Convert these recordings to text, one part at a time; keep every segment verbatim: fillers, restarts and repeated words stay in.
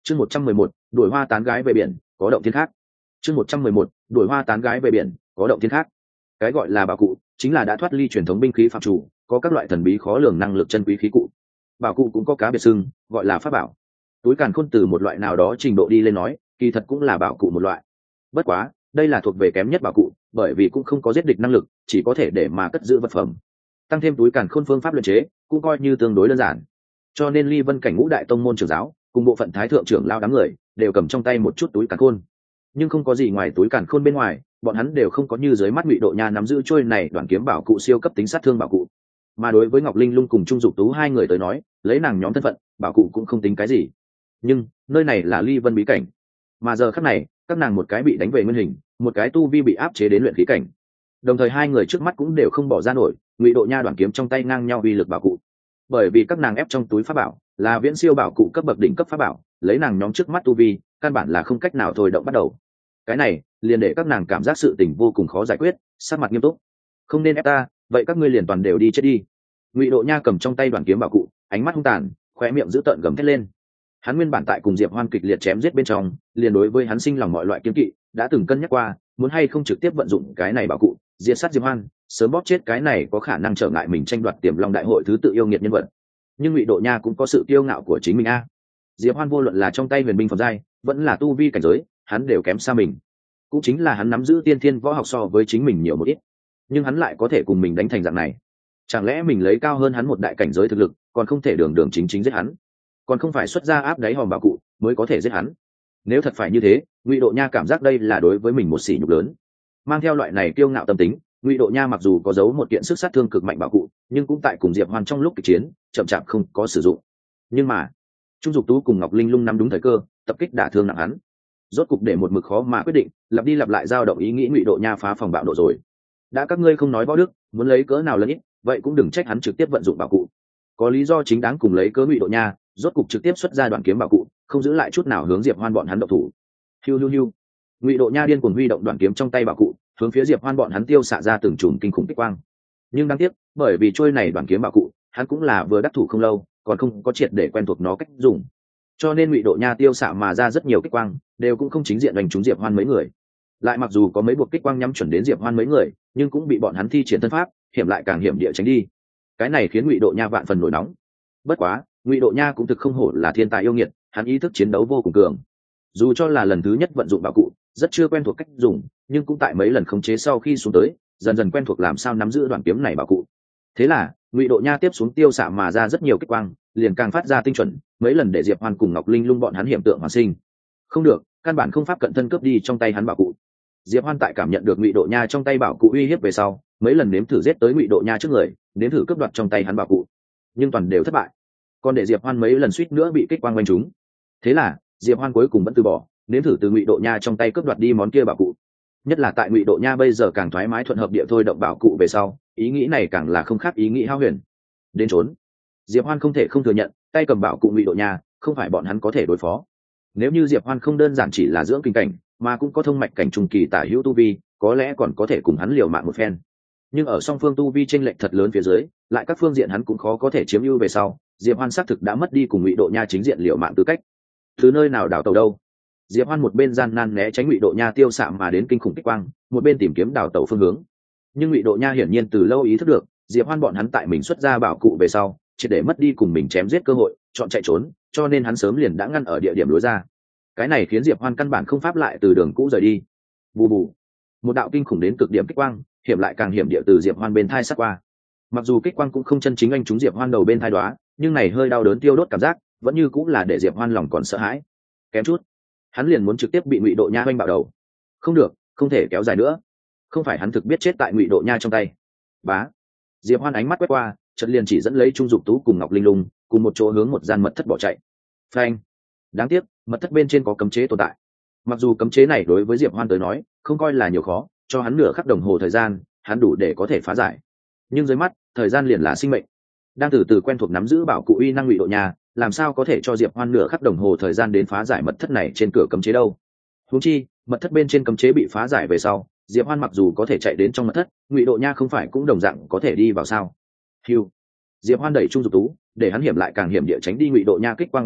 chương một trăm mười một đuổi hoa tán gái về biển có động thiên khác. chương một trăm mười một đuổi hoa tán gái về biển có động thiên khác. Cái gọi là bảo cụ chính là đã thoát ly truyền thống binh khí phạm chủ, có các loại thần bí khó lường năng lực chân quý khí cụ. Bảo cụ cũng có cá biệt xưng, gọi là pháp bảo. Túi càn khôn từ một loại nào đó trình độ đi lên nói, kỳ thật cũng là bảo cụ một loại. Bất quá, đây là thuộc về kém nhất bảo cụ, bởi vì cũng không có giết địch năng lực, chỉ có thể để mà cất giữ vật phẩm. Tăng thêm túi càn khôn phương pháp luyện chế, cũng coi như tương đối đơn giản. Cho nên Ly Vân cảnh ngũ đại tông môn trưởng giáo, cùng bộ phận thái thượng trưởng lao đám người, đều cầm trong tay một chút túi càn khôn. Nhưng không có gì ngoài túi càn khôn bên ngoài, bọn hắn đều không có như dưới mắt Ngụy Độ Nha nắm giữ trôi này đoạn kiếm bảo cụ siêu cấp tính sát thương bảo cụ. Mà đối với Ngọc Linh Lung cùng Trung Dục Tú hai người tới nói, lấy nàng nhóm thân phận, bảo cụ cũng không tính cái gì. Nhưng nơi này là Ly Vân bí cảnh, mà giờ khắc này, các nàng một cái bị đánh về nguyên hình, một cái tu vi bị áp chế đến luyện khí cảnh. Đồng thời hai người trước mắt cũng đều không bỏ ra nổi Ngụy Độ Nha đoạn kiếm trong tay ngang nhau uy lực bảo cụ, bởi vì các nàng ép trong túi pháp bảo là viễn siêu bảo cụ cấp bậc đỉnh cấp pháp bảo, lấy nàng nhóm trước mắt tu vi, căn bản là không cách nào thôi động bắt đầu. Cái này liền để các nàng cảm giác sự tình vô cùng khó giải quyết, sắc mặt nghiêm túc. Không nên ép ta, vậy các ngươi liền toàn đều đi chết đi. Ngụy Độ Nha cầm trong tay đoàn kiếm bảo cụ, ánh mắt hung tàn, khóe miệng dữ tợn gầm thét lên. Hắn nguyên bản tại cùng Diệp Hoan kịch liệt chém giết bên trong, liền đối với hắn sinh lòng mọi loại kiêng kỵ, đã từng cân nhắc qua, muốn hay không trực tiếp vận dụng cái này bảo cụ, diệt sát Diệp Hoan, sớm bóp chết cái này có khả năng trở ngại mình tranh đoạt Tiềm Long đại hội thứ tự yêu nghiệt nhân vật. Nhưng Ngụy Độ Nha cũng có sự kiêu ngạo của chính mình a. Diệp Hoan vô luận là trong tay huyền binh phẩm giai, vẫn là tu vi cảnh giới, hắn đều kém xa mình. Cũng chính là hắn nắm giữ tiên thiên võ học so với chính mình nhiều một ít, nhưng hắn lại có thể cùng mình đánh thành dạng này. Chẳng lẽ mình lấy cao hơn hắn một đại cảnh giới thực lực, còn không thể đường đường chính chính giết hắn? Còn không phải xuất ra áp đáy hòm bảo cụ mới có thể giết hắn? Nếu thật phải như thế, Ngụy Độ Nha cảm giác đây là đối với mình một sỉ nhục lớn. Mang theo loại này kiêu ngạo tâm tính, Ngụy Độ Nha mặc dù có giấu một kiện sức sát thương cực mạnh bảo cụ, nhưng cũng tại cùng Diệp Hoan trong lúc kịch chiến, chậm chạp không có sử dụng. Nhưng mà, Trung Dục Tú cùng Ngọc Linh Lung nắm đúng thời cơ, tập kích đả thương nặng hắn. Rốt cục để một mực khó mà quyết định, lặp đi lặp lại dao động ý nghĩ Ngụy Độ Nha phá phòng bạo độ rồi. Đã các ngươi không nói võ đức, muốn lấy cớ nào lớn ít, vậy cũng đừng trách hắn trực tiếp vận dụng bảo cụ. Có lý do chính đáng cùng lấy cớ Ngụy Độ Nha, rốt cục trực tiếp xuất ra đoạn kiếm bảo cụ, không giữ lại chút nào hướng Diệp Hoan bọn hắn động thủ. Hiu hiu hiu. Ngụy Độ Nha điên cuồng huy động đoạn kiếm trong tay bảo cụ, hướng phía Diệp Hoan bọn hắn tiêu xạ ra từng chùm kinh khủng kích quang. Nhưng đáng tiếc, bởi vì trôi này đoạn kiếm bảo cụ, hắn cũng là vừa đắc thủ không lâu, còn không có triệt để quen thuộc nó cách dùng. Cho nên Ngụy Độ Nha tiêu xạ mà ra rất nhiều kích quang, đều cũng không chính diện đánh trúng Diệp Hoan mấy người. Lại mặc dù có mấy buộc kích quang nhắm chuẩn đến Diệp Hoan mấy người, nhưng cũng bị bọn hắn thi triển thân pháp, hiểm lại càng hiểm địa tránh đi. Cái này khiến Ngụy Độ Nha vạn phần nổi nóng. Bất quá, Ngụy Độ Nha cũng thực không hổ là thiên tài yêu nghiệt, hắn ý thức chiến đấu vô cùng cường. Dù cho là lần thứ nhất vận dụng bảo cụ, rất chưa quen thuộc cách dùng, nhưng cũng tại mấy lần khống chế sau khi xuống tới, dần dần quen thuộc làm sao nắm giữ đoạn kiếm này bảo cụ. Thế là, Ngụy Độ Nha tiếp xuống tiêu xạ mà ra rất nhiều kích quang, liền càng phát ra tinh chuẩn, mấy lần để Diệp Hoan cùng Ngọc Linh Lung bọn hắn hiểm tượng hoàn sinh. Không được, căn bản không pháp cận thân cướp đi trong tay hắn bảo cụ. Diệp Hoan tại cảm nhận được Ngụy Độ Nha trong tay bảo cụ uy hiếp về sau, mấy lần nếm thử giết tới Ngụy Độ Nha trước người, nếm thử cướp đoạt trong tay hắn bảo cụ, nhưng toàn đều thất bại. Còn để Diệp Hoan mấy lần suýt nữa bị kích quang quanh chúng. Thế là, Diệp Hoan cuối cùng vẫn từ bỏ, nếm thử từ Ngụy Độ Nha trong tay cướp đoạt đi món kia bảo cụ. Nhất là tại Ngụy Độ Nha bây giờ càng thoải mái thuận hợp địa thôi động bảo cụ về sau, ý nghĩ này càng là không khác ý nghĩ hao huyền. Đến trốn. Diệp Hoan không thể không thừa nhận, tay cầm bảo cụ Ngụy Độ Nha, không phải bọn hắn có thể đối phó. Nếu như Diệp Hoan không đơn giản chỉ là dưỡng kinh cảnh, mà cũng có thông mạch cảnh trung kỳ tả hữu tu vi, có lẽ còn có thể cùng hắn liều mạng một phen. Nhưng ở song phương tu vi chênh lệch thật lớn phía dưới, lại các phương diện hắn cũng khó có thể chiếm ưu về sau, Diệp Hoan xác thực đã mất đi cùng Ngụy Độ Nha chính diện liều mạng tư cách. Từ nơi nào đào tàu đâu? Diệp Hoan một bên gian nan né tránh Ngụy Độ Nha tiêu xạ mà đến kinh khủng kích quang, một bên tìm kiếm đào tàu phương hướng. Nhưng Ngụy Độ Nha hiển nhiên từ lâu ý thức được, Diệp Hoan bọn hắn tại mình xuất ra bảo cụ về sau, chỉ để mất đi cùng mình chém giết cơ hội, chọn chạy trốn, cho nên hắn sớm liền đã ngăn ở địa điểm lối ra. Cái này khiến Diệp Hoan căn bản không pháp lại từ đường cũ rời đi. Bù bù. Một đạo kinh khủng đến cực điểm kích quang, hiểm lại càng hiểm địa từ Diệp Hoan bên thai sát qua. Mặc dù kích quang cũng không chân chính anh trúng Diệp Hoan đầu bên thai đóa, nhưng này hơi đau đớn tiêu đốt cảm giác, vẫn như cũng là để Diệp Hoan lòng còn sợ hãi. Kém chút, hắn liền muốn trực tiếp bị Ngụy Độ Nha oanh bạo đầu. Không được, không thể kéo dài nữa. Không phải hắn thực biết chết tại Ngụy Độ Nha trong tay. Bá. Diệp Hoan ánh mắt quét qua, chợt liền chỉ dẫn lấy Trung Dục Tú cùng Ngọc Linh Lung, cùng một chỗ hướng một gian mật thất bỏ chạy. Phanh. Đáng tiếc, mật thất bên trên có cấm chế tồn tại. Mặc dù cấm chế này đối với Diệp Hoan tới nói, không coi là nhiều khó, cho hắn nửa khắc đồng hồ thời gian, hắn đủ để có thể phá giải. Nhưng dưới mắt, thời gian liền là sinh mệnh. Đang từ từ quen thuộc nắm giữ bảo cụ uy năng Ngụy Độ Nha, làm sao có thể cho Diệp Hoan nửa khắc đồng hồ thời gian đến phá giải mật thất này trên cửa cấm chế đâu? Huống chi, mật thất bên trên cấm chế bị phá giải về sau, Diệp Hoan mặc dù có thể chạy đến trong mật thất, Ngụy Độ Nha không phải cũng đồng dạng có thể đi vào sao? Hưu. Diệp Hoan đẩy Trung Dục Tú, để hắn hiểm lại càng hiểm địa tránh đi Ngụy Độ Nha kích quang oanh kích,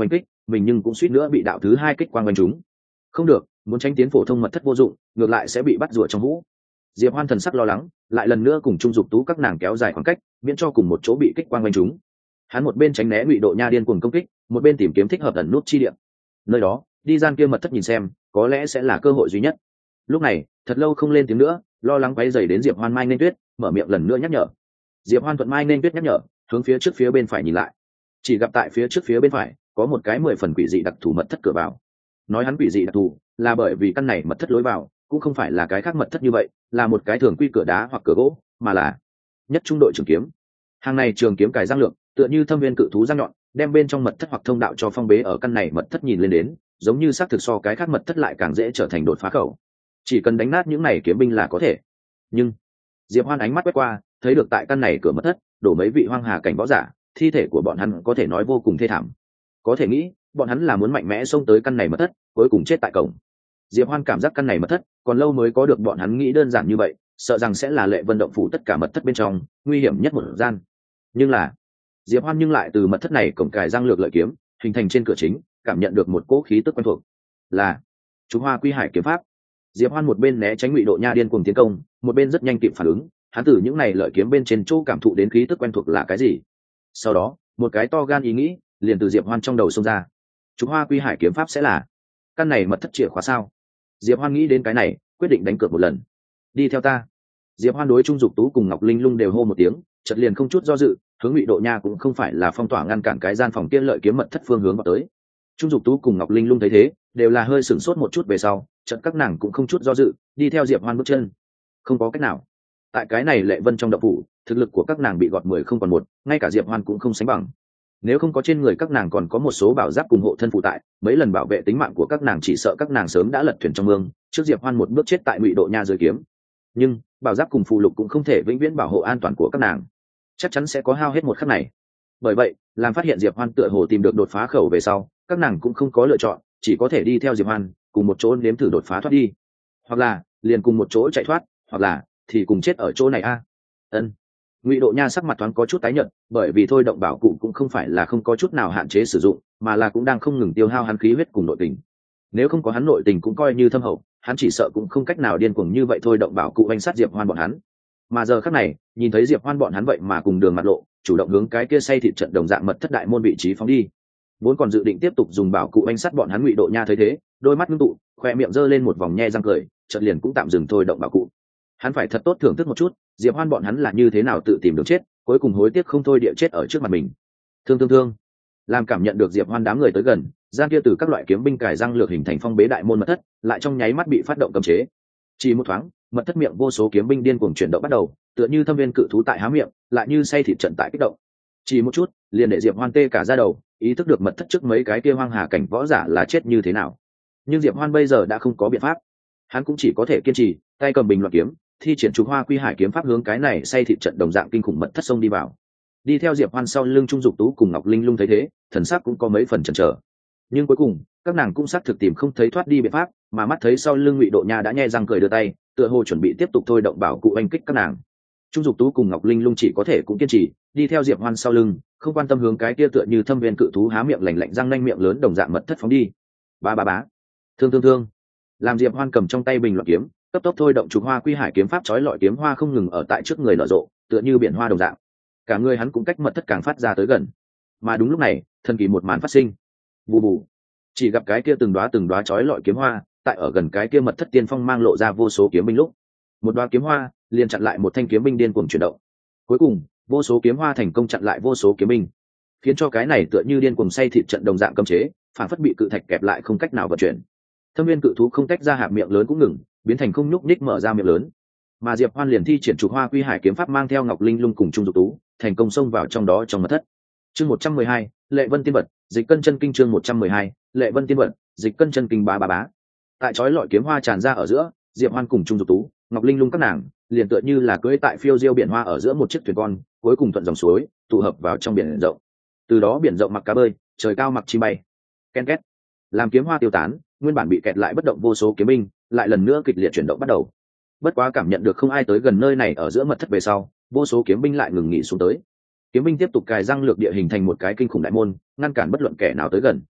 mình nhưng cũng suýt nữa bị đạo thứ hai kích quang quanh chúng. Không được, muốn tránh tiến phổ thông mật thất vô dụng, ngược lại sẽ bị bắt rùa trong hũ. Diệp Hoan thần sắc lo lắng, lại lần nữa cùng Trung Dục Tú các nàng kéo dài khoảng cách, miễn cho cùng một chỗ bị kích quang quanh chúng. Hắn một bên tránh né Ngụy Độ Nha điên cuồng công kích, một bên tìm kiếm thích hợp ẩn nút chi địa. Nơi đó, đi gian kia mật thất nhìn xem, có lẽ sẽ là cơ hội duy nhất. Lúc này, thật lâu không lên tiếng nữa, lo lắng quấy rầy đến Diệp Hoan Mai nên Tuyết, mở miệng lần nữa nhắc nhở. Diệp Hoan thuận Mai nên Tuyết nhắc nhở, hướng phía trước phía bên phải nhìn lại. Chỉ gặp tại phía trước phía bên phải, có một cái mười phần quỷ dị đặc thù mật thất cửa vào. Nói hắn quỷ dị đặc thù, là bởi vì căn này mật thất lối vào, cũng không phải là cái khác mật thất như vậy, là một cái thường quy cửa đá hoặc cửa gỗ, mà là nhất trung đội trường kiếm. Hàng này trường kiếm cài răng lượng, tựa như thâm viên cự thú răng nhọn, đem bên trong mật thất hoặc thông đạo cho phong bế ở căn này mật thất nhìn lên đến, giống như xác thực so cái khác mật thất lại càng dễ trở thành đột phá khẩu. Chỉ cần đánh nát những này kiếm binh là có thể. Nhưng Diệp Hoan ánh mắt quét qua, thấy được tại căn này cửa mật thất, đổ mấy vị hoang hà cảnh võ giả, thi thể của bọn hắn có thể nói vô cùng thê thảm. Có thể nghĩ, bọn hắn là muốn mạnh mẽ xông tới căn này mật thất, cuối cùng chết tại cổng. Diệp Hoan cảm giác căn này mật thất, còn lâu mới có được bọn hắn nghĩ đơn giản như vậy, sợ rằng sẽ là Lệ Vân động phủ tất cả mật thất bên trong, nguy hiểm nhất một gian. Nhưng là, Diệp Hoan nhưng lại từ mật thất này cổng cài răng lược lợi kiếm, hình thành trên cửa chính, cảm nhận được một cỗ khí tức quen thuộc. Là Trúc Hoa Quy Hải kiếm pháp. Diệp Hoan một bên né tránh Ngụy Độ Nha điên cuồng tiến công, một bên rất nhanh kịp phản ứng, hắn từ những này lợi kiếm bên trên chỗ cảm thụ đến khí tức quen thuộc là cái gì. Sau đó, một cái to gan ý nghĩ liền từ Diệp Hoan trong đầu xông ra. Trúc Hoa Quy Hải kiếm pháp sẽ là căn này mật thất chìa khóa sao? Diệp Hoan nghĩ đến cái này, quyết định đánh cược một lần. Đi theo ta. Diệp Hoan đối Trung Dục Tú cùng Ngọc Linh Lung đều hô một tiếng, chợt liền không chút do dự, hướng Ngụy Độ Nha cũng không phải là phong tỏa ngăn cản cái gian phòng kia lợi kiếm mật thất phương hướng vào tới. Trung Dục Tú cùng Ngọc Linh Lung thấy thế, đều là hơi sửng sốt một chút về sau, chợt các nàng cũng không chút do dự, đi theo Diệp Hoan bước chân. Không có cách nào. Tại cái này Lệ Vân trong động phủ, thực lực của các nàng bị gọt mười không còn một, ngay cả Diệp Hoan cũng không sánh bằng. Nếu không có trên người các nàng còn có một số bảo giáp cùng hộ thân phụ tại, mấy lần bảo vệ tính mạng của các nàng chỉ sợ các nàng sớm đã lật thuyền trong mương, trước Diệp Hoan một bước chết tại Ngụy Độ Nha dưới kiếm. Nhưng bảo giáp cùng phù lục cũng không thể vĩnh viễn bảo hộ an toàn của các nàng, chắc chắn sẽ có hao hết một khắc này. Bởi vậy, làm phát hiện Diệp Hoan tựa hồ tìm được đột phá khẩu về sau, các nàng cũng không có lựa chọn, chỉ có thể đi theo Diệp Hoan, cùng một chỗ nếm thử đột phá thoát đi, hoặc là liền cùng một chỗ chạy thoát, hoặc là thì cùng chết ở chỗ này a. Ân. Ngụy Độ Nha sắc mặt thoáng có chút tái nhợt, bởi vì thôi động bảo cụ cũng không phải là không có chút nào hạn chế sử dụng, mà là cũng đang không ngừng tiêu hao hắn khí huyết cùng nội tình. Nếu không có hắn nội tình cũng coi như thâm hậu, hắn chỉ sợ cũng không cách nào điên cuồng như vậy thôi động bảo cụ oanh sát Diệp Hoan bọn hắn. Mà giờ khắc này, nhìn thấy Diệp Hoan bọn hắn vậy mà cùng đường mặt lộ, chủ động hướng cái kia say thịt trận đồng dạng mật thất đại môn vị trí phóng đi. Vốn còn dự định tiếp tục dùng bảo cụ oanh sát bọn hắn, Ngụy Độ Nha thấy thế, đôi mắt ngưng tụ, khoe miệng giơ lên một vòng nhe răng cười, chợt liền cũng tạm dừng thôi động bảo cụ. Hắn phải thật tốt thưởng thức một chút, Diệp Hoan bọn hắn là như thế nào tự tìm đường chết, cuối cùng hối tiếc không thôi địa chết ở trước mặt mình. Thương thương thương. Làm cảm nhận được Diệp Hoan đám người tới gần, gian kia từ các loại kiếm binh cài răng lược hình thành phong bế đại môn mật thất, lại trong nháy mắt bị phát động cấm chế. Chỉ một thoáng, mật thất miệng vô số kiếm binh điên cuồng chuyển động bắt đầu, tựa như thâm viên cự thú tại há miệng, lại như say thịt trận tại kích động. Chỉ một chút, liền để Diệp Hoan tê cả da đầu, ý thức được mật thất trước mấy cái kia hoang hà cảnh võ giả là chết như thế nào. Nhưng Diệp Hoan bây giờ đã không có biện pháp, hắn cũng chỉ có thể kiên trì, tay cầm bình loạn kiếm, thi triển Trúc Hoa Quy Hải kiếm pháp hướng cái này say thịt trận đồng dạng kinh khủng mật thất sông đi vào. Đi theo Diệp Hoan sau lưng Trung Dục Tú cùng Ngọc Linh Lung thấy thế, thần sắc cũng có mấy phần chần chờ. Nhưng cuối cùng, các nàng cũng xác thực tìm không thấy thoát đi biện pháp, mà mắt thấy sau lưng Ngụy Độ Nha đã nhe răng cười đưa tay, tựa hồ chuẩn bị tiếp tục thôi động bảo cụ oanh kích các nàng. Trung Dục Tú cùng Ngọc Linh Lung chỉ có thể cũng kiên trì, đi theo Diệp Hoan sau lưng, không quan tâm hướng cái kia tựa như thâm viên cự thú há miệng lạnh lạnh răng nanh miệng lớn đồng dạng mật thất phóng đi. Ba ba bá. Thương thương thương. Làm Diệp Hoan cầm trong tay bình loạn kiếm, cấp tốc thôi động Trúc Hoa Quy Hải kiếm pháp chói lọi kiếm hoa không ngừng ở tại trước người nở rộ, tựa như biển hoa đồng dạng. Cả người hắn cũng cách mật thất càng phát ra tới gần. Mà đúng lúc này, thần kỳ một màn phát sinh. Bù bù. Chỉ gặp cái kia từng đóa từng đóa chói lọi kiếm hoa, tại ở gần cái kia mật thất tiên phong mang lộ ra vô số kiếm binh lúc, một đóa kiếm hoa liền chặn lại một thanh kiếm binh điên cuồng chuyển động. Cuối cùng, vô số kiếm hoa thành công chặn lại vô số kiếm binh, khiến cho cái này tựa như điên cuồng say thịt trận đồng dạng cấm chế, phản phất bị cự thạch kẹp lại không cách nào vận chuyển. Thâm viên cự thú không tách ra hạp miệng lớn cũng ngừng, biến thành không nhúc nhích mở ra miệng lớn. Mà Diệp Hoan liền thi triển Trúc Hoa Quy Hải kiếm pháp mang theo Ngọc Linh Lung cùng Trung Dục Tú, thành công xông vào trong đó trong mật thất. Chương một trăm mười hai, Lệ Vân tiên vật, dịch cân chân kinh. Chương một trăm mười hai, Lệ Vân tiên vật, dịch cân chân kinh. Bá bá bá. Tại chói lọi kiếm hoa tràn ra ở giữa, Diệp Hoan cùng Trung Dục Tú, Ngọc Linh Lung các nàng, liền tựa như là cưỡi tại phiêu diêu biển hoa ở giữa một chiếc thuyền con, cuối cùng thuận dòng suối, tụ hợp vào trong biển rộng. Từ đó biển rộng mặc cá bơi, trời cao mặc chim bay. Ken két. Làm kiếm hoa tiêu tán, nguyên bản bị kẹt lại bất động vô số kiếm binh, lại lần nữa kịch liệt chuyển động bắt đầu. Bất quá cảm nhận được không ai tới gần nơi này ở giữa mật thất về sau, vô số kiếm binh lại ngừng nghỉ xuống tới. Kiếm binh tiếp tục cài răng lược địa hình thành một cái kinh khủng đại môn, ngăn cản bất luận kẻ nào tới gần.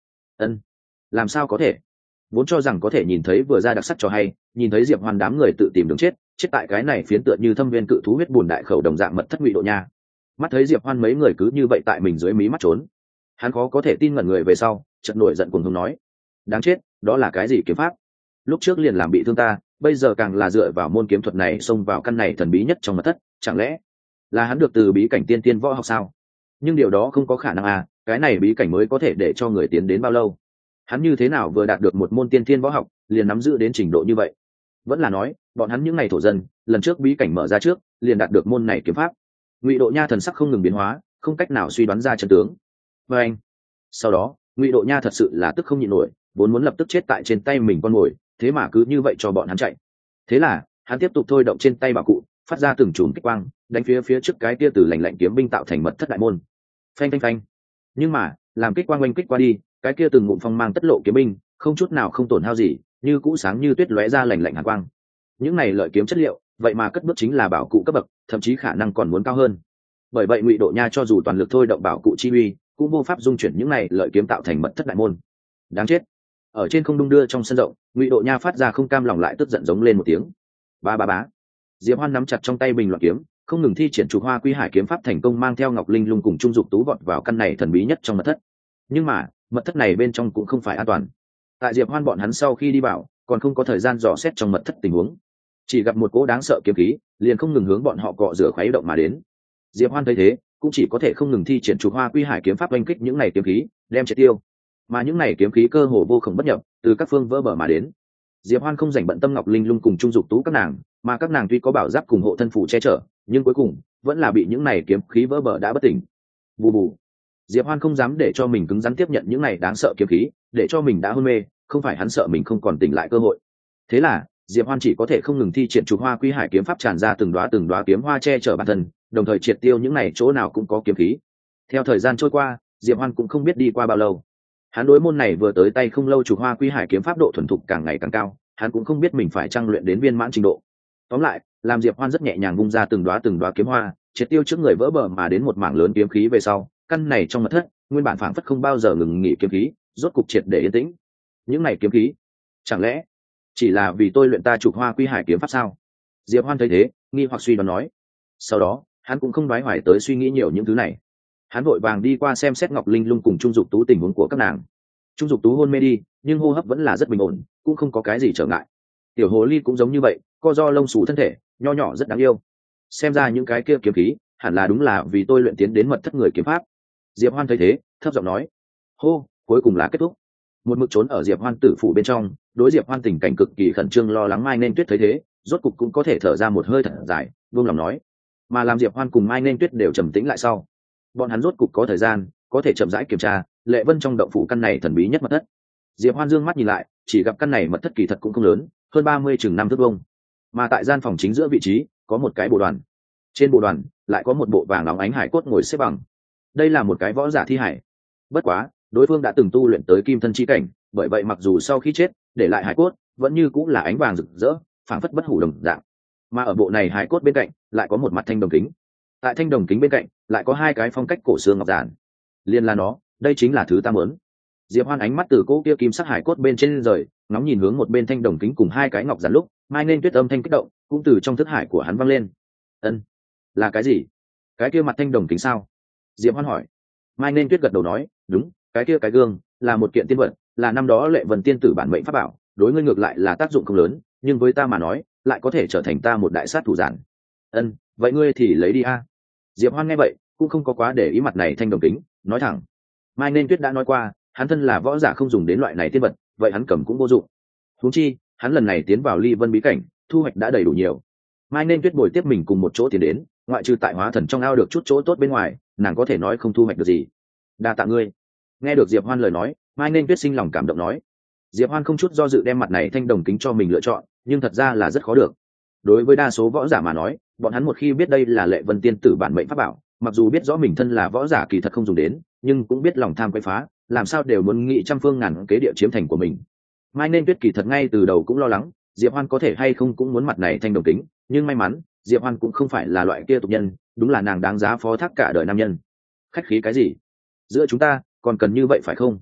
Ân, làm sao có thể? Vốn cho rằng có thể nhìn thấy vừa ra đặc sắc cho hay, nhìn thấy Diệp Hoan đám người tự tìm đường chết, chết tại cái này phiến tựa như thâm viên cự thú huyết buồn đại khẩu đồng dạng mật thất Ngụy Độ Nha. Mắt thấy Diệp Hoan mấy người cứ như vậy tại mình dưới mí mắt trốn, hắn khó có thể tin ngẩn người về sau, chợt nổi giận cuồng hùng nói: đáng chết, đó là cái gì kiếm pháp? Lúc trước liền làm bị thương ta, bây giờ càng là dựa vào môn kiếm thuật này xông vào căn này thần bí nhất trong mật thất, chẳng lẽ là hắn được từ bí cảnh tiên tiên võ học sao? Nhưng điều đó không có khả năng à, cái này bí cảnh mới có thể để cho người tiến đến bao lâu? Hắn như thế nào vừa đạt được một môn tiên tiên võ học, liền nắm giữ đến trình độ như vậy? Vẫn là nói, bọn hắn những ngày thổ dân, lần trước bí cảnh mở ra trước, liền đạt được môn này kiếm pháp. Ngụy Độ Nha thần sắc không ngừng biến hóa, không cách nào suy đoán ra chân tướng. Và anh, sau đó, Ngụy Độ Nha thật sự là tức không nhịn nổi, vốn muốn lập tức chết tại trên tay mình con mồi, thế mà cứ như vậy cho bọn hắn chạy. Thế là, hắn tiếp tục thôi động trên tay bảo cụ, phát ra từng chùm kích quang, đánh phía phía trước cái kia từ lạnh lạnh kiếm binh tạo thành mật thất đại môn. Phanh phanh phanh. Nhưng mà, làm kích quang oanh kích qua đi, cái kia từng ngụm phong mang tất lộ kiếm binh, không chút nào không tổn hao gì, như cũ sáng như tuyết lóe ra lạnh lạnh hàn quang. Những này lợi kiếm chất liệu, vậy mà cất bước chính là bảo cụ cấp bậc, thậm chí khả năng còn muốn cao hơn. Bởi vậy Ngụy Độ Nha cho dù toàn lực thôi động bảo cụ chi uy, cũng vô pháp dung chuyển những này lợi kiếm tạo thành mật thất đại môn. Đáng chết. Ở trên không đung đưa trong sân rộng, Ngụy Độ Nha phát ra không cam lòng lại tức giận giống lên một tiếng. Ba ba bá. Diệp Hoan nắm chặt trong tay bình loạn kiếm, không ngừng thi triển Trục Hoa Quy Hải kiếm pháp thành công mang theo Ngọc Linh Lung cùng Trung Dục Tú vọt vào căn này thần bí nhất trong mật thất. Nhưng mà, mật thất này bên trong cũng không phải an toàn. Tại Diệp Hoan bọn hắn sau khi đi vào, còn không có thời gian dò xét trong mật thất tình huống, chỉ gặp một cỗ đáng sợ kiếm khí, liền không ngừng hướng bọn họ cọ rửa khuấy động mà đến. Diệp Hoan thấy thế, cũng chỉ có thể không ngừng thi triển Trục Hoa Quy Hải kiếm pháp oanh kích những này kiếm khí, đem triệt tiêu. Mà những này kiếm khí cơ hồ vô cùng bất nhập, từ các phương vỡ bờ mà đến. Diệp Hoan không rảnh bận tâm Ngọc Linh Lung cùng Trung Dục Tú các nàng, mà các nàng tuy có bảo giáp cùng hộ thân phù che chở, nhưng cuối cùng vẫn là bị những này kiếm khí vỡ bờ đã bất tỉnh. Bù bù. Diệp Hoan không dám để cho mình cứng rắn tiếp nhận những này đáng sợ kiếm khí, để cho mình đã hôn mê, không phải hắn sợ mình không còn tỉnh lại cơ hội. Thế là, Diệp Hoan chỉ có thể không ngừng thi triển Trục Hoa Quy Hải kiếm pháp tràn ra từng đóa từng đóa kiếm hoa che chở bản thân, đồng thời triệt tiêu những này chỗ nào cũng có kiếm khí. Theo thời gian trôi qua, Diệp Hoan cũng không biết đi qua bao lâu. Hắn đối môn này vừa tới tay không lâu Trục Hoa Quy Hải kiếm pháp độ thuần thục càng ngày càng cao, hắn cũng không biết mình phải trang luyện đến viên mãn trình độ. Tóm lại, làm Diệp Hoan rất nhẹ nhàng vung ra từng đóa từng đóa kiếm hoa, triệt tiêu trước người vỡ bờ mà đến một mảng lớn kiếm khí về sau, căn này trong mật thất, nguyên bản phảng phất không bao giờ ngừng nghỉ kiếm khí, rốt cục triệt để yên tĩnh. Những này kiếm khí, chẳng lẽ chỉ là vì tôi luyện ta Trục Hoa Quy Hải kiếm pháp sao? Diệp Hoan thấy thế, nghi hoặc suy đoán nói. Sau đó, hắn cũng không đoái hoài tới suy nghĩ nhiều những thứ này. Hắn vội vàng đi qua xem xét Ngọc Linh Lung cùng Trung Dục Tú tình huống của các nàng. Trung Dục Tú hôn mê đi, nhưng hô hấp vẫn là rất bình ổn, cũng không có cái gì trở ngại. Tiểu hồ ly cũng giống như vậy, co do lông xù thân thể, nho nhỏ rất đáng yêu. Xem ra những cái kia kiếm khí, hẳn là đúng là vì tôi luyện tiến đến mật thất người kiếm pháp. Diệp Hoan thấy thế, thấp giọng nói: "Hô, cuối cùng là kết thúc." Một mực trốn ở Diệp Hoan tử phủ bên trong, đối Diệp Hoan tình cảnh cực kỳ khẩn trương lo lắng Mai Nên Tuyết thấy thế, rốt cục cũng có thể thở ra một hơi thật dài, buông lòng nói. Mà làm Diệp Hoan cùng Mai Nên Tuyết đều trầm tĩnh lại sau, bọn hắn rốt cục có thời gian, có thể chậm rãi kiểm tra Lệ Vân trong động phủ căn này thần bí nhất mật thất. Diệp Hoan dương mắt nhìn lại, chỉ gặp căn này mật thất kỳ thật cũng không lớn, hơn ba mươi chừng năm thước vuông. Mà tại gian phòng chính giữa vị trí, có một cái bộ đoàn. Trên bộ đoàn lại có một bộ vàng óng ánh hải cốt ngồi xếp bằng. Đây là một cái võ giả thi hải. Bất quá, đối phương đã từng tu luyện tới kim thân chi cảnh, bởi vậy mặc dù sau khi chết, để lại hải cốt vẫn như cũng là ánh vàng rực rỡ, phảng phất bất hủ đồng dạng. Mà ở bộ này hải cốt bên cạnh, lại có một mặt thanh đồng kính. Tại thanh đồng kính bên cạnh, lại có hai cái phong cách cổ xưa ngọc giản. Liên là nó, đây chính là thứ ta muốn. Diệp Hoan ánh mắt từ cỗ kia kim sắc hải cốt bên trên rời, ngóng nhìn hướng một bên thanh đồng kính cùng hai cái ngọc giản lúc, Mai Nên Tuyết âm thanh kích động, cũng từ trong thức hải của hắn vang lên. Ân, là cái gì? Cái kia mặt thanh đồng kính sao? Diệp Hoan hỏi. Mai Nên Tuyết gật đầu nói, đúng, cái kia cái gương là một kiện tiên vật, là năm đó Lệ Vân tiên tử bản mệnh pháp bảo, đối ngươi ngược lại là tác dụng không lớn, nhưng với ta mà nói, lại có thể trở thành ta một đại sát thủ giản. Ân, vậy ngươi thì lấy đi a. Diệp Hoan nghe vậy, cũng không có quá để ý mặt này thanh đồng kính, nói thẳng. Mai Nên Tuyết đã nói qua, hắn thân là võ giả không dùng đến loại này tiên vật, vậy hắn cầm cũng vô dụng. Huống chi, hắn lần này tiến vào Ly Vân bí cảnh, thu hoạch đã đầy đủ nhiều. Mai Nên Tuyết bồi tiếp mình cùng một chỗ tiến đến, ngoại trừ tại hóa thần trong ao được chút chỗ tốt bên ngoài, nàng có thể nói không thu hoạch được gì. Đa tạ ngươi. Nghe được Diệp Hoan lời nói, Mai Nên Tuyết sinh lòng cảm động nói. Diệp Hoan không chút do dự đem mặt này thanh đồng kính cho mình lựa chọn, nhưng thật ra là rất khó được. Đối với đa số võ giả mà nói, bọn hắn một khi biết đây là Lệ Vân tiên tử bản mệnh pháp bảo, mặc dù biết rõ mình thân là võ giả kỳ thật không dùng đến, nhưng cũng biết lòng tham quấy phá, làm sao đều muốn nghĩ trăm phương ngàn kế địa chiếm thành của mình. Mai Nên Tuyết kỳ thật ngay từ đầu cũng lo lắng, Diệp Hoan có thể hay không cũng muốn mặt này thanh đồng kính, nhưng may mắn, Diệp Hoan cũng không phải là loại kia tục nhân, đúng là nàng đáng giá phó thác cả đời nam nhân. Khách khí cái gì? Giữa chúng ta còn cần như vậy phải không?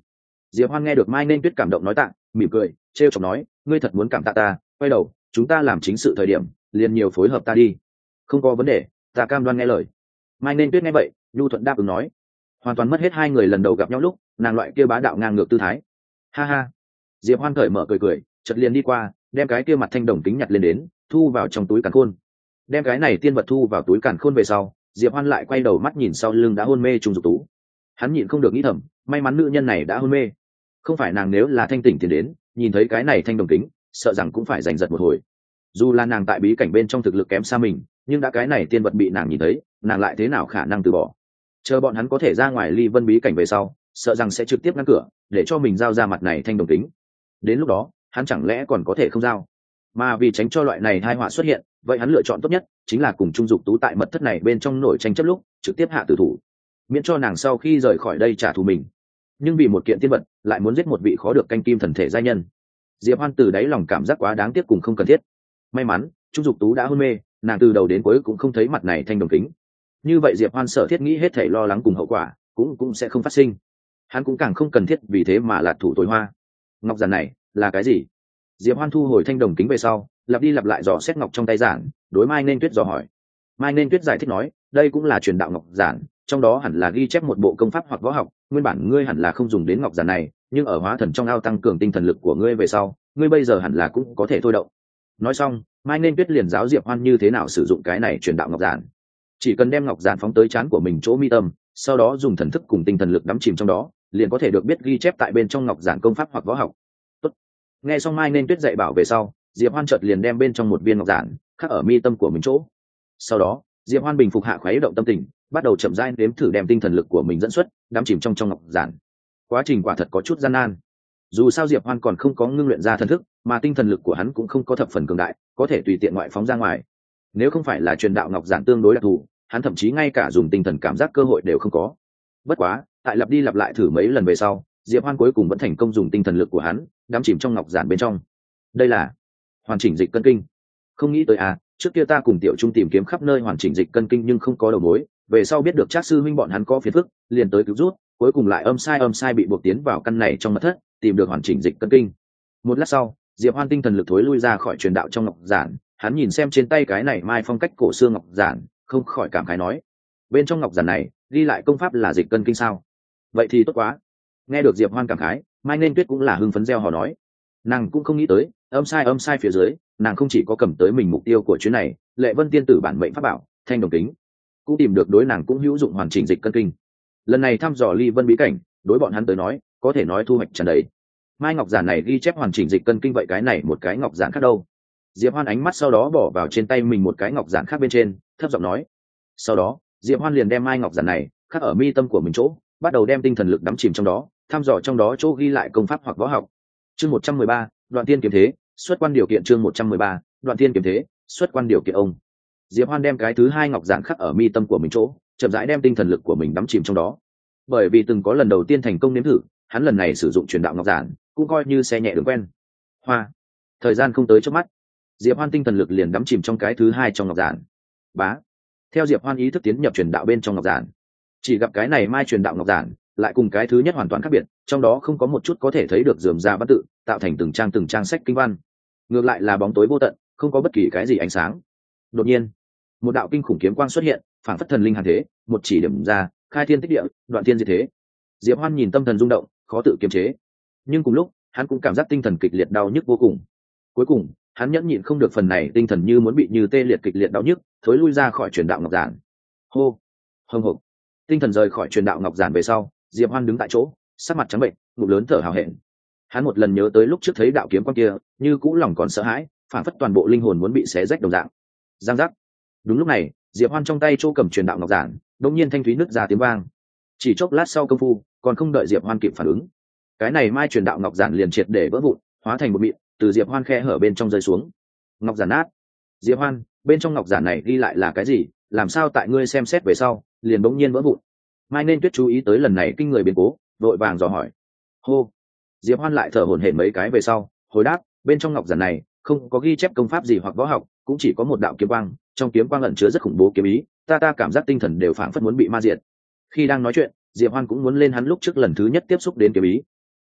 Diệp Hoan nghe được Mai Nên Tuyết cảm động nói tạ, mỉm cười trêu chọc nói, ngươi thật muốn cảm tạ ta, quay đầu chúng ta làm chính sự thời điểm liền nhiều phối hợp ta đi. Không có vấn đề, ta cam đoan nghe lời. Mai Nên Tuyết nghe vậy nhu thuận đáp ứng nói, hoàn toàn mất hết hai người lần đầu gặp nhau lúc nàng loại kia bá đạo ngang ngược tư thái. Ha ha. Diệp Hoan cởi mở cười cười, chợt liền đi qua đem cái kia mặt thanh đồng kính nhặt lên đến, thu vào trong túi càn khôn. Đem cái này tiên vật thu vào túi càn khôn về sau, Diệp Hoan lại quay đầu mắt nhìn sau lưng đã hôn mê Trung Dục Tú. Hắn nhịn không được nghĩ thầm, may mắn nữ nhân này đã hôn mê, không phải nàng nếu là thanh tỉnh tiền đến nhìn thấy cái này thanh đồng kính, sợ rằng cũng phải giành giật một hồi. Dù là nàng tại bí cảnh bên trong thực lực kém xa mình, nhưng đã cái này tiên vật bị nàng nhìn thấy, nàng lại thế nào khả năng từ bỏ. Chờ bọn hắn có thể ra ngoài ly vân bí cảnh về sau, sợ rằng sẽ trực tiếp ngăn cửa để cho mình giao ra mặt này thanh đồng kính. Đến lúc đó hắn chẳng lẽ còn có thể không giao? Mà vì tránh cho loại này tai họa xuất hiện, vậy hắn lựa chọn tốt nhất chính là cùng Trung Dục Tú tại mật thất này bên trong nổi tranh chấp lúc trực tiếp hạ tử thủ, miễn cho nàng sau khi rời khỏi đây trả thù mình. Nhưng vì một kiện tiên vật lại muốn giết một vị khó được canh kim thần thể giai nhân, Diệp Hoan từ đáy lòng cảm giác quá đáng tiếc cùng không cần thiết. May mắn Trung Dục Tú đã hôn mê, nàng từ đầu đến cuối cũng không thấy mặt này thanh đồng kính. Như vậy Diệp Hoan sở thiết nghĩ hết thảy lo lắng cùng hậu quả cũng cũng sẽ không phát sinh. Hắn cũng càng không cần thiết vì thế mà lạt thủ tối hoa. Ngọc giản này là cái gì? Diệp Hoan thu hồi thanh đồng kính về sau, lặp đi lặp lại dò xét ngọc trong tay giản, đối Mai Nên Tuyết dò hỏi. Mai Nên Tuyết giải thích nói, đây cũng là truyền đạo ngọc giản, trong đó hẳn là ghi chép một bộ công pháp hoặc võ học, nguyên bản ngươi hẳn là không dùng đến ngọc giản này, nhưng ở hóa thần trong ao tăng cường tinh thần lực của ngươi về sau, ngươi bây giờ hẳn là cũng có thể thôi động. Nói xong, Mai Nên Tuyết liền giáo Diệp Hoan như thế nào sử dụng cái này truyền đạo ngọc giản. Chỉ cần đem ngọc giản phóng tới trán của mình chỗ mi tâm, sau đó dùng thần thức cùng tinh thần lực đắm chìm trong đó, liền có thể được biết ghi chép tại bên trong ngọc giản công pháp hoặc võ học. Tốt. Nghe xong Mai Nên Tuyết dạy bảo về sau, Diệp Hoan chợt liền đem bên trong một viên ngọc giản khắc ở mi tâm của mình chỗ. Sau đó, Diệp Hoan bình phục hạ khuấy động tâm tình, bắt đầu chậm rãi nếm thử đem tinh thần lực của mình dẫn xuất, đắm chìm trong trong ngọc giản. Quá trình quả thật có chút gian nan. Dù sao Diệp Hoan còn không có ngưng luyện ra thần thức, mà tinh thần lực của hắn cũng không có thập phần cường đại, có thể tùy tiện ngoại phóng ra ngoài. Nếu không phải là truyền đạo ngọc giản tương đối đặc thù, hắn thậm chí ngay cả dùng tinh thần cảm giác cơ hội đều không có. Bất quá, tại lặp đi lặp lại thử mấy lần về sau, Diệp Hoan cuối cùng vẫn thành công dùng tinh thần lực của hắn đắm chìm trong ngọc giản bên trong. Đây là hoàn chỉnh dịch cân kinh. Không nghĩ tới à, trước kia ta cùng Tiểu Trung tìm kiếm khắp nơi hoàn chỉnh dịch cân kinh nhưng không có đầu mối, về sau biết được Trác sư huynh bọn hắn có phiền phức, liền tới cứu rút, cuối cùng lại âm sai âm sai bị buộc tiến vào căn này trong mật thất, tìm được hoàn chỉnh dịch cân kinh. Một lát sau, Diệp Hoan tinh thần lực thối lui ra khỏi truyền đạo trong ngọc giản, hắn nhìn xem trên tay cái này mai phong cách cổ xưa ngọc giản, không khỏi cảm khái nói: bên trong ngọc giản này ghi lại công pháp là dịch cân kinh sao? Vậy thì tốt quá. Nghe được Diệp Hoan cảm khái, Mai Nên Tuyết cũng là hưng phấn reo hò nói, nàng cũng không nghĩ tới, âm sai âm sai phía dưới, nàng không chỉ có cầm tới mình mục tiêu của chuyến này, Lệ Vân tiên tử bản mệnh pháp bảo, thanh đồng kính, cũng tìm được đối nàng cũng hữu dụng hoàn chỉnh dịch cân kinh. Lần này thăm dò ly vân bí cảnh, đối bọn hắn tới nói, có thể nói thu hoạch tràn đầy. Mai ngọc giản này ghi chép hoàn chỉnh dịch cân kinh, vậy cái này một cái ngọc giản khác đâu? Diệp Hoan ánh mắt sau đó bỏ vào trên tay mình một cái ngọc giản khác bên trên, thấp giọng nói. Sau đó, Diệp Hoan liền đem mai ngọc giản này khắc ở mi tâm của mình chỗ, bắt đầu đem tinh thần lực đắm chìm trong đó, thăm dò trong đó chỗ ghi lại công pháp hoặc võ học. Chương một trăm mười ba, đoạn tiên kiếm thế, xuất quan điều kiện. Chương một trăm mười ba, đoạn tiên kiếm thế, xuất quan điều kiện. Ông Diệp Hoan đem cái thứ hai ngọc giản khắc ở mi tâm của mình chỗ, chậm rãi đem tinh thần lực của mình đắm chìm trong đó. Bởi vì từng có lần đầu tiên thành công nếm thử, hắn lần này sử dụng truyền đạo ngọc giản, cũng coi như xe nhẹ đường quen. Hoa, thời gian không tới chớp mắt, Diệp Hoan tinh thần lực liền đắm chìm trong cái thứ hai trong ngọc giản. Bá, theo Diệp Hoan ý thức tiến nhập truyền đạo bên trong ngọc giản, chỉ gặp cái này mai truyền đạo ngọc giản lại cùng cái thứ nhất hoàn toàn khác biệt, trong đó không có một chút có thể thấy được rườm rà văn tự, tạo thành từng trang từng trang sách kinh văn, ngược lại là bóng tối vô tận, không có bất kỳ cái gì ánh sáng. Đột nhiên, một đạo kinh khủng kiếm quang xuất hiện, phản phất thần linh hàn thế, một chỉ điểm ra, khai thiên tích địa, đoạn thiên diệt thế. Diệp Hoan nhìn tâm thần rung động, khó tự kiềm chế, nhưng cùng lúc hắn cũng cảm giác tinh thần kịch liệt đau nhức vô cùng. Cuối cùng hắn nhẫn nhịn không được, phần này tinh thần như muốn bị như tê liệt kịch liệt đau nhức, thối lui ra khỏi truyền đạo ngọc giản. Hô, hưng hực, tinh thần rời khỏi truyền đạo ngọc giản về sau, Diệp Hoan đứng tại chỗ, sắc mặt trắng bệnh, ngụm lớn thở hào hẹn. Hắn một lần nhớ tới lúc trước thấy đạo kiếm quang kia, như cũ lòng còn sợ hãi, phản phất toàn bộ linh hồn muốn bị xé rách đồng dạng. Giang giác. Đúng lúc này, Diệp Hoan trong tay chỗ cầm truyền đạo ngọc giản, đột nhiên thanh thúy nứt ra tiếng vang. Chỉ chốc lát sau công phu, còn không đợi Diệp Hoan kịp phản ứng, cái này mai truyền đạo ngọc giản liền triệt để vỡ vụn, hóa thành một mịn, từ Diệp Hoan khe hở bên trong rơi xuống. Ngọc giản nát. Diệp Hoan, bên trong ngọc giản này ghi lại là cái gì, làm sao tại ngươi xem xét về sau, liền bỗng nhiên vỡ vụn? Mai Nên Tuyết chú ý tới lần này kinh người biến cố, vội vàng dò hỏi. Hô. Diệp Hoan lại thở hổn hển mấy cái về sau, hồi đáp, bên trong ngọc giản này không có ghi chép công pháp gì hoặc võ học, cũng chỉ có một đạo kiếm quang, trong kiếm quang ẩn chứa rất khủng bố kiếm ý, ta ta cảm giác tinh thần đều phảng phất muốn bị ma diệt. Khi đang nói chuyện, Diệp Hoan cũng muốn lên hắn lúc trước lần thứ nhất tiếp xúc đến kiếm ý.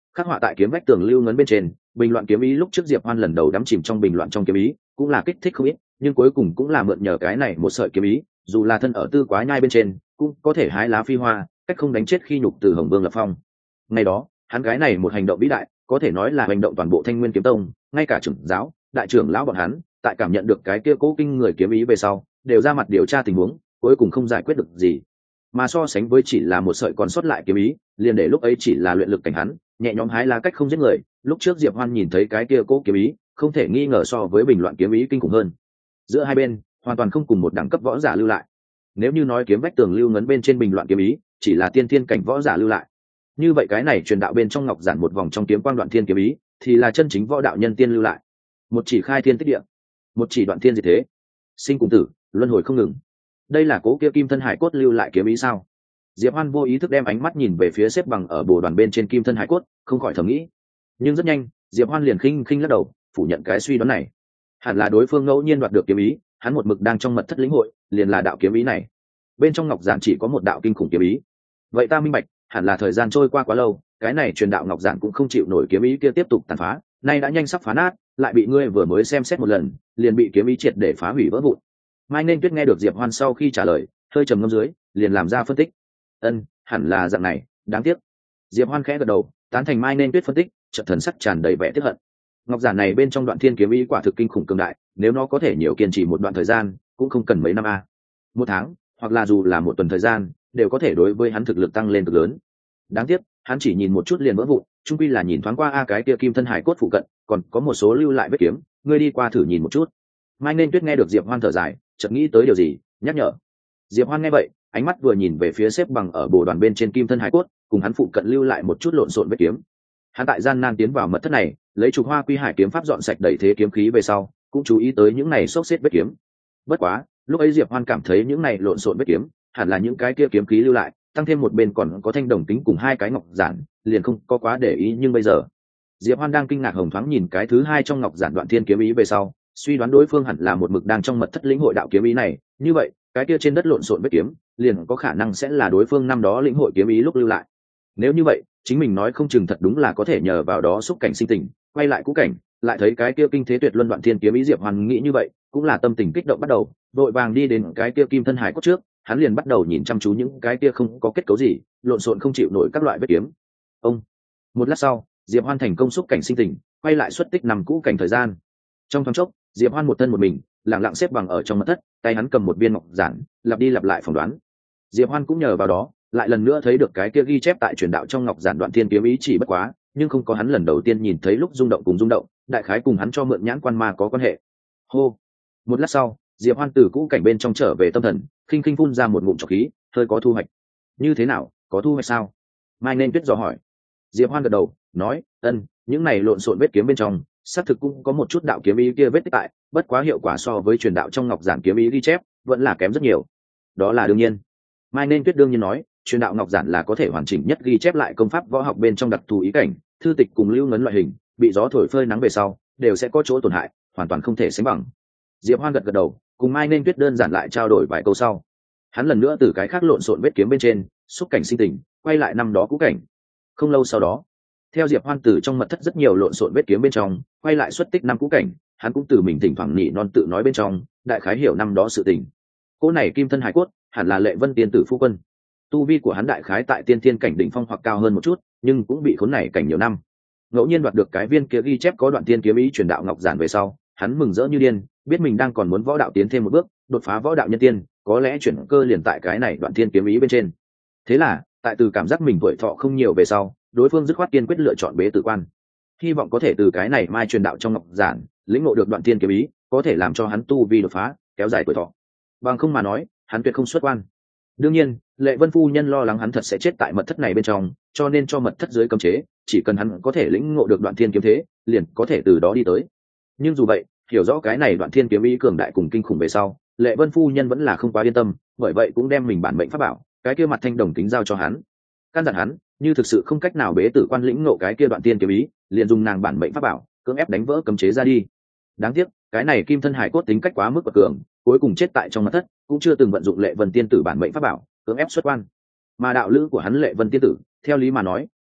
khắc họa tại kiếm vách tường lưu ngấn bên trên bình loạn kiếm ý lúc trước diệp hoan lần đầu đắm chìm trong bình loạn trong kiếm ý cũng là kích thích không ít, nhưng cuối cùng cũng là mượn nhờ cái này một sợi kiếm ý, dù là thân ở tư quá nhai bên trên cũng có thể hái lá phi hoa, cách không đánh chết khi nhục từ Hồng Vương lập phong. Ngày đó hắn cái này một hành động vĩ đại có thể nói là hành động toàn bộ Thanh Nguyên kiếm tông, ngay cả trưởng giáo đại trưởng lão bọn hắn tại cảm nhận được cái kia cố kinh người kiếm ý về sau đều ra mặt điều tra tình huống, cuối cùng không giải quyết được gì. Mà so sánh với chỉ là một sợi còn sót lại kiếm ý, liền để lúc ấy chỉ là luyện lực cảnh hắn nhẹ nhõm hái lá cách không giết người, lúc trước Diệp Hoan nhìn thấy cái kia cố kiếm ý không thể nghi ngờ so với bình loạn kiếm ý kinh khủng hơn. Giữa hai bên hoàn toàn không cùng một đẳng cấp võ giả lưu lại. Nếu như nói kiếm vách tường lưu ngấn bên trên bình loạn kiếm ý chỉ là tiên thiên cảnh võ giả lưu lại, như vậy cái này truyền đạo bên trong ngọc giản một vòng trong kiếm quang đoạn thiên kiếm ý thì là chân chính võ đạo nhân tiên lưu lại. Một chỉ khai thiên tích địa, một chỉ đoạn thiên diệt thế, sinh cùng tử luân hồi không ngừng. Đây là cố kia kim thân hải cốt lưu lại kiếm ý sao? Diệp Hoan vô ý thức đem ánh mắt nhìn về phía xếp bằng ở bồ đoàn bên trên kim thân hải cốt, không khỏi thầm nghĩ. Nhưng rất nhanh Diệp Hoan liền khinh khinh lắc đầu phủ nhận cái suy đoán này. Hẳn là đối phương ngẫu nhiên đoạt được kiếm ý, hắn một mực đang trong mật thất lĩnh hội liền là đạo kiếm ý này. Bên trong ngọc giản chỉ có một đạo kinh khủng kiếm ý. Vậy ta minh bạch, hẳn là thời gian trôi qua quá lâu, cái này truyền đạo ngọc giản cũng không chịu nổi kiếm ý kia tiếp tục tàn phá, nay đã nhanh sắp phá nát, lại bị ngươi vừa mới xem xét một lần liền bị kiếm ý triệt để phá hủy vỡ vụn. Mai Nên Tuyết nghe được Diệp Hoan sau khi trả lời hơi trầm ngâm dưới liền làm ra phân tích. Ân, hẳn là dạng này, đáng tiếc. Diệp Hoan khẽ gật đầu tán thành Mai Nên Tuyết phân tích, chợt thần sắc tràn đầy vẻ tiếc hận. Ngọc giản này bên trong đoạn thiên kiếm ý quả thực kinh khủng cường đại, nếu nó có thể nhiều kiên trì một đoạn thời gian cũng không cần mấy năm a, một tháng hoặc là dù là một tuần thời gian đều có thể đối với hắn thực lực tăng lên cực lớn. Đáng tiếc hắn chỉ nhìn một chút liền vỡ vụn, chung quy là nhìn thoáng qua a cái kia kim thân hải cốt phụ cận còn có một số lưu lại vết kiếm, ngươi đi qua thử nhìn một chút. Mai Nên Tuyết nghe được Diệp Hoan thở dài chợt nghĩ tới điều gì nhắc nhở. Diệp Hoan nghe vậy ánh mắt vừa nhìn về phía xếp bằng ở bồ đoàn bên trên kim thân hải cốt cùng hắn phụ cận lưu lại một chút lộn xộn vết kiếm. Hắn tại gian nan tiến vào mật thất này lấy trục hoa quy hải kiếm pháp dọn sạch đẩy thế kiếm khí về sau cũng chú ý tới những này xốc xếp vết kiếm. Bất quá lúc ấy Diệp Hoan cảm thấy những này lộn xộn vết kiếm hẳn là những cái kia kiếm khí lưu lại, tăng thêm một bên còn có thanh đồng tính cùng hai cái ngọc giản liền không có quá để ý. Nhưng bây giờ Diệp Hoan đang kinh ngạc hồng thoáng nhìn cái thứ hai trong ngọc giản đoạn thiên kiếm ý về sau suy đoán đối phương hẳn là một mực đang trong mật thất lĩnh hội đạo kiếm ý này, như vậy cái kia trên đất lộn xộn vết kiếm liền có khả năng sẽ là đối phương năm đó lĩnh hội kiếm ý lúc lưu lại. Nếu như vậy chính mình nói không chừng thật đúng là có thể nhờ vào đó xúc cảnh sinh tình, quay lại cũ cảnh, lại thấy cái kia kinh thế tuyệt luân đoạn thiên kiếm ý. Diệp Hoan nghĩ như vậy cũng là tâm tình kích động bắt đầu vội vàng đi đến cái kia kim thân hải cốt trước, hắn liền bắt đầu nhìn chăm chú những cái kia không có kết cấu gì lộn xộn không chịu nổi các loại vết kiếm. Ông một lát sau Diệp Hoan thành công xúc cảnh sinh tình, quay lại xuất tích nằm cũ cảnh thời gian. Trong thoáng chốc Diệp Hoan một thân một mình lặng lặng xếp bằng ở trong mật thất, tay hắn cầm một viên ngọc giản lặp đi lặp lại phỏng đoán. Diệp Hoan cũng nhờ vào đó lại lần nữa thấy được cái kia ghi chép tại truyền đạo trong ngọc giản đoạn thiên kiếm ý, chỉ bất quá nhưng không có hắn lần đầu tiên nhìn thấy lúc rung động cùng rung động, đại khái cùng hắn cho mượn nhãn quan ma có quan hệ. Hô một lát sau Diệp Hoan từ cũ cảnh bên trong trở về tâm thần, khinh khinh phun ra một ngụm trọc khí, hơi có thu hoạch. Như thế nào, có thu hoạch sao? Mai Nên Tuyết dò hỏi. Diệp Hoan gật đầu nói, ân, những này lộn xộn vết kiếm bên trong xác thực cũng có một chút đạo kiếm ý kia vết tích tại, bất quá hiệu quả so với truyền đạo trong ngọc giản kiếm ý ghi chép vẫn là kém rất nhiều. Đó là đương nhiên. Mai Nên Tuyết đương nhiên nói, truyền đạo ngọc giản là có thể hoàn chỉnh nhất ghi chép lại công pháp võ học bên trong đặc thù ý cảnh, thư tịch cùng lưu ngấn loại hình, bị gió thổi phơi nắng về sau đều sẽ có chỗ tổn hại, hoàn toàn không thể sánh bằng. Diệp Hoan gật gật đầu, cùng Mai Nên Tuyết đơn giản lại trao đổi vài câu sau, hắn lần nữa từ cái khác lộn xộn vết kiếm bên trên xúc cảnh sinh tình, quay lại năm đó cũ cảnh. Không lâu sau đó, theo Diệp Hoan từ trong mật thất rất nhiều lộn xộn vết kiếm bên trong quay lại xuất tích năm cũ cảnh, hắn cũng từ mình thỉnh thoảng nhị non tự nói bên trong đại khái hiểu năm đó sự tình. Cô này kim thân hải cốt hẳn là Lệ Vân tiên tử phu quân, tu vi của hắn đại khái tại tiên thiên cảnh đỉnh phong hoặc cao hơn một chút, nhưng cũng bị khốn này cảnh nhiều năm. Ngẫu nhiên đoạt được cái viên kia ghi chép có đoạn tiên kiếm ý truyền đạo ngọc giản về sau, hắn mừng rỡ như điên, biết mình đang còn muốn võ đạo tiến thêm một bước, đột phá võ đạo nhân tiên, có lẽ chuyển cơ liền tại cái này đoạn tiên kiếm ý bên trên. Thế là tại từ cảm giác mình tuổi thọ không nhiều về sau, đối phương dứt khoát kiên quyết lựa chọn bế tử quan, hy vọng có thể từ cái này mai truyền đạo trong ngọc giản lĩnh ngộ được đoạn tiên kiếm ý, có thể làm cho hắn tu vi đột phá, kéo dài tuổi thọ. Bằng không mà nói hắn tuyệt không xuất quan. Đương nhiên Lệ Vân phu nhân lo lắng hắn thật sẽ chết tại mật thất này bên trong, cho nên cho mật thất dưới cấm chế, chỉ cần hắn có thể lĩnh ngộ được đoạn thiên kiếm thế liền có thể từ đó đi tới. Nhưng dù vậy hiểu rõ cái này đoạn thiên kiếm ý cường đại cùng kinh khủng về sau, Lệ Vân phu nhân vẫn là không quá yên tâm, bởi vậy cũng đem mình bản mệnh pháp bảo cái kia mặt thanh đồng kính giao cho hắn, căn dặn hắn như thực sự không cách nào bế tử quan lĩnh ngộ cái kia đoạn tiên kiếm ý, liền dùng nàng bản mệnh pháp bảo cưỡng ép đánh vỡ cấm chế ra đi. Đáng tiếc cái này kim thân hải cốt tính cách quá mức bậc cường, cuối cùng chết tại trong mật thất, cũng chưa từng vận dụng Lệ Vân tiên tử bản mệnh pháp bảo cưỡng ép xuất quan. Mà đạo lữ của hắn Lệ Vân tiên tử theo lý mà nói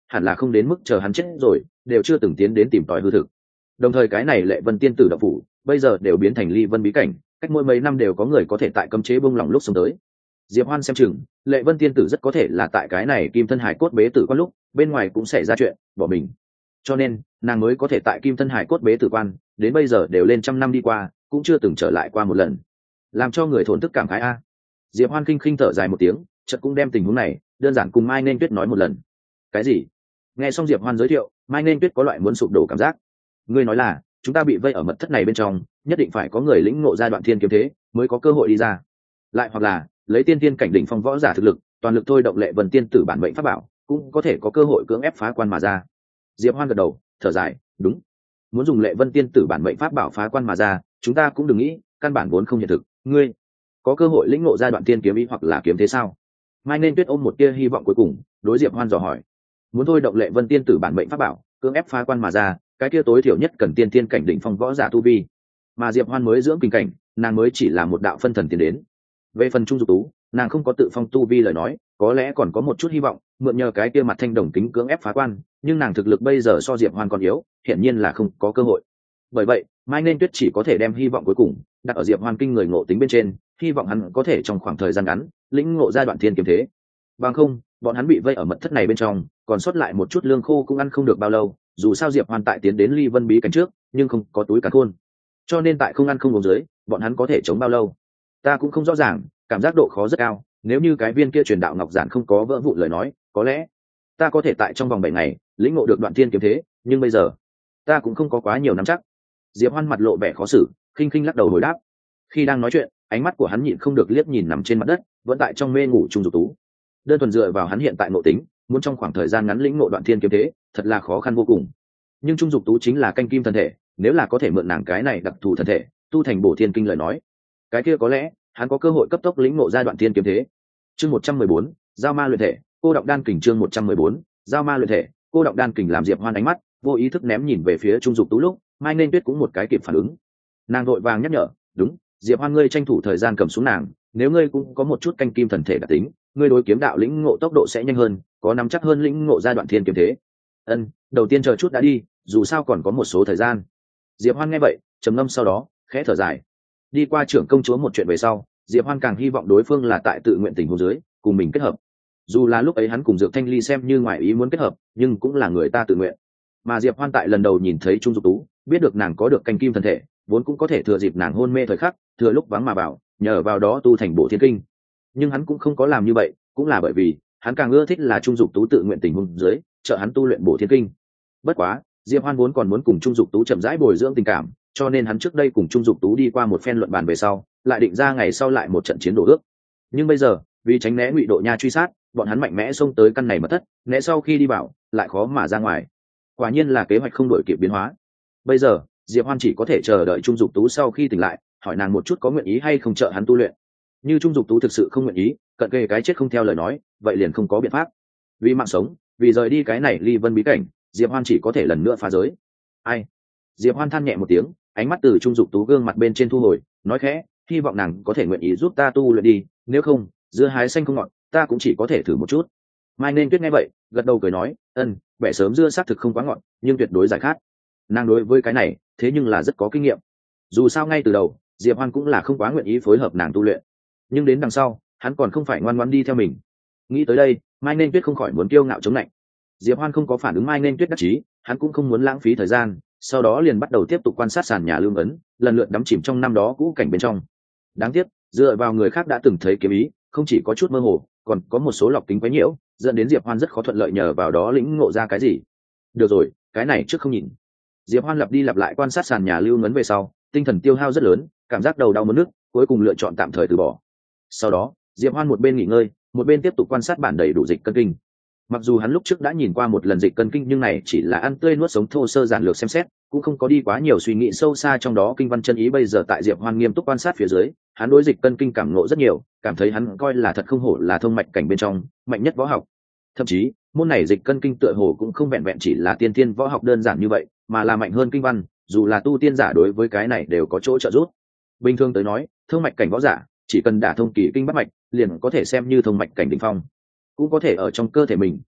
hẳn là không đến mức chờ hắn chết rồi đều chưa từng tiến đến tìm tòi hư thực. Đồng thời cái này Lệ Vân tiên tử đạo phủ bây giờ đều biến thành ly vân bí cảnh, cách mỗi mấy năm đều có người có thể tại cấm chế bông lỏng lúc sống tới. Diệp Hoan xem chừng Lệ Vân tiên tử rất có thể là tại cái này kim thân hải cốt bế tử quan lúc bên ngoài cũng xảy ra chuyện bỏ mình, cho nên nàng mới có thể tại kim thân hải cốt bế tử quan đến bây giờ đều lên trăm năm đi qua cũng chưa từng trở lại qua một lần, làm cho người thổn thức cảm khái a. Diệp Hoan khinh khinh thở dài một tiếng, chợt cũng đem tình huống này đơn giản cùng Mai Nên Tuyết nói một lần. Cái gì? Nghe xong Diệp Hoan giới thiệu, Mai Nên Tuyết có loại muốn sụp đổ cảm giác. Ngươi nói là chúng ta bị vây ở mật thất này bên trong, nhất định phải có người lĩnh ngộ ra đoạn thiên kiếm thế mới có cơ hội đi ra, lại hoặc là lấy tiên tiên cảnh đỉnh phong võ giả thực lực toàn lực thôi động Lệ Vân tiên tử bản mệnh pháp bảo cũng có thể có cơ hội cưỡng ép phá quan mà ra. Diệp Hoan gật đầu thở dài, đúng, muốn dùng Lệ Vân tiên tử bản mệnh pháp bảo phá quan mà ra, chúng ta cũng đừng nghĩ, căn bản vốn không hiện thực. Ngươi có cơ hội lĩnh ngộ ra đoạn tiên kiếm ý hoặc là kiếm thế sao? Mai Nên Tuyết ôm một tia hy vọng cuối cùng đối Diệp Hoan dò hỏi. Muốn thôi động Lệ Vân tiên tử bản mệnh pháp bảo cưỡng ép phá quan mà ra, cái kia tối thiểu nhất cần tiên tiên cảnh đỉnh phong võ giả tu vi, mà Diệp Hoan mới dưỡng kinh cảnh, nàng mới chỉ là một đạo phân thần tiến đến. Về phần Trung Dục Tú, nàng không có tự phong tu vi lời nói, có lẽ còn có một chút hy vọng mượn nhờ cái kia mặt thanh đồng kính cưỡng ép phá quan, nhưng nàng thực lực bây giờ so Diệp Hoan còn yếu, hiển nhiên là không có cơ hội. Bởi vậy, Mai Nên Tuyết chỉ có thể đem hy vọng cuối cùng đặt ở Diệp Hoan kinh người ngộ tính bên trên, hy vọng hắn có thể trong khoảng thời gian ngắn lĩnh ngộ ra đoạn thiên kiếm thế. Bằng không, bọn hắn bị vây ở mật thất này bên trong, còn sót lại một chút lương khô cũng ăn không được bao lâu, dù sao Diệp Hoan tại tiến đến Ly Vân bí cảnh trước, nhưng không có túi càn khôn. Cho nên tại không ăn không uống dưới, bọn hắn có thể chống bao lâu? Ta cũng không rõ ràng, cảm giác độ khó rất cao, nếu như cái viên kia truyền đạo ngọc giản không có vỡ vụn lời nói, có lẽ ta có thể tại trong vòng bảy ngày lĩnh ngộ được đoạn thiên kiếm thế, nhưng bây giờ, ta cũng không có quá nhiều nắm chắc. Diệp Hoan mặt lộ vẻ khó xử, khinh khinh lắc đầu hồi đáp. Khi đang nói chuyện, ánh mắt của hắn nhịn không được liếc nhìn nằm trên mặt đất, vẫn tại trong mê ngủ Trung Dục Tú. Đơn thuần dựa vào hắn hiện tại nội tính, muốn trong khoảng thời gian ngắn lĩnh ngộ đoạn thiên kiếm thế, thật là khó khăn vô cùng. Nhưng Trung Dục Tú chính là canh kim thân thể, nếu là có thể mượn nàng cái này đặc thù thân thể, tu thành Bổ Thiên Kinh lời nói, cái kia có lẽ hắn có cơ hội cấp tốc lĩnh ngộ ra đoạn thiên kiếm thế. Chương một trăm mười bốn, giao ma luyện thể, cô động đan kình. Chương một trăm mười bốn, giao ma luyện thể, cô động đan kình. Làm Diệp Hoan ánh mắt vô ý thức ném nhìn về phía Trung Dục Tú lúc, Mai Nên Tuyết cũng một cái kịp phản ứng. Nàng vội vàng nhắc nhở, đúng, Diệp Hoan ngươi tranh thủ thời gian cầm xuống nàng, nếu ngươi cũng có một chút canh kim thần thể đặc tính, ngươi đối kiếm đạo lĩnh ngộ tốc độ sẽ nhanh hơn, có nắm chắc hơn lĩnh ngộ ra đoạn thiên kiếm thế. Ân, đầu tiên chờ chút đã đi, dù sao còn có một số thời gian. Diệp Hoan nghe vậy, trầm ngâm sau đó, khẽ thở dài. Đi qua trưởng công chúa một chuyện về sau, Diệp Hoan càng hy vọng đối phương là tại tự nguyện tình huống dưới, cùng mình kết hợp. Dù là lúc ấy hắn cùng Dược Thanh Ly xem như ngoài ý muốn kết hợp, nhưng cũng là người ta tự nguyện. Mà Diệp Hoan tại lần đầu nhìn thấy Trung Dục Tú, biết được nàng có được canh kim thần thể, vốn cũng có thể thừa dịp nàng hôn mê thời khắc, thừa lúc vắng mà vào, nhờ vào đó tu thành Bổ Thiên Kinh. Nhưng hắn cũng không có làm như vậy, cũng là bởi vì hắn càng ưa thích là Trung Dục Tú tự nguyện tình huống dưới, trợ hắn tu luyện Bổ Thiên Kinh. Bất quá, Diệp Hoan vốn còn muốn cùng Trung Dục Tú chậm rãi bồi dưỡng tình cảm, cho nên hắn trước đây cùng Trung Dục Tú đi qua một phen luận bàn về sau, lại định ra ngày sau lại một trận chiến đổ ước. Nhưng bây giờ, vì tránh né Ngụy Độ Nha truy sát, bọn hắn mạnh mẽ xông tới căn này mật thất, né sau khi đi vào, lại khó mà ra ngoài. Quả nhiên là kế hoạch không đổi kịp biến hóa. Bây giờ, Diệp Hoan chỉ có thể chờ đợi Trung Dục Tú sau khi tỉnh lại, hỏi nàng một chút có nguyện ý hay không trợ hắn tu luyện. Như Trung Dục Tú thực sự không nguyện ý, cận kề cái chết không theo lời nói, vậy liền không có biện pháp. Vì mạng sống, vì rời đi cái này Ly Vân bí cảnh, Diệp Hoan chỉ có thể lần nữa phá giới. Ai? Diệp Hoan than nhẹ một tiếng, ánh mắt từ Trung Dục Tú gương mặt bên trên thu hồi, nói khẽ, hy vọng nàng có thể nguyện ý giúp ta tu luyện đi, nếu không, dưa hái xanh không ngọt, ta cũng chỉ có thể thử một chút. Mai Nên Tuyết nghe vậy, gật đầu cười nói, ân, bẻ sớm dưa xác thực không quá ngọt, nhưng tuyệt đối giải khát. Nàng đối với cái này, thế nhưng là rất có kinh nghiệm. Dù sao ngay từ đầu, Diệp Hoan cũng là không quá nguyện ý phối hợp nàng tu luyện, nhưng đến đằng sau, hắn còn không phải ngoan ngoãn đi theo mình. Nghĩ tới đây, Mai Nên Tuyết không khỏi muốn kiêu ngạo chống lạnh. Diệp Hoan không có phản ứng Mai Nên Tuyết đắc chí, hắn cũng không muốn lãng phí thời gian, sau đó liền bắt đầu tiếp tục quan sát sàn nhà lương ấn, lần lượt đắm chìm trong năm đó cũ cảnh bên trong. Đáng tiếc, dựa vào người khác đã từng thấy kiếm ý, không chỉ có chút mơ hồ, còn có một số lọc kính quấy nhiễu, dẫn đến Diệp Hoan rất khó thuận lợi nhờ vào đó lĩnh ngộ ra cái gì. Được rồi, cái này trước không nhìn. Diệp Hoan lặp đi lặp lại quan sát sàn nhà lưu ngấn về sau, tinh thần tiêu hao rất lớn, cảm giác đầu đau muốn nức, cuối cùng lựa chọn tạm thời từ bỏ. Sau đó, Diệp Hoan một bên nghỉ ngơi, một bên tiếp tục quan sát bản đầy đủ dịch cân kinh. Mặc dù hắn lúc trước đã nhìn qua một lần dịch cân kinh, nhưng này chỉ là ăn tươi nuốt sống thô sơ giản lược xem xét, cũng không có đi quá nhiều suy nghĩ sâu xa trong đó kinh văn chân ý. Bây giờ tại Diệp Hoan nghiêm túc quan sát phía dưới, hắn đối dịch cân kinh cảm ngộ rất nhiều, cảm thấy hắn coi là thật không hổ là thông mạch cảnh bên trong mạnh nhất võ học. Thậm chí, môn này dịch cân kinh tựa hồ cũng không vẹn vẹn chỉ là tiên tiên võ học đơn giản như vậy, mà là mạnh hơn kinh văn, dù là tu tiên giả đối với cái này đều có chỗ trợ giúp. Bình thường tới nói, thông mạch cảnh võ giả chỉ cần đả thông kỳ kinh bát mạch, liền có thể xem như thông mạch cảnh đỉnh phong, cũng có thể ở trong cơ thể mình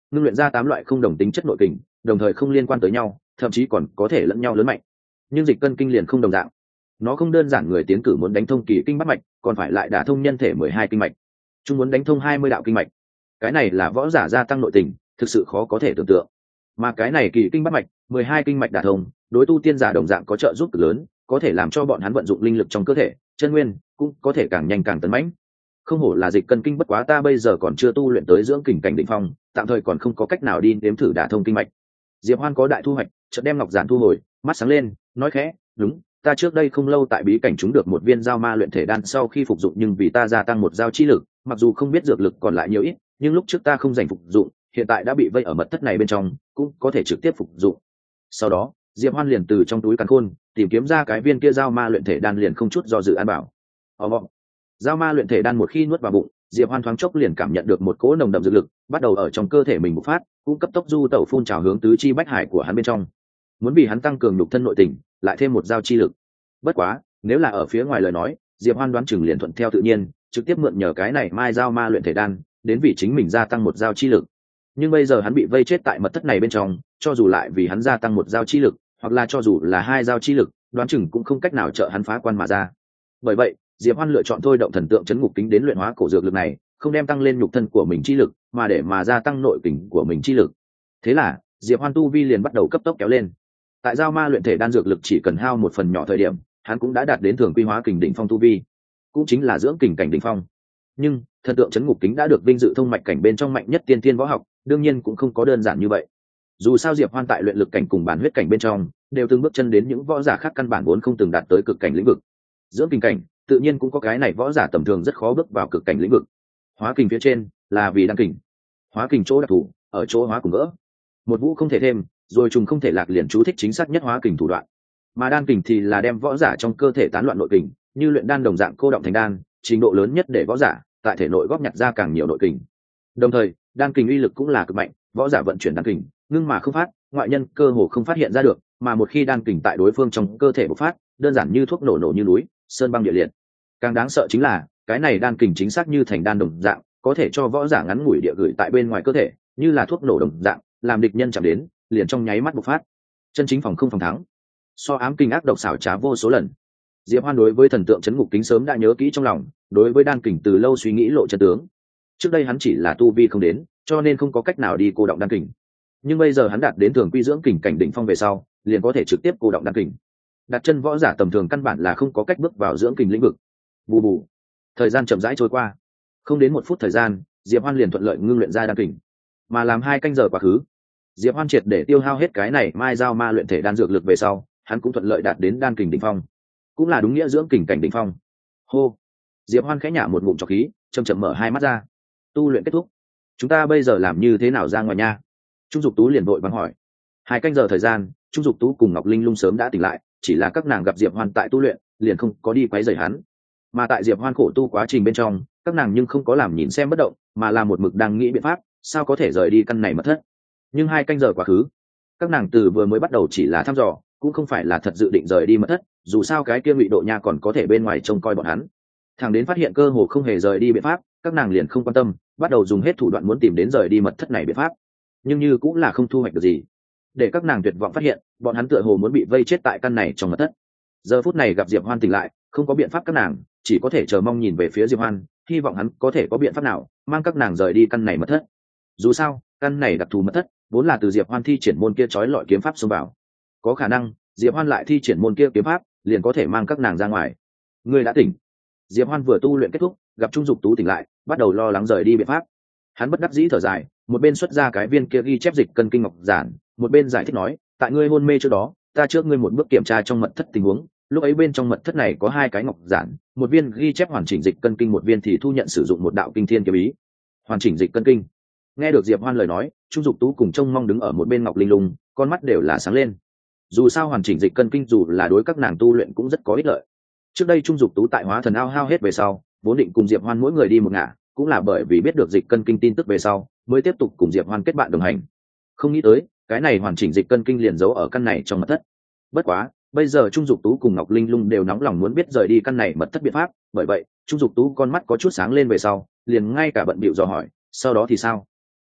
ngưng luyện ra tám loại không đồng tính chất nội kình, đồng thời không liên quan tới nhau, thậm chí còn có thể lẫn nhau lớn mạnh. Nhưng dịch cân kinh liền không đồng dạng, nó không đơn giản người tiến cử muốn đánh thông kỳ kinh bát mạch, còn phải lại đả thông nhân thể mười hai kinh mạch, chúng muốn đánh thông hai mươi đạo kinh mạch. Cái này là võ giả gia tăng nội tình, thực sự khó có thể tưởng tượng. Mà cái này kỳ kinh bát mạch, mười hai kinh mạch đả thông, đối tu tiên giả đồng dạng có trợ giúp cực lớn, có thể làm cho bọn hắn vận dụng linh lực trong cơ thể, chân nguyên cũng có thể càng nhanh càng tấn mãnh. Không hổ là dịch cân kinh, bất quá ta bây giờ còn chưa tu luyện tới dưỡng kình cảnh đỉnh phong, tạm thời còn không có cách nào đi nếm thử đả thông kinh mạch. Diệp Hoan có đại thu hoạch, chợt đem ngọc giản thu hồi, mắt sáng lên, nói khẽ, đúng, ta trước đây không lâu tại bí cảnh trúng được một viên giao ma luyện thể đan, sau khi phục dụng nhưng vì ta gia tăng một giao chi lực, mặc dù không biết dược lực còn lại nhiều ít, nhưng lúc trước ta không dành phục dụng, hiện tại đã bị vây ở mật thất này bên trong, cũng có thể trực tiếp phục dụng. Sau đó, Diệp Hoan liền từ trong túi càn khôn tìm kiếm ra cái viên kia giao ma luyện thể đan, liền không chút do dự ăn bảo. Ồ vọng, giao ma luyện thể đan một khi nuốt vào bụng, Diệp Hoan thoáng chốc liền cảm nhận được một cỗ nồng đậm dược lực bắt đầu ở trong cơ thể mình bộc phát, cũng cấp tốc du tẩu phun trào hướng tứ chi bách hải của hắn bên trong, muốn vì hắn tăng cường nhục thân nội tình, lại thêm một giao chi lực. Bất quá, nếu là ở phía ngoài lời nói, Diệp Hoan đoán chừng liền thuận theo tự nhiên, trực tiếp mượn nhờ cái này mai giao ma luyện thể đan, đến vì chính mình gia tăng một giao chi lực. Nhưng bây giờ hắn bị vây chết tại mật thất này bên trong, cho dù lại vì hắn gia tăng một giao chi lực, hoặc là cho dù là hai giao chi lực, đoán chừng cũng không cách nào trợ hắn phá quan mà ra. Bởi vậy, Diệp Hoan lựa chọn thôi động thần tượng chấn ngục kính đến luyện hóa cổ dược lực này, không đem tăng lên nhục thân của mình chi lực, mà để mà gia tăng nội kình của mình chi lực. Thế là, Diệp Hoan tu vi liền bắt đầu cấp tốc kéo lên. Tại giao ma luyện thể đan dược lực chỉ cần hao một phần nhỏ thời điểm, hắn cũng đã đạt đến thường quy hóa kình đỉnh phong tu vi, cũng chính là dưỡng kình cảnh đỉnh phong. Nhưng thần tượng chấn ngục kính đã được vinh dự thông mạch cảnh bên trong mạnh nhất tiên tiên võ học, đương nhiên cũng không có đơn giản như vậy. Dù sao Diệp Hoan tại luyện lực cảnh cùng bản huyết cảnh bên trong đều từng bước chân đến những võ giả khác căn bản vốn không từng đạt tới cực cảnh lĩnh vực. Dưỡng kình cảnh tự nhiên cũng có cái này võ giả tầm thường rất khó bước vào cực cảnh lĩnh vực. Hóa kình phía trên là vì đan kình, hóa kình chỗ đặc thù ở chỗ hóa cùng gỡ, một vũ không thể thêm, rồi trùng không thể lạc, liền chú thích chính xác nhất hóa kình thủ đoạn. Mà đan kình thì là đem võ giả trong cơ thể tán loạn nội kình, như luyện đan đồng dạng cô động thành đan, trình độ lớn nhất để võ giả tại thể nội góp nhặt ra càng nhiều nội kình. Đồng thời, đan kình uy lực cũng là cực mạnh, võ giả vận chuyển đan kình, ngưng mà không phát, ngoại nhân cơ hồ không phát hiện ra được, mà một khi đan kình tại đối phương trong cơ thể bộc phát, đơn giản như thuốc nổ nổ như núi, sơn băng địa liệt. Càng đáng sợ chính là, cái này đan kình chính xác như thành đan đồng dạng, có thể cho võ giả ngắn ngủi địa gửi tại bên ngoài cơ thể, như là thuốc nổ đồng dạng, làm địch nhân chạm đến, liền trong nháy mắt bộc phát. Chân chính phòng không phòng thắng. So ám kình ác độc xảo trá vô số lần. Diệp Hoan đối với thần tượng chấn ngục kính sớm đã nhớ kỹ trong lòng, đối với đan kình từ lâu suy nghĩ lộ chân tướng. Trước đây hắn chỉ là tu vi không đến, cho nên không có cách nào đi cô động đan kình. Nhưng bây giờ hắn đạt đến thường quy dưỡng kình cảnh đỉnh phong về sau, liền có thể trực tiếp cô động đan kình. Đặt chân võ giả tầm thường căn bản là không có cách bước vào dưỡng kình lĩnh vực. Bù bù. Thời gian chậm rãi trôi qua, không đến một phút thời gian, Diệp Hoan liền thuận lợi ngưng luyện ra đan kình. Mà làm hai canh giờ quá khứ, Diệp Hoan triệt để tiêu hao hết cái này mai giao ma luyện thể đan dược lực về sau, hắn cũng thuận lợi đạt đến đan kình đỉnh phong, cũng là đúng nghĩa dưỡng kình cảnh đỉnh phong. Hô. Diệp Hoan khẽ nhả một ngụm trọc khí, chậm chậm mở hai mắt ra. Tu luyện kết thúc, chúng ta bây giờ làm như thế nào ra ngoài nha? Trung Dục Tú liền vội vàng hỏi. Hai canh giờ thời gian, Trung Dục Tú cùng Ngọc Linh Lung sớm đã tỉnh lại, chỉ là các nàng gặp Diệp Hoan tại tu luyện, liền không có đi quấy rầy hắn. Mà tại Diệp Hoan khổ tu quá trình bên trong, các nàng nhưng không có làm nhìn xem bất động, mà là một mực đang nghĩ biện pháp, sao có thể rời đi căn này mật thất. Nhưng hai canh giờ quá khứ, các nàng từ vừa mới bắt đầu chỉ là thăm dò, cũng không phải là thật dự định rời đi mật thất, dù sao cái kia Ngụy Độ Nha còn có thể bên ngoài trông coi bọn hắn. Thằng đến phát hiện cơ hồ không hề rời đi biện pháp, các nàng liền không quan tâm, bắt đầu dùng hết thủ đoạn muốn tìm đến rời đi mật thất này biện pháp, nhưng như cũng là không thu hoạch được gì. Để các nàng tuyệt vọng phát hiện, bọn hắn tựa hồ muốn bị vây chết tại căn này trong mật thất. Giờ phút này gặp Diệp Hoan tỉnh lại, không có biện pháp, các nàng chỉ có thể chờ mong nhìn về phía Diệp Hoan, hy vọng hắn có thể có biện pháp nào mang các nàng rời đi căn này mật thất. Dù sao, căn này đặc thù mật thất vốn là từ Diệp Hoan thi triển môn kia chói lọi kiếm pháp xông vào, có khả năng Diệp Hoan lại thi triển môn kia kiếm pháp, liền có thể mang các nàng ra ngoài. Người đã tỉnh. Diệp Hoan vừa tu luyện kết thúc, gặp Trung Dục Tú tỉnh lại, bắt đầu lo lắng rời đi biện pháp. Hắn bất đắc dĩ thở dài, một bên xuất ra cái viên kia ghi chép dịch cân kinh ngọc giản, một bên giải thích nói, tại ngươi hôn mê trước đó, ta trước ngươi một bước kiểm tra trong mật thất tình huống, lúc ấy bên trong mật thất này có hai cái ngọc giản, một viên ghi chép hoàn chỉnh dịch cân kinh, một viên thì thu nhận sử dụng một đạo kinh thiên kiếm ý. Hoàn chỉnh dịch cân kinh. Nghe được Diệp Hoan lời nói, Trung Dục Tú cùng trông mong đứng ở một bên Ngọc Linh Lung, con mắt đều là sáng lên. Dù sao hoàn chỉnh dịch cân kinh dù là đối các nàng tu luyện cũng rất có ích lợi. Trước đây Trung Dục Tú tại hóa thần ao hao hết về sau, vốn định cùng Diệp Hoan mỗi người đi một ngả, cũng là bởi vì biết được dịch cân kinh tin tức về sau, mới tiếp tục cùng Diệp Hoan kết bạn đồng hành. Không nghĩ tới, cái này hoàn chỉnh dịch cân kinh liền giấu ở căn này trong mật thất. Bất quá, bây giờ Trung Dục Tú cùng Ngọc Linh Lung đều nóng lòng muốn biết rời đi căn này mật thất biện pháp, bởi vậy, Trung Dục Tú con mắt có chút sáng lên về sau, liền ngay cả bận bịu dò hỏi, sau đó thì sao?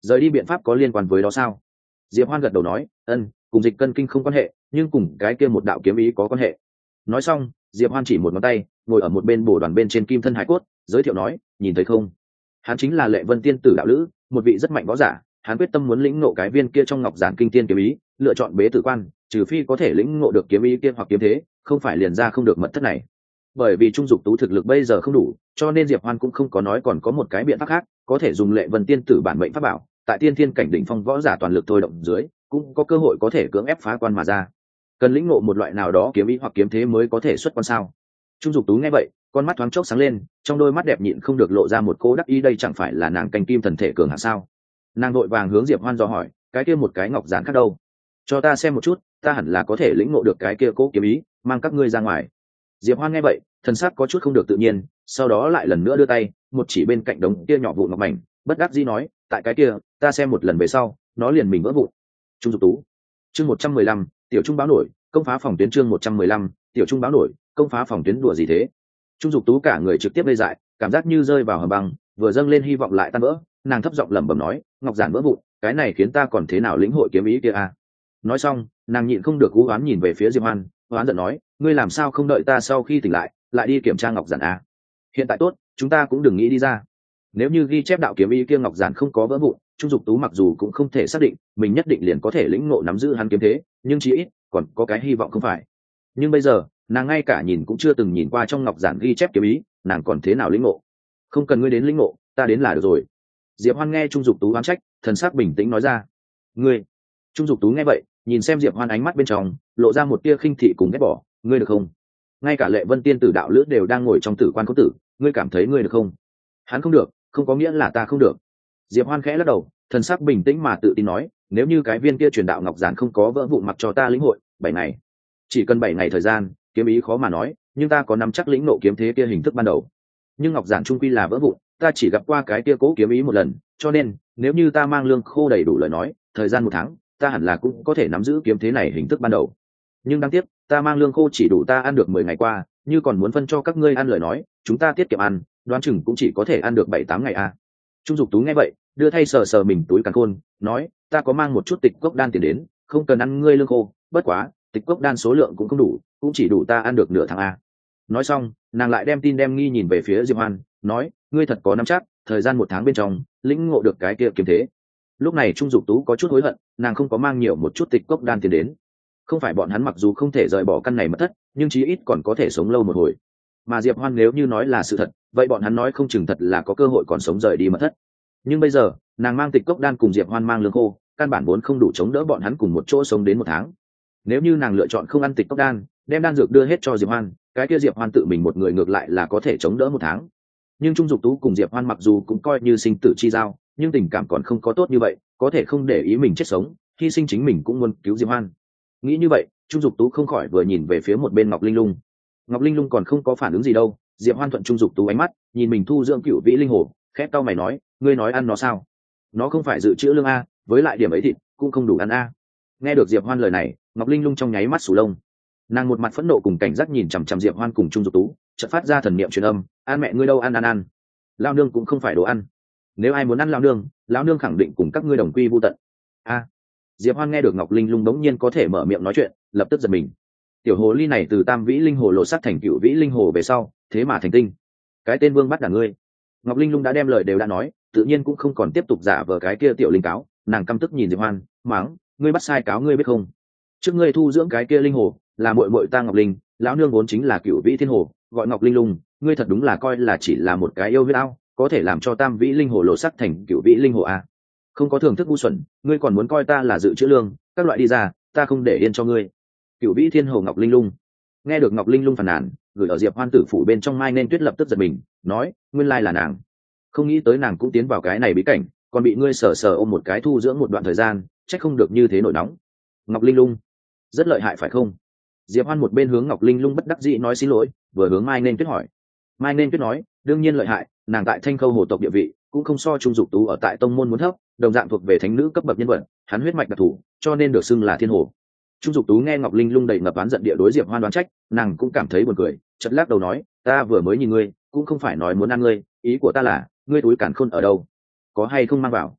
Rời đi biện pháp có liên quan với đó sao? Diệp Hoan gật đầu nói, ân, cùng dịch cân kinh không quan hệ, nhưng cùng cái kia một đạo kiếm ý có quan hệ. Nói xong, Diệp Hoan chỉ một ngón tay, ngồi ở một bên bổ đoàn bên trên kim thân hải cốt, giới thiệu nói, nhìn thấy không? Hắn chính là Lệ Vân Tiên tử đạo lữ, một vị rất mạnh võ giả, hắn quyết tâm muốn lĩnh ngộ cái viên kia trong ngọc giản kinh tiên kiếm ý, lựa chọn bế tử quan, trừ phi có thể lĩnh ngộ được kiếm ý kia hoặc kiếm thế, không phải liền ra không được mật thất này. Bởi vì Trung Dục Tú thực lực bây giờ không đủ, cho nên Diệp Hoan cũng không có nói còn có một cái biện pháp khác, có thể dùng Lệ Vân Tiên tử bản mệnh pháp bảo, tại tiên thiên cảnh đỉnh phong võ giả toàn lực thôi động dưới, cũng có cơ hội có thể cưỡng ép phá quan mà ra. Cần lĩnh ngộ một loại nào đó kiếm ý hoặc kiếm thế mới có thể xuất quan sao? Trung Dục Tú nghe vậy, con mắt thoáng chốc sáng lên, trong đôi mắt đẹp nhịn không được lộ ra một cố đắc ý, đây chẳng phải là nàng canh kim thần thể cường hạng sao? Nàng vội vàng hướng Diệp Hoan dò hỏi, cái kia một cái ngọc giản khác đâu? Cho ta xem một chút, ta hẳn là có thể lĩnh ngộ được cái kia cố kiếm ý, mang các ngươi ra ngoài. Diệp Hoan nghe vậy, thần sắc có chút không được tự nhiên, sau đó lại lần nữa đưa tay, một chỉ bên cạnh đống kia nhỏ vụn ngọc mảnh, bất đắc dĩ nói, tại cái kia, ta xem một lần về sau, nó liền mình vỡ vụn. Trung Dục Tú. Chương một trăm mười lăm, tiểu trung báo nổi, công phá phòng tuyến, chương một trăm mười lăm, tiểu trung báo nổi, công phá phòng tuyến, đùa gì thế? Trung Dục Tú cả người trực tiếp lây dại, cảm giác như rơi vào hầm băng, vừa dâng lên hy vọng lại tan vỡ, nàng thấp giọng lẩm bẩm nói, ngọc giản vỡ vụn, cái này khiến ta còn thế nào lĩnh hội kiếm ý kia à? Nói xong, nàng nhịn không được cú oán nhìn về phía Diệp Hoan, oán giận nói, ngươi làm sao không đợi ta sau khi tỉnh lại, lại đi kiểm tra ngọc giản à? Hiện tại tốt, chúng ta cũng đừng nghĩ đi ra. Nếu như ghi chép đạo kiếm ý kia ngọc giản không có vỡ vụn, Trung Dục Tú mặc dù cũng không thể xác định mình nhất định liền có thể lĩnh ngộ nắm giữ hắn kiếm thế, nhưng chí ít còn có cái hy vọng không phải. Nhưng bây giờ, nàng ngay cả nhìn cũng chưa từng nhìn qua trong ngọc giản ghi chép kiếm ý, nàng còn thế nào lĩnh ngộ? Không cần ngươi đến lĩnh ngộ, ta đến là được rồi. Diệp Hoan nghe Trung Dục Tú oán trách, thần sắc bình tĩnh nói ra. Ngươi? Trung Dục Tú nghe vậy, nhìn xem Diệp Hoan ánh mắt bên trong lộ ra một tia khinh thị cùng ghét bỏ, ngươi được không? Ngay cả Lệ Vân Tiên tử đạo lữ đều đang ngồi trong tử quan cốt tử, ngươi cảm thấy ngươi được không? Hắn không được, không có nghĩa là ta không được. Diệp Hoan khẽ lắc đầu, thần sắc bình tĩnh mà tự tin nói, nếu như cái viên kia truyền đạo ngọc giản không có vỡ vụn, mặc cho ta lĩnh hội bảy ngày, chỉ cần bảy ngày thời gian, kiếm ý khó mà nói, nhưng ta có nắm chắc lĩnh ngộ kiếm thế kia hình thức ban đầu. Nhưng ngọc giản trung quy là vỡ vụn, ta chỉ gặp qua cái kia cố kiếm ý một lần, cho nên nếu như ta mang lương khô đầy đủ lời nói, thời gian một tháng, ta hẳn là cũng có thể nắm giữ kiếm thế này hình thức ban đầu. Nhưng đáng tiếc, ta mang lương khô chỉ đủ ta ăn được mười ngày qua, như còn muốn phân cho các ngươi ăn lời nói, chúng ta tiết kiệm ăn, đoán chừng cũng chỉ có thể ăn được bảy tám ngày à. Trung Dục Tú nghe vậy, đưa thay sờ sờ mình túi càn khôn, nói, ta có mang một chút tịch cốc đan tiền đến, không cần ăn ngươi lương khô, bất quá tịch cốc đan số lượng cũng không đủ, cũng chỉ đủ ta ăn được nửa tháng a. Nói xong, nàng lại đem tin đem nghi nhìn về phía Diệp Hoan, nói, ngươi thật có nắm chắc thời gian một tháng bên trong lĩnh ngộ được cái kia kiếm thế? Lúc này Trung Dục Tú có chút hối hận, nàng không có mang nhiều một chút tịch cốc đan tiền đến. Không phải bọn hắn mặc dù không thể rời bỏ căn này mật thất, nhưng chí ít còn có thể sống lâu một hồi. Mà Diệp Hoan nếu như nói là sự thật, vậy bọn hắn nói không chừng thật là có cơ hội còn sống rời đi mật thất. Nhưng bây giờ, nàng mang tịch cốc đan cùng Diệp Hoan mang lương khô, căn bản vốn không đủ chống đỡ bọn hắn cùng một chỗ sống đến một tháng. Nếu như nàng lựa chọn không ăn tịch cốc đan, đem đan dược đưa hết cho Diệp Hoan, cái kia Diệp Hoan tự mình một người ngược lại là có thể chống đỡ một tháng. Nhưng Trung Dục Tú cùng Diệp Hoan mặc dù cũng coi như sinh tử chi giao, nhưng tình cảm còn không có tốt như vậy, có thể không để ý mình chết sống, hy sinh chính mình cũng muốn cứu Diệp Hoan. Nghĩ như vậy, Trung Dục Tú không khỏi vừa nhìn về phía một bên Ngọc Linh Lung. Ngọc Linh Lung còn không có phản ứng gì đâu, Diệp Hoan thuận Trung Dục Tú ánh mắt, nhìn mình thu dưỡng cựu vĩ linh hồ, khép cau mày nói, ngươi nói ăn nó sao? Nó không phải dự trữ lương a, với lại điểm ấy thịt cũng không đủ ăn a. Nghe được Diệp Hoan lời này, Ngọc Linh Lung trong nháy mắt sù lông. Nàng một mặt phẫn nộ cùng cảnh giác nhìn chằm chằm Diệp Hoan cùng Trung Dục Tú, chợt phát ra thần niệm truyền âm, ăn mẹ ngươi đâu, ăn ăn ăn. Lão nương cũng không phải đồ ăn. Nếu ai muốn ăn lão nương, lão nương khẳng định cùng các ngươi đồng quy vu tận. A. Diệp Hoan nghe được Ngọc Linh Lung đống nhiên có thể mở miệng nói chuyện, lập tức giật mình. Tiểu hồ ly này từ tam vĩ linh hồ lộ sắc thành cựu vĩ linh hồ về sau, thế mà thành tinh. Cái tên vương bắt đả ngươi. Ngọc Linh Lung đã đem lời đều đã nói, tự nhiên cũng không còn tiếp tục giả vờ cái kia tiểu linh cáo, nàng căm tức nhìn Diệp Hoan, mắng, ngươi bắt sai cáo ngươi biết không? Trước ngươi thu dưỡng cái kia linh hồ, là muội muội ta Ngọc Linh, lão nương vốn chính là cựu vĩ thiên hồ, gọi Ngọc Linh Lung, ngươi thật đúng là coi là chỉ là một cái yêu huyết ao, có thể làm cho tam vĩ linh hồ lộ sắc thành cựu vĩ linh hồ à? Không có thưởng thức ngu xuẩn, ngươi còn muốn coi ta là dự trữ lương, các loại đi ra, ta không để yên cho ngươi. Cựu vĩ thiên hồ Ngọc Linh Lung. Nghe được Ngọc Linh Lung phàn nàn, gửi ở Diệp Hoan tử phủ bên trong Mai Nên Tuyết lập tức giật mình, nói, nguyên lai là nàng. Không nghĩ tới nàng cũng tiến vào cái này bí cảnh, còn bị ngươi sờ sờ ôm một cái thu dưỡng một đoạn thời gian, trách không được như thế nổi nóng. Ngọc Linh Lung, rất lợi hại phải không? Diệp Hoan một bên hướng Ngọc Linh Lung bất đắc dĩ nói xin lỗi, vừa hướng Mai Nên Tuyết hỏi. Mai Nên Tuyết nói, đương nhiên lợi hại, nàng tại Thanh Khâu hồ tộc địa vị cũng không so Trung Dục Tú ở tại tông môn muốn thấp, đồng dạng thuộc về thánh nữ cấp bậc nhân vật, hắn huyết mạch đặc thù, cho nên được xưng là thiên hồ. Trung Dục Tú nghe Ngọc Linh Lung đầy ngập oán giận địa đối Diệp Hoan đoán trách, nàng cũng cảm thấy buồn cười, chợt lắc đầu nói, ta vừa mới nhìn ngươi, cũng không phải nói muốn ăn ngươi, ý của ta là, ngươi túi càn khôn ở đâu, có hay không mang vào?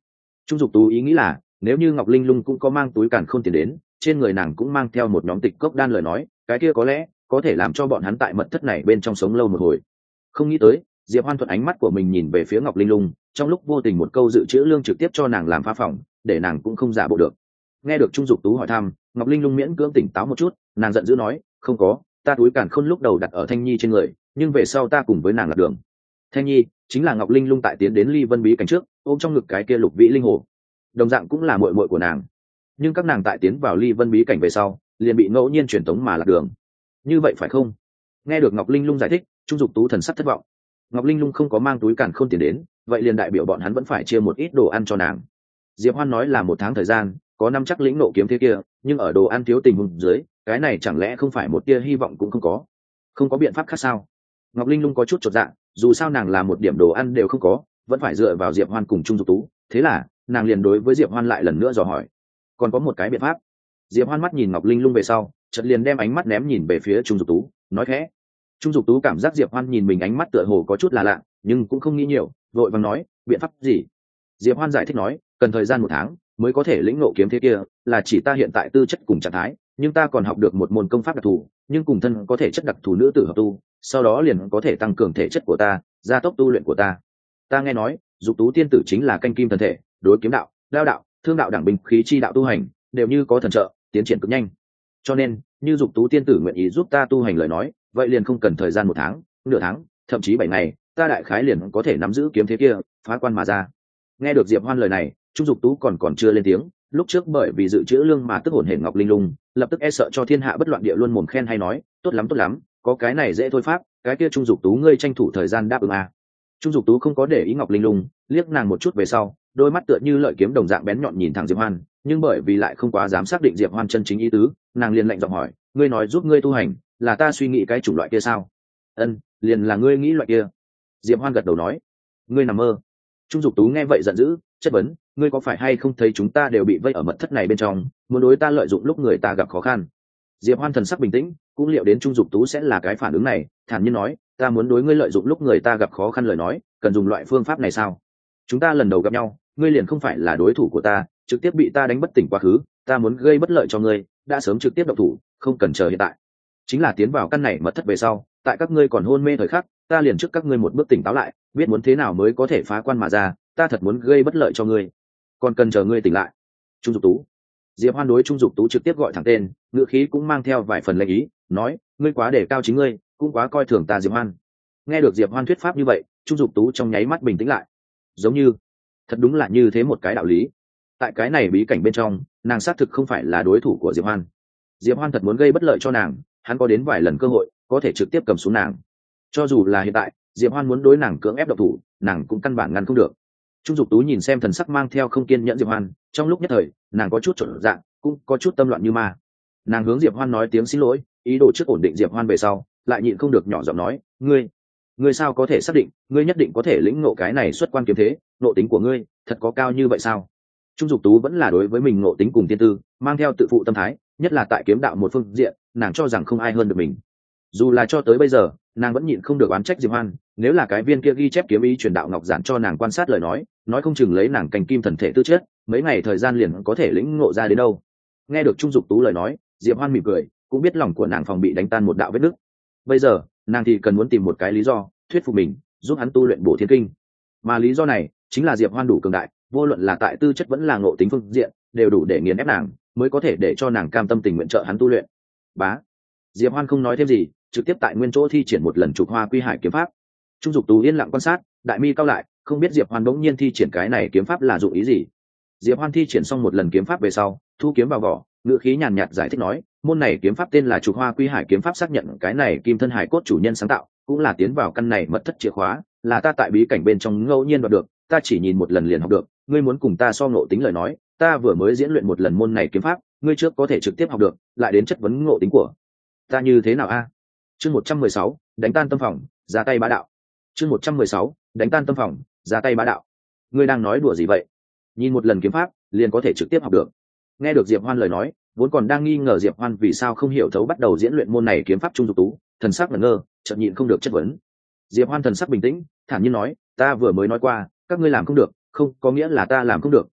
Trung Dục Tú ý nghĩ là nếu như Ngọc Linh Lung cũng có mang túi càn khôn tiền đến, trên người nàng cũng mang theo một nhóm tịch cốc đan lời nói, cái kia có lẽ có thể làm cho bọn hắn tại mật thất này bên trong sống lâu một hồi. Không nghĩ tới, Diệp Hoan thuận ánh mắt của mình nhìn về phía Ngọc Linh Lung, trong lúc vô tình một câu dự trữ lương trực tiếp cho nàng làm phá phòng, để nàng cũng không giả bộ được. Nghe được Trung Dục Tú hỏi thăm, Ngọc Linh Lung miễn cưỡng tỉnh táo một chút, nàng giận dữ nói, không có, ta túi càn khôn lúc đầu đặt ở Thanh Nhi trên người, nhưng về sau ta cùng với nàng lạc đường. Thanh Nhi chính là Ngọc Linh Lung tại tiến đến Ly Vân Bí cảnh trước, ôm trong ngực cái kia lục vĩ linh hồ, đồng dạng cũng là muội muội của nàng. Nhưng các nàng tại tiến vào Ly Vân Bí cảnh về sau, liền bị ngẫu nhiên truyền tống mà lạc đường. Như vậy phải không? Nghe được Ngọc Linh Lung giải thích, Trung Dục Tú thần sắc thất vọng. Ngọc Linh Lung không có mang túi càn khôn tiền đến, vậy liền đại biểu bọn hắn vẫn phải chia một ít đồ ăn cho nàng. Diệp Hoan nói là một tháng thời gian, có năm chắc lĩnh nộ kiếm thế kia, nhưng ở đồ ăn thiếu tình huống dưới, cái này chẳng lẽ không phải một tia hy vọng cũng không có? Không có biện pháp khác sao? Ngọc Linh Lung có chút chột dạ, dù sao nàng là một điểm đồ ăn đều không có, vẫn phải dựa vào Diệp Hoan cùng Trung Dục Tú, thế là nàng liền đối với Diệp Hoan lại lần nữa dò hỏi. Còn có một cái biện pháp. Diệp Hoan mắt nhìn Ngọc Linh Lung về sau, chợt liền đem ánh mắt ném nhìn về phía Trung Dục Tú, nói khẽ. Trung Dục Tú cảm giác Diệp Hoan nhìn mình ánh mắt tựa hồ có chút là lạ, nhưng cũng không nghĩ nhiều, vội vàng nói, biện pháp gì? Diệp Hoan giải thích nói, cần thời gian một tháng mới có thể lĩnh ngộ kiếm thế kia, là chỉ ta hiện tại tư chất cùng trạng thái, nhưng ta còn học được một môn công pháp đặc thù, nhưng cùng thân có thể chất đặc thù nữ tử hợp tu, sau đó liền có thể tăng cường thể chất của ta, gia tốc tu luyện của ta. Ta nghe nói, Dục Tú tiên tử chính là canh kim thần thể, đối kiếm đạo, đao đạo, thương đạo đẳng binh khí chi đạo tu hành, đều như có thần trợ, tiến triển cực nhanh. Cho nên, như Dục Tú tiên tử nguyện ý giúp ta tu hành lời nói, vậy liền không cần thời gian một tháng, nửa tháng, thậm chí bảy ngày, ta đại khái liền có thể nắm giữ kiếm thế kia, phá quan mà ra. Nghe được Diệp Hoan lời này, Trung Dục Tú còn còn chưa lên tiếng, lúc trước bởi vì dự trữ lương mà tức hồn hển Ngọc Linh Lung, lập tức e sợ cho thiên hạ bất loạn địa luôn mồm khen hay nói, tốt lắm tốt lắm, có cái này dễ thôi pháp, cái kia Trung Dục Tú ngươi tranh thủ thời gian đáp ứng à. Trung Dục Tú không có để ý Ngọc Linh Lung, liếc nàng một chút về sau, đôi mắt tựa như lợi kiếm đồng dạng bén nhọn nhìn thẳng Diệp Hoan, nhưng bởi vì lại không quá dám xác định Diệp Hoan chân chính ý tứ, nàng liền lạnh giọng hỏi, ngươi nói giúp ngươi tu hành, là ta suy nghĩ cái chủng loại kia sao? Ân, liền là ngươi nghĩ loại kia. Diệp Hoan gật đầu nói, ngươi nằm mơ. Trung Dục Tú nghe vậy giận dữ, chất vấn, ngươi có phải hay không thấy chúng ta đều bị vây ở mật thất này bên trong, muốn đối ta lợi dụng lúc người ta gặp khó khăn? Diệp Hoan thần sắc bình tĩnh, cũng liệu đến Trung Dục Tú sẽ là cái phản ứng này, thản nhiên nói, ta muốn đối ngươi lợi dụng lúc người ta gặp khó khăn lời nói, cần dùng loại phương pháp này sao? Chúng ta lần đầu gặp nhau, ngươi liền không phải là đối thủ của ta, trực tiếp bị ta đánh bất tỉnh quá khứ, ta muốn gây bất lợi cho ngươi, đã sớm trực tiếp động thủ, không cần chờ hiện tại. Chính là tiến vào căn này mật thất về sau, tại các ngươi còn hôn mê thời khắc, ta liền trước các ngươi một bước tỉnh táo lại, biết muốn thế nào mới có thể phá quan mà ra, ta thật muốn gây bất lợi cho ngươi, còn cần chờ ngươi tỉnh lại. Trung Dục Tú. Diệp Hoan đối Trung Dục Tú trực tiếp gọi thẳng tên, ngữ khí cũng mang theo vài phần lệnh ý, nói, ngươi quá đề cao chính ngươi, cũng quá coi thường ta Diệp Hoan. Nghe được Diệp Hoan thuyết pháp như vậy, Trung Dục Tú trong nháy mắt bình tĩnh lại. Giống như, thật đúng là như thế một cái đạo lý. Tại cái này bí cảnh bên trong, nàng xác thực không phải là đối thủ của Diệp Hoan. Diệp Hoan thật muốn gây bất lợi cho nàng, hắn có đến vài lần cơ hội, có thể trực tiếp cầm xuống nàng. Cho dù là hiện tại, Diệp Hoan muốn đối nàng cưỡng ép độc thủ, nàng cũng căn bản ngăn không được. Trung Dục Tú nhìn xem thần sắc mang theo không kiên nhẫn Diệp Hoan, trong lúc nhất thời, nàng có chút trộn dạng, cũng có chút tâm loạn như ma. Nàng hướng Diệp Hoan nói tiếng xin lỗi, ý đồ trước ổn định Diệp Hoan về sau, lại nhịn không được nhỏ giọng nói, ngươi, ngươi sao có thể xác định, ngươi nhất định có thể lĩnh ngộ cái này xuất quan kiếm thế, ngộ tính của ngươi, thật có cao như vậy sao? Trung Dục Tú vẫn là đối với mình ngộ tính cùng tiên tư, mang theo tự phụ tâm thái, nhất là tại kiếm đạo một phương diện, nàng cho rằng không ai hơn được mình. Dù là cho tới bây giờ, nàng vẫn nhịn không được oán trách Diệp Hoan, nếu là cái viên kia ghi chép kiếm ý truyền đạo ngọc giản cho nàng quan sát lời nói, nói không chừng lấy nàng cành kim thần thể tư chất, mấy ngày thời gian liền có thể lĩnh ngộ ra đến đâu. Nghe được Trung Dục Tú lời nói, Diệp Hoan mỉm cười, cũng biết lòng của nàng phòng bị đánh tan một đạo vết nứt. Bây giờ, nàng thì cần muốn tìm một cái lý do, thuyết phục mình, giúp hắn tu luyện Bổ Thiên Kinh. Mà lý do này, chính là Diệp Hoan đủ cường đại, vô luận là tại tư chất vẫn là ngộ tính phương diện, đều đủ để nghiền ép nàng, mới có thể để cho nàng cam tâm tình nguyện trợ hắn tu luyện. Bá. Diệp Hoan không nói thêm gì, trực tiếp tại nguyên chỗ thi triển một lần Trục Hoa Quy Hải kiếm pháp. Trung Dục Tú yên lặng quan sát, đại mi cao lại, không biết Diệp Hoan bỗng nhiên thi triển cái này kiếm pháp là dụng ý gì. Diệp Hoan thi triển xong một lần kiếm pháp về sau, thu kiếm vào vỏ, ngữ khí nhàn nhạt giải thích nói, môn này kiếm pháp tên là Trục Hoa Quy Hải kiếm pháp, xác nhận cái này kim thân hải cốt chủ nhân sáng tạo, cũng là tiến vào căn này mật thất chìa khóa, là ta tại bí cảnh bên trong ngẫu nhiên đoạt được, ta chỉ nhìn một lần liền học được, ngươi muốn cùng ta so ngộ tính lời nói, ta vừa mới diễn luyện một lần môn này kiếm pháp, ngươi trước có thể trực tiếp học được, lại đến chất vấn ngộ tính của ta như thế nào a? Chương một trăm mười sáu, đánh tan tâm phòng, ra tay bá đạo. Chương một trăm mười sáu, đánh tan tâm phòng, ra tay bá đạo. Ngươi đang nói đùa gì vậy? Nhìn một lần kiếm pháp, liền có thể trực tiếp học được. Nghe được Diệp Hoan lời nói, vốn còn đang nghi ngờ Diệp Hoan vì sao không hiểu thấu bắt đầu diễn luyện môn này kiếm pháp Trung Dục Tú, thần sắc ngẩn ngơ, chợt nhịn không được chất vấn. Diệp Hoan thần sắc bình tĩnh, thản nhiên nói, ta vừa mới nói qua, các ngươi làm không được, không có nghĩa là ta làm không được,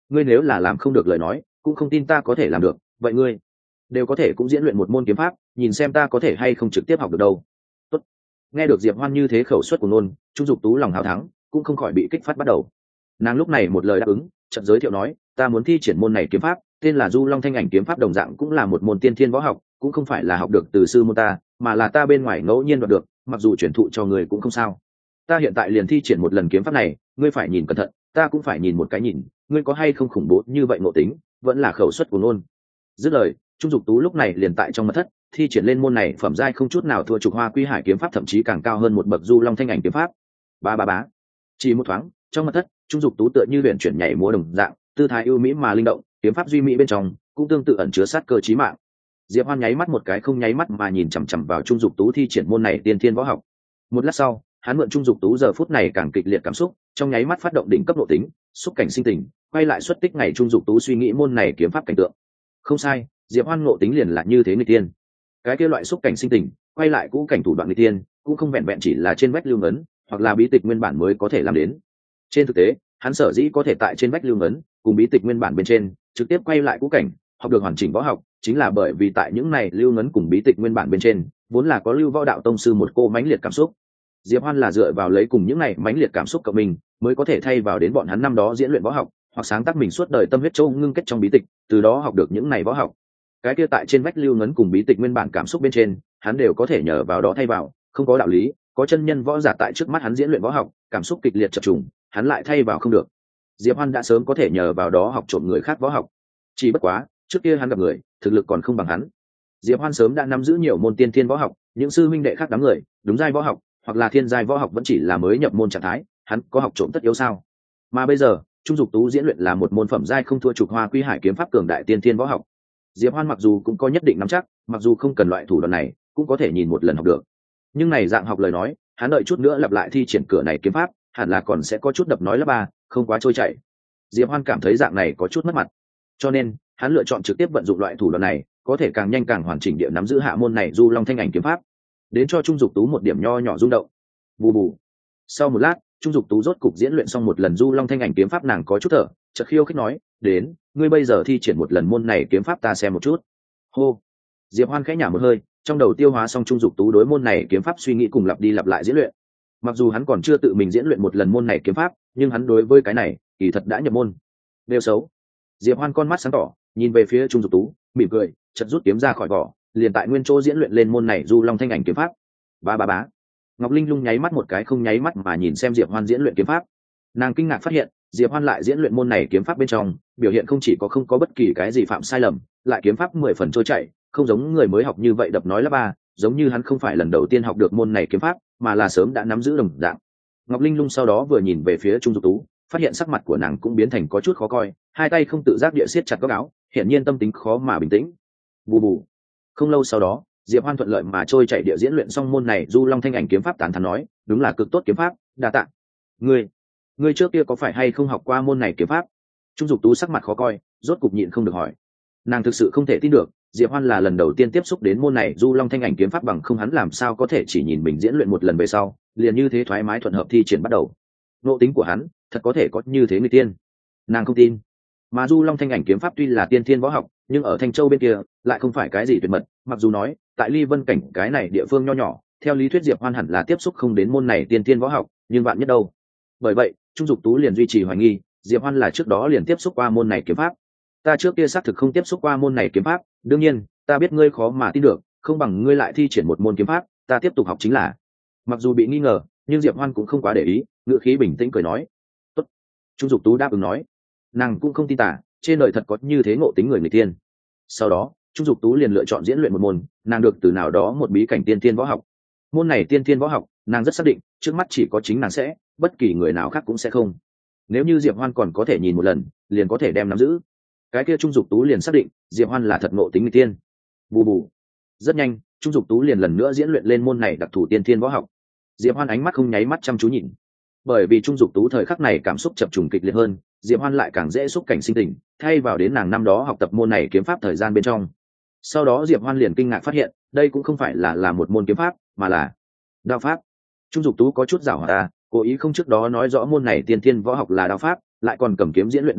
ngươi nếu là làm không được lời nói cũng không tin ta có thể làm được, vậy ngươi đều có thể cũng diễn luyện một môn kiếm pháp, nhìn xem ta có thể hay không trực tiếp học được đâu. Tốt. Nghe được Diệp Hoan như thế khẩu suất của nôn, Trung Dục Tú lòng hào thắng cũng không khỏi bị kích phát bắt đầu. Nàng lúc này một lời đáp ứng, chợt giới thiệu nói, ta muốn thi triển môn này kiếm pháp, tên là Du Long Thanh Ảnh kiếm pháp, đồng dạng cũng là một môn tiên thiên võ học, cũng không phải là học được từ sư môn ta, mà là ta bên ngoài ngẫu nhiên đoạt được, mặc dù truyền thụ cho người cũng không sao. Ta hiện tại liền thi triển một lần kiếm pháp này, ngươi phải nhìn cẩn thận, ta cũng phải nhìn một cái nhìn, ngươi có hay không khủng bố như vậy ngộ tính, vẫn là khẩu suất của nôn. Dứt lời, Trung Dục Tú lúc này liền tại trong mật thất thi triển lên môn này phẩm giai không chút nào thua Trục Hoa Quy Hải kiếm pháp, thậm chí càng cao hơn một bậc Du Long Thanh Ảnh kiếm pháp. Ba ba bá. Chỉ một thoáng, trong mật thất, Trung Dục Tú tựa như luyện chuyển nhảy múa đồng dạng, tư thái ưu mỹ mà linh động, kiếm pháp duy mỹ bên trong cũng tương tự ẩn chứa sát cơ chí mạng. Diệp Hoan nháy mắt một cái không nháy mắt mà nhìn chằm chằm vào Trung Dục Tú thi triển môn này tiên thiên võ học. Một lát sau, hắn mượn Trung Dục Tú giờ phút này càng kịch liệt cảm xúc, trong nháy mắt phát động đỉnh cấp nội tính, xúc cảnh sinh tình, quay lại xuất tích ngày Trung Dục Tú suy nghĩ môn này kiếm pháp cảnh tượng. Không sai, Diệp Hoan ngộ tính liền là như thế người tiên. Cái kia loại xúc cảnh sinh tình, quay lại cũ cảnh thủ đoạn người tiên, cũng không vẹn vẹn chỉ là trên vách lưu ngấn, hoặc là bí tịch nguyên bản mới có thể làm đến. Trên thực tế, hắn sở dĩ có thể tại trên vách lưu ngấn, cùng bí tịch nguyên bản bên trên, trực tiếp quay lại cũ cảnh, học được hoàn chỉnh võ học, chính là bởi vì tại những này lưu ngấn cùng bí tịch nguyên bản bên trên, vốn là có lưu võ đạo tông sư một cô mãnh liệt cảm xúc. Diệp Hoan là dựa vào lấy cùng những này mãnh liệt cảm xúc của mình, mới có thể thay vào đến bọn hắn năm đó diễn luyện võ học, hoặc sáng tác mình suốt đời tâm huyết châu ngưng kết trong bí tịch, từ đó học được những này võ học. Cái kia tại trên vách lưu ngấn cùng bí tịch nguyên bản cảm xúc bên trên, hắn đều có thể nhờ vào đó thay vào, không có đạo lý, có chân nhân võ giả tại trước mắt hắn diễn luyện võ học, cảm xúc kịch liệt chập trùng, hắn lại thay vào không được. Diệp Hoan đã sớm có thể nhờ vào đó học trộm người khác võ học. Chỉ bất quá, trước kia hắn gặp người, thực lực còn không bằng hắn. Diệp Hoan sớm đã nắm giữ nhiều môn tiên thiên võ học, những sư huynh đệ khác đám người, đúng giai võ học, hoặc là thiên giai võ học vẫn chỉ là mới nhập môn trạng thái, hắn có học trộm tất yếu sao? Mà bây giờ, Trung Dục Tú diễn luyện là một môn phẩm giai không thua Trục Hoa Quy Hải kiếm pháp cường đại tiên thiên võ học. Diệp Hoan mặc dù cũng có nhất định nắm chắc, mặc dù không cần loại thủ đoạn này, cũng có thể nhìn một lần học được. Nhưng này dạng học lời nói, hắn đợi chút nữa lặp lại thi triển cửa này kiếm pháp, hẳn là còn sẽ có chút đập nói lắp ba, không quá trôi chảy. Diệp Hoan cảm thấy dạng này có chút mất mặt, cho nên hắn lựa chọn trực tiếp vận dụng loại thủ đoạn này, có thể càng nhanh càng hoàn chỉnh địa nắm giữ hạ môn này Du Long Thanh Ảnh kiếm pháp, đến cho Trung Dục Tú một điểm nho nhỏ rung động. Bù bù. Sau một lát, Trung Dục Tú rốt cục diễn luyện xong một lần Du Long Thanh Ảnh kiếm pháp, nàng có chút thở, chợt khiêu khích nói, "Đến, ngươi bây giờ thi triển một lần môn này kiếm pháp ta xem một chút." Hô. Diệp Hoan khẽ nhả một hơi, trong đầu tiêu hóa xong Trung Dục Tú đối môn này kiếm pháp suy nghĩ cùng lặp đi lặp lại diễn luyện. Mặc dù hắn còn chưa tự mình diễn luyện một lần môn này kiếm pháp, nhưng hắn đối với cái này, kỳ thật đã nhập môn. Đều xấu. Diệp Hoan con mắt sáng tỏ, nhìn về phía Trung Dục Tú, mỉm cười, chợt rút kiếm ra khỏi vỏ, liền tại nguyên chỗ diễn luyện lên môn này Du Long Thanh Ảnh kiếm pháp. Ba ba bá. Ngọc Linh Lung nháy mắt một cái không nháy mắt mà nhìn xem Diệp Hoan diễn luyện kiếm pháp. Nàng kinh ngạc phát hiện, Diệp Hoan lại diễn luyện môn này kiếm pháp bên trong, biểu hiện không chỉ có không có bất kỳ cái gì phạm sai lầm, lại kiếm pháp mười phần trôi chảy, không giống người mới học như vậy đập nói lắp ba, giống như hắn không phải lần đầu tiên học được môn này kiếm pháp, mà là sớm đã nắm giữ đồng dạng. Ngọc Linh Lung sau đó vừa nhìn về phía Trung Dục Tú, phát hiện sắc mặt của nàng cũng biến thành có chút khó coi, hai tay không tự giác địa siết chặt góc áo, hiển nhiên tâm tính khó mà bình tĩnh. Bù bù. Không lâu sau đó, Diệp Hoan thuận lợi mà trôi chảy địa diễn luyện xong môn này Du Long Thanh Ảnh kiếm pháp, tán thán nói, đúng là cực tốt kiếm pháp, đa tạ. Ngươi, ngươi trước kia có phải hay không học qua môn này kiếm pháp? Trung Dục Tú sắc mặt khó coi, rốt cục nhịn không được hỏi. Nàng thực sự không thể tin được, Diệp Hoan là lần đầu tiên tiếp xúc đến môn này Du Long Thanh Ảnh kiếm pháp, bằng không hắn làm sao có thể chỉ nhìn mình diễn luyện một lần về sau, liền như thế thoải mái thuận hợp thi triển bắt đầu. Ngộ tính của hắn, thật có thể có như thế người tiên. Nàng không tin. Mà Du Long Thanh Ảnh kiếm pháp tuy là tiên thiên võ học, nhưng ở Thanh Châu bên kia lại không phải cái gì tuyệt mật, mặc dù nói, tại Ly Vân cảnh cái này địa phương nho nhỏ, theo lý thuyết Diệp Hoan hẳn là tiếp xúc không đến môn này tiên thiên võ học, nhưng bạn nhất đâu. Bởi vậy, Trung Dục Tú liền duy trì hoài nghi, Diệp Hoan là trước đó liền tiếp xúc qua môn này kiếm pháp. Ta trước kia xác thực không tiếp xúc qua môn này kiếm pháp, đương nhiên, ta biết ngươi khó mà tin được, không bằng ngươi lại thi triển một môn kiếm pháp, ta tiếp tục học chính là. Mặc dù bị nghi ngờ, nhưng Diệp Hoan cũng không quá để ý, ngữ khí bình tĩnh cười nói. Tốt. Trung Dục Tú đáp ứng nói. Nàng cũng không tin tả, trên đời thật có như thế ngộ tính người người tiên. Sau đó, Trung Dục Tú liền lựa chọn diễn luyện một môn, nàng được từ nào đó một bí cảnh tiên thiên võ học. Môn này tiên thiên võ học, nàng rất xác định, trước mắt chỉ có chính nàng sẽ, bất kỳ người nào khác cũng sẽ không. Nếu như Diệp Hoan còn có thể nhìn một lần, liền có thể đem nắm giữ. Cái kia Trung Dục Tú liền xác định, Diệp Hoan là thật ngộ tính người tiên. Bù bù. Rất nhanh, Trung Dục Tú liền lần nữa diễn luyện lên môn này đặc thù tiên thiên võ học. Diệp Hoan ánh mắt không nháy mắt chăm chú nhìn. Bởi vì Trung Dục Tú thời khắc này cảm xúc chập trùng kịch liệt hơn, Diệp Hoan lại càng dễ xúc cảnh sinh tình, thay vào đến nàng năm đó học tập môn này kiếm pháp thời gian bên trong. Sau đó Diệp Hoan liền kinh ngạc phát hiện, đây cũng không phải là là một môn kiếm pháp, mà là đao pháp. Trung Dục Tú có chút giảo hoạt ta, cố ý không trước đó nói rõ môn này tiên thiên võ học là đao pháp, lại còn cầm kiếm diễn luyện đao pháp,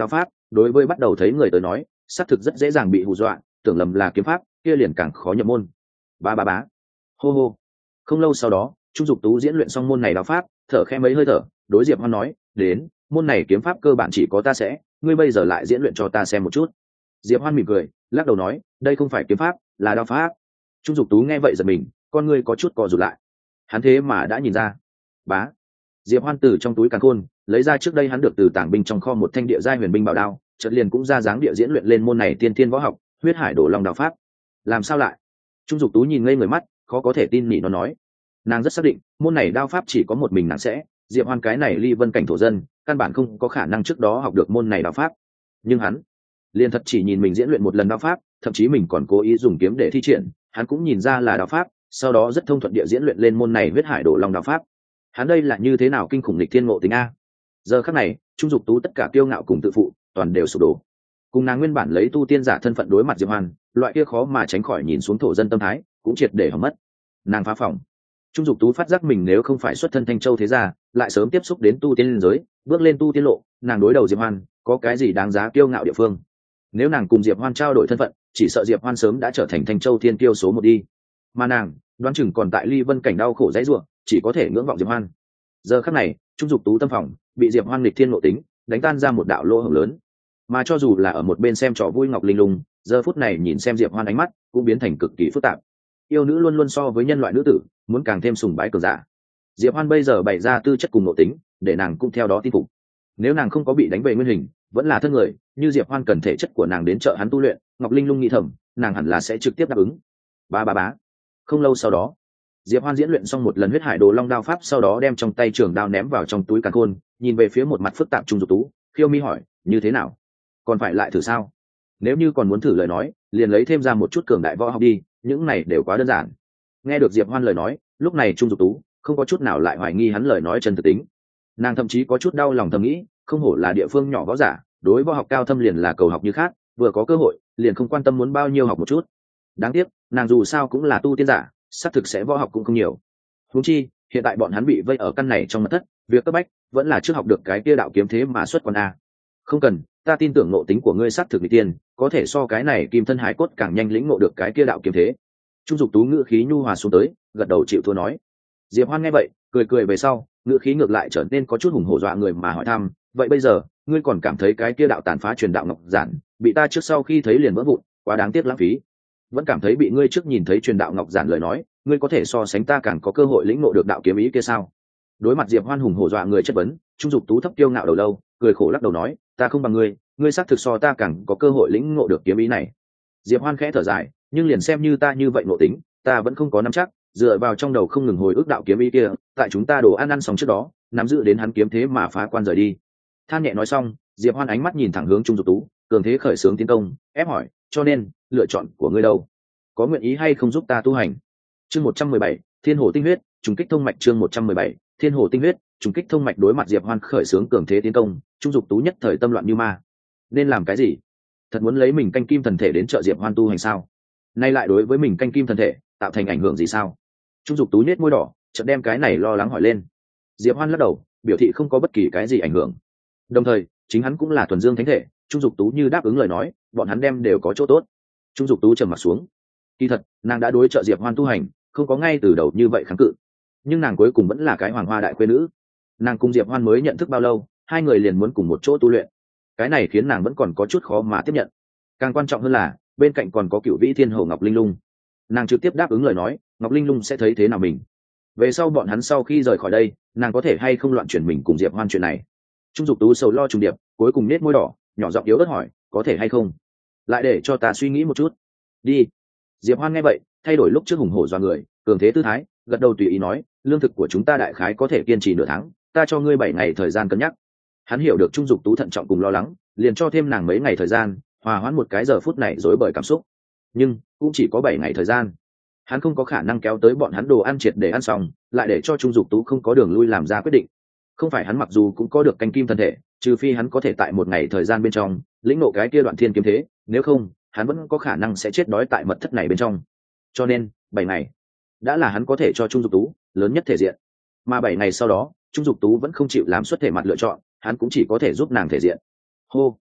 đối với bắt đầu thấy người tới nói xác thực rất dễ dàng bị hù dọa, tưởng lầm là kiếm pháp kia liền càng khó nhập môn. Ba ba bá, hô hô. Không lâu sau đó Trung Dục Tú diễn luyện xong môn này đao pháp, thở khẽ mấy hơi thở, đối Diệp Hoan nói, đến, môn này kiếm pháp cơ bản chỉ có ta sẽ, ngươi bây giờ lại diễn luyện cho ta xem một chút. Diệp Hoan mỉm cười, lắc đầu nói, đây không phải kiếm pháp, là đao pháp. Trung Dục Tú nghe vậy giật mình, con ngươi có chút co rụt lại. Hắn thế mà đã nhìn ra. Bá. Diệp Hoan từ trong túi càn khôn lấy ra trước đây hắn được từ tàng binh trong kho một thanh địa giai huyền binh bảo đao, chợt liền cũng ra dáng địa diễn luyện lên môn này tiên thiên võ học, huyết hải đổ long đao pháp. Làm sao lại? Trung Dục Tú nhìn ngây người mắt, khó có thể tin nỉ nó nói. Nàng rất xác định, môn này đao pháp chỉ có một mình nàng sẽ, Diệp Hoan cái này ly vân cảnh thổ dân, căn bản không có khả năng trước đó học được môn này đao pháp. Nhưng hắn, liền thật chỉ nhìn mình diễn luyện một lần đao pháp, thậm chí mình còn cố ý dùng kiếm để thi triển, hắn cũng nhìn ra là đao pháp, sau đó rất thông thuận địa diễn luyện lên môn này huyết hải đổ long đao pháp. Hắn đây là như thế nào kinh khủng lịch thiên ngộ tính a. Giờ khắc này, Trung Dục Tú tất cả kiêu ngạo cùng tự phụ toàn đều sụp đổ. Cùng nàng nguyên bản lấy tu tiên giả thân phận đối mặt Diệp Hoan, loại kia khó mà tránh khỏi nhìn xuống thổ dân tâm thái cũng triệt để hỏng mất. Nàng phá phòng. Trung Dục Tú phát giác mình nếu không phải xuất thân Thanh Châu thế gia, lại sớm tiếp xúc đến tu tiên giới, bước lên tu tiên lộ, nàng đối đầu Diệp Hoan, có cái gì đáng giá kiêu ngạo địa phương? Nếu nàng cùng Diệp Hoan trao đổi thân phận, chỉ sợ Diệp Hoan sớm đã trở thành Thanh Châu thiên kiêu số một đi. Mà nàng, đoán chừng còn tại ly vân cảnh đau khổ dãy rủa, chỉ có thể ngưỡng vọng Diệp Hoan. Giờ khắc này, Trung Dục Tú tâm phòng bị Diệp Hoan nghịch thiên ngộ tính đánh tan ra một đạo lỗ hổng lớn. Mà cho dù là ở một bên xem trò vui Ngọc Linh Lung, giờ phút này nhìn xem Diệp Hoan ánh mắt cũng biến thành cực kỳ phức tạp. Yêu nữ luôn luôn so với nhân loại nữ tử muốn càng thêm sùng bái cường giả. Diệp Hoan bây giờ bày ra tư chất cùng nội tính, để nàng cũng theo đó tin phục. Nếu nàng không có bị đánh về nguyên hình, vẫn là thân người, như Diệp Hoan cần thể chất của nàng đến trợ hắn tu luyện, Ngọc Linh Lung nghĩ thầm, nàng hẳn là sẽ trực tiếp đáp ứng. Ba ba bá. Không lâu sau đó, Diệp Hoan diễn luyện xong một lần huyết hải đồ long đao pháp, sau đó đem trong tay trường đao ném vào trong túi càn khôn, nhìn về phía một mặt phức tạp Trung Dục Tú, khiêu mi hỏi, như thế nào? Còn phải lại thử sao? Nếu như còn muốn thử lời nói, liền lấy thêm ra một chút cường đại võ học đi, những này đều quá đơn giản. Nghe được Diệp Hoan lời nói, lúc này Trung Dục Tú không có chút nào lại hoài nghi hắn lời nói chân thực tính. Nàng thậm chí có chút đau lòng thầm nghĩ, không hổ là địa phương nhỏ võ giả, đối võ học cao thâm liền là cầu học như khác, vừa có cơ hội, liền không quan tâm muốn bao nhiêu học một chút. Đáng tiếc, nàng dù sao cũng là tu tiên giả, xác thực sẽ võ học cũng không nhiều. Huống chi, hiện tại bọn hắn bị vây ở căn này trong mật thất, việc cấp bách vẫn là trước học được cái kia đạo kiếm thế mà xuất quan a. Không cần, ta tin tưởng ngộ tính của ngươi xác thực mỹ tiên, có thể so cái này kim thân hải cốt càng nhanh lĩnh ngộ được cái kia đạo kiếm thế. Trung Dục Tú ngữ khí nhu hòa xuống tới, gật đầu chịu thua nói. Diệp Hoan nghe vậy, cười cười về sau, ngữ khí ngược lại trở nên có chút hùng hổ dọa người mà hỏi thăm, vậy bây giờ, ngươi còn cảm thấy cái kia đạo tàn phá truyền đạo ngọc giản, bị ta trước sau khi thấy liền vỡ vụn, quá đáng tiếc lãng phí. Vẫn cảm thấy bị ngươi trước nhìn thấy truyền đạo ngọc giản lời nói, ngươi có thể so sánh ta càng có cơ hội lĩnh ngộ được đạo kiếm ý kia sao? Đối mặt Diệp Hoan hùng hổ dọa người chất vấn, Trung Dục Tú thấp kiêu ngạo đầu lâu, cười khổ lắc đầu nói, ta không bằng ngươi, ngươi xác thực so ta càng có cơ hội lĩnh ngộ được kiếm ý này. Diệp Hoan khẽ thở dài, nhưng liền xem như ta như vậy ngộ tính, ta vẫn không có nắm chắc, dựa vào trong đầu không ngừng hồi ức đạo kiếm ý kia, tại chúng ta đồ ăn ăn xong trước đó, nắm giữ đến hắn kiếm thế mà phá quan rời đi. Than nhẹ nói xong, Diệp Hoan ánh mắt nhìn thẳng hướng Trung Dục Tú, cường thế khởi xướng tiến công, ép hỏi, cho nên, lựa chọn của ngươi đâu? Có nguyện ý hay không giúp ta tu hành? Chương một trăm mười bảy, Thiên Hồ tinh huyết, trùng kích thông mạch. Chương một trăm mười bảy, Thiên Hồ tinh huyết, trùng kích thông mạch. Đối mặt Diệp Hoan khởi xướng cường thế tiến công, Trung Dục Tú nhất thời tâm loạn như ma. Nên làm cái gì? Thật muốn lấy mình canh kim thần thể đến trợ Diệp Hoan tu hành sao? Nay lại đối với mình canh kim thần thể tạo thành ảnh hưởng gì sao? Trung Dục Tú nhếch môi đỏ, chợt đem cái này lo lắng hỏi lên. Diệp Hoan lắc đầu, biểu thị không có bất kỳ cái gì ảnh hưởng. Đồng thời, chính hắn cũng là thuần dương thánh thể, Trung Dục Tú như đáp ứng lời nói, bọn hắn đem đều có chỗ tốt. Trung Dục Tú trầm mặt xuống. Kỳ thật, nàng đã đối trợ Diệp Hoan tu hành, không có ngay từ đầu như vậy kháng cự. Nhưng nàng cuối cùng vẫn là cái hoàng hoa đại khuê nữ. Nàng cùng Diệp Hoan mới nhận thức bao lâu, hai người liền muốn cùng một chỗ tu luyện. Cái này khiến nàng vẫn còn có chút khó mà tiếp nhận. Càng quan trọng hơn là, bên cạnh còn có Cửu Vĩ Thiên Hồ Ngọc Linh Lung. Nàng trực tiếp đáp ứng lời nói, Ngọc Linh Lung sẽ thấy thế nào mình. Về sau bọn hắn sau khi rời khỏi đây, nàng có thể hay không loạn chuyển mình cùng Diệp Hoan chuyện này. Trung Dục Tú sầu lo trùng điệp, cuối cùng nết môi đỏ, nhỏ giọng yếu ớt hỏi, có thể hay không? Lại để cho ta suy nghĩ một chút. Đi. Diệp Hoan nghe vậy, thay đổi lúc trước hùng hổ dọa người, cường thế tư thái, gật đầu tùy ý nói, lương thực của chúng ta đại khái có thể kiên trì nửa tháng, ta cho ngươi bảy ngày thời gian cân nhắc. Hắn hiểu được Trung Dục Tú thận trọng cùng lo lắng, liền cho thêm nàng mấy ngày thời gian, hòa hoãn một cái giờ phút này rối bời cảm xúc. Nhưng cũng chỉ có bảy ngày thời gian, hắn không có khả năng kéo tới bọn hắn đồ ăn triệt để ăn xong, lại để cho Trung Dục Tú không có đường lui làm ra quyết định. Không phải hắn mặc dù cũng có được canh kim thân thể, trừ phi hắn có thể tại một ngày thời gian bên trong lĩnh ngộ cái kia đoạn thiên kiếm thế, nếu không, hắn vẫn có khả năng sẽ chết đói tại mật thất này bên trong. Cho nên, bảy ngày đã là hắn có thể cho Trung Dục Tú lớn nhất thể diện. Mà bảy ngày sau đó, Trung Dục Tú vẫn không chịu làm xuất thể mặt lựa chọn, hắn cũng chỉ có thể giúp nàng thể diện. Hô.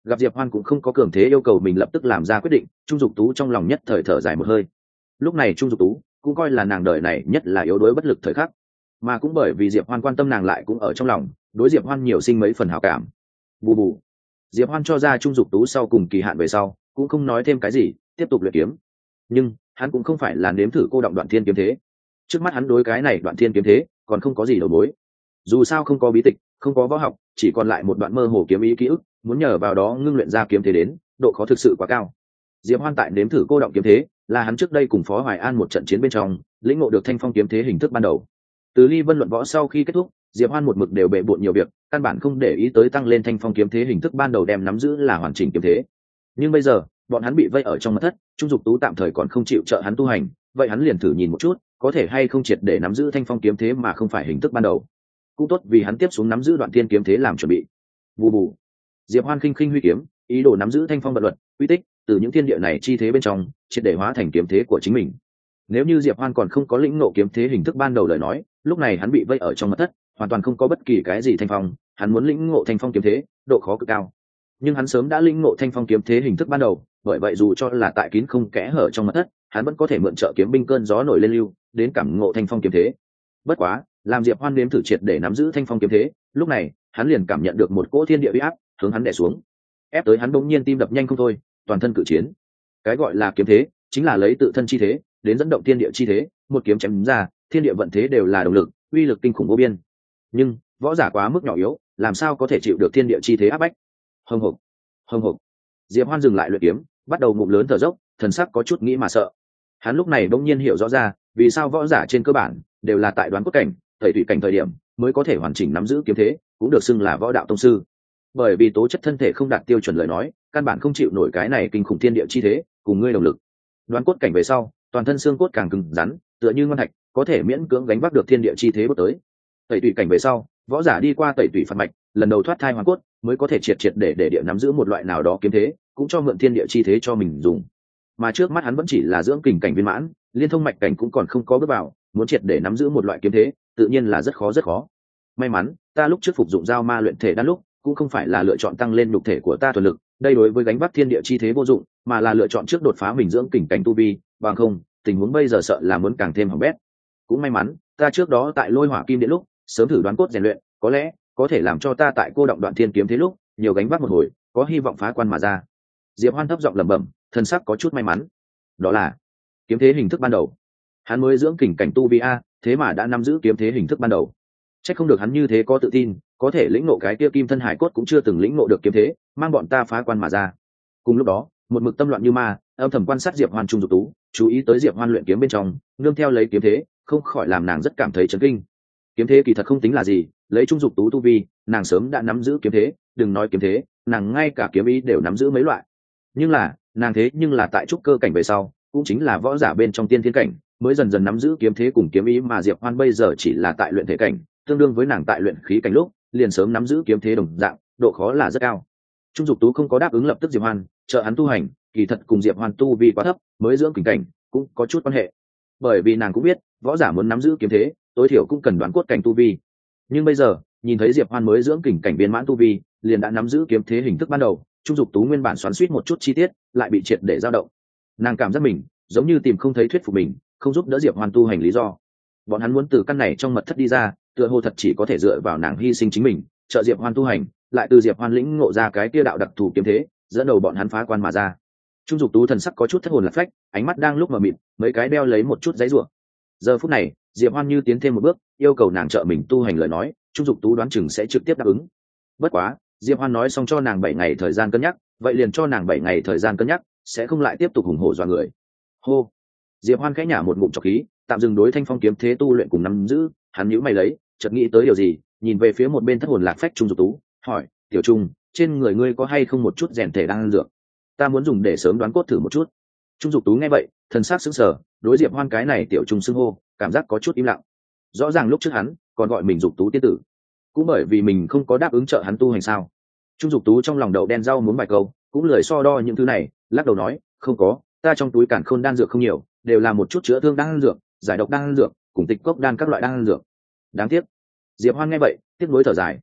gặp Diệp Hoan cũng không có cường thế yêu cầu mình lập tức làm ra quyết định, Trung Dục Tú trong lòng nhất thời thở dài một hơi. Lúc này Trung Dục Tú cũng coi là nàng đời này nhất là yếu đuối bất lực thời khắc, mà cũng bởi vì Diệp Hoan quan tâm nàng lại cũng ở trong lòng đối Diệp Hoan nhiều sinh mấy phần hảo cảm. Bù bù, Diệp Hoan cho ra Trung Dục Tú sau cùng kỳ hạn về sau cũng không nói thêm cái gì, tiếp tục luyện kiếm. Nhưng hắn cũng không phải là nếm thử cô động Đoạn Thiên kiếm thế, trước mắt hắn đối cái này Đoạn Thiên kiếm thế còn không có gì đầu mối. Dù sao không có bí tịch, không có võ học, chỉ còn lại một đoạn mơ hồ kiếm ý ký ức, muốn nhờ vào đó ngưng luyện ra kiếm thế đến, độ khó thực sự quá cao. Diệp Hoan tại nếm thử cô động kiếm thế, là hắn trước đây cùng Phó Hoài An một trận chiến bên trong, lĩnh ngộ được Thanh Phong kiếm thế hình thức ban đầu. Từ Ly Vân luận võ sau khi kết thúc, Diệp Hoan một mực đều bệ bội nhiều việc, căn bản không để ý tới tăng lên Thanh Phong kiếm thế hình thức ban đầu đem nắm giữ là hoàn chỉnh kiếm thế. Nhưng bây giờ, bọn hắn bị vây ở trong mật thất, Trung Dục Tú tạm thời còn không chịu trợ hắn tu hành, vậy hắn liền thử nhìn một chút, có thể hay không triệt để nắm giữ Thanh Phong kiếm thế mà không phải hình thức ban đầu. Cũng tốt vì hắn tiếp xuống nắm giữ Đoạn Thiên kiếm thế làm chuẩn bị. Bù bù, Diệp Hoan khinh khinh huy kiếm, ý đồ nắm giữ Thanh Phong vận luật, quy tích, từ những thiên địa này chi thế bên trong, triệt để hóa thành kiếm thế của chính mình. Nếu như Diệp Hoan còn không có lĩnh ngộ kiếm thế hình thức ban đầu lời nói, lúc này hắn bị vây ở trong mật thất, hoàn toàn không có bất kỳ cái gì thanh phong, hắn muốn lĩnh ngộ Thanh Phong kiếm thế, độ khó cực cao. Nhưng hắn sớm đã lĩnh ngộ Thanh Phong kiếm thế hình thức ban đầu, bởi vậy dù cho là tại kín không kẽ hở trong mật thất, hắn vẫn có thể mượn trợ kiếm binh cơn gió nổi lên lưu, đến cảm ngộ Thanh Phong kiếm thế. Bất quá, làm Diệp Hoan nếm thử triệt để nắm giữ Thanh Phong kiếm thế, lúc này, hắn liền cảm nhận được một cỗ thiên địa uy áp hướng hắn đè xuống, ép tới hắn bỗng nhiên tim đập nhanh không thôi, toàn thân cự chiến. Cái gọi là kiếm thế, chính là lấy tự thân chi thế đến dẫn động thiên địa chi thế, một kiếm chém ra, thiên địa vận thế đều là động lực, uy lực kinh khủng vô biên. Nhưng võ giả quá mức nhỏ yếu, làm sao có thể chịu được thiên địa chi thế áp bách? Hồng hộc, hồng hộc. Diệp Hoan dừng lại luyện kiếm, bắt đầu ngụm lớn thở dốc, thần sắc có chút nghĩ mà sợ. Hắn lúc này bỗng nhiên hiểu rõ ra, vì sao võ giả trên cơ bản đều là tại đoán cốt cảnh, tẩy thủy cảnh thời điểm mới có thể hoàn chỉnh nắm giữ kiếm thế, cũng được xưng là võ đạo tông sư. Bởi vì tố chất thân thể không đạt tiêu chuẩn lời nói, căn bản không chịu nổi cái này kinh khủng thiên địa chi thế, cùng ngươi động lực. Đoán cốt cảnh về sau, toàn thân xương cốt càng cứng rắn, tựa như ngân thạch, có thể miễn cưỡng gánh vác được thiên địa chi thế bước tới. Tẩy tủy cảnh về sau, võ giả đi qua tẩy tủy phạt mạch, lần đầu thoát thai hoàn cốt, mới có thể triệt triệt để để địa nắm giữ một loại nào đó kiếm thế, cũng cho mượn thiên địa chi thế cho mình dùng. Mà trước mắt hắn vẫn chỉ là dưỡng kình cảnh viên mãn, liên thông mạch cảnh cũng còn không có bước vào, muốn triệt để nắm giữ một loại kiếm thế, tự nhiên là rất khó rất khó. May mắn, ta lúc trước phục dụng giao ma luyện thể đan lúc, cũng không phải là lựa chọn tăng lên nhục thể của ta thuần lực, đây đối với gánh vác thiên địa chi thế vô dụng, mà là lựa chọn trước đột phá mình dưỡng kình cảnh tu vi, bằng không, tình huống bây giờ sợ là muốn càng thêm hỏng bét. Cũng may mắn, ta trước đó tại Lôi Hỏa Kim Điện lúc, sớm thử đoán cốt rèn luyện, có lẽ có thể làm cho ta tại cô động Đoạn Thiên kiếm thế lúc, nhiều gánh vác một hồi, có hy vọng phá quan mà ra. Diệp Hoan thấp giọng lẩm bẩm, thân sắc có chút may mắn. Đó là kiếm thế hình thức ban đầu. Hắn mới dưỡng kình cảnh tu vi a, thế mà đã nắm giữ kiếm thế hình thức ban đầu. Chắc không được hắn như thế có tự tin, có thể lĩnh ngộ cái kia Kim Thân Hải Cốt cũng chưa từng lĩnh ngộ được kiếm thế, mang bọn ta phá quan mà ra. Cùng lúc đó, một mực tâm loạn như ma, âm thầm quan sát Diệp Hoan Trung Dục Tú, chú ý tới Diệp Hoan luyện kiếm bên trong, nương theo lấy kiếm thế, không khỏi làm nàng rất cảm thấy chấn kinh. Kiếm thế kỳ thật không tính là gì, lấy Trung Dục Tú tu vi, nàng sớm đã nắm giữ kiếm thế, đừng nói kiếm thế, nàng ngay cả kiếm ý đều nắm giữ mấy loại. Nhưng là, nàng thế nhưng là tại trúc cơ cảnh về sau, cũng chính là võ giả bên trong tiên thiên cảnh, mới dần dần nắm giữ kiếm thế cùng kiếm ý, mà Diệp Hoan bây giờ chỉ là tại luyện thể cảnh, tương đương với nàng tại luyện khí cảnh lúc, liền sớm nắm giữ kiếm thế đồng dạng, độ khó là rất cao. Trung Dục Tú không có đáp ứng lập tức Diệp Hoan, trợ hắn tu hành, kỳ thật cùng Diệp Hoan tu vi quá thấp, mới dưỡng kình cảnh, cũng có chút quan hệ. Bởi vì nàng cũng biết, võ giả muốn nắm giữ kiếm thế, tối thiểu cũng cần đoán cốt cảnh tu vi. Nhưng bây giờ, nhìn thấy Diệp Hoan mới dưỡng kình cảnh viên mãn tu vi, liền đã nắm giữ kiếm thế hình thức ban đầu, Trung Dục Tú nguyên bản xoắn xuýt một chút chi tiết, lại bị triệt để dao động. Nàng cảm giác mình, giống như tìm không thấy thuyết phục mình, không giúp đỡ Diệp Hoan tu hành lý do. Bọn hắn muốn từ căn này trong mật thất đi ra, tựa hồ thật chỉ có thể dựa vào nàng hy sinh chính mình, trợ Diệp Hoan tu hành, lại từ Diệp Hoan lĩnh ngộ ra cái kia đạo đặc thù kiếm thế, dẫn đầu bọn hắn phá quan mà ra. Trung Dục Tú thần sắc có chút thất hồn lạc phách, ánh mắt đang lúc mờ mịt, mấy cái đeo lấy một chút giấy rủa. Giờ phút này, Diệp Hoan như tiến thêm một bước, yêu cầu nàng trợ mình tu hành lời nói, Trung Dục Tú đoán chừng sẽ trực tiếp đáp ứng. Bất quá, Diệp Hoan nói xong cho nàng bảy ngày thời gian cân nhắc, vậy liền cho nàng bảy ngày thời gian cân nhắc, sẽ không lại tiếp tục hùng hổ dọa người. Hô. Diệp Hoan khẽ nhả một ngụm trọc khí, tạm dừng đối Thanh Phong kiếm thế tu luyện cùng nắm giữ, hắn nhíu mày lấy, chợt nghĩ tới điều gì, nhìn về phía một bên thất hồn lạc phách Trung Dục Tú, hỏi: "Tiểu Trung, trên người ngươi có hay không một chút rèn thể đang ăn dược? Ta muốn dùng để sớm đoán cốt thử một chút." Trung Dục Tú nghe vậy, thần sắc sững sờ, đối Diệp Hoan cái này Tiểu Trung xưng hô, cảm giác có chút im lặng. Rõ ràng lúc trước hắn còn gọi mình Dục Tú tiên tử, cũng bởi vì mình không có đáp ứng trợ hắn tu hành sao? Trung Dục Tú trong lòng đậu đen rau muốn bài câu, cũng lười so đo những thứ này, lắc đầu nói: "Không có, ta trong túi càn khôn đan dược không nhiều, đều là một chút chữa thương đan dược, giải độc đan dược, cùng tịch cốc đan các loại đan dược." Đáng tiếc. Diệp Hoan nghe vậy, tiếc nuối thở dài.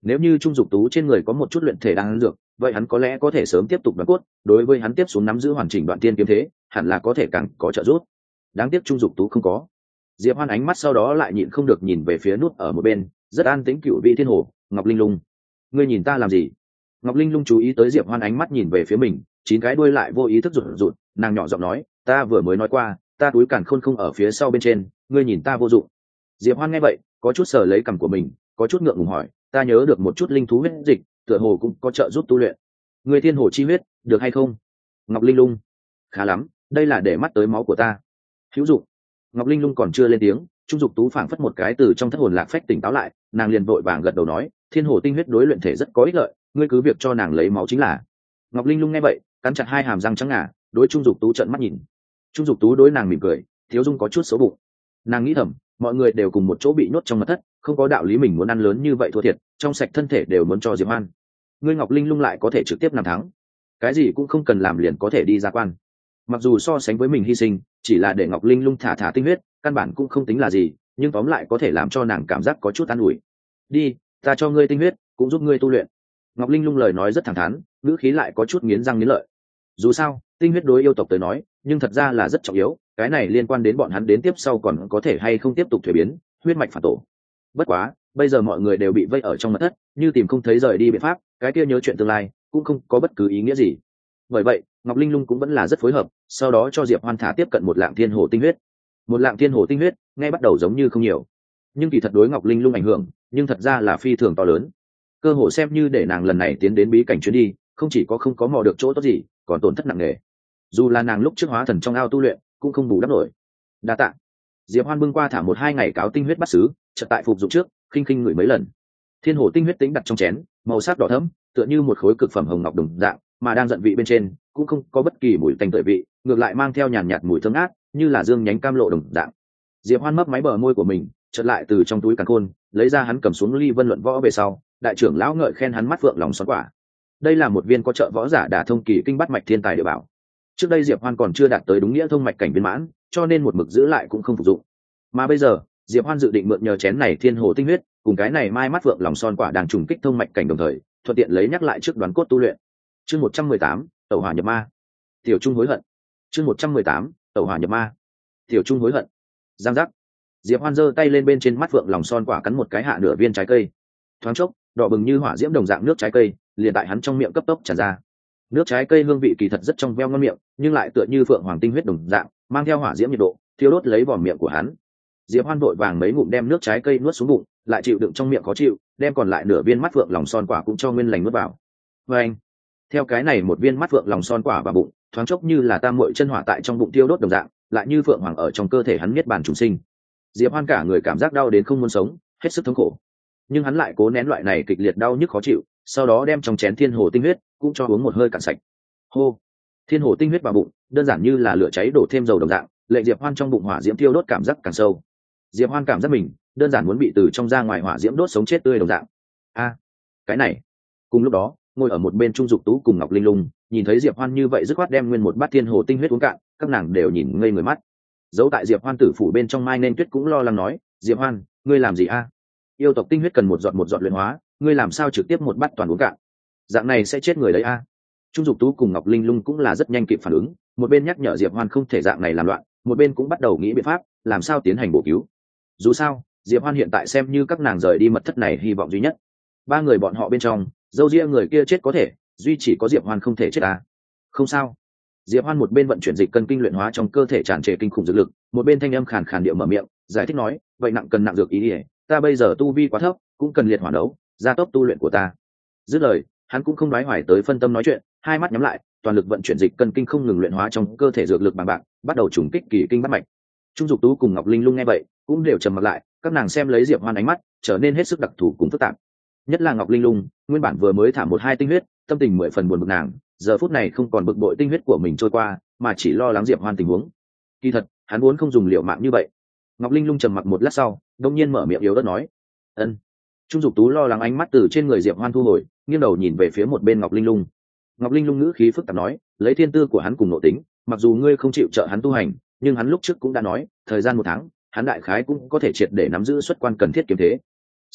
Nếu như Trung Dục Tú trên người có một chút luyện thể đang dược, vậy hắn có lẽ có thể sớm tiếp tục đoán cốt, đối với hắn tiếp xuống nắm giữ hoàn chỉnh đoạn tiên kiếm thế, hẳn là có thể càng có trợ giúp. Đáng tiếc Trung Dục Tú không có. Diệp Hoan ánh mắt sau đó lại nhịn không được nhìn về phía nút ở một bên, rất an tĩnh Cựu Vị Thiên Hồ, Ngọc Linh Lung. Ngươi nhìn ta làm gì? Ngọc Linh Lung chú ý tới Diệp Hoan ánh mắt nhìn về phía mình, chín cái đuôi lại vô ý thức rụt rụt, nàng nhỏ giọng nói, ta vừa mới nói qua, ta túi càn khôn không ở phía sau bên trên, ngươi nhìn ta vô dụng. Diệp Hoan nghe vậy, có chút sờ lấy cằm của mình, có chút ngượng ngùng hỏi, ta nhớ được một chút linh thú huyết dịch, tựa hồ cũng có trợ giúp tu luyện. Ngươi thiên hồ chi huyết, được hay không? Ngọc Linh Lung, khá lắm, đây là để mắt tới máu của ta. Hữu dụng. Ngọc Linh Lung còn chưa lên tiếng, Trung Dục Tú phảng phất một cái từ trong thất hồn lạc phách tỉnh táo lại, nàng liền vội vàng gật đầu nói, thiên hồ tinh huyết đối luyện thể rất có ích lợi, ngươi cứ việc cho nàng lấy máu chính là. Ngọc Linh Lung nghe vậy, cắn chặt hai hàm răng trắng ngà, đối Trung Dục Tú trợn mắt nhìn. Trung Dục Tú đối nàng mỉm cười, thiếu dung có chút xấu bụng. Nàng nghĩ thầm, mọi người đều cùng một chỗ bị nhốt trong mật thất, không có đạo lý mình muốn ăn lớn như vậy thua thiệt, trong sạch thân thể đều muốn cho Diệp Hoan. Ngươi Ngọc Linh Lung lại có thể trực tiếp làm thắng, cái gì cũng không cần làm liền có thể đi ra quan. Mặc dù so sánh với mình hy sinh, chỉ là để Ngọc Linh Lung thả thả tinh huyết, căn bản cũng không tính là gì, nhưng tóm lại có thể làm cho nàng cảm giác có chút an ủi. Đi, ta cho ngươi tinh huyết, cũng giúp ngươi tu luyện. Ngọc Linh Lung lời nói rất thẳng thắn, ngữ khí lại có chút nghiến răng nghiến lợi. Dù sao, tinh huyết đối yêu tộc tới nói, nhưng thật ra là rất trọng yếu, cái này liên quan đến bọn hắn đến tiếp sau còn có thể hay không tiếp tục thuế biến, huyết mạch phản tổ. Bất quá, bây giờ mọi người đều bị vây ở trong mật thất, như tìm không thấy rời đi biện pháp, cái kia nhớ chuyện tương lai, cũng không có bất cứ ý nghĩa gì. Bởi vậy, Ngọc Linh Lung cũng vẫn là rất phối hợp, sau đó cho Diệp Hoan thả tiếp cận một lạng thiên hồ tinh huyết. Một lạng thiên hồ tinh huyết, ngay bắt đầu giống như không nhiều, nhưng kỳ thật đối Ngọc Linh Lung ảnh hưởng, nhưng thật ra là phi thường to lớn. Cơ hội xem như để nàng lần này tiến đến bí cảnh chuyến đi, không chỉ có không có mò được chỗ tốt gì, còn tổn thất nặng nề. Dù là nàng lúc trước hóa thần trong ao tu luyện, cũng không bù đắp nổi. Đa tạ. Diệp Hoan bưng qua thả một hai ngày cáo tinh huyết bắt sứ, chợt tại phục dụng trước, khinh khinh ngửi mấy lần. Thiên hồ tinh huyết tính đặt trong chén, màu sắc đỏ thẫm, tựa như một khối cực phẩm hồng ngọc đồng dạng, mà đang giận vị bên trên, cũng không có bất kỳ mùi tanh tưởi vị, ngược lại mang theo nhàn nhạt mùi thơm ngát, như là dương nhánh cam lộ đồng dạng. Diệp Hoan mấp máy bờ môi của mình, chợt lại từ trong túi càn khôn, lấy ra hắn cầm xuống ly vân luận võ về sau, đại trưởng lão ngợi khen hắn mắt phượng lòng xoắn quả. Đây là một viên có trợ võ giả đả thông kỳ kinh bắt mạch thiên tài địa bảo. Trước đây Diệp Hoan còn chưa đạt tới đúng nghĩa thông mạch cảnh viên mãn, cho nên một mực giữ lại cũng không phục dụng. Mà bây giờ, Diệp Hoan dự định mượn nhờ chén này thiên hồ tinh huyết, cùng cái này mai mắt phượng lòng son quả đang trùng kích thông mạch cảnh đồng thời, thuận tiện lấy nhắc lại trước đoán cốt tu luyện. Chương một trăm mười tám, tẩu hỏa nhập ma. Tiểu Trung hối hận. Chương một trăm mười tám, tẩu hỏa nhập ma. Tiểu Trung hối hận. Giang giác. Diệp Hoan giơ tay lên bên trên mắt phượng lòng son quả cắn một cái hạ nửa viên trái cây. Thoáng chốc, đỏ bừng như hỏa diễm đồng dạng nước trái cây, liền tại hắn trong miệng cấp tốc tràn ra. Nước trái cây hương vị kỳ thật rất trong veo ngon miệng, nhưng lại tựa như phượng hoàng tinh huyết đồng dạng, mang theo hỏa diễm nhiệt độ, thiêu đốt lấy vỏ miệng của hắn. Diệp Hoan vội vàng mấy ngụm đem nước trái cây nuốt xuống bụng, lại chịu đựng trong miệng khó chịu, đem còn lại nửa viên mắt phượng lòng son quả cũng cho nguyên lành nuốt vào. Và anh, theo cái này một viên mắt phượng lòng son quả vào bụng, thoáng chốc như là tam muội chân hỏa tại trong bụng tiêu đốt đồng dạng, lại như phượng hoàng ở trong cơ thể hắn niết bàn trùng sinh. Diệp Hoan cả người cảm giác đau đến không muốn sống, hết sức thống khổ. Nhưng hắn lại cố nén loại này kịch liệt đau nhức khó chịu, sau đó đem trong chén thiên hồ tinh huyết cũng cho uống một hơi cạn sạch. Hô, thiên hồ tinh huyết vào bụng, đơn giản như là lửa cháy đổ thêm dầu đồng dạng, lệnh Diệp Hoan trong bụng hỏa diễm tiêu đốt cảm giác càng sâu. Diệp Hoan cảm giác mình đơn giản muốn bị từ trong ra ngoài hỏa diễm đốt sống chết tươi đồng dạng. A, cái này. Cùng lúc đó, ngồi ở một bên Trung Dục Tú cùng Ngọc Linh Lung, nhìn thấy Diệp Hoan như vậy dứt khoát đem nguyên một bát thiên hồ tinh huyết uống cạn, các nàng đều nhìn ngây người mắt. Giấu tại Diệp Hoan tử phủ bên trong Mai Nên Tuyết cũng lo lắng nói, Diệp Hoan, ngươi làm gì a? Yêu tộc tinh huyết cần một giọt một giọt luyện hóa, ngươi làm sao trực tiếp một bát toàn uống cạn? Dạng này sẽ chết người đấy a. Trung Dục Tú cùng Ngọc Linh Lung cũng là rất nhanh kịp phản ứng, một bên nhắc nhở Diệp Hoan không thể dạng này làm loạn, một bên cũng bắt đầu nghĩ biện pháp làm sao tiến hành bổ cứu. Dù sao, Diệp Hoan hiện tại xem như các nàng rời đi mật thất này hy vọng duy nhất. Ba người bọn họ bên trong, dâu ria người kia chết có thể, duy chỉ có Diệp Hoan không thể chết à? Không sao. Diệp Hoan một bên vận chuyển dịch cân kinh luyện hóa trong cơ thể tràn trề kinh khủng dược lực, một bên thanh âm khàn khàn điệu mở miệng, giải thích nói, vậy nặng cần nặng dược ý đi, ta bây giờ tu vi quá thấp, cũng cần liệt hỏa đấu, gia tốc tu luyện của ta. Dứt lời, hắn cũng không đoái hoài tới phân tâm nói chuyện, hai mắt nhắm lại, toàn lực vận chuyển dịch cân kinh không ngừng luyện hóa trong cơ thể dược lực bằng bạc, bắt đầu trùng kích kỳ kinh bắt mạch. Trung Dục Tú cùng Ngọc Linh Lung nghe vậy, cũng đều trầm mặt lại, các nàng xem lấy Diệp Hoan ánh mắt trở nên hết sức đặc thù cùng phức tạp. Nhất là Ngọc Linh Lung, nguyên bản vừa mới thả một hai tinh huyết, tâm tình mười phần buồn bực nàng, giờ phút này không còn bực bội tinh huyết của mình trôi qua, mà chỉ lo lắng Diệp Hoan tình huống. Kỳ thật, hắn muốn không dùng liều mạng như vậy. Ngọc Linh Lung trầm mặc một lát sau, đột nhiên mở miệng yếu ớt nói, "Ân." Trung Dục Tú lo lắng ánh mắt từ trên người Diệp Hoan thu hồi, nghiêng đầu nhìn về phía một bên Ngọc Linh Lung. Ngọc Linh Lung ngữ khí phức tạp nói, lấy thiên tư của hắn cùng nội tính, mặc dù ngươi không chịu trợ hắn tu hành, nhưng hắn lúc trước cũng đã nói, thời gian một tháng, hắn đại khái cũng có thể triệt để nắm giữ xuất quan cần thiết kiếm thế.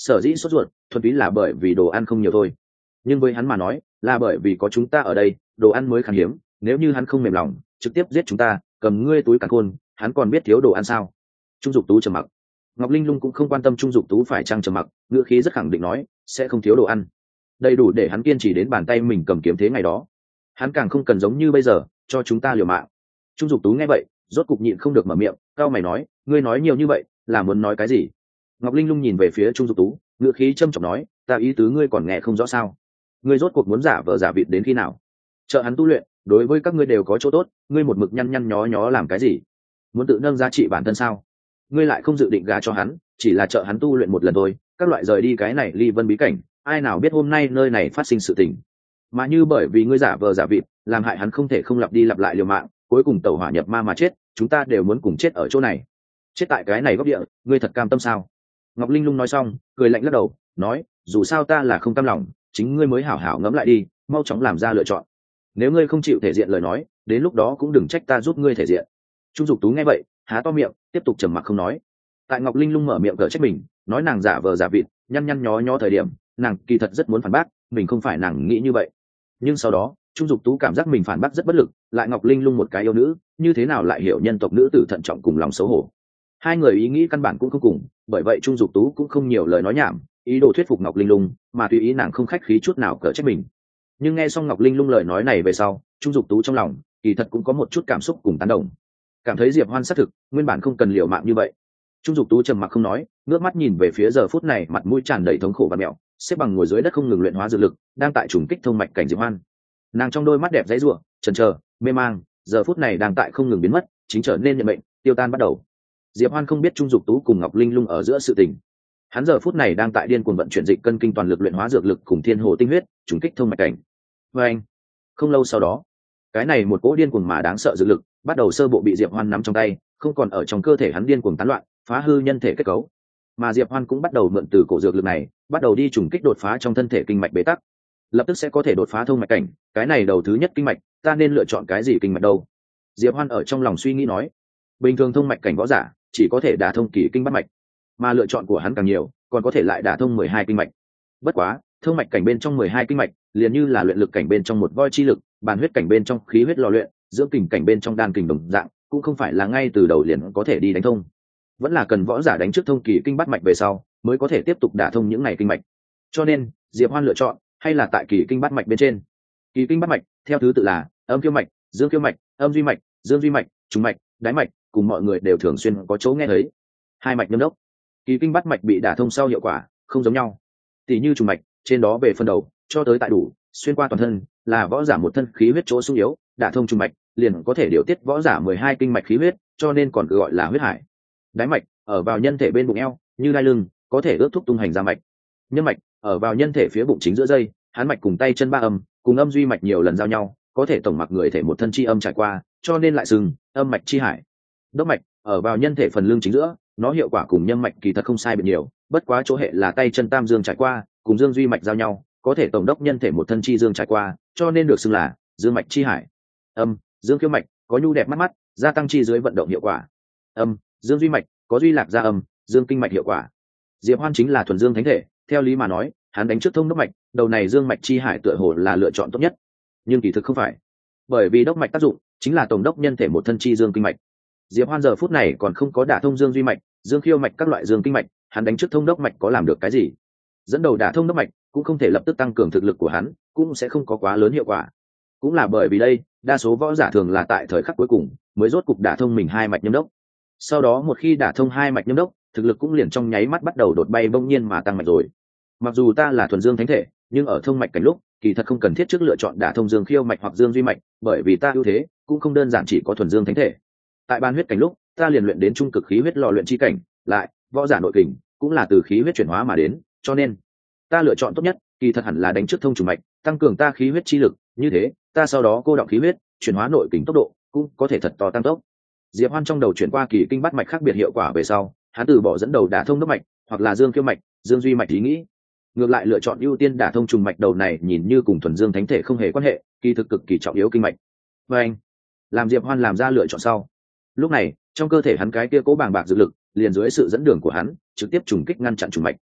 sở dĩ sốt ruột thuần túy là bởi vì đồ ăn không nhiều thôi, nhưng với hắn mà nói là bởi vì có chúng ta ở đây đồ ăn mới khan hiếm. Nếu như hắn không mềm lòng trực tiếp giết chúng ta, cầm ngươi túi càn khôn, hắn còn biết thiếu đồ ăn sao? Trung Dục Tú trầm mặc. Ngọc Linh Lung cũng không quan tâm Trung Dục Tú phải chăng trầm mặc, ngữ khí rất khẳng định nói sẽ không thiếu đồ ăn, đầy đủ để hắn kiên trì đến bàn tay mình cầm kiếm thế ngày đó. Hắn càng không cần giống như bây giờ cho chúng ta liều mạng. Trung Dục Tú nghe vậy rốt cục nhịn không được mở miệng, cao mày nói ngươi nói nhiều như vậy là muốn nói cái gì? Ngọc Linh Lung nhìn về phía Trung Dục Tú, ngữ khí trầm trọng nói ta ý tứ ngươi còn nghe không rõ sao? Ngươi rốt cuộc muốn giả vờ giả vịt đến khi nào? Trợ hắn tu luyện đối với các ngươi đều có chỗ tốt, ngươi một mực nhăn nhăn nhó nhó làm cái gì? Muốn tự nâng giá trị bản thân sao? Ngươi lại không dự định gả cho hắn, chỉ là trợ hắn tu luyện một lần thôi. Các loại rời đi cái này ly vân bí cảnh, ai nào biết hôm nay nơi này phát sinh sự tình, mà như bởi vì ngươi giả vờ giả vịt làm hại hắn không thể không lặp đi lặp lại liều mạng, cuối cùng tẩu hỏa nhập ma mà chết, chúng ta đều muốn cùng chết ở chỗ này, chết tại cái này góc địa, ngươi thật cam tâm sao? Ngọc Linh Lung nói xong cười lạnh lắc đầu nói dù sao ta là không cam lòng, chính ngươi mới hảo hảo ngẫm lại đi, mau chóng làm ra lựa chọn. Nếu ngươi không chịu thể diện lời nói, đến lúc đó cũng đừng trách ta giúp ngươi thể diện. Trung Dục Tú nghe vậy há to miệng tiếp tục trầm mặc không nói. Tại Ngọc Linh Lung mở miệng cở trách mình nói nàng giả vờ giả vịt nhăn nhăn nhó nhó thời điểm, nàng kỳ thật rất muốn phản bác mình không phải nàng nghĩ như vậy, nhưng sau đó Trung Dục Tú cảm giác mình phản bác rất bất lực, lại Ngọc Linh Lung một cái yêu nữ như thế nào lại hiểu nhân tộc nữ tử thận trọng cùng lòng xấu hổ. Hai người ý nghĩ căn bản cũng không cùng, bởi vậy Trung Dục Tú cũng không nhiều lời nói nhảm, ý đồ thuyết phục Ngọc Linh Lung, mà tùy ý nàng không khách khí chút nào cở trách mình. Nhưng nghe xong Ngọc Linh Lung lời nói này về sau, Trung Dục Tú trong lòng kỳ thật cũng có một chút cảm xúc cùng tán đồng, cảm thấy Diệp Hoan xác thực nguyên bản không cần liều mạng như vậy. Trung Dục Tú trầm mặc không nói, ngước mắt nhìn về phía giờ phút này mặt mũi tràn đầy thống khổ và mẹo, xếp bằng ngồi dưới đất không ngừng luyện hóa dược lực, đang tại trùng kích thông mạch cảnh Diệp Hoan. Nàng trong đôi mắt đẹp dãy rủa, chần chờ, mê mang, giờ phút này đang tại không ngừng biến mất, chính trở nên nhận mệnh, tiêu tan bắt đầu. Diệp Hoan không biết Trung Dục Tú cùng Ngọc Linh Lung ở giữa sự tình. Hắn giờ phút này đang tại điên cuồng vận chuyển dịch cân kinh toàn lực luyện hóa dược lực cùng thiên hồ tinh huyết, trùng kích thông mạch cảnh. Và anh, không lâu sau đó, cái này một cỗ điên cuồng mà đáng sợ dược lực bắt đầu sơ bộ bị Diệp Hoan nắm trong tay, không còn ở trong cơ thể hắn điên cuồng tán loạn, phá hư nhân thể kết cấu. Mà Diệp Hoan cũng bắt đầu mượn từ cổ dược lực này, bắt đầu đi trùng kích đột phá trong thân thể kinh mạch bế tắc, lập tức sẽ có thể đột phá thông mạch cảnh. Cái này đầu thứ nhất kinh mạch, ta nên lựa chọn cái gì kinh mạch đâu? Diệp Hoan ở trong lòng suy nghĩ nói. Bình thường thông mạch cảnh võ giả chỉ có thể đả thông kỳ kinh bát mạch, mà lựa chọn của hắn càng nhiều, còn có thể lại đả thông mười hai kinh mạch. Bất quá, thông mạch cảnh bên trong mười hai kinh mạch, liền như là luyện lực cảnh bên trong một voi chi lực, bàn huyết cảnh bên trong khí huyết lò luyện, dưỡng kình cảnh bên trong đan kình đồng dạng, cũng không phải là ngay từ đầu liền có thể đi đánh thông, vẫn là cần võ giả đánh trước thông kỳ kinh bát mạch về sau, mới có thể tiếp tục đả thông những này kinh mạch. Cho nên, Diệp Hoan lựa chọn hay là tại kỳ kinh bát mạch bên trên. Kỳ kinh bát mạch theo thứ tự là âm kiêu mạch, dương kiêu mạch, âm duy mạch, dương duy mạch, trùng mạch, đái mạch, cùng mọi người đều thường xuyên có chỗ nghe thấy. Hai mạch nhâm đốc. Kỳ kinh bát mạch bị đả thông sau hiệu quả không giống nhau. Tỷ như trùng mạch, trên đó về phần đầu cho tới tại đủ, xuyên qua toàn thân, là võ giả một thân khí huyết chỗ sung yếu, đả thông trùng mạch liền có thể điều tiết võ giả mười hai kinh mạch khí huyết, cho nên còn được gọi là huyết hải. Đái mạch ở vào nhân thể bên bụng eo, như đai lưng, có thể ước thúc tung hành ra mạch. Nhâm mạch ở vào nhân thể phía bụng chính giữa dây, hán mạch cùng tay chân ba âm, cùng âm duy mạch nhiều lần giao nhau, có thể tổng mặc người thể một thân chi âm trải qua, cho nên lại xưng âm mạch chi hải. Đốc mạch ở vào nhân thể phần lưng chính giữa, nó hiệu quả cùng nhâm mạch kỳ thật không sai biệt nhiều, bất quá chỗ hệ là tay chân tam dương trải qua, cùng dương duy mạch giao nhau, có thể tổng đốc nhân thể một thân chi dương trải qua, cho nên được xưng là dương mạch chi hải. Âm, dương kiêu mạch có nhu đẹp mắt mắt, gia tăng chi dưới vận động hiệu quả. Âm, dương duy mạch có duy lạc gia âm, dương kinh mạch hiệu quả. Diệp Hoan chính là thuần dương thánh thể, theo lý mà nói, hắn đánh trước thông đốc mạch, đầu này dương mạch chi hải tựa hồ là lựa chọn tốt nhất, nhưng kỳ thực không phải, bởi vì đốc mạch tác dụng chính là tổng đốc nhân thể một thân chi dương kinh mạch. Diệp Hoan giờ phút này còn không có đả thông dương duy mạch, dương khiêu mạch các loại dương kinh mạch, hắn đánh trước thông đốc mạch có làm được cái gì? Dẫn đầu đả thông đốc mạch cũng không thể lập tức tăng cường thực lực của hắn, cũng sẽ không có quá lớn hiệu quả. Cũng là bởi vì đây, đa số võ giả thường là tại thời khắc cuối cùng mới rốt cục đả thông mình hai mạch nhâm đốc. Sau đó một khi đả thông hai mạch nhâm đốc, thực lực cũng liền trong nháy mắt bắt đầu đột bay bỗng nhiên mà tăng mạnh rồi. Mặc dù ta là thuần dương thánh thể, nhưng ở thông mạch cảnh lúc, kỳ thật không cần thiết trước lựa chọn đả thông dương khiêu mạch hoặc dương duy mạch, bởi vì ta ưu thế cũng không đơn giản chỉ có thuần dương thánh thể. Tại ban huyết cảnh lúc, ta liền luyện đến trung cực khí huyết lò luyện chi cảnh, lại võ giả nội kình cũng là từ khí huyết chuyển hóa mà đến, cho nên ta lựa chọn tốt nhất kỳ thật hẳn là đánh trước thông trùng mạch, tăng cường ta khí huyết chi lực, như thế ta sau đó cô đọng khí huyết, chuyển hóa nội kình tốc độ cũng có thể thật to tăng tốc. Diệp Hoan trong đầu chuyển qua kỳ kinh bát mạch khác biệt hiệu quả về sau, hắn từ bỏ dẫn đầu đả thông đốc mạch hoặc là dương kiêu mạch, dương duy mạch ý nghĩ, ngược lại lựa chọn ưu tiên đả thông trùng mạch đầu này nhìn như cùng thuần dương thánh thể không hề quan hệ, kỳ thực cực kỳ trọng yếu kinh mạch. Và anh, làm Diệp Hoan làm ra lựa chọn sau, lúc này trong cơ thể hắn cái kia cố bàng bạc dược lực liền dưới sự dẫn đường của hắn trực tiếp trùng kích ngăn chặn trùng mạch.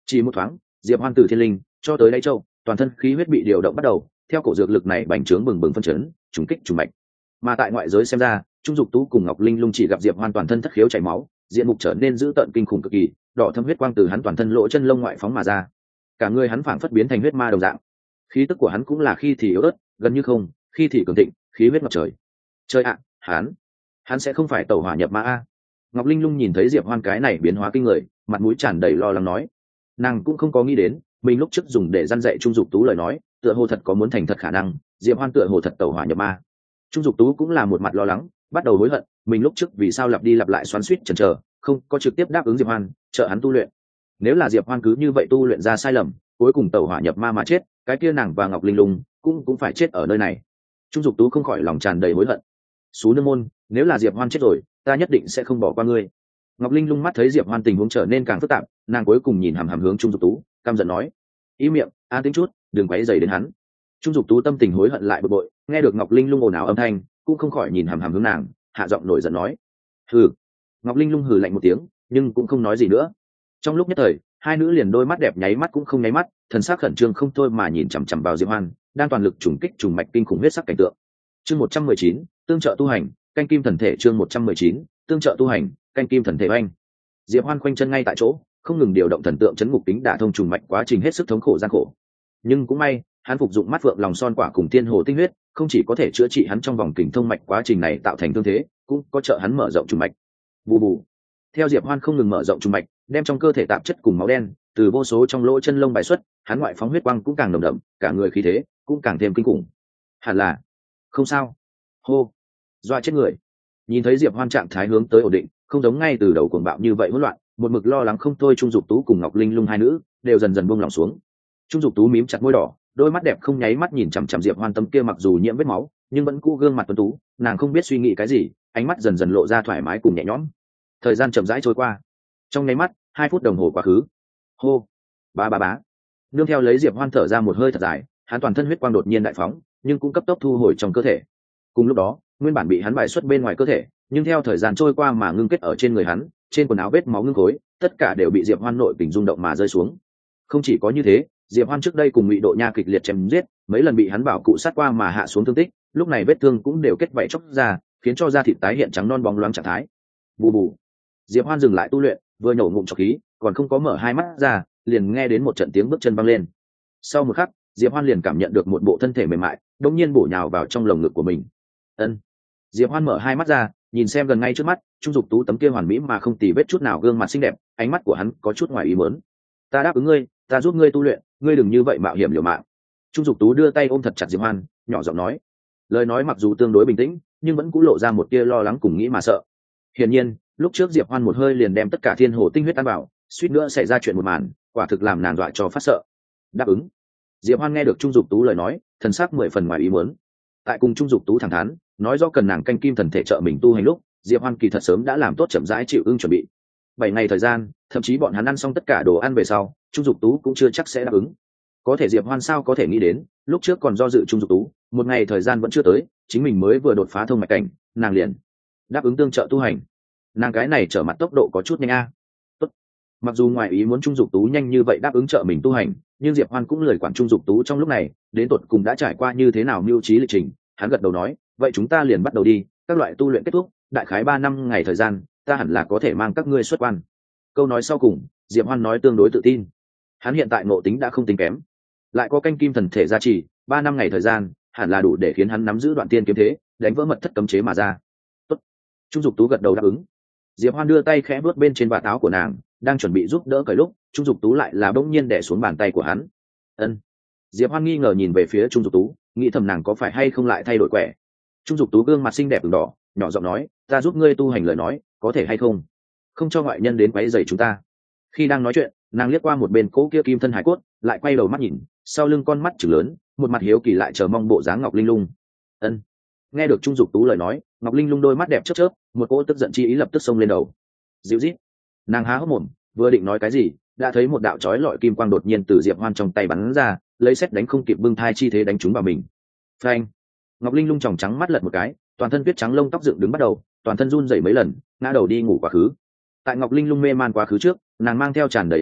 Chỉ một thoáng, diệp hoan từ thiên linh cho tới đáy châu, toàn thân khí huyết bị điều động bắt đầu, theo cổ dược lực này bành trướng bừng bừng phân chấn, trùng kích trùng mạch. Mà tại ngoại giới xem ra, Trung Dục Tú cùng Ngọc Linh Lung chỉ gặp diệp hoan toàn thân thất khiếu chảy máu, diện mục trở nên dữ tợn kinh khủng cực kỳ, đỏ thâm huyết quang từ hắn toàn thân lỗ chân lông ngoại phóng mà ra, cả người hắn phảng phất biến thành huyết ma đồng dạng. Khí tức của hắn cũng là khi thì yếu ớt, gần như không, khi thì cường thịnh, khí huyết ngập trời. Trời ạ, hắn, hắn sẽ không phải tẩu hỏa nhập ma a? Ngọc Linh Lung nhìn thấy diệp hoan cái này biến hóa kinh người, mặt mũi tràn đầy lo lắng nói. Nàng cũng không có nghĩ đến, mình lúc trước dùng để răn dạy Trung Dục Tú lời nói, tựa hồ thật có muốn thành thật khả năng, diệp hoan tựa hồ thật tẩu hỏa nhập ma. Trung Dục Tú cũng là một mặt lo lắng, bắt đầu hối hận, mình lúc trước vì sao lặp đi lặp lại xoắn xuýt chần chờ, không có trực tiếp đáp ứng diệp hoan, trợ hắn tu luyện. Nếu là diệp hoan cứ như vậy tu luyện ra sai lầm, cuối cùng tẩu hỏa nhập ma mà chết, cái kia nàng và Ngọc Linh Lung cũng cũng phải chết ở nơi này. Trung Dục Tú không khỏi lòng tràn đầy hối hận. Sú nương môn, nếu là diệp hoan chết rồi, ta nhất định sẽ không bỏ qua ngươi. Ngọc Linh Lung mắt thấy diệp hoan tình huống trở nên càng phức tạp, nàng cuối cùng nhìn hằm hằm hướng Trung Dục Tú, căm giận nói: "Im miệng, an tĩnh chút, đừng quấy rầy đến hắn." Trung Dục Tú tâm tình hối hận lại bực bội, nghe được Ngọc Linh Lung ồn ào âm thanh, cũng không khỏi nhìn hằm hằm hướng nàng, hạ giọng nổi giận nói: "Hừ." Ngọc Linh Lung hừ lạnh một tiếng, nhưng cũng không nói gì nữa. Trong lúc nhất thời, hai nữ liền đôi mắt đẹp nháy mắt cũng không nháy mắt, thần sắc khẩn trương không thôi mà nhìn chằm chằm vào diệp hoan, đang toàn lực trùng kích trùng mạch kinh khủng huyết sắc cảnh tượng. Chương một trăm mười chín, tương trợ tu hành, canh kim thần thể. Chương một trăm mười chín, tương trợ tu hành, canh kim thần thể. Oanh. Diệp hoan khoanh chân ngay tại chỗ, không ngừng điều động thần tượng chấn ngục kính đả thông trùng mạch, quá trình hết sức thống khổ gian khổ. Nhưng cũng may, hắn phục dụng mắt phượng lòng son quả cùng tiên hồ tinh huyết, không chỉ có thể chữa trị hắn trong vòng kình thông mạch quá trình này tạo thành thương thế, cũng có trợ hắn mở rộng trùng mạch. Bù bù. Theo diệp hoan không ngừng mở rộng trùng mạch, đem trong cơ thể tạp chất cùng máu đen từ vô số trong lỗ chân lông bài xuất, hắn ngoại phóng huyết quang cũng càng nồng đậm, cả người khí thế cũng càng thêm kinh khủng. Hẳn là không sao. Hô. Dọa chết người. Nhìn thấy diệp hoan trạng thái hướng tới ổn định, không giống ngay từ đầu cuồng bạo như vậy hỗn loạn, một mực lo lắng không thôi Trung Dục Tú cùng Ngọc Linh Lung hai nữ đều dần dần buông lòng xuống. Trung Dục Tú mím chặt môi đỏ, đôi mắt đẹp không nháy mắt nhìn chằm chằm diệp hoan tâm kia mặc dù nhiễm vết máu, nhưng vẫn cũ gương mặt tuấn tú, nàng không biết suy nghĩ cái gì, ánh mắt dần dần lộ ra thoải mái cùng nhẹ nhõm. Thời gian chậm rãi trôi qua, trong nháy mắt hai phút đồng hồ quá khứ. Hô. Bá bá bá. Nương theo lấy diệp hoan thở ra một hơi thật dài, hắn toàn thân huyết quang đột nhiên đại phóng, nhưng cũng cấp tốc thu hồi trong cơ thể. Cùng lúc đó, nguyên bản bị hắn bài xuất bên ngoài cơ thể, nhưng theo thời gian trôi qua mà ngưng kết ở trên người hắn, trên quần áo vết máu ngưng khối, tất cả đều bị diệp hoan nội tình rung động mà rơi xuống. Không chỉ có như thế, diệp hoan trước đây cùng Ngụy Độ Nha kịch liệt chém giết, mấy lần bị hắn bảo cụ sát qua mà hạ xuống thương tích, lúc này vết thương cũng đều kết vảy chóc ra, khiến cho da thịt tái hiện trắng non bóng loáng trạng thái. Bù bù. Diệp hoan dừng lại tu luyện, vừa nhổ ngụm trọc khí, còn không có mở hai mắt ra, liền nghe đến một trận tiếng bước chân vang lên. Sau một khắc, diệp hoan liền cảm nhận được một bộ thân thể mềm mại đột nhiên bổ nhào vào trong lồng ngực của mình. Ân. Diệp hoan mở hai mắt ra, nhìn xem gần ngay trước mắt Trung Dục Tú tấm kia hoàn mỹ mà không tì vết chút nào gương mặt xinh đẹp, ánh mắt của hắn có chút ngoài ý muốn. Ta đáp ứng ngươi, ta giúp ngươi tu luyện, ngươi đừng như vậy mạo hiểm liều mạng. Trung Dục Tú đưa tay ôm thật chặt diệp hoan, nhỏ giọng nói. Lời nói mặc dù tương đối bình tĩnh, nhưng vẫn cũng lộ ra một tia lo lắng cùng nghĩ mà sợ. Hiển nhiên, lúc trước diệp hoan một hơi liền đem tất cả thiên hồ tinh huyết ăn vào, suýt nữa xảy ra chuyện một màn, quả thực làm nàng dọa cho phát sợ. Đáp ứng. Diệp hoan nghe được Trung Dục Tú lời nói, thần sắc mười phần ngoài ý muốn. Tại cùng Trung Dục Tú thẳng thắn nói do cần nàng canh kim thần thể trợ mình tu hành lúc, diệp hoan kỳ thật sớm đã làm tốt chậm rãi chịu ưng chuẩn bị. Bảy ngày thời gian, thậm chí bọn hắn ăn xong tất cả đồ ăn về sau, Trung Dục Tú cũng chưa chắc sẽ đáp ứng. Có thể diệp hoan sao có thể nghĩ đến, lúc trước còn do dự Trung Dục Tú, một ngày thời gian vẫn chưa tới, chính mình mới vừa đột phá thông mạch cảnh, nàng liền đáp ứng tương trợ tu hành. Nàng cái này trở mặt tốc độ có chút nhanh a. Tốt. Mặc dù ngoài ý muốn Trung Dục Tú nhanh như vậy đáp ứng trợ mình tu hành, nhưng diệp hoan cũng lời quản Trung Dục Tú trong lúc này đến tột cùng đã trải qua như thế nào mưu trí lịch trình. Hắn gật đầu nói, vậy chúng ta liền bắt đầu đi, các loại tu luyện kết thúc, đại khái ba năm ngày thời gian, ta hẳn là có thể mang các ngươi xuất quan. Câu nói sau cùng, diệp hoan nói tương đối tự tin. Hắn hiện tại ngộ tính đã không tính kém, lại có canh kim thần thể gia trì, ba năm ngày thời gian hẳn là đủ để khiến hắn nắm giữ đoạn tiên kiếm thế, đánh vỡ mật thất cấm chế mà ra. Tốt. Trung Dục Tú gật đầu đáp ứng. Diệp hoan đưa tay khẽ vuốt bên trên vạt áo của nàng, đang chuẩn bị giúp đỡ cởi lúc, Trung Dục Tú lại là bỗng nhiên đè xuống bàn tay của hắn. Ân. Diệp hoan nghi ngờ nhìn về phía Trung Dục Tú, nghĩ thầm nàng có phải hay không lại thay đổi quẻ. Trung Dục Tú gương mặt xinh đẹp ửng đỏ, nhỏ giọng nói, ta giúp ngươi tu hành lời nói, có thể hay không không cho ngoại nhân đến quấy rầy chúng ta. Khi đang nói chuyện, nàng liếc qua một bên cỗ kia kim thân hải cốt, lại quay đầu mắt nhìn, sau lưng con mắt trừng lớn, một mặt hiếu kỳ lại chờ mong bộ dáng Ngọc Linh Lung. Ân. Nghe được Trung Dục Tú lời nói, Ngọc Linh Lung đôi mắt đẹp chớp chớp, một cỗ tức giận chi ý lập tức xông lên đầu. Dịu rít. Nàng há hốc mồm, vừa định nói cái gì, đã thấy một đạo chói lọi kim quang đột nhiên từ diệp hoan trong tay bắn ra, lấy xét đánh không kịp bưng thai chi thế đánh trúng vào mình. Phanh. Ngọc Linh Lung tròng trắng mắt lật một cái, toàn thân tuyết trắng lông tóc dựng đứng bắt đầu, toàn thân run rẩy mấy lần, ngã đầu đi ngủ quá khứ. Tại Ngọc Linh Lung mê man quá khứ trước, nàng mang theo tràn đầy oán niệm,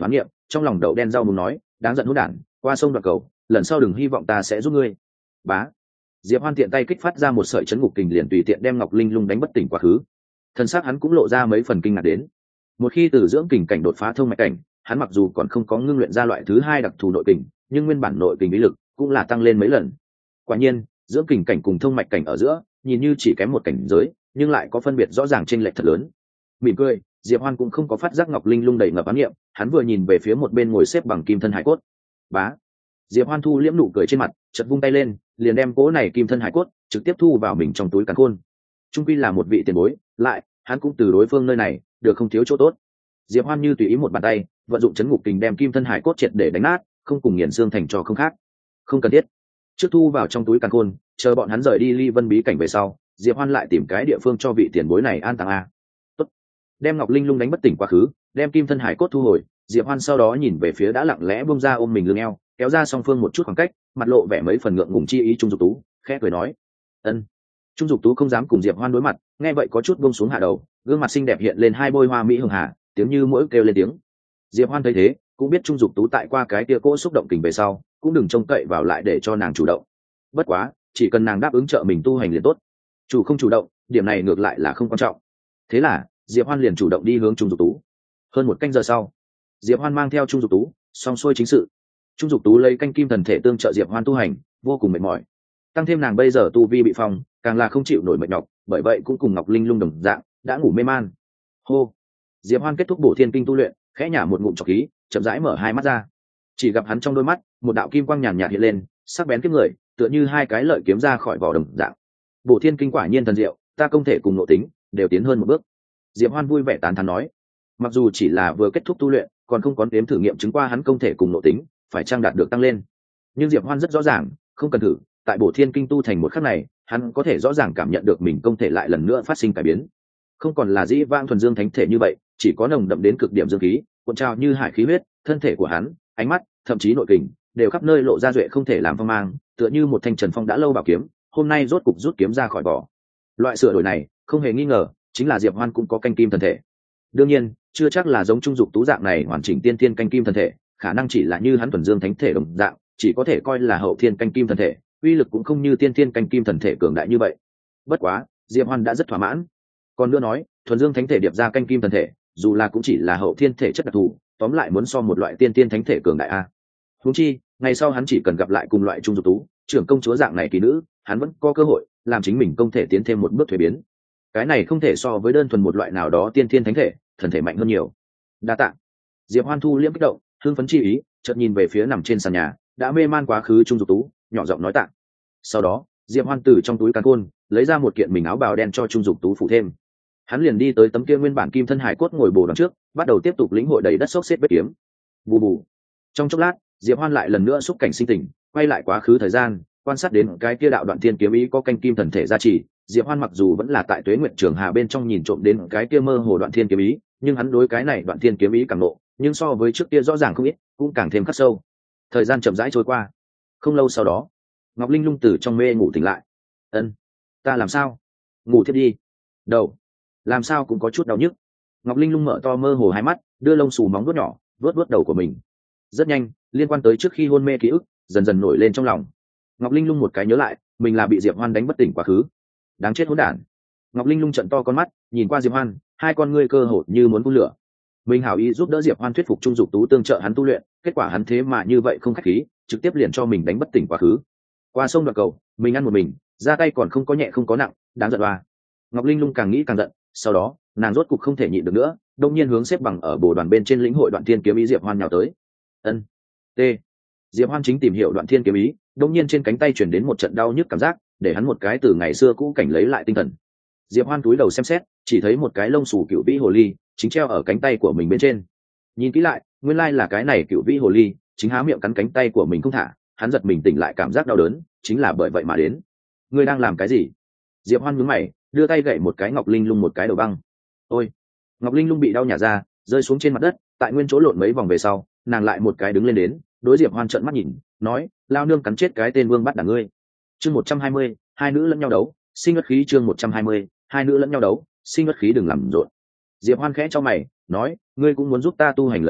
trong lòng đậu đen rau muốn nói đáng giận hỗn đản, qua sông đoạn cầu, lần sau đừng hy vọng ta sẽ giúp ngươi. Bá. Diệp Hoan tiện tay kích phát ra một sợi chấn ngục kình, liền tùy tiện đem Ngọc Linh Lung đánh bất tỉnh quá khứ. Thân xác hắn cũng lộ ra mấy phần kinh ngạc đến. Một khi từ dưỡng kình cảnh đột phá thông mạch cảnh, hắn mặc dù còn không có ngưng luyện ra loại thứ hai đặc thù nội kình, nhưng nguyên bản nội kình bí lực cũng là tăng lên mấy lần. Quả nhiên, dưỡng kình cảnh cùng thông mạch cảnh ở giữa, nhìn như chỉ kém một cảnh giới, nhưng lại có phân biệt rõ ràng chênh lệch thật lớn. Mỉm cười, Diệp Hoan cũng không có phát giác Ngọc Linh Lung đầy ngập ám niệm, hắn vừa nhìn về phía một bên ngồi xếp bằng kim thân hải cốt. Bá. Diệp Hoan thu liễm nụ cười trên mặt, chợt vung tay lên, liền đem cỗ này kim thân hải cốt trực tiếp thu vào mình trong túi càn khôn. Trung quy là một vị tiền bối, lại hắn cũng từ đối phương nơi này được không thiếu chỗ tốt. Diệp Hoan như tùy ý một bàn tay, vận dụng chấn ngục kình đem kim thân hải cốt triệt để đánh nát, không cùng nghiền xương thành trò không khác. Không cần thiết. Trước thu vào trong túi càn khôn, chờ bọn hắn rời đi Ly Vân bí cảnh về sau, Diệp Hoan lại tìm cái địa phương cho vị tiền bối này an táng a. Tốt. Đem Ngọc Linh Lung đánh bất tỉnh quá khứ, đem kim thân hải cốt thu hồi, Diệp Hoan sau đó nhìn về phía đã lặng lẽ buông ra ôm mình lưng eo, kéo ra song phương một chút khoảng cách, mặt lộ vẻ mấy phần ngượng ngùng chi ý Trung Dục Tú, khẽ cười nói: "Ân." Trung Dục Tú không dám cùng Diệp Hoan đối mặt, nghe vậy có chút buông xuống hạ đầu, gương mặt xinh đẹp hiện lên hai bôi hoa mỹ hường hà, tiếng như mỗi kêu lên tiếng. Diệp Hoan thấy thế, cũng biết Trung Dục Tú tại qua cái kia cỗ xúc động tình về sau, cũng đừng trông cậy vào lại để cho nàng chủ động. Bất quá, chỉ cần nàng đáp ứng trợ mình tu hành liền tốt. Chủ không chủ động, điểm này ngược lại là không quan trọng. Thế là, Diệp Hoan liền chủ động đi hướng Trung Dục Tú. Hơn một canh giờ sau, Diệp Hoan mang theo Trung Dục Tú, xong xuôi chính sự. Trung Dục Tú lấy canh kim thần thể tương trợ Diệp Hoan tu hành, vô cùng mệt mỏi. Tăng thêm nàng bây giờ tu vi bị phong, càng là không chịu nổi mệt nhọc, bởi vậy cũng cùng Ngọc Linh Lung đồng dạng, đã ngủ mê man. Hô. Diệp Hoan kết thúc bổ thiên kinh tu luyện, khẽ nhả một ngụm trọc khí, chậm rãi mở hai mắt ra. Chỉ gặp hắn trong đôi mắt, một đạo kim quang nhàn nhạt hiện lên, sắc bén kiếm người, tựa như hai cái lợi kiếm ra khỏi vỏ đồng dạng. Bổ thiên kinh quả nhiên thần diệu, ta không thể cùng nội tính, đều tiến hơn một bước. Diệp Hoan vui vẻ tán thán nói. Mặc dù chỉ là vừa kết thúc tu luyện, còn không có đếm thử nghiệm chứng qua hắn không thể cùng nội tính, phải trang đạt được tăng lên. Nhưng Diệp Hoan rất rõ ràng, không cần thử, tại bổ thiên kinh tu thành một khắc này, hắn có thể rõ ràng cảm nhận được mình không thể lại lần nữa phát sinh cải biến. Không còn là dĩ vãng thuần dương thánh thể như vậy, chỉ có nồng đậm đến cực điểm dương khí, cuộn trào như hải khí huyết, thân thể của hắn, ánh mắt, thậm chí nội kình, đều khắp nơi lộ ra duệ không thể làm phong mang, tựa như một thanh trần phong đã lâu bảo kiếm, hôm nay rốt cục rút kiếm ra khỏi vỏ. Loại sửa đổi này, không hề nghi ngờ, chính là Diệp Hoan cũng có canh kim thần thể. Đương nhiên, chưa chắc là giống Trung Dục Tú dạng này hoàn chỉnh tiên thiên canh kim thần thể, khả năng chỉ là như hắn thuần dương thánh thể đồng dạng, chỉ có thể coi là hậu thiên canh kim thần thể, uy lực cũng không như tiên thiên canh kim thần thể cường đại như vậy. Bất quá, Diệp Hoan đã rất thỏa mãn. Còn nữa nói, thuần dương thánh thể điệp ra canh kim thần thể, dù là cũng chỉ là hậu thiên thể chất đặc thù, tóm lại muốn so một loại tiên thiên thánh thể cường đại a. Huống chi, ngày sau hắn chỉ cần gặp lại cùng loại Trung Dục Tú, trưởng công chúa dạng này kỳ nữ, hắn vẫn có cơ hội làm chính mình công thể tiến thêm một bước thuế biến. Cái này không thể so với đơn thuần một loại nào đó tiên thiên thánh thể, thần thể mạnh hơn nhiều. Đa tạ. Diệp Hoan thu liễm kích động, hưng phấn chi ý, chợt nhìn về phía nằm trên sàn nhà, đã mê man quá khứ Trung Dục Tú, nhỏ giọng nói tạ. Sau đó, Diệp Hoan từ trong túi càn khôn lấy ra một kiện mình áo bào đen cho Trung Dục Tú phủ thêm. Hắn liền đi tới tấm kia nguyên bản kim thân hải cốt ngồi bồ đằng trước, bắt đầu tiếp tục lĩnh hội đầy đất xốc xếp vết kiếm. Bù bù. Trong chốc lát, Diệp Hoan lại lần nữa xúc cảnh sinh tình, quay lại quá khứ thời gian, quan sát đến cái kia đạo đoạn thiên kiếm ý có canh kim thần thể gia trì. Diệp Hoan mặc dù vẫn là tại Tuế Nguyệt Trường Hà bên trong nhìn trộm đến cái kia mơ hồ đoạn thiên kiếm ý, nhưng hắn đối cái này đoạn thiên kiếm ý càng nộ, nhưng so với trước kia rõ ràng không ít, cũng càng thêm khắc sâu. Thời gian chậm rãi trôi qua. Không lâu sau đó, Ngọc Linh Lung từ trong mê ngủ tỉnh lại. "Ân, ta làm sao?" "Ngủ thiếp đi." "Đầu, làm sao cũng có chút đau nhức." Ngọc Linh Lung mở to mơ hồ hai mắt, đưa lông xù móng vuốt nhỏ, vuốt vuốt đầu của mình. Rất nhanh, liên quan tới trước khi hôn mê ký ức dần dần nổi lên trong lòng. Ngọc Linh Lung một cái nhớ lại, mình là bị Diệp Hoan đánh bất tỉnh quá khứ. Đáng chết hỗn đản. Ngọc Linh Lung trợn to con mắt, nhìn qua Diệp Hoan, hai con ngươi cơ hồ như muốn phun lửa. Mình hảo ý giúp đỡ Diệp Hoan thuyết phục Trung Dục Tú tương trợ hắn tu luyện, kết quả hắn thế mà như vậy không khách khí, trực tiếp liền cho mình đánh bất tỉnh quá khứ. Qua sông đoạn cầu, mình ăn một mình, ra tay còn không có nhẹ không có nặng, đáng giận ba. Ngọc Linh Lung càng nghĩ càng giận, sau đó, nàng rốt cục không thể nhịn được nữa, đột nhiên hướng xếp bằng ở bồ đoàn bên trên lĩnh hội đoạn thiên kiếm ý Diệp Hoan nhào tới. Ân. T. Diệp Hoan chính tìm hiểu đoạn thiên kiếm ý, đột nhiên trên cánh tay truyền đến một trận đau nhức cảm giác, để hắn một cái từ ngày xưa cũ cảnh lấy lại tinh thần. Diệp Hoan cúi đầu xem xét, chỉ thấy một cái lông xù cựu vĩ hồ ly chính treo ở cánh tay của mình bên trên. Nhìn kỹ lại, nguyên lai là cái này cựu vĩ hồ ly chính há miệng cắn cánh tay của mình không thả, hắn giật mình tỉnh lại cảm giác đau đớn, chính là bởi vậy mà đến. Ngươi đang làm cái gì? Diệp Hoan nhướng mày, đưa tay gậy một cái Ngọc Linh Lung một cái đầu băng. Ôi! Ngọc Linh Lung bị đau nhả ra, rơi xuống trên mặt đất, tại nguyên chỗ lộn mấy vòng về sau, nàng lại một cái đứng lên đến, đối Diệp Hoan trợn mắt nhìn, nói: "Lao nương cắn chết cái tên vương bắt đảng ngươi." Chương một trăm hai mươi, hai nữ lẫn nhau đấu, sinh ngất khí. Chương một trăm hai mươi, hai nữ lẫn nhau đấu, sinh ngất khí. Đừng làm rộn. Diệp Hoan khẽ cho mày, nói: "Ngươi cũng muốn giúp ta tu hành lời nói,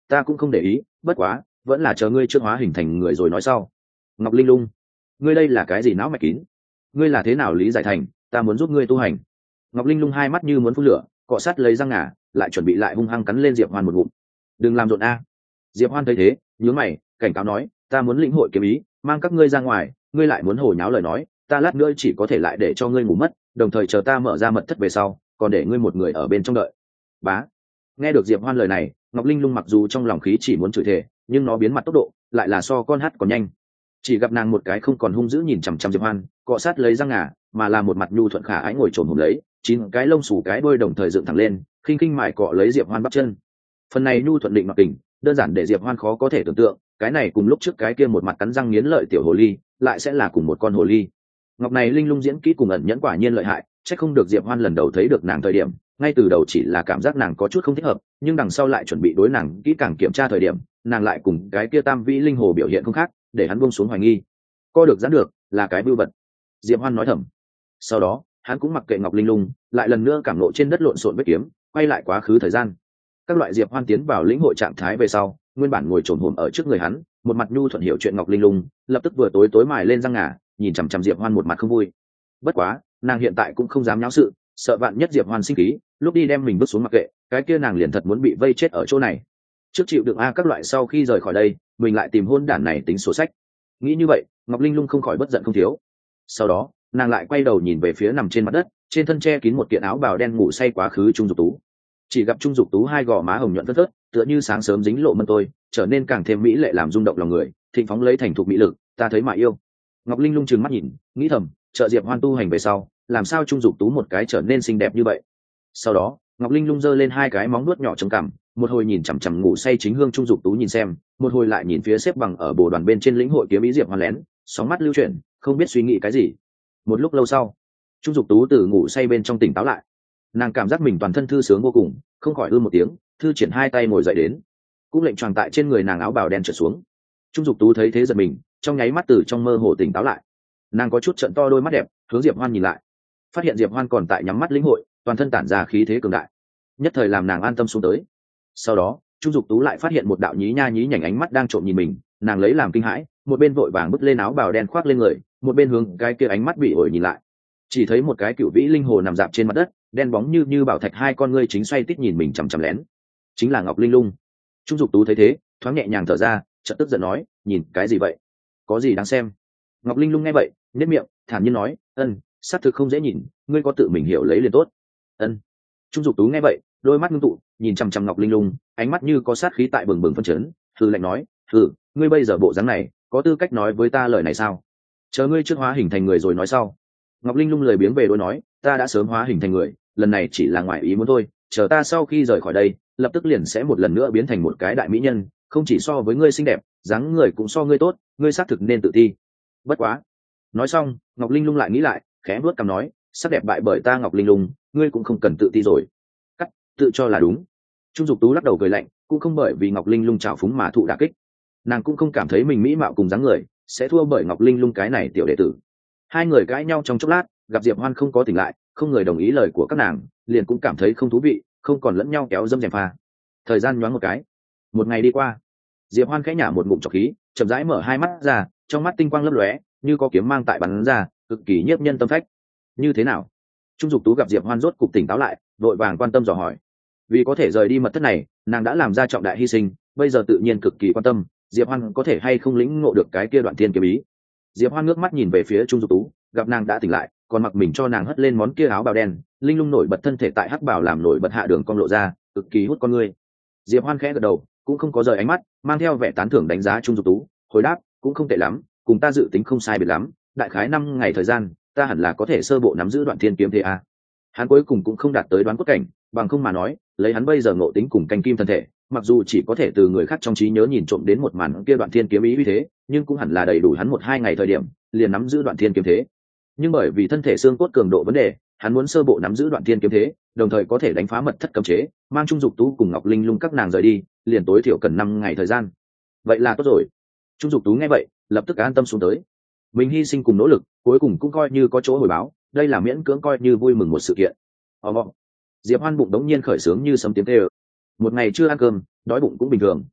ta cũng không để ý, bất quá vẫn là chờ ngươi trước hóa hình thành người rồi nói sau. Ngọc Linh Lung, ngươi đây là cái gì não mạch kín? Ngươi là thế nào lý giải thành ta muốn giúp ngươi tu hành? Ngọc Linh Lung hai mắt như muốn phun lửa, cọ sát lấy răng ngà, lại chuẩn bị lại hung hăng cắn lên Diệp Hoan một ngụm. Đừng làm rộn a. Diệp Hoan thấy thế, nhướng mày, cảnh cáo nói, ta muốn lĩnh hội kiếm ý, mang các ngươi ra ngoài, ngươi lại muốn hồ nháo lời nói, ta lát nữa chỉ có thể lại để cho ngươi ngủ mất, đồng thời chờ ta mở ra mật thất về sau, còn để ngươi một người ở bên trong đợi. Bá. Nghe được Diệp Hoan lời này, Ngọc Linh Lung mặc dù trong lòng khí chỉ muốn chửi thề, nhưng nó biến mặt tốc độ lại là so con hát còn nhanh. Chỉ gặp nàng một cái không còn hung dữ nhìn chằm chằm Diệp Hoan, cọ sát lấy răng ngà, mà là một mặt nhu thuận khả ái ngồi trồm hổm lấy, chín cái lông xù cái đuôi đồng thời dựng thẳng lên, khinh khinh mài cọ lấy Diệp Hoan bắp chân. Phần này nhu thuận định mặc kình, đơn giản để Diệp Hoan khó có thể tưởng tượng, cái này cùng lúc trước cái kia một mặt cắn răng nghiến lợi tiểu hồ ly, lại sẽ là cùng một con hồ ly. Ngọc này Linh Lung diễn kỹ cùng ẩn nhẫn quả nhiên lợi hại, chắc không được Diệp Hoan lần đầu thấy được nàng thời điểm, ngay từ đầu chỉ là cảm giác nàng có chút không thích hợp, nhưng đằng sau lại chuẩn bị đối nàng kỹ càng kiểm tra thời điểm, nàng lại cùng cái kia tam vĩ linh hồ biểu hiện không khác, để hắn buông xuống hoài nghi. Co được giãn được, là cái bưu vật. Diệp Hoan nói thầm. Sau đó, hắn cũng mặc kệ Ngọc Linh Lung, lại lần nữa cảm ngộ trên đất lộn xộn vết kiếm, quay lại quá khứ thời gian. Các loại Diệp Hoan tiến vào lĩnh hội trạng thái về sau, nguyên bản ngồi trồm hổm ở trước người hắn, một mặt nhu thuận hiểu chuyện Ngọc Linh Lung, lập tức vừa tối tối mài lên răng ngà, nhìn chằm chằm Diệp Hoan một mặt không vui. Bất quá, nàng hiện tại cũng không dám nháo sự, sợ vạn nhất Diệp Hoan sinh khí, lúc đi đem mình bước xuống mặc kệ, cái kia nàng liền thật muốn bị vây chết ở chỗ này. Trước chịu đựng a các loại sau khi rời khỏi đây, mình lại tìm hôn đản này tính sổ sách. Nghĩ như vậy, Ngọc Linh Lung không khỏi bất giận không thiếu. Sau đó, nàng lại quay đầu nhìn về phía nằm trên mặt đất, trên thân che kín một kiện áo bào đen ngủ say quá khứ Trung Dục Tú. Chỉ gặp Trung Dục Tú hai gò má hồng nhuận phớt phớt, tựa như sáng sớm dính lộ mân tôi, trở nên càng thêm mỹ lệ làm rung động lòng người, thịnh phóng lấy thành thục mỹ lực, ta thấy mà yêu. Ngọc Linh Lung trừng mắt nhìn, nghĩ thầm, trợ Diệp Hoan tu hành về sau, làm sao Trung Dục Tú một cái trở nên xinh đẹp như vậy. Sau đó, Ngọc Linh Lung giơ lên hai cái móng nuốt nhỏ trông cằm, một hồi nhìn chằm chằm ngủ say chính hương Trung Dục Tú nhìn xem, một hồi lại nhìn phía xếp bằng ở bồ đoàn bên trên lĩnh hội kiếm ý Diệp Hoan lén, sóng mắt lưu chuyển, không biết suy nghĩ cái gì. Một lúc lâu sau, Trung Dục Tú từ ngủ say bên trong tỉnh táo lại, nàng cảm giác mình toàn thân thư sướng vô cùng, không khỏi ư một tiếng, thư triển hai tay ngồi dậy đến, cũng lệnh tròn tại trên người nàng áo bào đen trượt xuống. Trung Dục Tú thấy thế giật mình, trong nháy mắt từ trong mơ hồ tỉnh táo lại, nàng có chút trợn to đôi mắt đẹp, hướng Diệp Hoan nhìn lại, phát hiện Diệp Hoan còn tại nhắm mắt lĩnh hội, toàn thân tản ra khí thế cường đại, nhất thời làm nàng an tâm xuống tới. Sau đó, Trung Dục Tú lại phát hiện một đạo nhí nha nhí nhảnh ánh mắt đang trộm nhìn mình, nàng lấy làm kinh hãi, một bên vội vàng bứt lên áo bào đen khoác lên người, một bên hướng cái kia ánh mắt bị ổi nhìn lại. Chỉ thấy một cái cựu vĩ linh hồ nằm dạp trên mặt đất, đen bóng như như bảo thạch, hai con ngươi chính xoay tít nhìn mình chằm chằm lén, chính là Ngọc Linh Lung. Trung Dục Tú thấy thế, thoáng nhẹ nhàng thở ra, chợt tức giận nói, nhìn cái gì vậy? Có gì đáng xem? Ngọc Linh Lung nghe vậy, nhếch miệng, thản nhiên nói, ân, xác thực không dễ nhìn, ngươi có tự mình hiểu lấy liền tốt. Ân. Trung Dục Tú nghe vậy, đôi mắt ngưng tụ, nhìn chằm chằm Ngọc Linh Lung, ánh mắt như có sát khí tại bừng bừng phân chấn, hừ lạnh nói, hừ, ngươi bây giờ bộ dáng này, có tư cách nói với ta lời này sao? Chờ ngươi trước hóa hình thành người rồi nói sau. Ngọc Linh Lung lười biếng về đôi nói, ta đã sớm hóa hình thành người, lần này chỉ là ngoại ý muốn thôi, chờ ta sau khi rời khỏi đây, lập tức liền sẽ một lần nữa biến thành một cái đại mỹ nhân, không chỉ so với ngươi xinh đẹp, dáng người cũng so ngươi tốt, ngươi xác thực nên tự ti. Bất quá. Nói xong, Ngọc Linh Lung lại nghĩ lại, khẽ vuốt cằm nói, sắc đẹp bại bởi ta Ngọc Linh Lung, ngươi cũng không cần tự ti rồi. Cắt, tự cho là đúng. Trung Dục Tú lắc đầu cười lạnh, cũng không bởi vì Ngọc Linh Lung trào phúng mà thụ đả kích. Nàng cũng không cảm thấy mình mỹ mạo cùng dáng người sẽ thua bởi Ngọc Linh Lung cái này tiểu đệ tử. Hai người cãi nhau trong chốc lát, gặp Diệp Hoan không có tỉnh lại, không người đồng ý lời của các nàng, liền cũng cảm thấy không thú vị, không còn lẫn nhau kéo dâm dèm pha. Thời gian nhoáng một cái, một ngày đi qua, Diệp Hoan khẽ nhả một ngụm trọc khí, chậm rãi mở hai mắt ra, trong mắt tinh quang lấp lóe, như có kiếm mang tại bắn ra, cực kỳ nhiếp nhân tâm phách. Như thế nào? Trung Dục Tú gặp Diệp Hoan rốt cục tỉnh táo lại, vội vàng quan tâm dò hỏi. Vì có thể rời đi mật thất này, nàng đã làm ra trọng đại hy sinh, bây giờ tự nhiên cực kỳ quan tâm, Diệp Hoan có thể hay không lĩnh ngộ được cái kia đoạn thiên kiếm ý. Diệp Hoan ngước mắt nhìn về phía Trung Dục Tú, gặp nàng đã tỉnh lại, còn mặc mình cho nàng hất lên món kia áo bào đen, linh lung nổi bật thân thể tại hắc bào làm nổi bật hạ đường cong lộ ra, cực kỳ hút con người. Diệp Hoan khẽ gật đầu, cũng không có rời ánh mắt, mang theo vẻ tán thưởng đánh giá Trung Dục Tú, hồi đáp, cũng không tệ lắm, cùng ta dự tính không sai biệt lắm, đại khái năm ngày thời gian, ta hẳn là có thể sơ bộ nắm giữ đoạn thiên kiếm thế a. Hắn cuối cùng cũng không đạt tới đoán cốt cảnh, bằng không mà nói, lấy hắn bây giờ ngộ tính cùng canh kim thân thể, mặc dù chỉ có thể từ người khác trong trí nhớ nhìn trộm đến một màn kia đoạn thiên kiếm ý như thế, nhưng cũng hẳn là đầy đủ hắn một hai ngày thời điểm liền nắm giữ đoạn thiên kiếm thế. Nhưng bởi vì thân thể xương cốt cường độ vấn đề, hắn muốn sơ bộ nắm giữ đoạn thiên kiếm thế, đồng thời có thể đánh phá mật thất cấm chế, mang Trung Dục Tú cùng Ngọc Linh Lung các nàng rời đi, liền tối thiểu cần năm ngày thời gian. Vậy là tốt rồi. Trung Dục Tú nghe vậy, lập tức an tâm xuống tới. Mình hy sinh cùng nỗ lực, cuối cùng cũng coi như có chỗ hồi báo, đây là miễn cưỡng coi như vui mừng một sự kiện. Ồ, Diệp Hoan bụng đống nhiên khởi sướng như sấm tiếng kêu. Một ngày chưa ăn cơm, đói bụng cũng bình thường,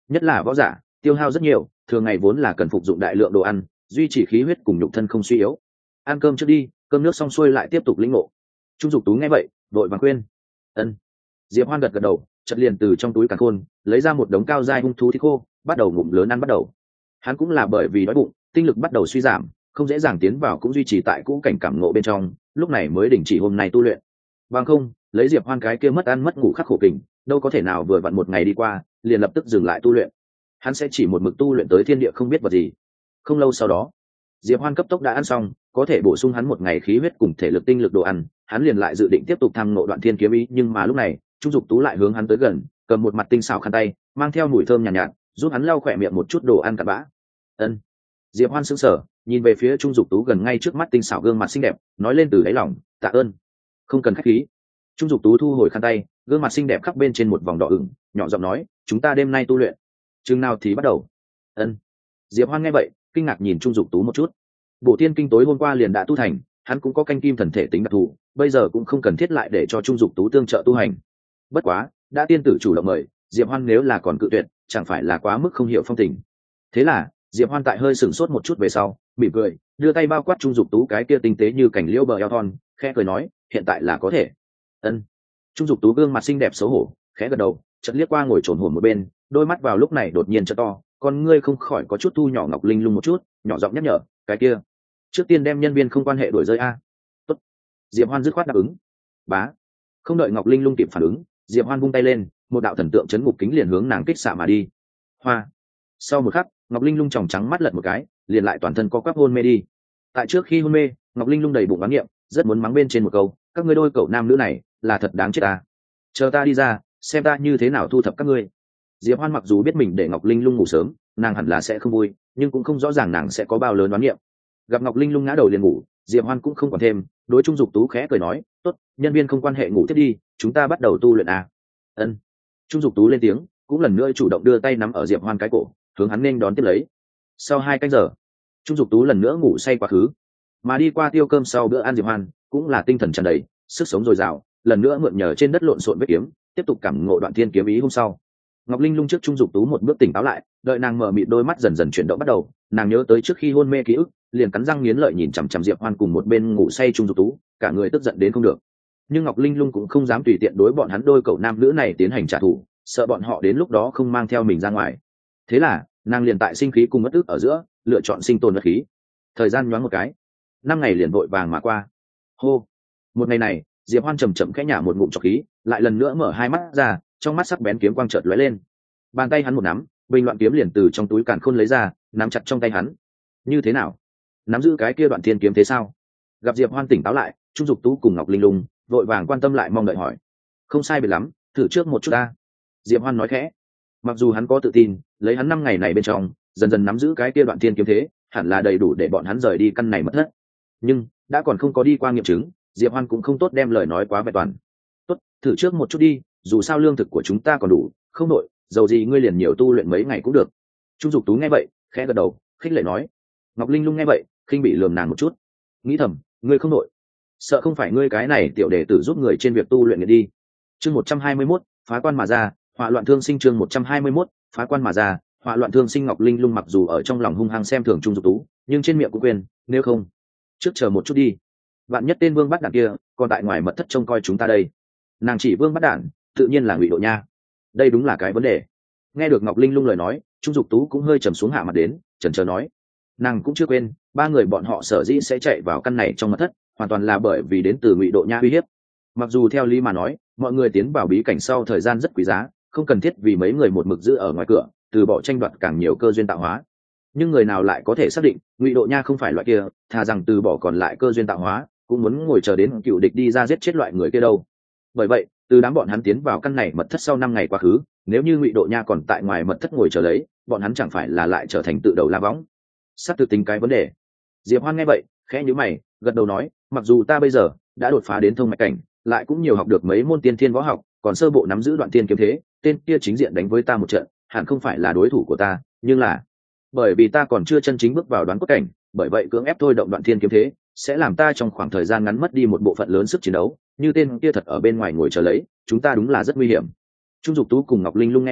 nhất là võ giả tiêu hao rất nhiều, thường ngày vốn là cần phục dụng đại lượng đồ ăn duy trì khí huyết cùng nhục thân không suy yếu. Ăn cơm trước đi, cơm nước xong xuôi lại tiếp tục lĩnh ngộ. Trung Dục Tú nghe vậy vội vàng khuyên. Ân. Diệp Hoan gật gật đầu, chợt liền từ trong túi càn khôn lấy ra một đống cao dai hung thú thịt khô, bắt đầu ngụm lớn ăn bắt đầu. Hắn cũng là bởi vì đói bụng, tinh lực bắt đầu suy giảm, không dễ dàng tiến vào cũng duy trì tại cũ cảnh cảm ngộ bên trong, lúc này mới đình chỉ hôm nay tu luyện. Bằng không, lấy Diệp Hoan cái kia mất ăn mất ngủ khắc khổ kình, đâu có thể nào vừa vặn một ngày đi qua, liền lập tức dừng lại tu luyện. Hắn sẽ chỉ một mực tu luyện tới thiên địa không biết vật gì. Không lâu sau đó, Diệp Hoan cấp tốc đã ăn xong, có thể bổ sung hắn một ngày khí huyết cùng thể lực tinh lực đồ ăn, hắn liền lại dự định tiếp tục tham ngộ đoạn thiên kiếm ý, nhưng mà lúc này, Trung Dục Tú lại hướng hắn tới gần, cầm một mặt tinh xảo khăn tay, mang theo mùi thơm nhàn nhạt, nhạt, giúp hắn lau khỏe miệng một chút đồ ăn cặn bã. Ân. Diệp Hoan sững sờ, nhìn về phía Trung Dục Tú gần ngay trước mắt tinh xảo gương mặt xinh đẹp, nói lên từ đáy lòng, tạ ơn. Không cần khách khí. Trung Dục Tú thu hồi khăn tay, gương mặt xinh đẹp khắc bên trên một vòng đỏ ửng, nhỏ giọng nói, chúng ta đêm nay tu luyện. Chừng nào thì bắt đầu? Ân. Diệp Hoan nghe vậy, kinh ngạc nhìn Trung Dục Tú một chút. Bộ tiên kinh tối hôm qua liền đã tu thành, hắn cũng có canh kim thần thể tính đặc thù, bây giờ cũng không cần thiết lại để cho Trung Dục Tú tương trợ tu hành. Bất quá, đã tiên tử chủ động mời, Diệp Hoan nếu là còn cự tuyệt, chẳng phải là quá mức không hiểu phong tình. Thế là, Diệp Hoan tại hơi sửng sốt một chút về sau, mỉm cười, đưa tay bao quát Trung Dục Tú cái kia tinh tế như cảnh liễu bờ eo thon, khẽ cười nói, hiện tại là có thể. Ân. Trung Dục Tú gương mặt xinh đẹp xấu hổ, khẽ gật đầu, chợt liếc qua ngồi trồn hổn một bên, đôi mắt vào lúc này đột nhiên trợ to, con ngươi không khỏi có chút thu nhỏ Ngọc Linh Lung một chút, nhỏ giọng nhắc nhở, cái kia, trước tiên đem nhân viên không quan hệ đuổi rơi a. Tốt. Diệp Hoan dứt khoát đáp ứng. Bá. Không đợi Ngọc Linh Lung kịp phản ứng, Diệp Hoan vung tay lên, một đạo thần tượng chấn ngục kính liền hướng nàng kích xạ mà đi. Hoa. Sau một khắc, Ngọc Linh Lung tròng trắng mắt lật một cái, liền lại toàn thân co quắp hôn mê đi. Tại trước khi hôn mê, Ngọc Linh Lung đầy bụng oán niệm, rất muốn mắng bên trên một câu, các ngươi đôi cậu nam nữ này là thật đáng chết ta. Chờ ta đi ra, xem ta như thế nào thu thập các ngươi. Diệp Hoan mặc dù biết mình để Ngọc Linh Lung ngủ sớm, nàng hẳn là sẽ không vui, nhưng cũng không rõ ràng nàng sẽ có bao lớn oán niệm. Gặp Ngọc Linh Lung ngã đầu liền ngủ, Diệp Hoan cũng không quản thêm, đối Trung Dục Tú khẽ cười nói, tốt, nhân viên không quan hệ ngủ tiếp đi, chúng ta bắt đầu tu luyện à. Ân. Trung Dục Tú lên tiếng, cũng lần nữa chủ động đưa tay nắm ở Diệp Hoan cái cổ, hướng hắn nên đón tiếp lấy. Sau hai canh giờ, Trung Dục Tú lần nữa ngủ say quá khứ, mà đi qua tiêu cơm sau bữa ăn, Diệp Hoan cũng là tinh thần tràn đầy, sức sống dồi dào, lần nữa mượn nhờ trên đất lộn xộn vết kiếm, tiếp tục cảm ngộ đoạn thiên kiếm ý hôm sau. Ngọc Linh Lung trước Trung Dục Tú một bước tỉnh táo lại, đợi nàng mở mịt đôi mắt dần dần chuyển động bắt đầu, nàng nhớ tới trước khi hôn mê ký ức, liền cắn răng nghiến lợi nhìn chằm chằm Diệp Hoan cùng một bên ngủ say Trung Dục Tú, cả người tức giận đến không được. Nhưng Ngọc Linh Lung cũng không dám tùy tiện đối bọn hắn đôi cậu nam nữ này tiến hành trả thù, sợ bọn họ đến lúc đó không mang theo mình ra ngoài. Thế là, nàng liền tại sinh khí cùng mất ức ở giữa, lựa chọn sinh tồn vật khí. Thời gian nhoáng một cái, năm ngày liền vội vàng mà qua. Hô. Một ngày này, Diệp Hoan chậm chậm khẽ nhả một ngụm trọc khí, lại lần nữa mở hai mắt ra, trong mắt sắc bén kiếm quang chợt lóe lên. Bàn tay hắn một nắm, bình loạn kiếm liền từ trong túi càn khôn lấy ra, nắm chặt trong tay hắn. Như thế nào? Nắm giữ cái kia đoạn thiên kiếm thế sao? Gặp Diệp Hoan tỉnh táo lại, Trung Dục Tú cùng Ngọc Linh Lung vội vàng quan tâm lại mong đợi hỏi. Không sai biệt lắm, thử trước một chút ta. Diệp Hoan nói khẽ. Mặc dù hắn có tự tin, lấy hắn năm ngày này bên trong, dần dần nắm giữ cái kia đoạn thiên kiếm thế, hẳn là đầy đủ để bọn hắn rời đi căn này mất thất. Nhưng đã còn không có đi qua nghiệm chứng, Diệp Hoan cũng không tốt đem lời nói quá vẹn toàn. Tốt, thử trước một chút đi, dù sao lương thực của chúng ta còn đủ, không nội, dầu gì ngươi liền nhiều tu luyện mấy ngày cũng được. Trung Dục Tú nghe vậy, khẽ gật đầu, khích lệ nói. Ngọc Linh Lung nghe vậy, khinh bị lườm nàng một chút, nghĩ thầm, ngươi không nội, sợ không phải ngươi cái này tiểu đệ tử giúp người trên việc tu luyện người đi. Chương một trăm hai mươi mốt, phá quan mà ra, hỏa loạn thương sinh. Chương một trăm hai mươi mốt, phá quan mà ra, hỏa loạn thương sinh. Ngọc Linh Lung mặc dù ở trong lòng hung hăng xem thường Trung Dục Tú, nhưng trên miệng cũng quên, nếu không, trước chờ một chút đi. Vạn nhất tên Vương Bắt Đản kia còn tại ngoài mật thất trông coi chúng ta đây. Nàng chỉ Vương Bắt Đản, tự nhiên là Ngụy Độ Nha. Đây đúng là cái vấn đề. Nghe được Ngọc Linh Lung lời nói, Trung Dục Tú cũng hơi trầm xuống hạ mặt đến, chần chờ nói, nàng cũng chưa quên, ba người bọn họ sở dĩ sẽ chạy vào căn này trong mật thất, hoàn toàn là bởi vì đến từ Ngụy Độ Nha uy hiếp. Mặc dù theo lý mà nói, mọi người tiến vào bí cảnh sau thời gian rất quý giá, không cần thiết vì mấy người một mực giữ ở ngoài cửa, từ bỏ tranh đoạt càng nhiều cơ duyên tạo hóa. Nhưng người nào lại có thể xác định, Ngụy Độ Nha không phải loại kia, thà rằng từ bỏ còn lại cơ duyên tạo hóa, cũng muốn ngồi chờ đến cựu địch đi ra giết chết loại người kia đâu. Bởi vậy, từ đám bọn hắn tiến vào căn này mật thất sau năm ngày quá khứ, nếu như Ngụy Độ Nha còn tại ngoài mật thất ngồi chờ lấy, bọn hắn chẳng phải là lại trở thành tự đầu la võng. Sắp thực tính cái vấn đề. Diệp Hoan nghe vậy, khẽ nhíu mày, gật đầu nói, mặc dù ta bây giờ đã đột phá đến thông mạch cảnh, lại cũng nhiều học được mấy môn tiên thiên võ học, còn sơ bộ nắm giữ đoạn tiên kiếm thế, tên kia chính diện đánh với ta một trận, hẳn không phải là đối thủ của ta, nhưng là bởi vì ta còn chưa chân chính bước vào đoán cốt cảnh, bởi vậy cưỡng ép thôi động đoạn thiên kiếm thế, sẽ làm ta trong khoảng thời gian ngắn mất đi một bộ phận lớn sức chiến đấu, như tên kia thật ở bên ngoài ngồi chờ lấy, chúng ta đúng là rất nguy hiểm. Trung Dục Tú cùng Ngọc Linh Lung nghe vậy,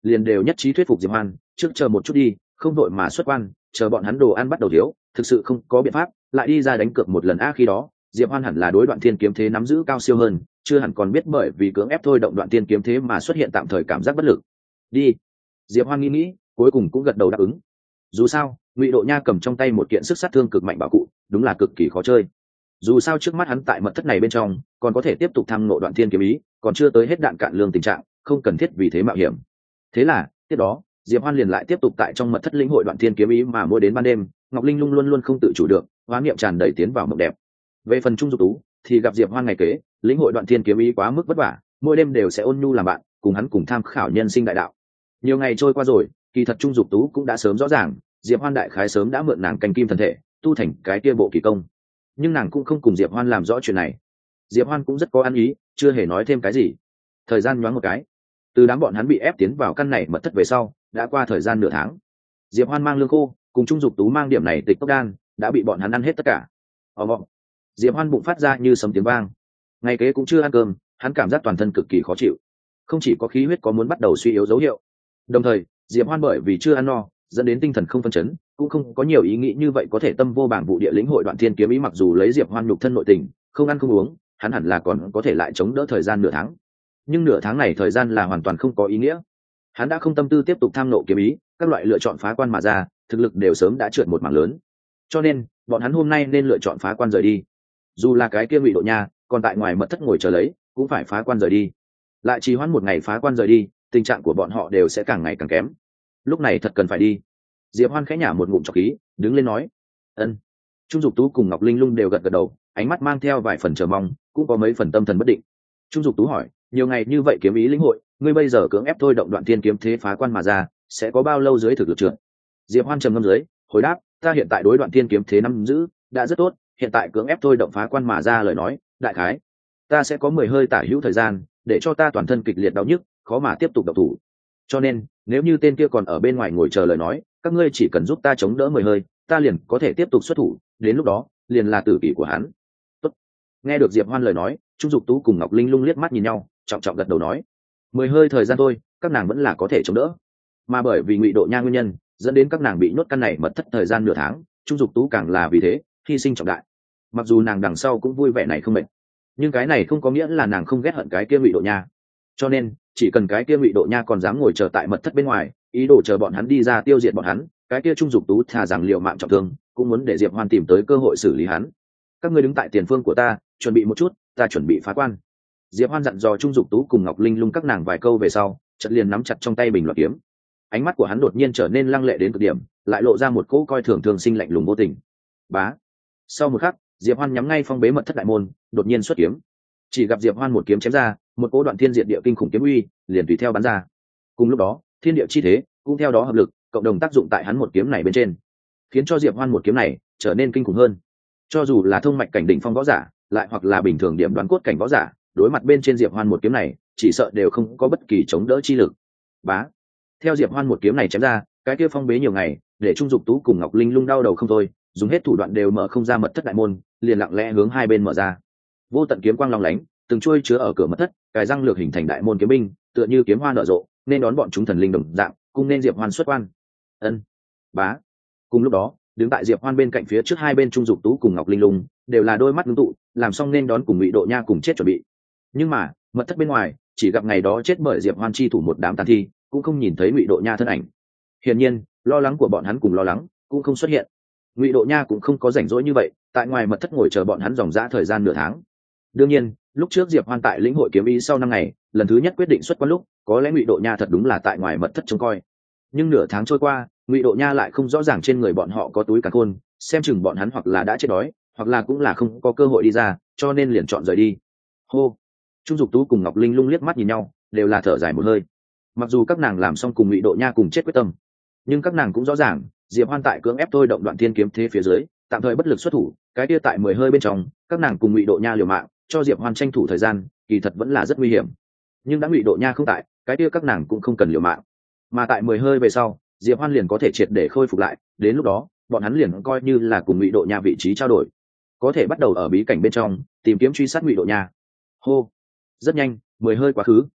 liền đều nhất trí thuyết phục diệp hoan trước chờ một chút đi, không vội mà xuất quan, chờ bọn hắn đồ ăn bắt đầu thiếu, thực sự không có biện pháp lại đi ra đánh cược một lần a. Khi đó diệp hoan hẳn là đối đoạn thiên kiếm thế nắm giữ cao siêu hơn, chưa hẳn còn biết bởi vì cưỡng ép thôi động đoạn thiên kiếm thế mà xuất hiện tạm thời cảm giác bất lực. Đi. Diệp hoan nghĩ nghĩ cuối cùng cũng gật đầu đáp ứng. Dù sao Ngụy Độ Nha cầm trong tay một kiện sức sát thương cực mạnh bảo cụ, đúng là cực kỳ khó chơi. Dù sao trước mắt hắn tại mật thất này bên trong còn có thể tiếp tục tham ngộ đoạn thiên kiếm ý, còn chưa tới hết đạn cạn lương tình trạng, không cần thiết vì thế mạo hiểm. Thế là tiếp đó Diệp Hoan liền lại tiếp tục tại trong mật thất lĩnh hội đoạn thiên kiếm ý, mà mỗi đến ban đêm Ngọc Linh Lung luôn luôn không tự chủ được, hóa niệm tràn đầy tiến vào mộng đẹp. Về phần Trung Dục Tú thì gặp Diệp Hoan ngày kế lĩnh hội đoạn thiên kiếm ý quá mức vất vả, mỗi đêm đều sẽ ôn nhu làm bạn, cùng hắn cùng tham khảo nhân sinh đại đạo. Nhiều ngày trôi qua rồi, kỳ thật Trung Dục Tú cũng đã sớm rõ ràng, Diệp Hoan đại khái sớm đã mượn nàng canh kim thần thể tu thành cái kia bộ kỳ công, nhưng nàng cũng không cùng Diệp Hoan làm rõ chuyện này. Diệp Hoan cũng rất có ăn ý, chưa hề nói thêm cái gì. Thời gian nhoáng một cái, từ đám bọn hắn bị ép tiến vào căn này mật thất về sau, đã qua thời gian nửa tháng. Diệp Hoan mang lương khô cùng Trung Dục Tú mang điểm này tịch tốc đan đã bị bọn hắn ăn hết tất cả. Ầm ầm. Diệp Hoan bụng phát ra như sấm tiếng vang. Ngày kế cũng chưa ăn cơm, hắn cảm giác toàn thân cực kỳ khó chịu, không chỉ có khí huyết có muốn bắt đầu suy yếu dấu hiệu. Đồng thời Diệp Hoan bởi vì chưa ăn no dẫn đến tinh thần không phân chấn, cũng không có nhiều ý nghĩ như vậy có thể tâm vô bảng vụ địa lĩnh hội đoạn thiên kiếm ý. Mặc dù lấy Diệp Hoan nhục thân nội tình, không ăn không uống, hắn hẳn là còn có thể lại chống đỡ thời gian nửa tháng, nhưng nửa tháng này thời gian là hoàn toàn không có ý nghĩa. Hắn đã không tâm tư tiếp tục tham nộ kiếm ý, các loại lựa chọn phá quan mà ra, thực lực đều sớm đã trượt một mảng lớn, cho nên bọn hắn hôm nay nên lựa chọn phá quan rời đi. Dù là cái kia Ngụy Độ Nha còn tại ngoài mật thất ngồi chờ lấy, cũng phải phá quan rời đi. Lại trì hoãn một ngày phá quan rời đi, tình trạng của bọn họ đều sẽ càng ngày càng kém. Lúc này thật cần phải đi. Diệp Hoan khẽ nhả một ngụm trọc khí, đứng lên nói. Ân. Trung Dục Tú cùng Ngọc Linh Lung đều gật gật đầu, ánh mắt mang theo vài phần chờ mong, cũng có mấy phần tâm thần bất định. Trung Dục Tú hỏi, nhiều ngày như vậy kiếm ý lĩnh hội, ngươi bây giờ cưỡng ép thôi động đoạn thiên kiếm thế phá quan mà ra, sẽ có bao lâu dưới thực lực trưởng? Diệp Hoan trầm ngâm dưới, hồi đáp, ta hiện tại đối đoạn thiên kiếm thế nắm giữ đã rất tốt, hiện tại cưỡng ép thôi động phá quan mà ra lời nói, đại khái ta sẽ có mười hơi tả hữu thời gian, để cho ta toàn thân kịch liệt đau nhức, khó mà tiếp tục động thủ. Cho nên nếu như tên kia còn ở bên ngoài ngồi chờ lời nói, các ngươi chỉ cần giúp ta chống đỡ mười hơi, ta liền có thể tiếp tục xuất thủ, đến lúc đó liền là tử kỷ của hắn. Tốt. Nghe được Diệp Hoan lời nói, Trung Dục Tú cùng Ngọc Linh Lung liếc mắt nhìn nhau, trọng trọng gật đầu nói, mười hơi thời gian thôi, các nàng vẫn là có thể chống đỡ. Mà bởi vì Ngụy Độ Nha nguyên nhân, dẫn đến các nàng bị nhốt căn này mật thất thời gian nửa tháng, Trung Dục Tú càng là vì thế hy sinh trọng đại. Mặc dù nàng đằng sau cũng vui vẻ này không mệt, nhưng cái này không có nghĩa là nàng không ghét hận cái kia Ngụy Độ Nha. Cho nên chỉ cần cái kia Ngụy Độ Nha còn dám ngồi chờ tại mật thất bên ngoài, ý đồ chờ bọn hắn đi ra tiêu diệt bọn hắn, cái kia Trung Dục Tú thà rằng liều mạng trọng thương, cũng muốn để Diệp Hoan tìm tới cơ hội xử lý hắn. Các ngươi đứng tại tiền phương của ta, chuẩn bị một chút, ta chuẩn bị phá quan. Diệp Hoan dặn dò Trung Dục Tú cùng Ngọc Linh Lung các nàng vài câu về sau, chợt liền nắm chặt trong tay bình loạt kiếm. Ánh mắt của hắn đột nhiên trở nên lăng lệ đến cực điểm, lại lộ ra một cỗ coi thường thường sinh lạnh lùng vô tình. Bá. Sau một khắc, Diệp Hoan nhắm ngay phong bế mật thất đại môn, đột nhiên xuất kiếm. Chỉ gặp Diệp Hoan một kiếm chém ra, một cỗ đoạn thiên diệt địa kinh khủng kiếm uy liền tùy theo bắn ra. Cùng lúc đó, thiên địa chi thế cũng theo đó hợp lực, cộng đồng tác dụng tại hắn một kiếm này bên trên, khiến cho Diệp Hoan một kiếm này trở nên kinh khủng hơn. Cho dù là thông mạch cảnh đỉnh phong võ giả, lại hoặc là bình thường điểm đoán cốt cảnh võ giả, đối mặt bên trên Diệp Hoan một kiếm này, chỉ sợ đều không có bất kỳ chống đỡ chi lực. Bá. Theo Diệp Hoan một kiếm này chém ra, cái kia phong bế nhiều ngày, để Trung Dục Tú cùng Ngọc Linh Lung đau đầu không thôi, dùng hết thủ đoạn đều mở không ra mật thất đại môn, liền lặng lẽ hướng hai bên mở ra. Vô tận kiếm quang long lánh, từng chuôi chứa ở cửa mật thất, cài răng lược hình thành đại môn kiếm binh, tựa như kiếm hoa nở rộ, nên đón bọn chúng thần linh đồng dạng, cùng nên Diệp Hoan xuất quan. Ân. Bá. Cùng lúc đó, đứng tại Diệp Hoan bên cạnh phía trước hai bên Trung Dục Tú cùng Ngọc Linh Lung, đều là đôi mắt ngưng tụ, làm xong nên đón cùng Ngụy Độ Nha cùng chết chuẩn bị. Nhưng mà, mật thất bên ngoài, chỉ gặp ngày đó chết bởi Diệp Hoan chi thủ một đám tàn thi, cũng không nhìn thấy Ngụy Độ Nha thân ảnh. Hiển nhiên, lo lắng của bọn hắn cùng lo lắng, cũng không xuất hiện. Ngụy Độ Nha cũng không có rảnh rỗi như vậy, tại ngoài mật thất ngồi chờ bọn hắn dòng dã thời gian nửa tháng. Đương nhiên, lúc trước Diệp Hoan tại lĩnh hội kiếm ý sau năm ngày, lần thứ nhất quyết định xuất quan lúc, có lẽ Ngụy Độ Nha thật đúng là tại ngoài mật thất trông coi. Nhưng nửa tháng trôi qua, Ngụy Độ Nha lại không rõ ràng trên người bọn họ có túi càn khôn, xem chừng bọn hắn hoặc là đã chết đói, hoặc là cũng là không có cơ hội đi ra, cho nên liền chọn rời đi. Hô. Trung Dục Tú cùng Ngọc Linh Lung liếc mắt nhìn nhau, đều là thở dài một hơi. Mặc dù các nàng làm xong cùng Ngụy Độ Nha cùng chết quyết tâm, nhưng các nàng cũng rõ ràng, Diệp Hoan tại cưỡng ép thôi động đoạn thiên kiếm thế phía dưới, tạm thời bất lực xuất thủ, cái kia tại mười hơi bên trong, các nàng cùng Ngụy Độ Nha liều mạng, cho Diệp Hoan tranh thủ thời gian, kỳ thật vẫn là rất nguy hiểm. Nhưng đã Ngụy Độ Nha không tại, cái kia các nàng cũng không cần liều mạng. Mà tại mười hơi về sau, Diệp Hoan liền có thể triệt để khôi phục lại, đến lúc đó, bọn hắn liền coi như là cùng Ngụy Độ Nha vị trí trao đổi, có thể bắt đầu ở bí cảnh bên trong tìm kiếm truy sát Ngụy Độ Nha. Hô. Rất nhanh, mười hơi quá khứ.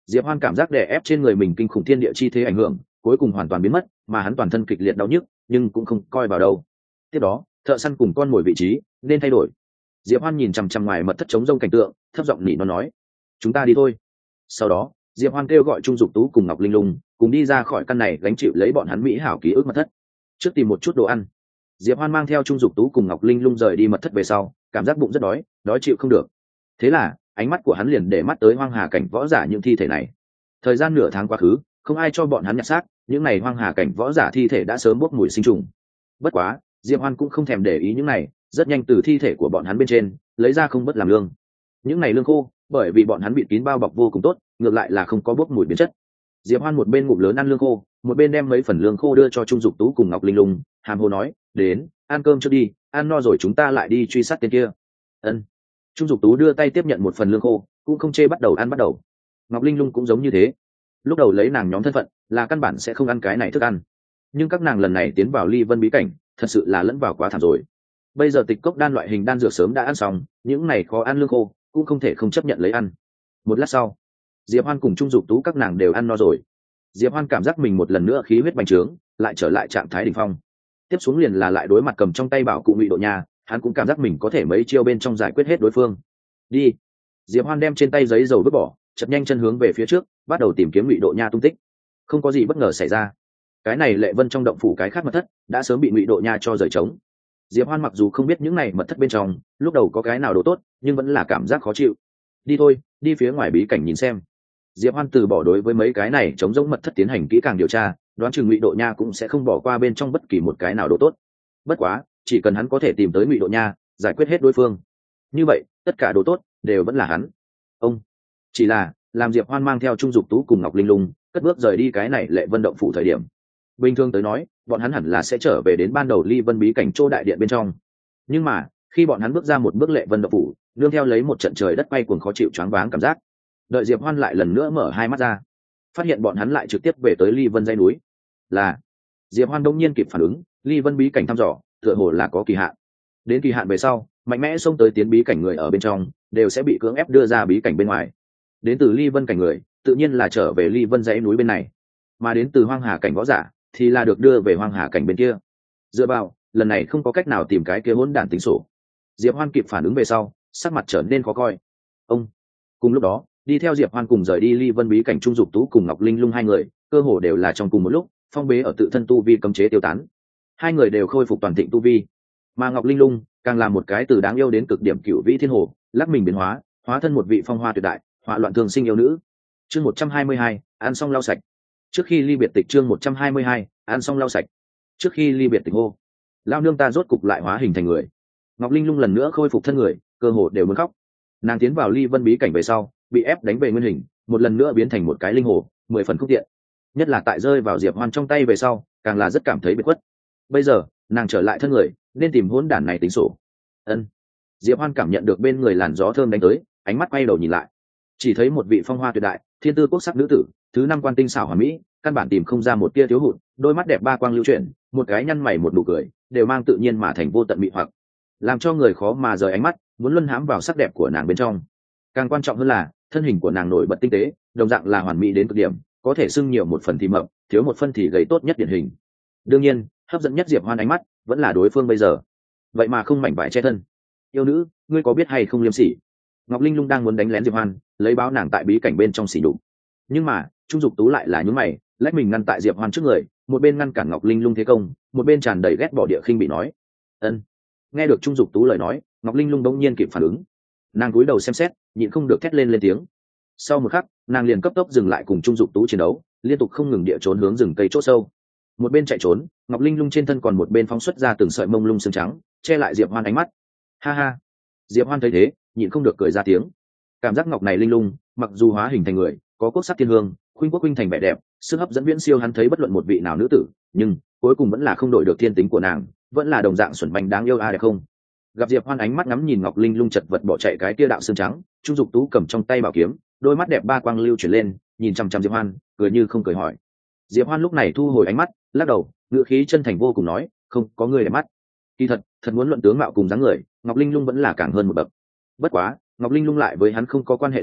Diệp Hoan cảm giác đè ép trên người mình kinh khủng thiên địa chi thế ảnh hưởng cuối cùng hoàn toàn biến mất, mà hắn toàn thân kịch liệt đau nhức nhưng cũng không coi vào đâu. Tiếp đó thợ săn cùng con mồi vị trí nên thay đổi. Diệp Hoan nhìn chằm chằm ngoài mật thất chống rông cảnh tượng, thấp giọng nỉ nó nói, chúng ta đi thôi. Sau đó Diệp Hoan kêu gọi Trung Dục Tú cùng Ngọc Linh Lung cùng đi ra khỏi căn này gánh chịu lấy bọn hắn mỹ hảo ký ức mật thất, trước tìm một chút đồ ăn. Diệp Hoan mang theo Trung Dục Tú cùng Ngọc Linh Lung rời đi mật thất về sau, cảm giác bụng rất đói, đói chịu không được. Thế là ánh mắt của hắn liền để mắt tới hoang hà cảnh võ giả những thi thể này. Thời gian nửa tháng quá khứ, không ai cho bọn hắn nhặt xác, những này hoang hà cảnh võ giả thi thể đã sớm bốc mùi sinh trùng. Bất quá Diệp Hoan cũng không thèm để ý những này, rất nhanh từ thi thể của bọn hắn bên trên lấy ra không bất làm lương. Những này lương khô, bởi vì bọn hắn bị kín bao bọc vô cùng tốt, ngược lại là không có bốc mùi biến chất. Diệp Hoan một bên ngụm lớn ăn lương khô, một bên đem mấy phần lương khô đưa cho Trung Dục Tú cùng Ngọc Linh Lung, hàm hồ nói, đến ăn cơm trước đi, ăn no rồi chúng ta lại đi truy sát tên kia. Ân. Trung Dục Tú đưa tay tiếp nhận một phần lương khô, cũng không chê bắt đầu ăn bắt đầu. Ngọc Linh Lung cũng giống như thế. Lúc đầu lấy nàng nhóm thân phận là căn bản sẽ không ăn cái này thức ăn, nhưng các nàng lần này tiến vào Ly Vân bí cảnh thật sự là lẫn vào quá thảm rồi. Bây giờ tịch cốc đan loại hình đan dược sớm đã ăn xong, những này khó ăn lương khô cũng không thể không chấp nhận lấy ăn. Một lát sau Diệp Hoan cùng Trung Dục Tú các nàng đều ăn no rồi. Diệp Hoan cảm giác mình một lần nữa khí huyết bành trướng, lại trở lại trạng thái đỉnh phong. Tiếp xuống liền là lại đối mặt cầm trong tay bảo cụ Ngụy Độ Nha, hắn cũng cảm giác mình có thể mấy chiêu bên trong giải quyết hết đối phương. Đi. Diệp Hoan đem trên tay giấy dầu vứt bỏ, chậm nhanh chân hướng về phía trước, bắt đầu tìm kiếm Ngụy Độ Nha tung tích. Không có gì bất ngờ xảy ra. Cái này Lệ Vân trong động phủ cái khác mật thất đã sớm bị Ngụy Độ Nha cho rời trống. Diệp Hoan mặc dù không biết những này mật thất bên trong lúc đầu có cái nào đồ tốt, nhưng vẫn là cảm giác khó chịu. Đi thôi, đi phía ngoài bí cảnh nhìn xem. Diệp Hoan từ bỏ đối với mấy cái này chống giống mật thất tiến hành kỹ càng điều tra, đoán chừng Ngụy Độ Nha cũng sẽ không bỏ qua bên trong bất kỳ một cái nào đồ tốt. Bất quá, chỉ cần hắn có thể tìm tới Ngụy Độ Nha, giải quyết hết đối phương, như vậy tất cả đồ tốt đều vẫn là hắn. Ông chỉ là làm Diệp Hoan mang theo Trung Dục Tú cùng Ngọc Linh Lung cất bước rời đi cái này Lệ Vân động phủ thời điểm, bình thường tới nói bọn hắn hẳn là sẽ trở về đến ban đầu Ly Vân bí cảnh chỗ đại điện bên trong, nhưng mà khi bọn hắn bước ra một bước Lệ Vân động phủ, nương theo lấy một trận trời đất bay cuồng khó chịu choáng váng cảm giác. Đợi Diệp Hoan lại lần nữa mở hai mắt ra, phát hiện bọn hắn lại trực tiếp về tới Ly Vân dãy núi. Là Diệp Hoan đông nhiên kịp phản ứng, Ly Vân bí cảnh thăm dò tựa hồ là có kỳ hạn, đến kỳ hạn về sau mạnh mẽ xông tới tiến bí cảnh người ở bên trong đều sẽ bị cưỡng ép đưa ra bí cảnh bên ngoài. Đến từ Ly Vân cảnh người tự nhiên là trở về Ly Vân dãy núi bên này, mà đến từ Hoang Hà cảnh võ giả thì là được đưa về Hoang Hà cảnh bên kia. Dựa vào lần này không có cách nào tìm cái kia hỗn đản tính sổ. Diệp Hoan kịp phản ứng về sau, sắc mặt trở nên khó coi. Ông cùng lúc đó đi theo Diệp Hoan cùng rời đi Ly Vân bí cảnh Trung Dục Tú cùng Ngọc Linh Lung hai người cơ hồ đều là trong cùng một lúc phong bế ở tự thân tu vi cấm chế tiêu tán, hai người đều khôi phục toàn thịnh tu vi, mà Ngọc Linh Lung càng là một cái từ đáng yêu đến cực điểm cựu vĩ thiên hồ, lắc mình biến hóa hóa thân một vị phong hoa tuyệt đại họa loạn thường sinh yêu nữ. Chương một trăm hai mươi hai, ăn xong lau sạch. Trước khi ly biệt tịch chương một trăm hai mươi hai, ăn xong lau sạch. Trước khi ly biệt tịch hô, lao nương ta rốt cục lại hóa hình thành người. Ngọc Linh Lung lần nữa khôi phục thân người, cơ hồ đều muốn khóc. Nàng tiến vào Ly Vân bí cảnh về sau bị ép đánh về nguyên hình, một lần nữa biến thành một cái linh hồ, mười phần khúc tiện. Nhất là tại rơi vào Diệp Hoan trong tay về sau, càng là rất cảm thấy biệt khuất. Bây giờ nàng trở lại thân người, nên tìm hỗn đản này tính sổ. Ân. Diệp Hoan cảm nhận được bên người làn gió thơm đánh tới, ánh mắt quay đầu nhìn lại, chỉ thấy một vị phong hoa tuyệt đại, thiên tư quốc sắc nữ tử, thứ năm quan tinh xảo hoàn mỹ, căn bản tìm không ra một tia thiếu hụt, đôi mắt đẹp ba quang lưu chuyển, một cái nhăn mày một nụ cười, đều mang tự nhiên mà thành vô tận mị hoặc, làm cho người khó mà rời ánh mắt, muốn luân hãm vào sắc đẹp của nàng bên trong. Càng quan trọng hơn là thân hình của nàng nổi bật tinh tế, đồng dạng là hoàn mỹ đến cực điểm, có thể xưng nhiều một phần thì mập, thiếu một phân thì gầy tốt nhất điển hình. Đương nhiên hấp dẫn nhất Diệp Hoan ánh mắt vẫn là đối phương bây giờ, vậy mà không mảnh vải che thân. Yêu nữ, ngươi có biết hay không liêm sỉ? Ngọc Linh Lung đang muốn đánh lén Diệp Hoan, lấy báo nàng tại bí cảnh bên trong sỉ nhục, nhưng mà Trung Dục Tú lại là nhún mày, lách mình ngăn tại Diệp Hoan trước người, một bên ngăn cản Ngọc Linh Lung thế công, một bên tràn đầy ghét bỏ địa khinh bị nói. Ân. Nghe được Trung Dục Tú lời nói, Ngọc Linh Lung đống nhiên kịp phản ứng, nàng cúi đầu xem xét, nhịn không được thét lên lên tiếng. Sau một khắc nàng liền cấp tốc dừng lại cùng Trung Dục Tú chiến đấu, liên tục không ngừng địa trốn hướng rừng cây chỗ sâu. Một bên chạy trốn, Ngọc Linh Lung trên thân còn một bên phóng xuất ra từng sợi mông lung xương trắng, che lại Diệp Hoan ánh mắt. Ha ha. Diệp Hoan thấy thế nhịn không được cười ra tiếng. Cảm giác ngọc này linh lung mặc dù hóa hình thành người, có quốc sắc thiên hương, khuynh quốc khuynh thành vẻ đẹp, sức hấp dẫn viễn siêu hắn thấy bất luận một vị nào nữ tử, nhưng cuối cùng vẫn là không đổi được thiên tính của nàng, vẫn là đồng dạng xuẩn bành đáng yêu a đẹp không. Gặp Diệp Hoan ánh mắt ngắm nhìn ngọc linh lung chật vật bỏ chạy cái kia đạo xương trắng, Trung Dục Tú cầm trong tay bảo kiếm, đôi mắt đẹp ba quang lưu chuyển lên, nhìn chăm chăm Diệp Hoan, cười như không cười hỏi. Diệp Hoan lúc này thu hồi ánh mắt, lắc đầu, ngữ khí chân thành vô cùng nói, không có người để mắt. Kỳ thật, thật muốn luận tướng mạo cùng dáng người, Ngọc Linh Lung vẫn là càng hơn một bậc. Bất quá, Ngọc Linh Lung lại với hắn không có quan hệ gì,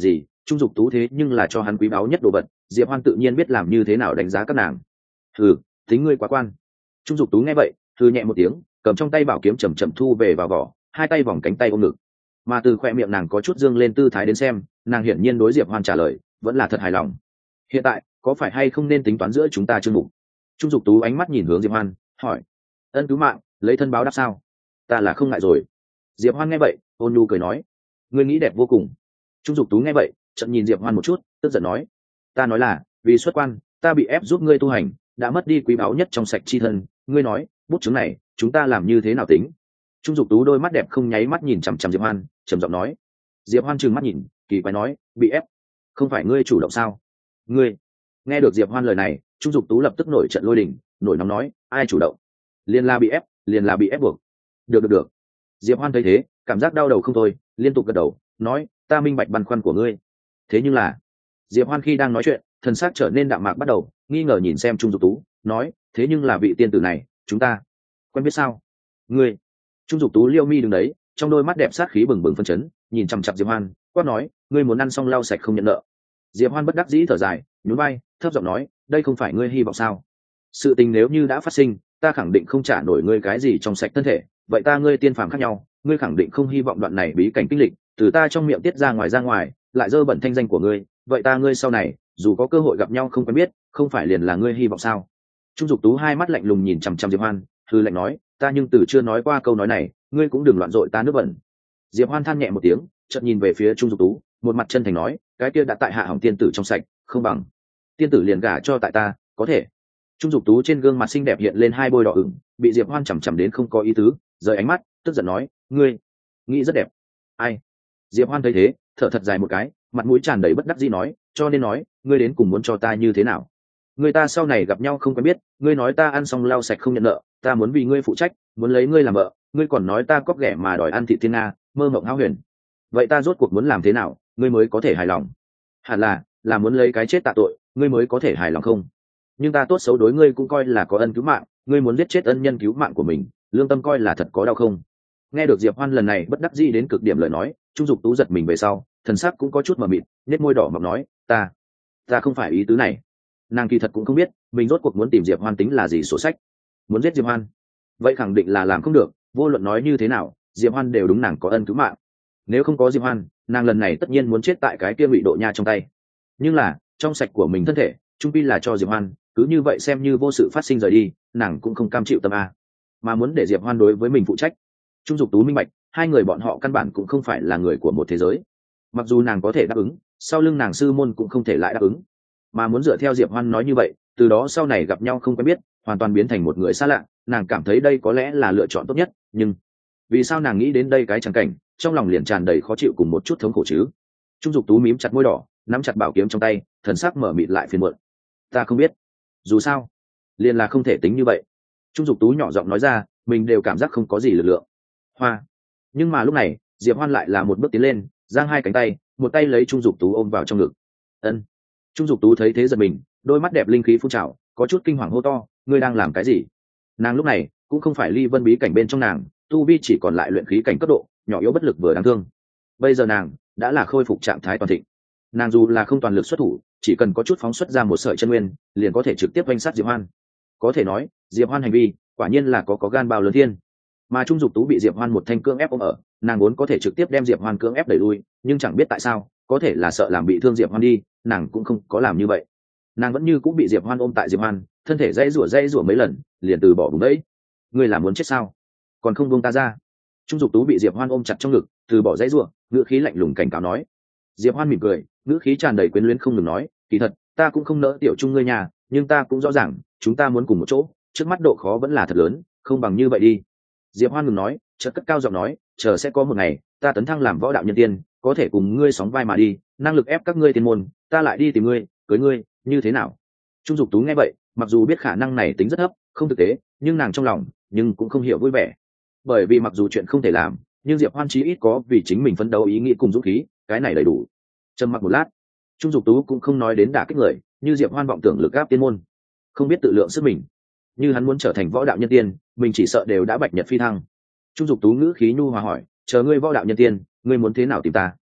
Trung Dục Tú thế nhưng là cho hắn quý báu nhất đồ vật, Diệp Hoan tự nhiên biết làm như thế nào đánh giá các nàng. Hừ, tính ngươi quá quan. Trung Dục Tú nghe vậy, hừ nhẹ một tiếng, cầm trong tay bảo kiếm chậm chậm thu về vào vỏ, hai tay vòng cánh tay ôm ngực. Mà từ khoe miệng nàng có chút dương lên tư thái đến xem, nàng hiển nhiên đối Diệp Hoan trả lời vẫn là thật hài lòng. Hiện tại, có phải hay không nên tính toán giữa chúng ta chương mục? Trung Dục Tú ánh mắt nhìn hướng Diệp Hoan, hỏi: ân cứu mạng, lấy thân báo đáp sao? Ta là không ngại rồi. Diệp Hoan nghe vậy, ôn nhu cười nói: ngươi nghĩ đẹp vô cùng. Trung Dục Tú nghe vậy, chợt nhìn Diệp Hoan một chút, tức giận nói: ta nói là, vì xuất quan, ta bị ép giúp ngươi tu hành, đã mất đi quý báu nhất trong sạch chi thân, ngươi nói, bút chứng này, chúng ta làm như thế nào tính? Trung Dục Tú đôi mắt đẹp không nháy mắt nhìn chằm chằm Diệp Hoan, trầm giọng nói. Diệp Hoan trừng mắt nhìn, kỳ quái nói: bị ép? Không phải ngươi chủ động sao? Ngươi? Nghe được Diệp Hoan lời này, Trung Dục Tú lập tức nổi trận lôi đình, nổi nóng nói: ai chủ động? Liền là bị ép, liền là bị ép buộc. Được được được. Diệp Hoan thấy thế, cảm giác đau đầu không thôi, liên tục gật đầu, nói: ta minh bạch băn khoăn của ngươi. Thế nhưng là, Diệp Hoan khi đang nói chuyện, thần sắc trở nên đạm mạc bắt đầu, nghi ngờ nhìn xem Trung Dục Tú, nói: thế nhưng là vị tiên tử này, chúng ta quen biết sao? Ngươi? Trung Dục Tú liêu mi đứng đấy, trong đôi mắt đẹp sát khí bừng bừng phân chấn, nhìn chằm chằm Diệp Hoan, quát nói: ngươi muốn ăn xong lau sạch không nhận nợ. Diệp Hoan bất đắc dĩ thở dài, nhún vai, thấp giọng nói: đây không phải ngươi hy vọng sao? Sự tình nếu như đã phát sinh, ta khẳng định không trả nổi ngươi cái gì trong sạch thân thể, vậy ta ngươi tiên phàm khác nhau, ngươi khẳng định không hy vọng đoạn này bí cảnh kinh lịch từ ta trong miệng tiết ra ngoài ra ngoài, lại dơ bẩn thanh danh của ngươi, vậy ta ngươi sau này dù có cơ hội gặp nhau không quen biết, không phải liền là ngươi hy vọng sao? Trung Dục Tú hai mắt lạnh lùng nhìn chằm chằm Diệp Hoan, hư lạnh nói: ta nhưng từ chưa nói qua câu nói này, ngươi cũng đừng loạn dội ta nước bẩn. Diệp Hoan than nhẹ một tiếng, chợt nhìn về phía Trung Dục Tú, một mặt chân thành nói: cái kia đã tại hạ hỏng tiên tử trong sạch, không bằng tiên tử liền gả cho tại ta, có thể? Trung Dục Tú trên gương mặt xinh đẹp hiện lên hai bôi đỏ ửng, bị Diệp Hoan chằm chằm đến không có ý tứ, rời ánh mắt, tức giận nói: ngươi nghĩ rất đẹp. Ai? Diệp Hoan thấy thế, thở thật dài một cái, mặt mũi tràn đầy bất đắc dĩ nói: cho nên nói, ngươi đến cùng muốn cho ta như thế nào? Người ta sau này gặp nhau không quen biết, ngươi nói ta ăn xong lau sạch không nhận nợ, ta muốn vì ngươi phụ trách, muốn lấy ngươi làm vợ, ngươi còn nói ta cóp ghẻ mà đòi ăn thịt thiên nga, mơ mộng hão huyền. Vậy ta rốt cuộc muốn làm thế nào, ngươi mới có thể hài lòng? Hẳn là, là muốn lấy cái chết tạ tội, ngươi mới có thể hài lòng không? Nhưng ta tốt xấu đối ngươi cũng coi là có ân cứu mạng, ngươi muốn giết chết ân nhân cứu mạng của mình, lương tâm coi là thật có đau không? Nghe được Diệp Hoan lần này bất đắc dĩ đến cực điểm lời nói, Trung Dục Tú giật mình về sau, thần sắc cũng có chút mờ mịt, nét môi đỏ mọng nói: ta, ta không phải ý tứ này. Nàng kỳ thật cũng không biết mình rốt cuộc muốn tìm Diệp Hoan tính là gì sổ sách. Muốn giết Diệp Hoan, vậy khẳng định là làm không được, vô luận nói như thế nào, Diệp Hoan đều đúng nàng có ân cứu mạng. Nếu không có Diệp Hoan, nàng lần này tất nhiên muốn chết tại cái kia Ngụy Độ Nha trong tay. Nhưng là, trong sạch của mình thân thể, trung pi là cho Diệp Hoan, cứ như vậy xem như vô sự phát sinh rời đi, nàng cũng không cam chịu tâm a, mà muốn để Diệp Hoan đối với mình phụ trách. Trung Dục Tú minh bạch, hai người bọn họ căn bản cũng không phải là người của một thế giới. Mặc dù nàng có thể đáp ứng, sau lưng nàng sư môn cũng không thể lại đáp ứng. Mà muốn dựa theo Diệp Hoan nói như vậy, từ đó sau này gặp nhau không quen biết, hoàn toàn biến thành một người xa lạ, nàng cảm thấy đây có lẽ là lựa chọn tốt nhất, nhưng vì sao nàng nghĩ đến đây cái chẳng cảnh, trong lòng liền tràn đầy khó chịu cùng một chút thống khổ chứ? Trung Dục Tú mím chặt môi đỏ, nắm chặt bảo kiếm trong tay, thần sắc mở mịt lại phiền muộn. Ta không biết, dù sao, liền là không thể tính như vậy. Trung Dục Tú nhỏ giọng nói ra, mình đều cảm giác không có gì lực lượng. Hoa. Nhưng mà lúc này, Diệp Hoan lại là một bước tiến lên, giang hai cánh tay, một tay lấy Trung Dục Tú ôm vào trong ngực. Ân. Trung Dục Tú thấy thế giật mình, đôi mắt đẹp linh khí phun trào, có chút kinh hoàng hô to: ngươi đang làm cái gì? Nàng lúc này cũng không phải ly vân bí cảnh bên trong nàng, tu vi chỉ còn lại luyện khí cảnh cấp độ, nhỏ yếu bất lực vừa đáng thương. Bây giờ nàng đã là khôi phục trạng thái toàn thịnh. Nàng dù là không toàn lực xuất thủ, chỉ cần có chút phóng xuất ra một sợi chân nguyên, liền có thể trực tiếp vây sát Diệp Hoan. Có thể nói, Diệp Hoan hành vi, quả nhiên là có có gan bao lớn thiên. Mà Trung Dục Tú bị Diệp Hoan một thanh cưỡng ép ôm ở, nàng vốn có thể trực tiếp đem Diệp Hoan cưỡng ép đẩy lui, nhưng chẳng biết tại sao, có thể là sợ làm bị thương Diệp Hoan đi, nàng cũng không có làm như vậy. Nàng vẫn như cũng bị Diệp Hoan ôm tại Diệp Hoan, thân thể dãy rủa dãy rủa mấy lần, liền từ bỏ vùng đấy. Ngươi là muốn chết sao? Còn không buông ta ra. Trung Dục Tú bị Diệp Hoan ôm chặt trong ngực, từ bỏ dãy rủa, ngữ khí lạnh lùng cảnh cáo nói. Diệp Hoan mỉm cười, ngữ khí tràn đầy quyến luyến không ngừng nói: kỳ thật, ta cũng không nỡ tiểu Trung ngươi nhà, nhưng ta cũng rõ ràng, chúng ta muốn cùng một chỗ, trước mắt độ khó vẫn là thật lớn, không bằng như vậy đi. Diệp Hoan ngừng nói, chợt cất cao giọng nói: chờ sẽ có một ngày, ta tấn thăng làm võ đạo nhân tiên, có thể cùng ngươi sóng vai mà đi, năng lực ép các ngươi tiên môn, ta lại đi tìm ngươi, cưới ngươi, như thế nào? Trung Dục Tú nghe vậy, mặc dù biết khả năng này tính rất thấp, không thực tế, nhưng nàng trong lòng, nhưng cũng không hiểu vui vẻ. Bởi vì mặc dù chuyện không thể làm, nhưng Diệp Hoan chí ít có vì chính mình phấn đấu ý nghĩ cùng dũng khí, cái này đầy đủ. Trầm mặc một lát, Trung Dục Tú cũng không nói đến đả kích người, như Diệp Hoan vọng tưởng lực áp tiên môn, không biết tự lượng sức mình. Như hắn muốn trở thành võ đạo nhân tiên, mình chỉ sợ đều đã bạch nhật phi thăng. Trung Dục Tú ngữ khí nhu hòa hỏi: chờ ngươi võ đạo nhân tiên, ngươi muốn thế nào tìm ta?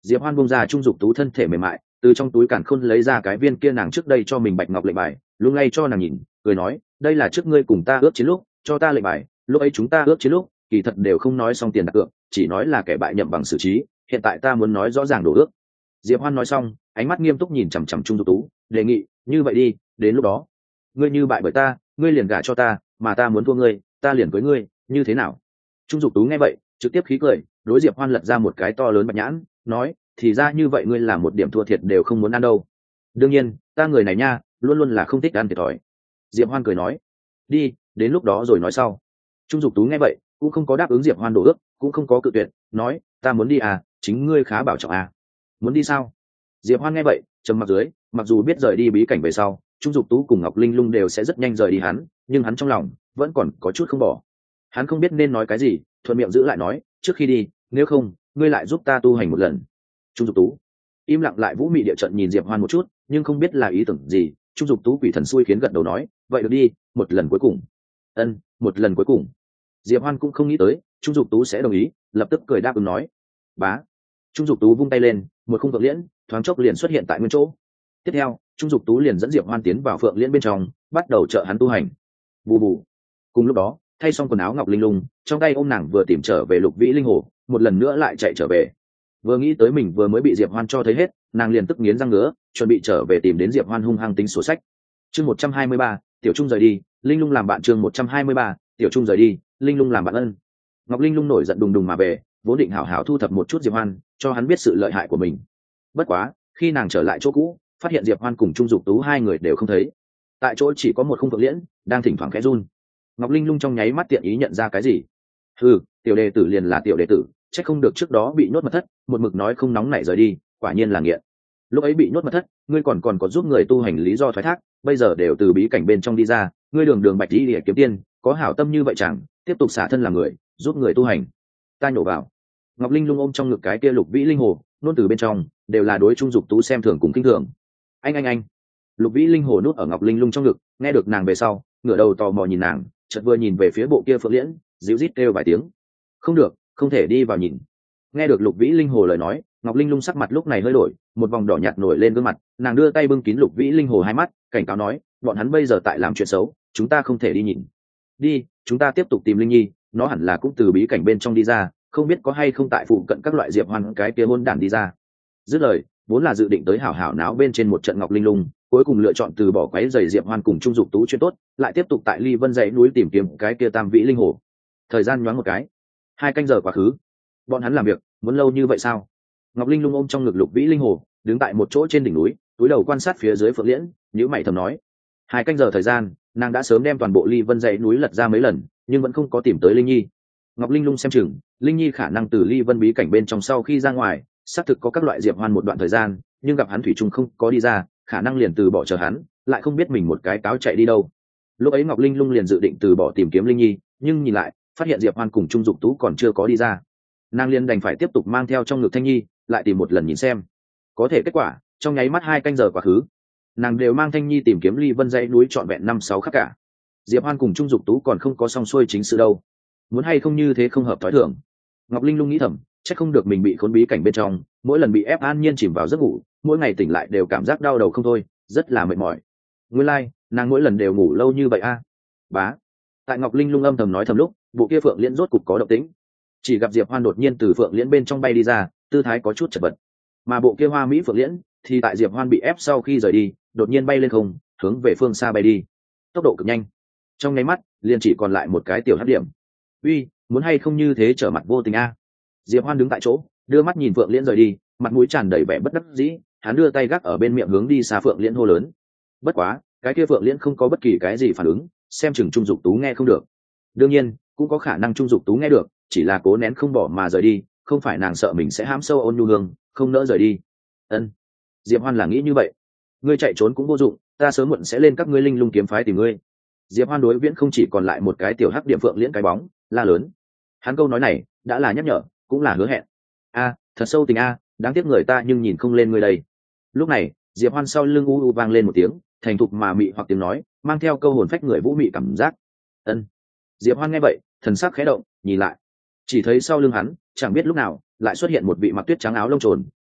Diệp Hoan buông ra Trung Dục Tú thân thể mềm mại, từ trong túi càn khôn lấy ra cái viên kia nàng trước đây cho mình bạch ngọc lệnh bài, lung lay cho nàng nhìn, cười nói, đây là trước ngươi cùng ta ước chiến lúc cho ta lệnh bài, lúc ấy chúng ta ước chiến lúc kỳ thật đều không nói xong tiền đặt cược, chỉ nói là kẻ bại nhậm bằng xử trí, hiện tại ta muốn nói rõ ràng đồ ước. Diệp Hoan nói xong, ánh mắt nghiêm túc nhìn chằm chằm Trung Dục Tú, đề nghị, như vậy đi, đến lúc đó ngươi như bại bởi ta, ngươi liền gả cho ta, mà ta muốn thua ngươi, ta liền cưới ngươi, như thế nào? Trung Dục Tú nghe vậy trực tiếp khí cười, đối Diệp Hoan lật ra một cái to lớn bạch nhãn, nói, thì ra như vậy ngươi làm một điểm thua thiệt đều không muốn ăn đâu. Đương nhiên, ta người này nha, luôn luôn là không thích ăn thiệt thòi. Diệp Hoan cười nói, đi, đến lúc đó rồi nói sau. Trung Dục Tú nghe vậy cũng không có đáp ứng Diệp Hoan đồ ước, cũng không có cự tuyệt, nói, ta muốn đi à, chính ngươi khá bảo trọng à. Muốn đi sao? Diệp Hoan nghe vậy trầm mặc dưới, mặc dù biết rời đi bí cảnh về sau Trung Dục Tú cùng Ngọc Linh Lung đều sẽ rất nhanh rời đi hắn, nhưng hắn trong lòng vẫn còn có chút không bỏ. Hắn không biết nên nói cái gì, thuận miệng giữ lại nói, trước khi đi, nếu không ngươi lại giúp ta tu hành một lần. Trung Dục Tú im lặng lại vũ mị địa trận nhìn Diệp Hoan một chút, nhưng không biết là ý tưởng gì. Trung Dục Tú quỷ thần xui khiến gật đầu nói, vậy được đi, một lần cuối cùng. Ân, một lần cuối cùng. Diệp Hoan cũng không nghĩ tới Trung Dục Tú sẽ đồng ý, lập tức cười đáp ứng nói, bá. Trung Dục Tú vung tay lên, một khung phượng liễn thoáng chốc liền xuất hiện tại nguyên chỗ. Tiếp theo Trung Dục Tú liền dẫn Diệp Hoan tiến vào phượng liễn bên trong, bắt đầu trợ hắn tu hành. Bù bù. Cùng lúc đó, thay xong quần áo Ngọc Linh Lung trong tay ôm nàng vừa tìm trở về Lục Vĩ Linh Hồ, một lần nữa lại chạy trở về. Vừa nghĩ tới mình vừa mới bị Diệp Hoan cho thấy hết, nàng liền tức nghiến răng ngứa, chuẩn bị trở về tìm đến Diệp Hoan hung hăng tính sổ sách. Chương một trăm hai mươi ba, Tiểu Trung rời đi, Linh Lung làm bạn. Chương một trăm hai mươi ba, Tiểu Trung rời đi, Linh Lung làm bạn. Ân. Ngọc Linh Lung nổi giận đùng đùng mà về, vốn định hảo hảo thu thập một chút Diệp Hoan, cho hắn biết sự lợi hại của mình. Bất quá, khi nàng trở lại chỗ cũ, phát hiện Diệp Hoan cùng Trung Dục Tú hai người đều không thấy. Tại chỗ chỉ có một khung phượng liễn đang thỉnh thoảng khẽ run. Ngọc Linh Lung trong nháy mắt tiện ý nhận ra cái gì. Ừ, tiểu đệ tử liền là tiểu đệ tử, chắc không được trước đó bị nhốt mật thất, một mực nói không nóng nảy rời đi, quả nhiên là nghiện. Lúc ấy bị nhốt mật thất, ngươi còn còn có giúp người tu hành lý do thoái thác, bây giờ đều từ bí cảnh bên trong đi ra, ngươi đường đường bạch đi để kiếm tiên, có hảo tâm như vậy chẳng, tiếp tục xả thân làm người, giúp người tu hành. Ta nhổ vào. Ngọc Linh Lung ôm trong ngực cái kia Lục Vĩ Linh Hồ, nôn từ bên trong đều là đối Trung Dục Tú xem thường cùng kinh thường. Anh anh anh. Lục Vĩ Linh Hồ nuốt ở Ngọc Linh Lung trong ngực, nghe được nàng về sau, ngửa đầu tò mò nhìn nàng, chợt vừa nhìn về phía bộ kia phượng liễn, díu rít kêu vài tiếng. Không được, không thể đi vào nhìn. Nghe được Lục Vĩ Linh Hồ lời nói, Ngọc Linh Lung sắc mặt lúc này hơi đổi, một vòng đỏ nhạt nổi lên gương mặt, nàng đưa tay bưng kín Lục Vĩ Linh Hồ hai mắt, cảnh cáo nói, bọn hắn bây giờ tại làm chuyện xấu, chúng ta không thể đi nhìn. Đi, chúng ta tiếp tục tìm Linh Nhi, nó hẳn là cũng từ bí cảnh bên trong đi ra, không biết có hay không tại phụ cận các loại Diệp Hoan cái kia hôn đản đi ra. Dứt lời, vốn là dự định tới hảo hảo náo bên trên một trận Ngọc Linh Lung, cuối cùng lựa chọn từ bỏ quấy giày Diệp Hoan cùng Trung Dục Tú chuyện tốt, lại tiếp tục tại Ly Vân dãy núi tìm kiếm cái kia Tam Vĩ Linh Hồ. Thời gian nhoáng một cái, hai canh giờ quá khứ. Bọn hắn làm việc muốn lâu như vậy sao? Ngọc Linh Lung ôm trong ngực Lục Vĩ Linh Hồ, đứng tại một chỗ trên đỉnh núi, túi đầu quan sát phía dưới phượng liễn, nhíu mày thầm nói. Hai canh giờ thời gian, nàng đã sớm đem toàn bộ Ly Vân dãy núi lật ra mấy lần, nhưng vẫn không có tìm tới Linh Nhi. Ngọc Linh Lung xem chừng, Linh Nhi khả năng từ Ly Vân bí cảnh bên trong sau khi ra ngoài, xác thực có các loại Diệp Hoan một đoạn thời gian, nhưng gặp hắn thủy chung không có đi ra, khả năng liền từ bỏ chờ hắn, lại không biết mình một cái cáo chạy đi đâu. Lúc ấy Ngọc Linh Lung liền dự định từ bỏ tìm kiếm Linh Nhi, nhưng nhìn lại, phát hiện Diệp Hoan cùng Trung Dục Tú còn chưa có đi ra. Nàng liền đành phải tiếp tục mang theo trong ngực Thanh Nhi, lại tìm một lần nhìn xem. Có thể kết quả, trong nháy mắt hai canh giờ quá khứ, nàng đều mang Thanh Nhi tìm kiếm Ly Vân dãy núi trọn vẹn năm sáu khắc cả. Diệp Hoan cùng Trung Dục Tú còn không có xong xuôi chính sự đâu. Muốn hay không như thế không hợp thói thường. Ngọc Linh Lung nghĩ thầm, chắc không được mình bị khốn bí cảnh bên trong, mỗi lần bị ép an nhiên chìm vào giấc ngủ, mỗi ngày tỉnh lại đều cảm giác đau đầu không thôi, rất là mệt mỏi. Nguyên lai, like, nàng mỗi lần đều ngủ lâu như vậy a. À? Bá. Tại Ngọc Linh Lung âm thầm nói thầm lúc, bộ kia phượng liễn rốt cục có động tĩnh. Chỉ gặp Diệp Hoan đột nhiên từ phượng liễn bên trong bay đi ra, tư thái có chút chật vật. Mà bộ kia hoa mỹ phượng liễn thì tại Diệp Hoan bị ép sau khi rời đi, đột nhiên bay lên không, hướng về phương xa bay đi. Tốc độ cực nhanh. Trong nháy mắt, liền chỉ còn lại một cái tiểu hắc điểm. Uy, muốn hay không như thế trở mặt vô tình a. À? Diệp Hoan đứng tại chỗ, đưa mắt nhìn phượng liễn rời đi, mặt mũi tràn đầy vẻ bất đắc dĩ, hắn đưa tay gác ở bên miệng hướng đi xa phượng liễn hô lớn. Bất quá, cái kia phượng liễn không có bất kỳ cái gì phản ứng, xem chừng Trung Dục Tú nghe không được. Đương nhiên, cũng có khả năng Trung Dục Tú nghe được, chỉ là cố nén không bỏ mà rời đi, không phải nàng sợ mình sẽ hãm sâu ôn nhu hương, không nỡ rời đi. Ân. Diệp Hoan là nghĩ như vậy. Ngươi chạy trốn cũng vô dụng, ta sớm muộn sẽ lên các ngươi Linh Lung kiếm phái tìm ngươi. Diệp Hoan đối Viễn không chỉ còn lại một cái tiểu hắc điểm phượng liễn cái bóng, la lớn. Hắn câu nói này đã là nhắc nhở, cũng là hứa hẹn. A, thật sâu tình a, đáng tiếc người ta nhưng nhìn không lên ngươi đây. Lúc này, Diệp Hoan sau lưng u u vang lên một tiếng, thành thục mà mị hoặc tiếng nói, mang theo câu hồn phách người vũ mị cảm giác. Ân. Diệp Hoan nghe vậy, thần sắc khẽ động, nhìn lại, chỉ thấy sau lưng hắn, chẳng biết lúc nào lại xuất hiện một vị mặc tuyết trắng áo lông trồn,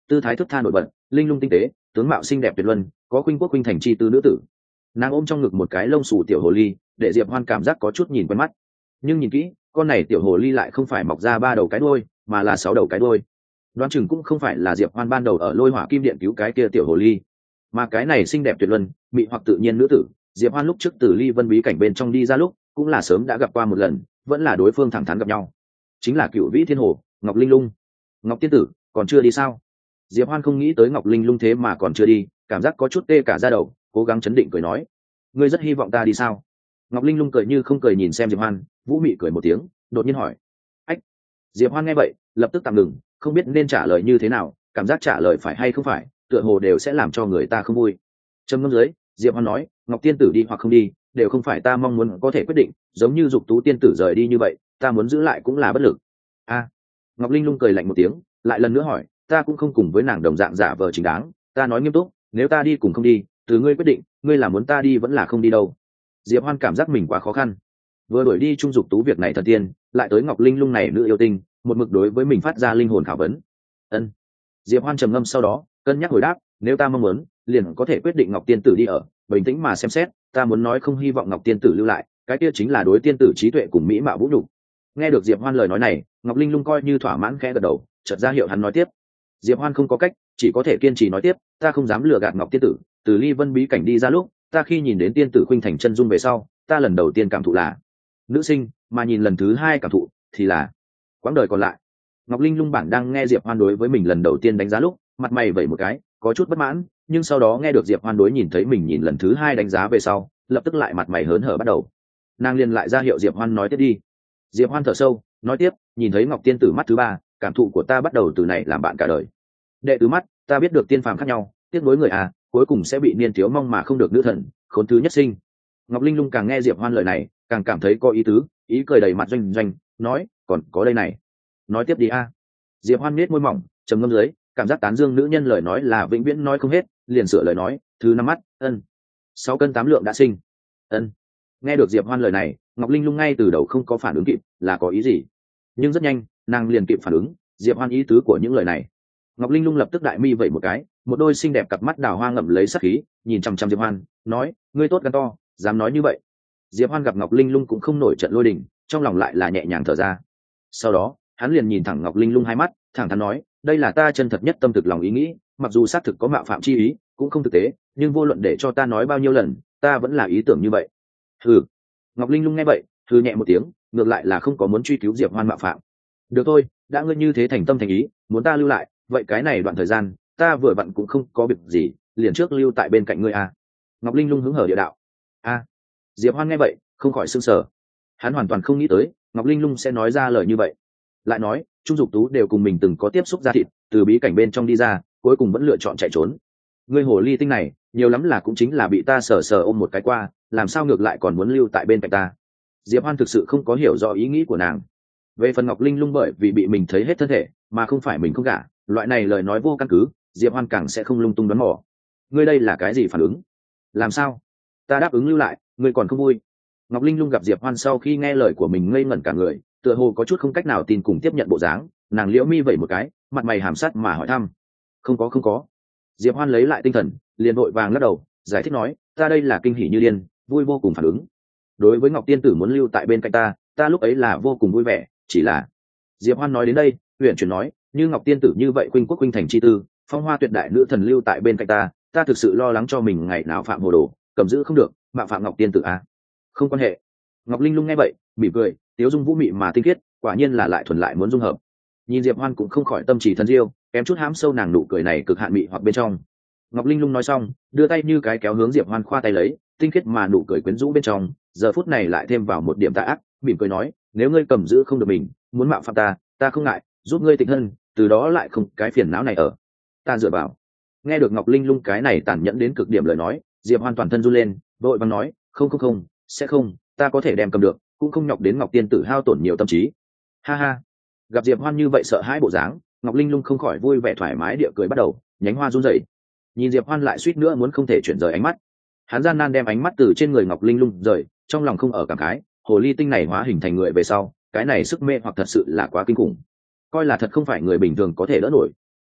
tư thái thức tha nổi bật, linh lung tinh tế, tướng mạo xinh đẹp tuyệt luân, có khuynh quốc khuynh thành chi tư nữ tử. Nàng ôm trong ngực một cái lông xù tiểu hồ ly, để Diệp Hoan cảm giác có chút nhìn quen mắt. Nhưng nhìn kỹ, con này tiểu hồ ly lại không phải mọc ra ba đầu cái đuôi, mà là sáu đầu cái đuôi. Đoán chừng cũng không phải là Diệp Hoan ban đầu ở Lôi Hỏa Kim Điện cứu cái kia tiểu hồ ly, mà cái này xinh đẹp tuyệt luân, mị hoặc tự nhiên nữ tử, Diệp Hoan lúc trước từ Ly Vân bí cảnh bên trong đi ra lúc, cũng là sớm đã gặp qua một lần, vẫn là đối phương thẳng thắn gặp nhau. Chính là Cựu Vĩ Thiên Hồ, Ngọc Linh Lung. Ngọc tiên tử, còn chưa đi sao? Diệp Hoan không nghĩ tới Ngọc Linh Lung thế mà còn chưa đi, cảm giác có chút tê cả da đầu, cố gắng chấn định cười nói: "Ngươi rất hy vọng ta đi sao?" Ngọc Linh Lung cười như không cười nhìn xem Diệp Hoan, vũ mị cười một tiếng, đột nhiên hỏi: "Ách?" Diệp Hoan nghe vậy, lập tức tạm ngừng, không biết nên trả lời như thế nào, cảm giác trả lời phải hay không phải, tựa hồ đều sẽ làm cho người ta không vui. Trầm ngâm dưới, Diệp Hoan nói: "Ngọc tiên tử đi hoặc không đi, đều không phải ta mong muốn có thể quyết định, giống như Dục Tú tiên tử rời đi như vậy, ta muốn giữ lại cũng là bất lực." A. Ngọc Linh Lung cười lạnh một tiếng, lại lần nữa hỏi: "Ta cũng không cùng với nàng đồng dạng giả vờ chính đáng, ta nói nghiêm túc, nếu ta đi cùng không đi, từ ngươi quyết định, ngươi là muốn ta đi vẫn là không đi đâu." Diệp Hoan cảm giác mình quá khó khăn, vừa đuổi đi Trung Dục Tú việc này thần tiên, lại tới Ngọc Linh Lung này nữ yêu tinh, một mực đối với mình phát ra linh hồn khảo vấn. Ân. Diệp Hoan trầm ngâm sau đó, cân nhắc hồi đáp: "Nếu ta mong muốn, liền có thể quyết định Ngọc tiên tử đi ở, bình tĩnh mà xem xét, ta muốn nói không hy vọng Ngọc tiên tử lưu lại, cái kia chính là đối tiên tử trí tuệ cùng mỹ mạo vũ nhục." Nghe được Diệp Hoan lời nói này, Ngọc Linh Lung coi như thỏa mãn khẽ gật đầu, chợt ra hiệu hắn nói tiếp. Diệp Hoan không có cách, chỉ có thể kiên trì nói tiếp: "Ta không dám lừa gạt Ngọc tiên tử, từ Ly Vân bí cảnh đi ra lúc, ta khi nhìn đến tiên tử khuynh thành chân dung về sau, ta lần đầu tiên cảm thụ là nữ sinh, mà nhìn lần thứ hai cảm thụ thì là quãng đời còn lại." Ngọc Linh Lung bản đang nghe Diệp Hoan đối với mình lần đầu tiên đánh giá lúc, mặt mày vẩy một cái, có chút bất mãn, nhưng sau đó nghe được Diệp Hoan đối nhìn thấy mình nhìn lần thứ hai đánh giá về sau, lập tức lại mặt mày hớn hở bắt đầu. Nàng liền lại ra hiệu Diệp Hoan nói tiếp đi. Diệp Hoan thở sâu, nói tiếp: "Nhìn thấy Ngọc tiên tử mắt thứ ba, cảm thụ của ta bắt đầu từ này làm bạn cả đời. Đệ tứ mắt, ta biết được tiên phàm khác nhau, tiếc nối người à, cuối cùng sẽ bị niên thiếu mong mà không được nữ thần, khốn thứ nhất sinh." Ngọc Linh Lung càng nghe Diệp Hoan lời này, càng cảm thấy có ý tứ, ý cười đầy mặt doanh doanh, nói: "Còn có đây này, nói tiếp đi a." Diệp Hoan nhếch môi mỏng, trầm ngâm dưới, cảm giác tán dương nữ nhân lời nói là vĩnh viễn nói không hết, liền sửa lời nói: "Thứ năm mắt, ân. Sáu cân tám lượng đã sinh." Ân. Nghe được Diệp Hoan lời này, Ngọc Linh Lung ngay từ đầu không có phản ứng kịp, là có ý gì? Nhưng rất nhanh, nàng liền kịp phản ứng, Diệp Hoan ý tứ của những lời này. Ngọc Linh Lung lập tức đại mi vẩy một cái, một đôi xinh đẹp cặp mắt đào hoa ngậm lấy sắc khí, nhìn chăm chăm Diệp Hoan, nói: "Ngươi tốt gan to, dám nói như vậy." Diệp Hoan gặp Ngọc Linh Lung cũng không nổi trận lôi đình, trong lòng lại là nhẹ nhàng thở ra. Sau đó, hắn liền nhìn thẳng Ngọc Linh Lung hai mắt, thẳng thắn nói: "Đây là ta chân thật nhất tâm thực lòng ý nghĩ, mặc dù xác thực có mạo phạm chi ý, cũng không thực tế, nhưng vô luận để cho ta nói bao nhiêu lần, ta vẫn là ý tưởng như vậy." Hừ. Ngọc Linh Lung nghe vậy, hừ nhẹ một tiếng, ngược lại là không có muốn truy cứu Diệp Hoan mạo phạm. "Được thôi, đã ngươi như thế thành tâm thành ý, muốn ta lưu lại, vậy cái này đoạn thời gian, ta vừa vặn cũng không có việc gì, liền trước lưu tại bên cạnh ngươi à." Ngọc Linh Lung hứng hở địa đạo. "A." Diệp Hoan nghe vậy, không khỏi sửng sở. Hắn hoàn toàn không nghĩ tới, Ngọc Linh Lung sẽ nói ra lời như vậy. Lại nói, Trung Dục Tú đều cùng mình từng có tiếp xúc ra thịt, từ bí cảnh bên trong đi ra, cuối cùng vẫn lựa chọn chạy trốn. Ngươi hồ ly tinh này, nhiều lắm là cũng chính là bị ta sờ sờ ôm một cái qua, làm sao ngược lại còn muốn lưu tại bên cạnh ta? Diệp Hoan thực sự không có hiểu rõ ý nghĩ của nàng. Về phần Ngọc Linh Lung bởi vì bị mình thấy hết thân thể, mà không phải mình không gả, loại này lời nói vô căn cứ, Diệp Hoan càng sẽ không lung tung đoán mò. Ngươi đây là cái gì phản ứng? Làm sao? Ta đáp ứng lưu lại, ngươi còn không vui? Ngọc Linh Lung gặp Diệp Hoan sau khi nghe lời của mình ngây ngẩn cả người, tựa hồ có chút không cách nào tin cùng tiếp nhận bộ dáng, nàng liễu mi vẩy một cái, mặt mày hàm sát mà hỏi thăm. "Không có không có." Diệp Hoan lấy lại tinh thần, liền vội vàng lắc đầu, giải thích nói: "Ta đây là kinh hỉ như điên, vui vô cùng phản ứng. Đối với Ngọc tiên tử muốn lưu tại bên cạnh ta, ta lúc ấy là vô cùng vui vẻ, chỉ là..." Diệp Hoan nói đến đây, huyền chuyển nói: "Như Ngọc tiên tử như vậy khuynh quốc khuynh thành chi tư, phong hoa tuyệt đại nữ thần lưu tại bên cạnh ta, ta thực sự lo lắng cho mình ngày nào phạm hồ đồ, cầm giữ không được, mạo phạm Ngọc tiên tử à?" "Không quan hệ." Ngọc Linh Lung nghe vậy, mỉm cười, tiếu dung vũ mị mà tinh khiết, quả nhiên là lại thuần lại muốn dung hợp. Nhìn Diệp Hoan cũng không khỏi tâm trí thân diêu, kém chút hãm sâu nàng nụ cười này cực hạn mị hoặc bên trong. Ngọc Linh Lung nói xong, đưa tay như cái kéo hướng Diệp Hoan khoa tay lấy, tinh khiết mà nụ cười quyến rũ bên trong, giờ phút này lại thêm vào một điểm tà ác, mỉm cười nói: "Nếu ngươi cầm giữ không được mình, muốn mạo phạm ta, ta không ngại, giúp ngươi tịnh thân, từ đó lại không cái phiền não này ở. Ta dựa vào." Nghe được Ngọc Linh Lung cái này tàn nhẫn đến cực điểm lời nói, Diệp Hoan toàn thân run lên, vội vàng nói: "Không không không, sẽ không, ta có thể đem cầm được, cũng không nhọc đến Ngọc tiên tử hao tổn nhiều tâm trí." Ha ha. Gặp Diệp Hoan như vậy sợ hãi bộ dáng, Ngọc Linh Lung không khỏi vui vẻ thoải mái địa cười bắt đầu, nhánh hoa run rẩy. Nhìn Diệp Hoan lại suýt nữa muốn không thể chuyển rời ánh mắt. Hắn gian nan đem ánh mắt từ trên người Ngọc Linh Lung rời, trong lòng không ở cảm khái, hồ ly tinh này hóa hình thành người về sau, cái này sức mê hoặc thật sự là quá kinh khủng. Coi là thật không phải người bình thường có thể đỡ nổi. "Tốt,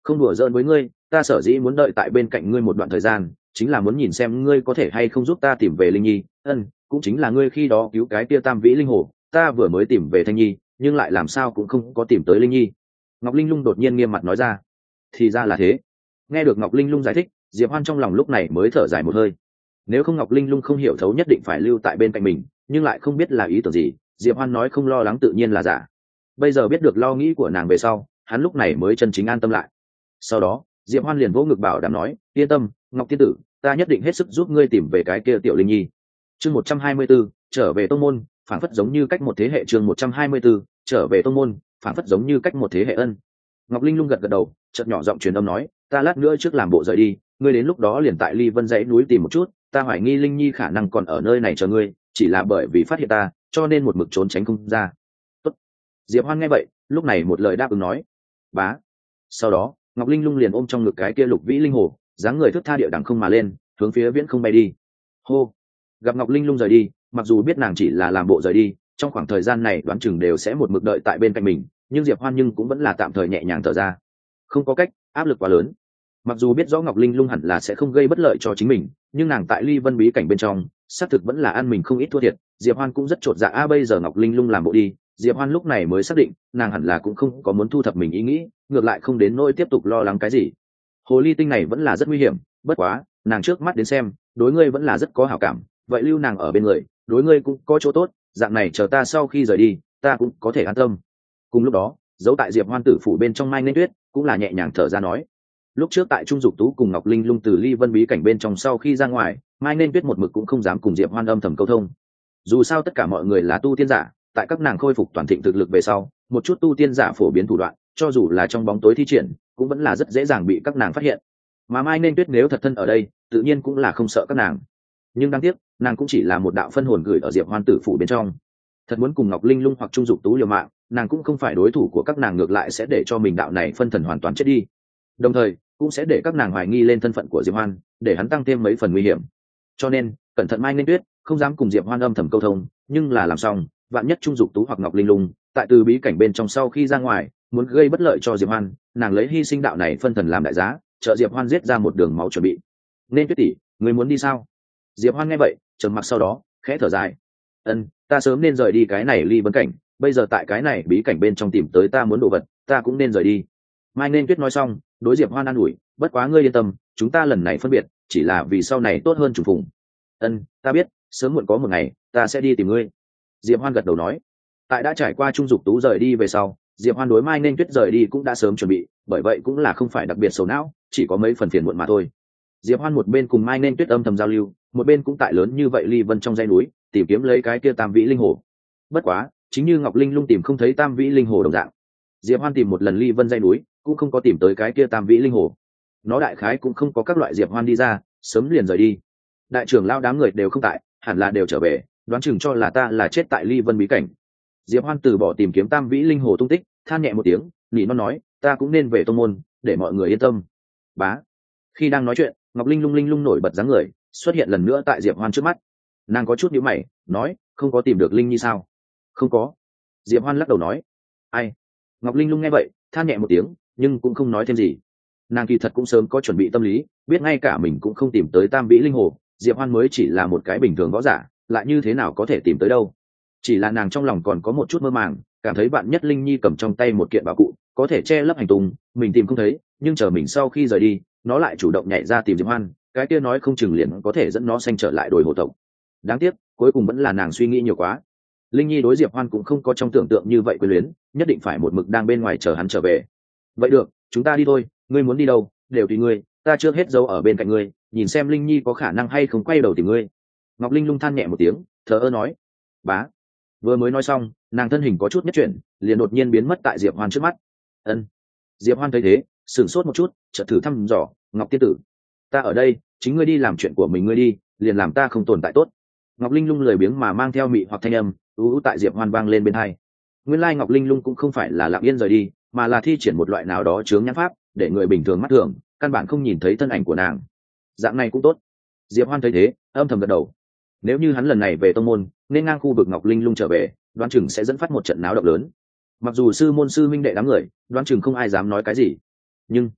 không đùa giỡn với ngươi, ta sở dĩ muốn đợi tại bên cạnh ngươi một đoạn thời gian chính là muốn nhìn xem ngươi có thể hay không giúp ta tìm về linh nhi. Ân, cũng chính là ngươi khi đó cứu cái kia tam vĩ linh hồ, ta vừa mới tìm về thanh nhi nhưng lại làm sao cũng không có tìm tới linh nhi. Ngọc Linh Lung đột nhiên nghiêm mặt nói ra. Thì ra là thế. Nghe được Ngọc Linh Lung giải thích, Diệp Hoan trong lòng lúc này mới thở dài một hơi. Nếu không Ngọc Linh Lung không hiểu thấu nhất định phải lưu tại bên cạnh mình, nhưng lại không biết là ý tưởng gì, Diệp Hoan nói không lo lắng tự nhiên là giả. Bây giờ biết được lo nghĩ của nàng về sau, hắn lúc này mới chân chính an tâm lại. Sau đó Diệp Hoan liền vỗ ngực bảo đảm nói, yên tâm Ngọc tiên tử, ta nhất định hết sức giúp ngươi tìm về cái kia tiểu linh nhi. Chương một trăm hai mươi 124, trở về tông môn, phảng phất giống như cách một thế hệ. Chương một trăm hai mươi 124, trở về tông môn, phảng phất giống như cách một thế hệ. Ân. Ngọc Linh Lung gật gật đầu, chợt nhỏ giọng truyền âm nói, ta lát nữa trước làm bộ rời đi, ngươi đến lúc đó liền tại Ly Vân dãy núi tìm một chút, ta hoài nghi linh nhi khả năng còn ở nơi này chờ ngươi, chỉ là bởi vì phát hiện ta cho nên một mực trốn tránh không ra. Tốt. Diệp Hoan nghe vậy lúc này một lời đáp ứng nói. Bá. Sau đó Ngọc Linh Lung liền ôm trong ngực cái kia lục vĩ linh hồ, dáng người thướt tha địa đẳng không mà lên, hướng phía viễn không bay đi. Hô. Gặp Ngọc Linh Lung rời đi, mặc dù biết nàng chỉ là làm bộ rời đi, trong khoảng thời gian này đoán chừng đều sẽ một mực đợi tại bên cạnh mình, nhưng Diệp Hoan nhưng cũng vẫn là tạm thời nhẹ nhàng thở ra. Không có cách, áp lực quá lớn. Mặc dù biết rõ Ngọc Linh Lung hẳn là sẽ không gây bất lợi cho chính mình, nhưng nàng tại Ly Vân bí cảnh bên trong xác thực vẫn là ăn mình không ít thua thiệt. Diệp Hoan cũng rất chột dạ. A bây giờ Ngọc Linh Lung làm bộ đi, Diệp Hoan lúc này mới xác định nàng hẳn là cũng không có muốn thu thập mình ý nghĩ, ngược lại không đến nỗi tiếp tục lo lắng cái gì. Hồ ly tinh này vẫn là rất nguy hiểm, bất quá nàng trước mắt đến xem đối ngươi vẫn là rất có hảo cảm, vậy lưu nàng ở bên người đối ngươi cũng có chỗ tốt, dạng này chờ ta sau khi rời đi ta cũng có thể an tâm. Cùng lúc đó giấu tại Diệp Hoan tử phủ bên trong Mai Nên Tuyết cũng là nhẹ nhàng thở ra nói, lúc trước tại Trung Dục Tú cùng Ngọc Linh Lung từ Ly Vân bí cảnh bên trong sau khi ra ngoài, Mai Nên Tuyết một mực cũng không dám cùng Diệp Hoan âm thầm câu thông. Dù sao tất cả mọi người là tu tiên giả, tại các nàng khôi phục toàn thịnh thực lực về sau, một chút tu tiên giả phổ biến thủ đoạn, cho dù là trong bóng tối thi triển, cũng vẫn là rất dễ dàng bị các nàng phát hiện. Mà Mai Nên Tuyết nếu thật thân ở đây, tự nhiên cũng là không sợ các nàng. Nhưng đáng tiếc, nàng cũng chỉ là một đạo phân hồn gửi ở Diệp Hoan tử phủ bên trong. Thật muốn cùng Ngọc Linh Lung hoặc Trung Dục Tú liều mạng, nàng cũng không phải đối thủ của các nàng, ngược lại sẽ để cho mình đạo này phân thần hoàn toàn chết đi. Đồng thời, cũng sẽ để các nàng hoài nghi lên thân phận của Diệp Hoan, để hắn tăng thêm mấy phần nguy hiểm. Cho nên, cẩn thận Mai Nên Tuyết không dám cùng Diệp Hoan âm thầm câu thông, nhưng là làm xong, vạn nhất Trung Dục Tú hoặc Ngọc Linh Lung tại từ bí cảnh bên trong sau khi ra ngoài, muốn gây bất lợi cho Diệp Hoan, nàng lấy hy sinh đạo này phân thần làm đại giá, trợ Diệp Hoan giết ra một đường máu chuẩn bị. Nên Tuyết tỷ, người muốn đi sao? Diệp Hoan nghe vậy, trầm mặc sau đó, khẽ thở dài. Ân, ta sớm nên rời đi cái này Ly Vân cảnh, bây giờ tại cái này bí cảnh bên trong tìm tới ta muốn đồ vật, ta cũng nên rời đi. Mai Nên Tuyết nói xong, đối Diệp Hoan an ủi, bất quá ngươi yên tâm, chúng ta lần này phân biệt, chỉ là vì sau này tốt hơn trùng phùng. Ân, ta biết, sớm muộn có một ngày, ta sẽ đi tìm ngươi. Diệp Hoan gật đầu nói. Tại đã trải qua Trung Dục Tú rời đi về sau, Diệp Hoan đối Mai Nên Tuyết rời đi cũng đã sớm chuẩn bị, bởi vậy cũng là không phải đặc biệt sầu não, chỉ có mấy phần phiền muộn mà thôi. Diệp Hoan một bên cùng Mai Nên Tuyết âm thầm giao lưu, một bên cũng tại lớn như vậy Ly Vân trong dãy núi, tìm kiếm lấy cái kia Tam Vĩ Linh Hồ. Bất quá, chính như Ngọc Linh Lung tìm không thấy Tam Vĩ Linh Hồ đồng dạng, Diệp Hoan tìm một lần Ly Vân dãy núi, cũng không có tìm tới cái kia Tam Vĩ Linh Hồ. Nó đại khái cũng không có các loại Diệp Hoan đi ra, sớm liền rời đi. Đại trưởng lão đám người đều không tại, hẳn là đều trở về, đoán chừng cho là ta là chết tại Ly Vân bí cảnh. Diệp Hoan từ bỏ tìm kiếm Tam Vĩ Linh Hồ tung tích, than nhẹ một tiếng, nỉ non nói, ta cũng nên về tông môn, để mọi người yên tâm. Bá. Khi đang nói chuyện, Ngọc Linh Lung linh lung nổi bật dáng người, xuất hiện lần nữa tại Diệp Hoan trước mắt. Nàng có chút nhíu mày, nói, không có tìm được Linh Nhi sao? Không có. Diệp Hoan lắc đầu nói. Ai? Ngọc Linh Lung nghe vậy, than nhẹ một tiếng, nhưng cũng không nói thêm gì. Nàng kỳ thật cũng sớm có chuẩn bị tâm lý, biết ngay cả mình cũng không tìm tới Tam Vĩ Linh Hồ, Diệp Hoan mới chỉ là một cái bình thường võ giả, lại như thế nào có thể tìm tới đâu. Chỉ là nàng trong lòng còn có một chút mơ màng, cảm thấy bạn nhất Linh Nhi cầm trong tay một kiện bảo cụ, có thể che lấp hành tung, mình tìm không thấy, nhưng chờ mình sau khi rời đi, nó lại chủ động nhảy ra tìm Diệp Hoan, cái kia nói không chừng liền có thể dẫn nó sanh trở lại đồi hồ tộc. Đáng tiếc, cuối cùng vẫn là nàng suy nghĩ nhiều quá. Linh Nhi đối Diệp Hoan cũng không có trong tưởng tượng như vậy quyến luyến, nhất định phải một mực đang bên ngoài chờ hắn trở về. Vậy được, chúng ta đi thôi, ngươi muốn đi đâu, đều tùy ngươi, ta chưa hết dấu ở bên cạnh ngươi, nhìn xem Linh Nhi có khả năng hay không quay đầu tìm ngươi. Ngọc Linh Lung than nhẹ một tiếng, thờ ơ nói. Bá. Vừa mới nói xong, nàng thân hình có chút nhất chuyển, liền đột nhiên biến mất tại Diệp Hoan trước mắt. Ân. Diệp Hoan thấy thế, sửng sốt một chút, chợt thử thăm dò, Ngọc tiên tử, ta ở đây, chính ngươi đi làm chuyện của mình ngươi đi, liền làm ta không tồn tại tốt. Ngọc Linh Lung lười biếng mà mang theo mị hoặc thanh âm, u u tại Diệp Hoan vang lên bên tai. Nguyên lai Ngọc Linh Lung cũng không phải là lặng yên rời đi, mà là thi triển một loại nào đó chướng nhãn pháp, để người bình thường mắt thường căn bản không nhìn thấy thân ảnh của nàng. Dạng này cũng tốt. Diệp Hoan thấy thế, âm thầm gật đầu. Nếu như hắn lần này về tông môn, nên ngang khu vực Ngọc Linh Lung trở về, đoán chừng sẽ dẫn phát một trận náo động lớn. Mặc dù sư môn sư minh đệ đám người, đoán chừng không ai dám nói cái gì, nhưng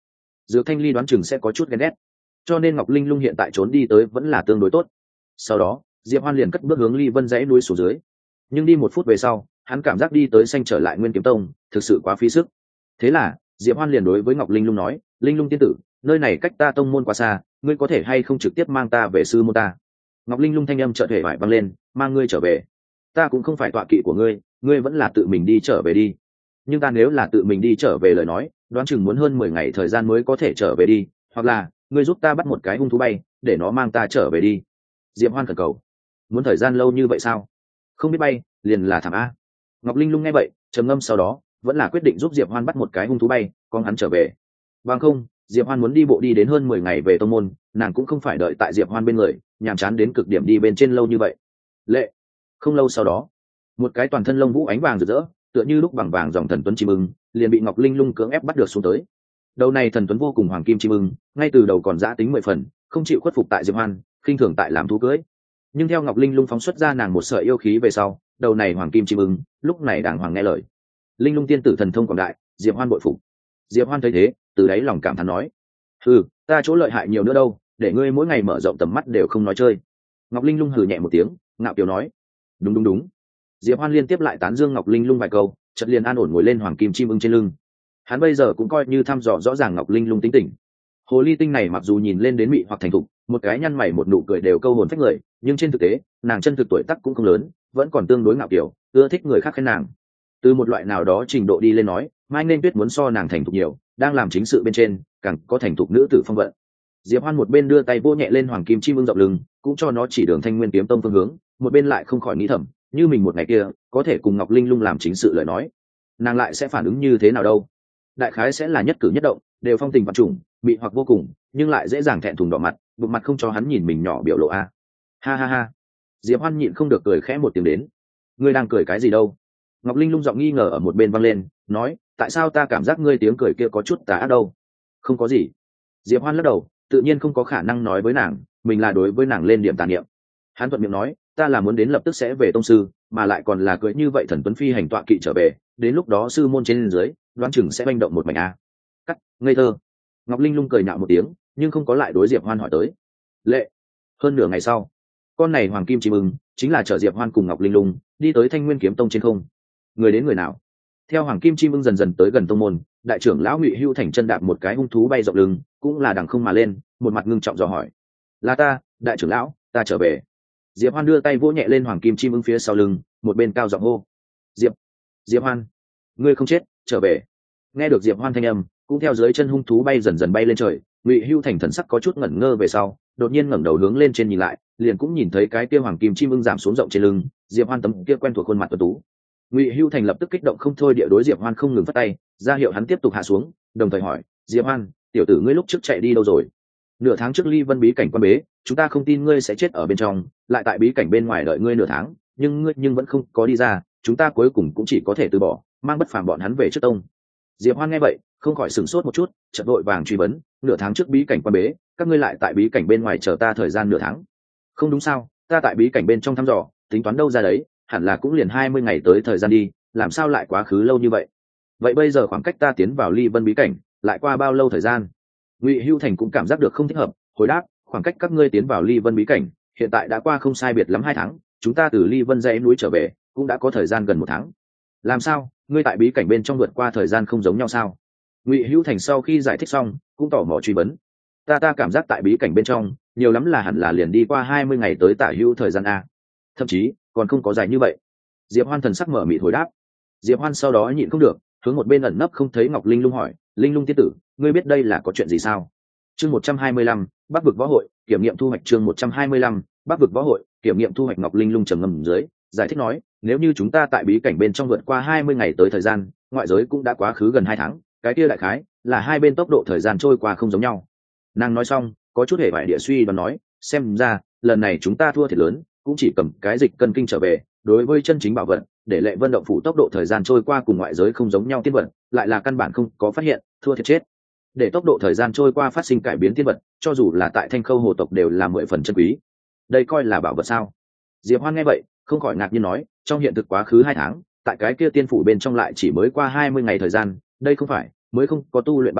Dược Thanh Ly đoán chừng sẽ có chút ghen ghét, cho nên Ngọc Linh Lung hiện tại trốn đi tới vẫn là tương đối tốt. Sau đó Diệp Hoan liền cất bước hướng Ly Vân dãy núi xuống dưới, nhưng đi một phút về sau hắn cảm giác đi tới xanh trở lại Nguyên Kiếm Tông thực sự quá phí sức. Thế là Diệp Hoan liền đối với Ngọc Linh Lung nói, Linh Lung tiên tử, nơi này cách ta tông môn quá xa, ngươi có thể hay không trực tiếp mang ta về sư môn ta? Ngọc Linh Lung thanh âm chợt hề vải vang lên, mang ngươi trở về? Ta cũng không phải tọa kỵ của ngươi, ngươi vẫn là tự mình đi trở về đi. Nhưng ta nếu là tự mình đi trở về lời nói, đoán chừng muốn hơn mười ngày thời gian mới có thể trở về đi, hoặc là ngươi giúp ta bắt một cái hung thú bay, để nó mang ta trở về đi. Diệp Hoan khẩn cầu. Muốn thời gian lâu như vậy sao? Không biết bay, liền là thảm a. Ngọc Linh Lung nghe vậy, trầm ngâm sau đó, vẫn là quyết định giúp Diệp Hoan bắt một cái hung thú bay, con hắn trở về. Bằng không, Diệp Hoan muốn đi bộ đi đến hơn mười ngày về tông môn, nàng cũng không phải đợi tại Diệp Hoan bên người, nhàm chán đến cực điểm đi bên trên lâu như vậy. Lệ. Không lâu sau đó, một cái toàn thân lông vũ ánh vàng rực rỡ, tựa như lúc vàng vàng dòng thần tuấn chim ưng, liền bị Ngọc Linh Lung cưỡng ép bắt được xuống tới. Đầu này thần tuấn vô cùng hoàng kim chim ưng, ngay từ đầu còn giã tính mười phần, không chịu khuất phục tại Diệp Hoan, khinh thường tại làm thú cưới. Nhưng theo Ngọc Linh Lung phóng xuất ra nàng một sợi yêu khí về sau, đầu này hoàng kim chim ưng lúc này đàng hoàng nghe lời. Linh Lung tiên tử thần thông quảng đại, Diệp Hoan bội phục. Diệp Hoan thấy thế, từ đáy lòng cảm thán nói, hừ, ta chỗ lợi hại nhiều nữa đâu, để ngươi mỗi ngày mở rộng tầm mắt đều không nói chơi. Ngọc Linh Lung hừ nhẹ một tiếng, ngạo kiều nói, đúng đúng đúng. Diệp Hoan liên tiếp lại tán dương Ngọc Linh Lung vài câu, chợt liền an ổn ngồi lên hoàng kim chim ưng trên lưng. Hắn bây giờ cũng coi như thăm dò rõ ràng Ngọc Linh Lung tính tình. Hồ ly tinh này mặc dù nhìn lên đến mị hoặc thành thục, một cái nhăn mày một nụ cười đều câu hồn phách người, nhưng trên thực tế nàng chân thực tuổi tác cũng không lớn, vẫn còn tương đối ngạo kiều, ưa thích người khác khen nàng. Từ một loại nào đó trình độ đi lên nói, Mai Nên Tuyết muốn so nàng thành thục nhiều, đang làm chính sự bên trên càng có thành thục nữ tử phong vận. Diệp Hoan một bên đưa tay vỗ nhẹ lên hoàng kim chim ưng rộng lưng, cũng cho nó chỉ đường Thanh Nguyên Kiếm Tông phương hướng, một bên lại không khỏi nghĩ thầm, như mình một ngày kia có thể cùng Ngọc Linh Lung làm chính sự lời nói, nàng lại sẽ phản ứng như thế nào đâu? Đại khái sẽ là nhất cử nhất động đều phong tình vạn trùng, mị hoặc vô cùng, nhưng lại dễ dàng thẹn thùng đỏ mặt, bụng mặt không cho hắn nhìn mình nhỏ biểu lộ a. Ha ha ha. Diệp Hoan nhịn không được cười khẽ một tiếng đến. Ngươi đang cười cái gì đâu? Ngọc Linh Lung giọng nghi ngờ ở một bên vang lên, nói, tại sao ta cảm giác ngươi tiếng cười kia có chút tà ác đâu? Không có gì. Diệp Hoan lắc đầu, tự nhiên không có khả năng nói với nàng, mình là đối với nàng lên điểm tà niệm. Hắn thuận miệng nói, ta là muốn đến lập tức sẽ về tông sư, mà lại còn là cưỡi như vậy thần tuấn phi hành tọa kỵ trở về, đến lúc đó sư môn trên dưới, đoán chừng sẽ manh động một mảnh a. Cắt, ngây thơ. Ngọc Linh Lung cười nhạo một tiếng, nhưng không có lại đối Diệp Hoan hỏi tới. Lệ. Hơn nửa ngày sau, con này hoàng kim chim ưng chính là chở Diệp Hoan cùng Ngọc Linh Lung đi tới Thanh Nguyên Kiếm Tông trên không. Người đến người nào? Theo hoàng kim chim ưng dần dần tới gần tông môn, đại trưởng lão Ngụy Hưu Thành chân đạp một cái hung thú bay rộng lưng, cũng là đằng không mà lên, một mặt ngưng trọng dò hỏi: "Là ta, đại trưởng lão, ta trở về." Diệp Hoan đưa tay vỗ nhẹ lên hoàng kim chim ưng phía sau lưng, một bên cao giọng hô: "Diệp, Diệp Hoan, ngươi không chết, trở về." Nghe được Diệp Hoan thanh âm, cũng theo dưới chân hung thú bay dần dần bay lên trời, Ngụy Hưu Thành thần sắc có chút ngẩn ngơ về sau, đột nhiên ngẩng đầu hướng lên trên nhìn lại, liền cũng nhìn thấy cái kia hoàng kim chim ưng giảm xuống rộng trên lưng, Diệp Hoan tấm kia quen thuộc khuôn mặt tuấn tú. Ngụy Hưu Thành lập tức kích động không thôi địa đối Diệp Hoan không ngừng phất tay, ra hiệu hắn tiếp tục hạ xuống, đồng thời hỏi: "Diệp Hoan, tiểu tử ngươi lúc trước chạy đi đâu rồi? Nửa tháng trước Ly Vân bí cảnh quan bế, chúng ta không tin ngươi sẽ chết ở bên trong, lại tại bí cảnh bên ngoài đợi ngươi nửa tháng, nhưng ngươi nhưng vẫn không có đi ra, chúng ta cuối cùng cũng chỉ có thể từ bỏ, mang bất phàm bọn hắn về trước tông." Diệp Hoan nghe vậy, không khỏi sửng sốt một chút, chợt vội vàng truy vấn: "Nửa tháng trước bí cảnh quan bế, các ngươi lại tại bí cảnh bên ngoài chờ ta thời gian nửa tháng?" "Không đúng sao, ta tại bí cảnh bên trong thăm dò, tính toán đâu ra đấy, hẳn là cũng liền hai mươi ngày tới thời gian đi, làm sao lại quá khứ lâu như vậy? Vậy bây giờ khoảng cách ta tiến vào Ly Vân bí cảnh, lại qua bao lâu thời gian?" Ngụy Hưu Thành cũng cảm giác được không thích hợp, hồi đáp: "Khoảng cách các ngươi tiến vào Ly Vân bí cảnh, hiện tại đã qua không sai biệt lắm hai tháng, chúng ta từ Ly Vân dãy núi trở về, cũng đã có thời gian gần một tháng. Làm sao, ngươi tại bí cảnh bên trong vượt qua thời gian không giống nhau sao?" Ngụy Hữu Thành sau khi giải thích xong, cũng tỏ mò truy vấn: ta ta cảm giác tại bí cảnh bên trong, nhiều lắm là hẳn là liền đi qua hai mươi ngày tới tả hữu thời gian a, thậm chí còn không có dài như vậy. Diệp Hoan thần sắc mở mịt hồi đáp. Diệp Hoan sau đó nhịn không được, hướng một bên ẩn nấp không thấy Ngọc Linh Lung hỏi: "Linh Lung tiên tử, ngươi biết đây là có chuyện gì sao?" Chương một trăm hai mươi lăm, Bắc vực võ hội, kiểm nghiệm thu hoạch. Chương một trăm hai mươi lăm, Bắc vực võ hội, kiểm nghiệm thu hoạch. Ngọc Linh Lung trầm ngâm dưới, giải thích nói: "Nếu như chúng ta tại bí cảnh bên trong vượt qua hai mươi ngày tới thời gian, ngoại giới cũng đã quá khứ gần hai tháng, cái kia đại khái là hai bên tốc độ thời gian trôi qua không giống nhau." Nàng nói xong, có chút hề bại địa suy đoán nói: "Xem ra, lần này chúng ta thua thiệt lớn, cũng chỉ cầm cái dịch cân kinh trở về, đối với chân chính bảo vật, để Lệ Vân động phủ tốc độ thời gian trôi qua cùng ngoại giới không giống nhau tiên vật, lại là căn bản không có phát hiện, thua thiệt chết. Để tốc độ thời gian trôi qua phát sinh cải biến tiên vật, cho dù là tại Thanh Khâu hồ tộc đều là mười phần chân quý. Đây coi là bảo vật sao?" Diệp Hoan nghe vậy, không khỏi ngạc nhiên nói: "Trong hiện thực quá khứ hai tháng, tại cái kia tiên phủ bên trong lại chỉ mới qua hai mươi ngày thời gian, đây không phải mới không có tu luyện bao lâu,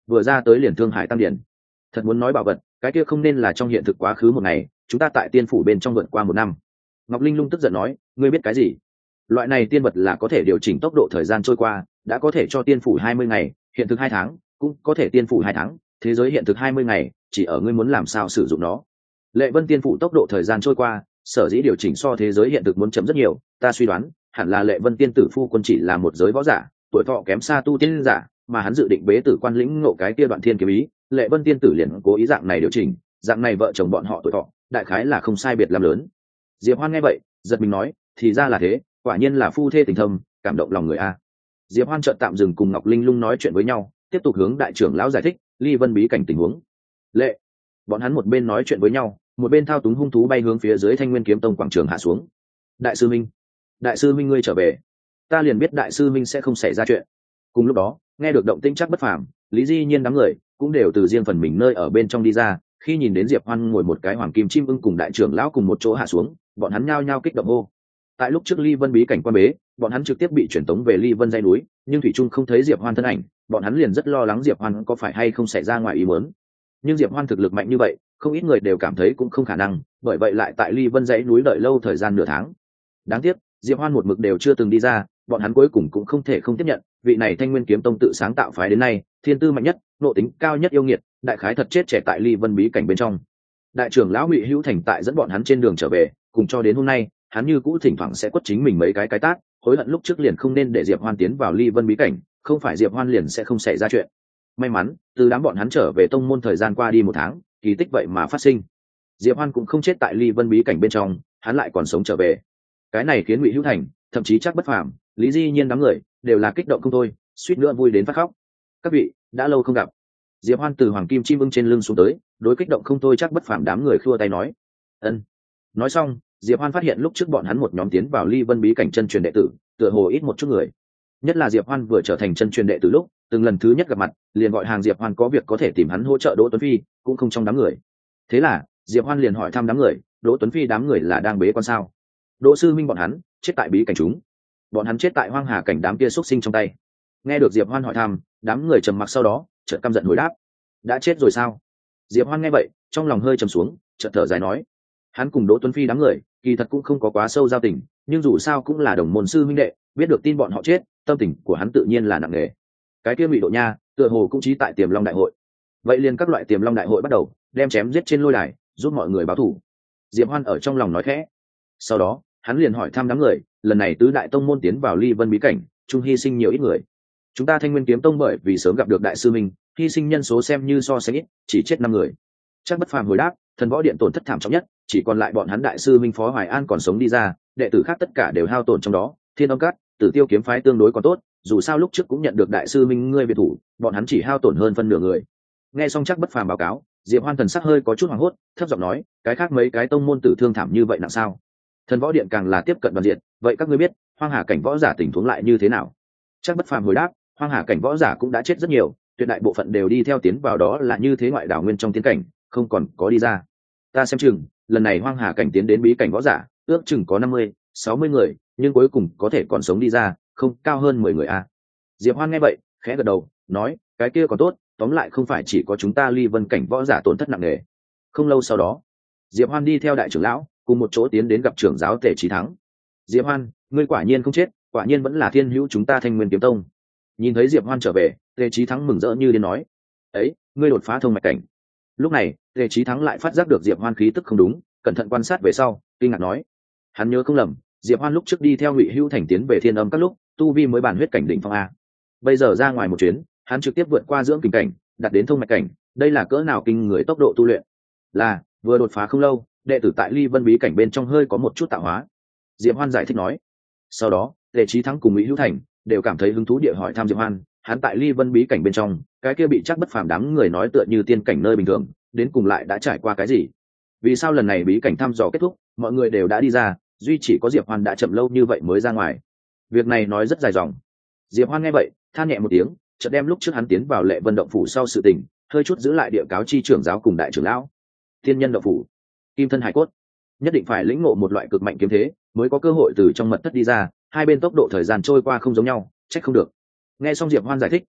vừa ra tới liền thương hải tăng điển. Thật muốn nói bảo vật, cái kia không nên là trong hiện thực quá khứ một ngày, chúng ta tại tiên phủ bên trong vượt qua một năm. Ngọc Linh lung tức giận nói, ngươi biết cái gì? Loại này tiên vật là có thể điều chỉnh tốc độ thời gian trôi qua, đã có thể cho tiên phủ hai mươi ngày, hiện thực hai tháng, cũng có thể tiên phủ hai tháng, thế giới hiện thực hai mươi ngày, chỉ ở ngươi muốn làm sao sử dụng nó. Lệ Vân tiên phủ tốc độ thời gian trôi qua, sở dĩ điều chỉnh so thế giới hiện thực muốn chậm rất nhiều, ta suy đoán, hẳn là Lệ Vân tiên tử phu quân chỉ là một giới võ giả, tuổi thọ kém xa tu tiên giả, mà hắn dự định bế tử quan lĩnh ngộ cái kia đoạn thiên kiếm ý, Lệ Vân tiên tử liền cố ý dạng này điều chỉnh, dạng này vợ chồng bọn họ tuổi thọ, đại khái là không sai biệt lắm lớn. Diệp Hoan nghe vậy, giật mình nói, thì ra là thế, quả nhiên là phu thê tình thâm, cảm động lòng người a. Diệp Hoan chợt tạm dừng cùng Ngọc Linh Lung nói chuyện với nhau, tiếp tục hướng đại trưởng lão giải thích ly vân bí cảnh tình huống. Lệ, bọn hắn một bên nói chuyện với nhau, một bên thao túng hung thú bay hướng phía dưới Thanh Nguyên Kiếm Tông quảng trường hạ xuống. Đại sư minh, đại sư minh ngươi trở về, ta liền biết đại sư minh sẽ không xảy ra chuyện. Cùng lúc đó, nghe được động tĩnh chắc bất phàm, Lý Di Nhiên đám người cũng đều từ riêng phần mình nơi ở bên trong đi ra, khi nhìn đến Diệp Hoan ngồi một cái hoàng kim chim ưng cùng đại trưởng lão cùng một chỗ hạ xuống, bọn hắn nhao nhao kích động hô. Tại lúc trước ly vân bí cảnh quan bế, bọn hắn trực tiếp bị chuyển tống về ly vân dãy núi, nhưng thủy trung không thấy Diệp Hoan thân ảnh, bọn hắn liền rất lo lắng Diệp Hoan có phải hay không xảy ra ngoài ý muốn. Nhưng Diệp Hoan thực lực mạnh như vậy, không ít người đều cảm thấy cũng không khả năng, bởi vậy lại tại ly vân dãy núi đợi lâu thời gian nửa tháng. Đáng tiếc, Diệp Hoan một mực đều chưa từng đi ra, bọn hắn cuối cùng cũng không thể không tiếp nhận, vị này Thanh Nguyên Kiếm Tông tự sáng tạo phái đến nay, thiên tư mạnh nhất, nội tính cao nhất yêu nghiệt, đại khái thật chết trẻ tại ly vân bí cảnh bên trong. Đại trưởng lão Ngụy Hữu Thành tại dẫn bọn hắn trên đường trở về, cùng cho đến hôm nay, hắn như cũ thỉnh thoảng sẽ quất chính mình mấy cái cái tát, hối hận lúc trước liền không nên để Diệp Hoan tiến vào ly vân bí cảnh, không phải Diệp Hoan liền sẽ không xảy ra chuyện. May mắn, từ đám bọn hắn trở về tông môn thời gian qua đi một tháng, kỳ tích vậy mà phát sinh. Diệp Hoan cũng không chết tại ly vân bí cảnh bên trong, hắn lại còn sống trở về. Cái này khiến Ngụy Hữu Thành, thậm chí chắc bất phàm, Lý Di Nhiên đám người đều là kích động không thôi, suýt nữa vui đến phát khóc. Các vị, đã lâu không gặp. Diệp Hoan từ hoàng kim chim ưng trên lưng xuống tới, đối kích động không thôi chắc bất phàm đám người khua tay nói, ân. Nói xong, Diệp Hoan phát hiện lúc trước bọn hắn một nhóm tiến vào ly vân bí cảnh chân truyền đệ tử, tựa hồ ít một chút người. Nhất là Diệp Hoan vừa trở thành chân truyền đệ tử lúc, từng lần thứ nhất gặp mặt, liền gọi hàng Diệp Hoan có việc có thể tìm hắn hỗ trợ Đỗ Tuấn Phi, cũng không trong đám người. Thế là, Diệp Hoan liền hỏi thăm đám người, Đỗ Tuấn Phi đám người là đang bế quan sao? Đỗ sư minh bọn hắn chết tại bí cảnh chúng, bọn hắn chết tại hoang hà cảnh đám kia xuất sinh trong tay. Nghe được Diệp Hoan hỏi thăm, đám người trầm mặc sau đó, chợt căm giận hồi đáp, đã chết rồi sao? Diệp Hoan nghe vậy, trong lòng hơi trầm xuống, chợt thở dài nói, hắn cùng Đỗ Tuấn Phi đám người kỳ thật cũng không có quá sâu giao tình, nhưng dù sao cũng là đồng môn sư huynh đệ, biết được tin bọn họ chết, tâm tình của hắn tự nhiên là nặng nề. Cái kia Ngụy Độ Nha, tựa hồ cũng chí tại Tiềm Long đại hội. Vậy liền các loại Tiềm Long đại hội bắt đầu, đem chém giết trên lôi đài, giúp mọi người báo thù. Diệp Hoan ở trong lòng nói khẽ. Sau đó, hắn liền hỏi thăm đám người, lần này tứ đại tông môn tiến vào ly vân bí cảnh, chung hy sinh nhiều ít người. Chúng ta Thanh Nguyên Kiếm Tông bởi vì sớm gặp được đại sư minh, hy sinh nhân số xem như so sánh ít, chỉ chết năm người. Chắc bất phàm hồi đáp, thần võ điện tổn thất thảm trọng nhất, chỉ còn lại bọn hắn đại sư minh Phó Hoài An còn sống đi ra, đệ tử khác tất cả đều hao tổn trong đó. Thiên Âm Cát, Tử Tiêu kiếm phái tương đối còn tốt, dù sao lúc trước cũng nhận được đại sư minh ngươi biệt thủ, bọn hắn chỉ hao tổn hơn phân nửa người. Nghe xong chắc bất phàm báo cáo, Diệp Hoan thần sắc hơi có chút hoảng hốt, thấp giọng nói, cái khác mấy cái tông môn tử thương thảm như vậy nặng sao? Thần võ điện càng là tiếp cận đoàn diện, vậy các ngươi biết, hoang hà cảnh võ giả tình huống lại như thế nào? Chắc bất phàm hồi đáp, hoang hà cảnh võ giả cũng đã chết rất nhiều, tuyệt đại bộ phận đều đi theo tiến vào đó là như thế ngoại đảo nguyên trong tiến cảnh, không còn có đi ra. Ta xem chừng, lần này hoang hà cảnh tiến đến bí cảnh võ giả, ước chừng có năm mươi, sáu mươi người, nhưng cuối cùng có thể còn sống đi ra, không cao hơn mười người a. Diệp Hoan nghe vậy, khẽ gật đầu, nói, cái kia còn tốt, tóm lại không phải chỉ có chúng ta ly vân cảnh võ giả tổn thất nặng nề. Không lâu sau đó, Diệp Hoan đi theo đại trưởng lão, cùng một chỗ tiến đến gặp trưởng giáo Tề Chí Thắng. Diệp Hoan, ngươi quả nhiên không chết, quả nhiên vẫn là thiên hữu chúng ta Thanh Nguyên Kiếm Tông. Nhìn thấy Diệp Hoan trở về, Tề Chí Thắng mừng rỡ như điên nói, ấy, ngươi đột phá thông mạch cảnh. Lúc này, Tề Chí Thắng lại phát giác được Diệp Hoan khí tức không đúng, cẩn thận quan sát về sau, kinh ngạc nói, hắn nhớ không lầm, Diệp Hoan lúc trước đi theo Ngụy Hữu Thành tiến về Thiên Âm các lúc, tu vi mới bản huyết cảnh đỉnh phong a. Bây giờ ra ngoài một chuyến, hắn trực tiếp vượt qua dưỡng kình cảnh, đạt đến thông mạch cảnh, đây là cỡ nào kinh người tốc độ tu luyện. Là, vừa đột phá không lâu, đệ tử tại ly vân bí cảnh bên trong hơi có một chút tạo hóa. Diệp Hoan giải thích nói. Sau đó, Tề Chí Thắng cùng Ngụy Hữu Thành đều cảm thấy hứng thú địa hỏi thăm Diệp Hoan, hắn tại ly vân bí cảnh bên trong, cái kia bị chắc bất phàm đám người nói tựa như tiên cảnh nơi bình thường, đến cùng lại đã trải qua cái gì? Vì sao lần này bí cảnh thăm dò kết thúc, mọi người đều đã đi ra, duy chỉ có Diệp Hoan đã chậm lâu như vậy mới ra ngoài? Việc này nói rất dài dòng. Diệp Hoan nghe vậy, than nhẹ một tiếng, chợt đem lúc trước hắn tiến vào Lệ Vân động phủ sau sự tình, hơi chút giữ lại địa cáo chi trưởng giáo cùng đại trưởng lão. Thiên nhân động phủ, kim thân hải cốt, nhất định phải lĩnh ngộ một loại cực mạnh kiếm thế, mới có cơ hội từ trong mật thất đi ra, hai bên tốc độ thời gian trôi qua không giống nhau, trách không được. Nghe xong Diệp Hoan giải thích,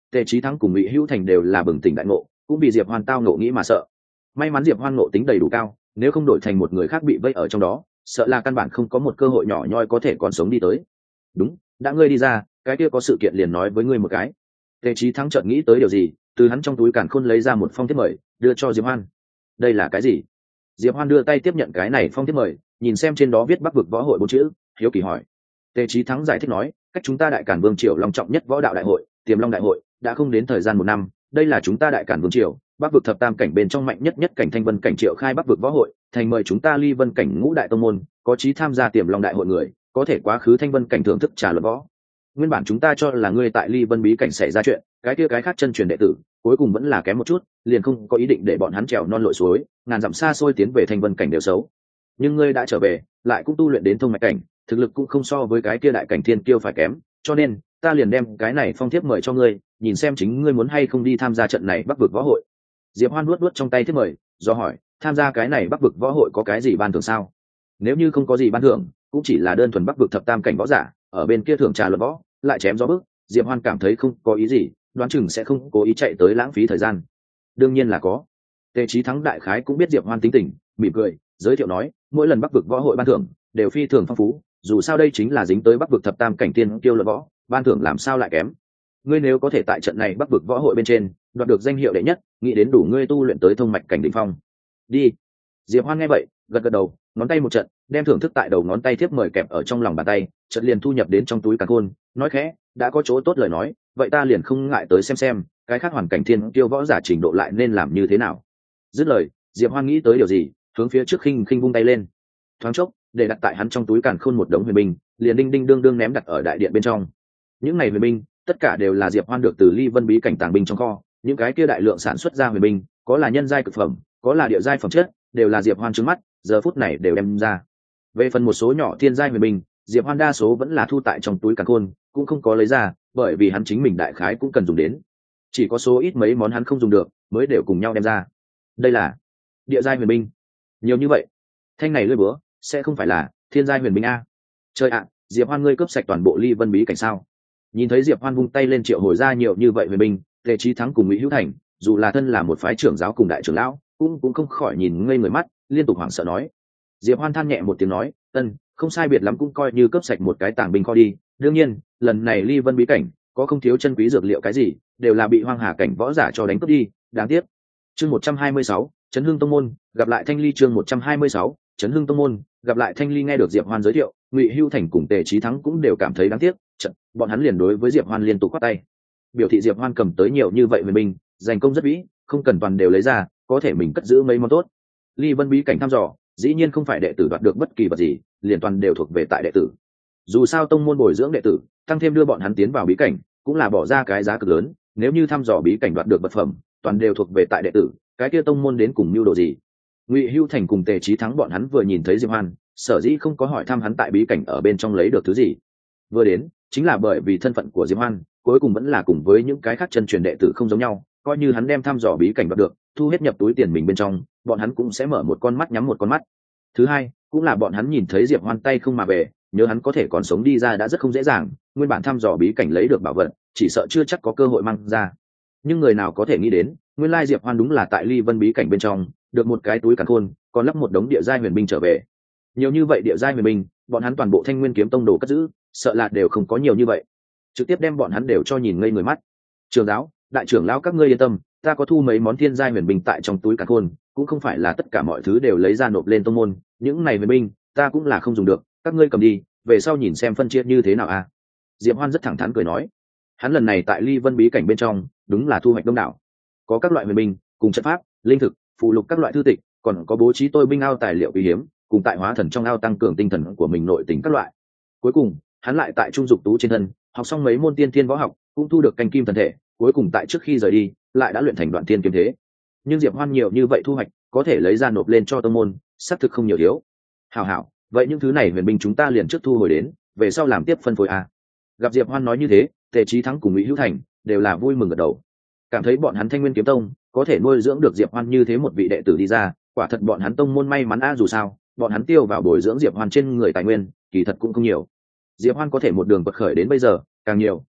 Tề Chí Thắng cùng Ngụy Hữu Thành đều là bừng tỉnh đại ngộ, cũng vì Diệp Hoan tao ngộ nghĩ mà sợ. May mắn Diệp Hoan ngộ tính đầy đủ cao, nếu không đổi thành một người khác bị vây ở trong đó, sợ là căn bản không có một cơ hội nhỏ nhoi có thể còn sống đi tới. Đúng, đã ngươi đi ra, cái kia có sự kiện liền nói với ngươi một cái. Tề Chí Thắng chợt nghĩ tới điều gì, từ hắn trong túi càn khôn lấy ra một phong thiếp mời, đưa cho Diệp Hoan. Đây là cái gì? Diệp Hoan đưa tay tiếp nhận cái này phong thiếp mời, nhìn xem trên đó viết Bắc vực võ hội bốn chữ, hiếu kỳ hỏi. Tề Chí Thắng giải thích nói, cách chúng ta Đại Càn Vương triều long trọng nhất võ đạo đại hội, Tiềm Long đại hội, đã không đến thời gian một năm, đây là chúng ta Đại Càn Vương triều, Bắc vực thập tam cảnh bên trong mạnh nhất nhất cảnh Thanh Vân cảnh triệu khai Bắc vực võ hội, thành mời chúng ta Ly Vân cảnh ngũ đại tông môn, có chí tham gia Tiềm Long đại hội người, có thể quá khứ Thanh Vân cảnh thưởng thức trà luận võ. Nguyên bản chúng ta cho là ngươi tại Ly Vân bí cảnh xảy ra chuyện, cái kia cái khác chân truyền đệ tử, cuối cùng vẫn là kém một chút, liền không có ý định để bọn hắn trèo non lội suối, ngàn dặm xa xôi tiến về Thanh Vân cảnh đều xấu. Nhưng ngươi đã trở về, lại cũng tu luyện đến thông mạch cảnh, thực lực cũng không so với cái kia đại cảnh thiên kiêu phải kém, cho nên ta liền đem cái này phong thiếp mời cho ngươi, nhìn xem chính ngươi muốn hay không đi tham gia trận này Bắc vực võ hội. Diệp Hoan nuốt nuốt trong tay thiếp mời, do hỏi, tham gia cái này Bắc vực võ hội có cái gì ban thưởng sao? Nếu như không có gì ban thưởng, cũng chỉ là đơn thuần Bắc vực thập tam cảnh võ giả, ở bên kia thưởng trà luận võ, lại chém gió bức, Diệp Hoan cảm thấy không có ý gì, đoán chừng sẽ không cố ý chạy tới lãng phí thời gian. Đương nhiên là có. Tề Chí Thắng đại khái cũng biết Diệp Hoan tính tình, mỉm cười, giới thiệu nói, mỗi lần Bắc vực võ hội ban thưởng đều phi thường phong phú, dù sao đây chính là dính tới Bắc vực thập tam cảnh tiên kiêu luận võ, ban thưởng làm sao lại kém. Ngươi nếu có thể tại trận này Bắc vực võ hội bên trên đoạt được danh hiệu đệ nhất, nghĩ đến đủ ngươi tu luyện tới thông mạch cảnh đỉnh phong. Đi. Diệp Hoan nghe vậy, gật gật đầu, ngón tay một trận, đem thưởng thức tại đầu ngón tay thiếp mời kẹp ở trong lòng bàn tay, chợt liền thu nhập đến trong túi càn khôn, nói khẽ, đã có chỗ tốt lời nói, vậy ta liền không ngại tới xem xem, cái khác hoàn cảnh thiên kiêu võ giả trình độ lại nên làm như thế nào. Dứt lời, Diệp Hoan nghĩ tới điều gì, hướng phía trước khinh khinh vung tay lên. Thoáng chốc, để đặt tại hắn trong túi càn khôn một đống huyền binh, liền đinh đinh đương đương ném đặt ở đại điện bên trong. Những này huyền binh, tất cả đều là Diệp Hoan được từ Ly Vân bí cảnh tàng binh trong kho, những cái kia đại lượng sản xuất ra huyền binh, có là nhân giai cực phẩm, có là địa giai phẩm chất, đều là Diệp Hoan trước mắt, giờ phút này đều đem ra. Về phần một số nhỏ thiên giai huyền binh, Diệp Hoan đa số vẫn là thu tại trong túi càn khôn, cũng không có lấy ra, bởi vì hắn chính mình đại khái cũng cần dùng đến. Chỉ có số ít mấy món hắn không dùng được, mới đều cùng nhau đem ra. Đây là địa giai huyền binh. Nhiều như vậy, thanh này lưỡi búa, sẽ không phải là thiên giai huyền binh a? Trời ạ, Diệp Hoan ngươi cướp sạch toàn bộ Ly Vân bí cảnh sao? Nhìn thấy Diệp Hoan vung tay lên triệu hồi ra nhiều như vậy huyền binh, Tề Chí Thắng cùng Ngụy Hữu Thành, dù là thân là một phái trưởng giáo cùng đại trưởng lão, cũng cũng không khỏi nhìn ngây người mắt, liên tục hoảng sợ nói. Diệp Hoan than nhẹ một tiếng nói, "Ân, không sai biệt lắm cũng coi như cướp sạch một cái tàng binh kho đi, đương nhiên, lần này Ly Vân bí cảnh có không thiếu chân quý dược liệu cái gì, đều là bị Hoang Hà cảnh võ giả cho đánh cướp đi, đáng tiếc." Chương một trăm hai mươi sáu, Chấn Hưng Tông môn, gặp lại Thanh Ly chương một trăm hai mươi sáu, Chấn Hưng Tông môn, gặp lại Thanh Ly nghe được Diệp Hoan giới thiệu, Ngụy Hữu Thành cùng Tề Chí Thắng cũng đều cảm thấy đáng tiếc, chợt, bọn hắn liền đối với Diệp Hoan liên tục quát tay. Biểu thị Diệp Hoan cầm tới nhiều như vậy huyền binh, giành công rất vĩ, không cần toàn đều lấy ra, có thể mình cất giữ mấy món tốt. Ly Vân bí cảnh thăm dò, dĩ nhiên không phải đệ tử đoạt được bất kỳ vật gì, liền toàn đều thuộc về tại đệ tử. Dù sao tông môn bồi dưỡng đệ tử, tăng thêm đưa bọn hắn tiến vào bí cảnh, cũng là bỏ ra cái giá cực lớn, nếu như thăm dò bí cảnh đoạt được vật phẩm, toàn đều thuộc về tại đệ tử, cái kia tông môn đến cùng mưu đồ gì? Ngụy Hữu Thành cùng Tề Chí Thắng bọn hắn vừa nhìn thấy Diệp Hoan, sở dĩ không có hỏi thăm hắn tại bí cảnh ở bên trong lấy được thứ gì. Vừa đến, chính là bởi vì thân phận của Diệp Hoan, cuối cùng vẫn là cùng với những cái khác chân truyền đệ tử không giống nhau, coi như hắn đem thăm dò bí cảnh đoạt được, thu hết nhập túi tiền mình bên trong, bọn hắn cũng sẽ mở một con mắt nhắm một con mắt. Thứ hai, cũng là bọn hắn nhìn thấy Diệp Hoan tay không mà về, nhớ hắn có thể còn sống đi ra đã rất không dễ dàng, nguyên bản thăm dò bí cảnh lấy được bảo vật, chỉ sợ chưa chắc có cơ hội mang ra. Nhưng người nào có thể nghĩ đến, nguyên lai Diệp Hoan đúng là tại Ly Vân bí cảnh bên trong, được một cái túi càn khôn, còn lắp một đống địa giai huyền binh trở về. Nhiều như vậy địa giai huyền binh, bọn hắn toàn bộ Thanh Nguyên kiếm tông đồ cất giữ, sợ là đều không có nhiều như vậy. Trực tiếp đem bọn hắn đều cho nhìn ngây người mắt. Trường giáo, đại trưởng lão các ngươi yên tâm, ta có thu mấy món thiên giai huyền binh tại trong túi càn khôn, cũng không phải là tất cả mọi thứ đều lấy ra nộp lên tông môn, những này huyền binh, ta cũng là không dùng được, các ngươi cầm đi, về sau nhìn xem phân chia như thế nào a. À? Diệp Hoan rất thẳng thắn cười nói, hắn lần này tại Ly Vân bí cảnh bên trong, đúng là thu hoạch đông đảo, có các loại huyền binh, cùng trận pháp, linh thực, phụ lục các loại thư tịch, còn có bố trí tôi binh ao tài liệu quý hiếm, cùng tại hóa thần trong ao tăng cường tinh thần của mình nội tình các loại. Cuối cùng, hắn lại tại trung dục tú trên thân, học xong mấy môn tiên thiên võ học, cũng thu được canh kim thần thể, cuối cùng tại trước khi rời đi, lại đã luyện thành đoạn tiên kiếm thế. Nhưng Diệp Hoan nhiều như vậy thu hoạch, có thể lấy ra nộp lên cho tông môn, xác thực không nhiều thiếu. Hảo hảo, vậy những thứ này huyền binh chúng ta liền trước thu hồi đến, về sau làm tiếp phân phối a. Gặp Diệp Hoan nói như thế, Tề Chí Thắng cùng Ngụy Hữu Thành đều là vui mừng gật đầu. Cảm thấy bọn hắn Thanh Nguyên kiếm tông có thể nuôi dưỡng được Diệp Hoan như thế một vị đệ tử đi ra, quả thật bọn hắn tông môn may mắn a, dù sao, bọn hắn tiêu vào bồi dưỡng Diệp Hoan trên người tài nguyên, kỳ thật cũng không nhiều. Diệp Hoan có thể một đường bật khởi đến bây giờ, càng nhiều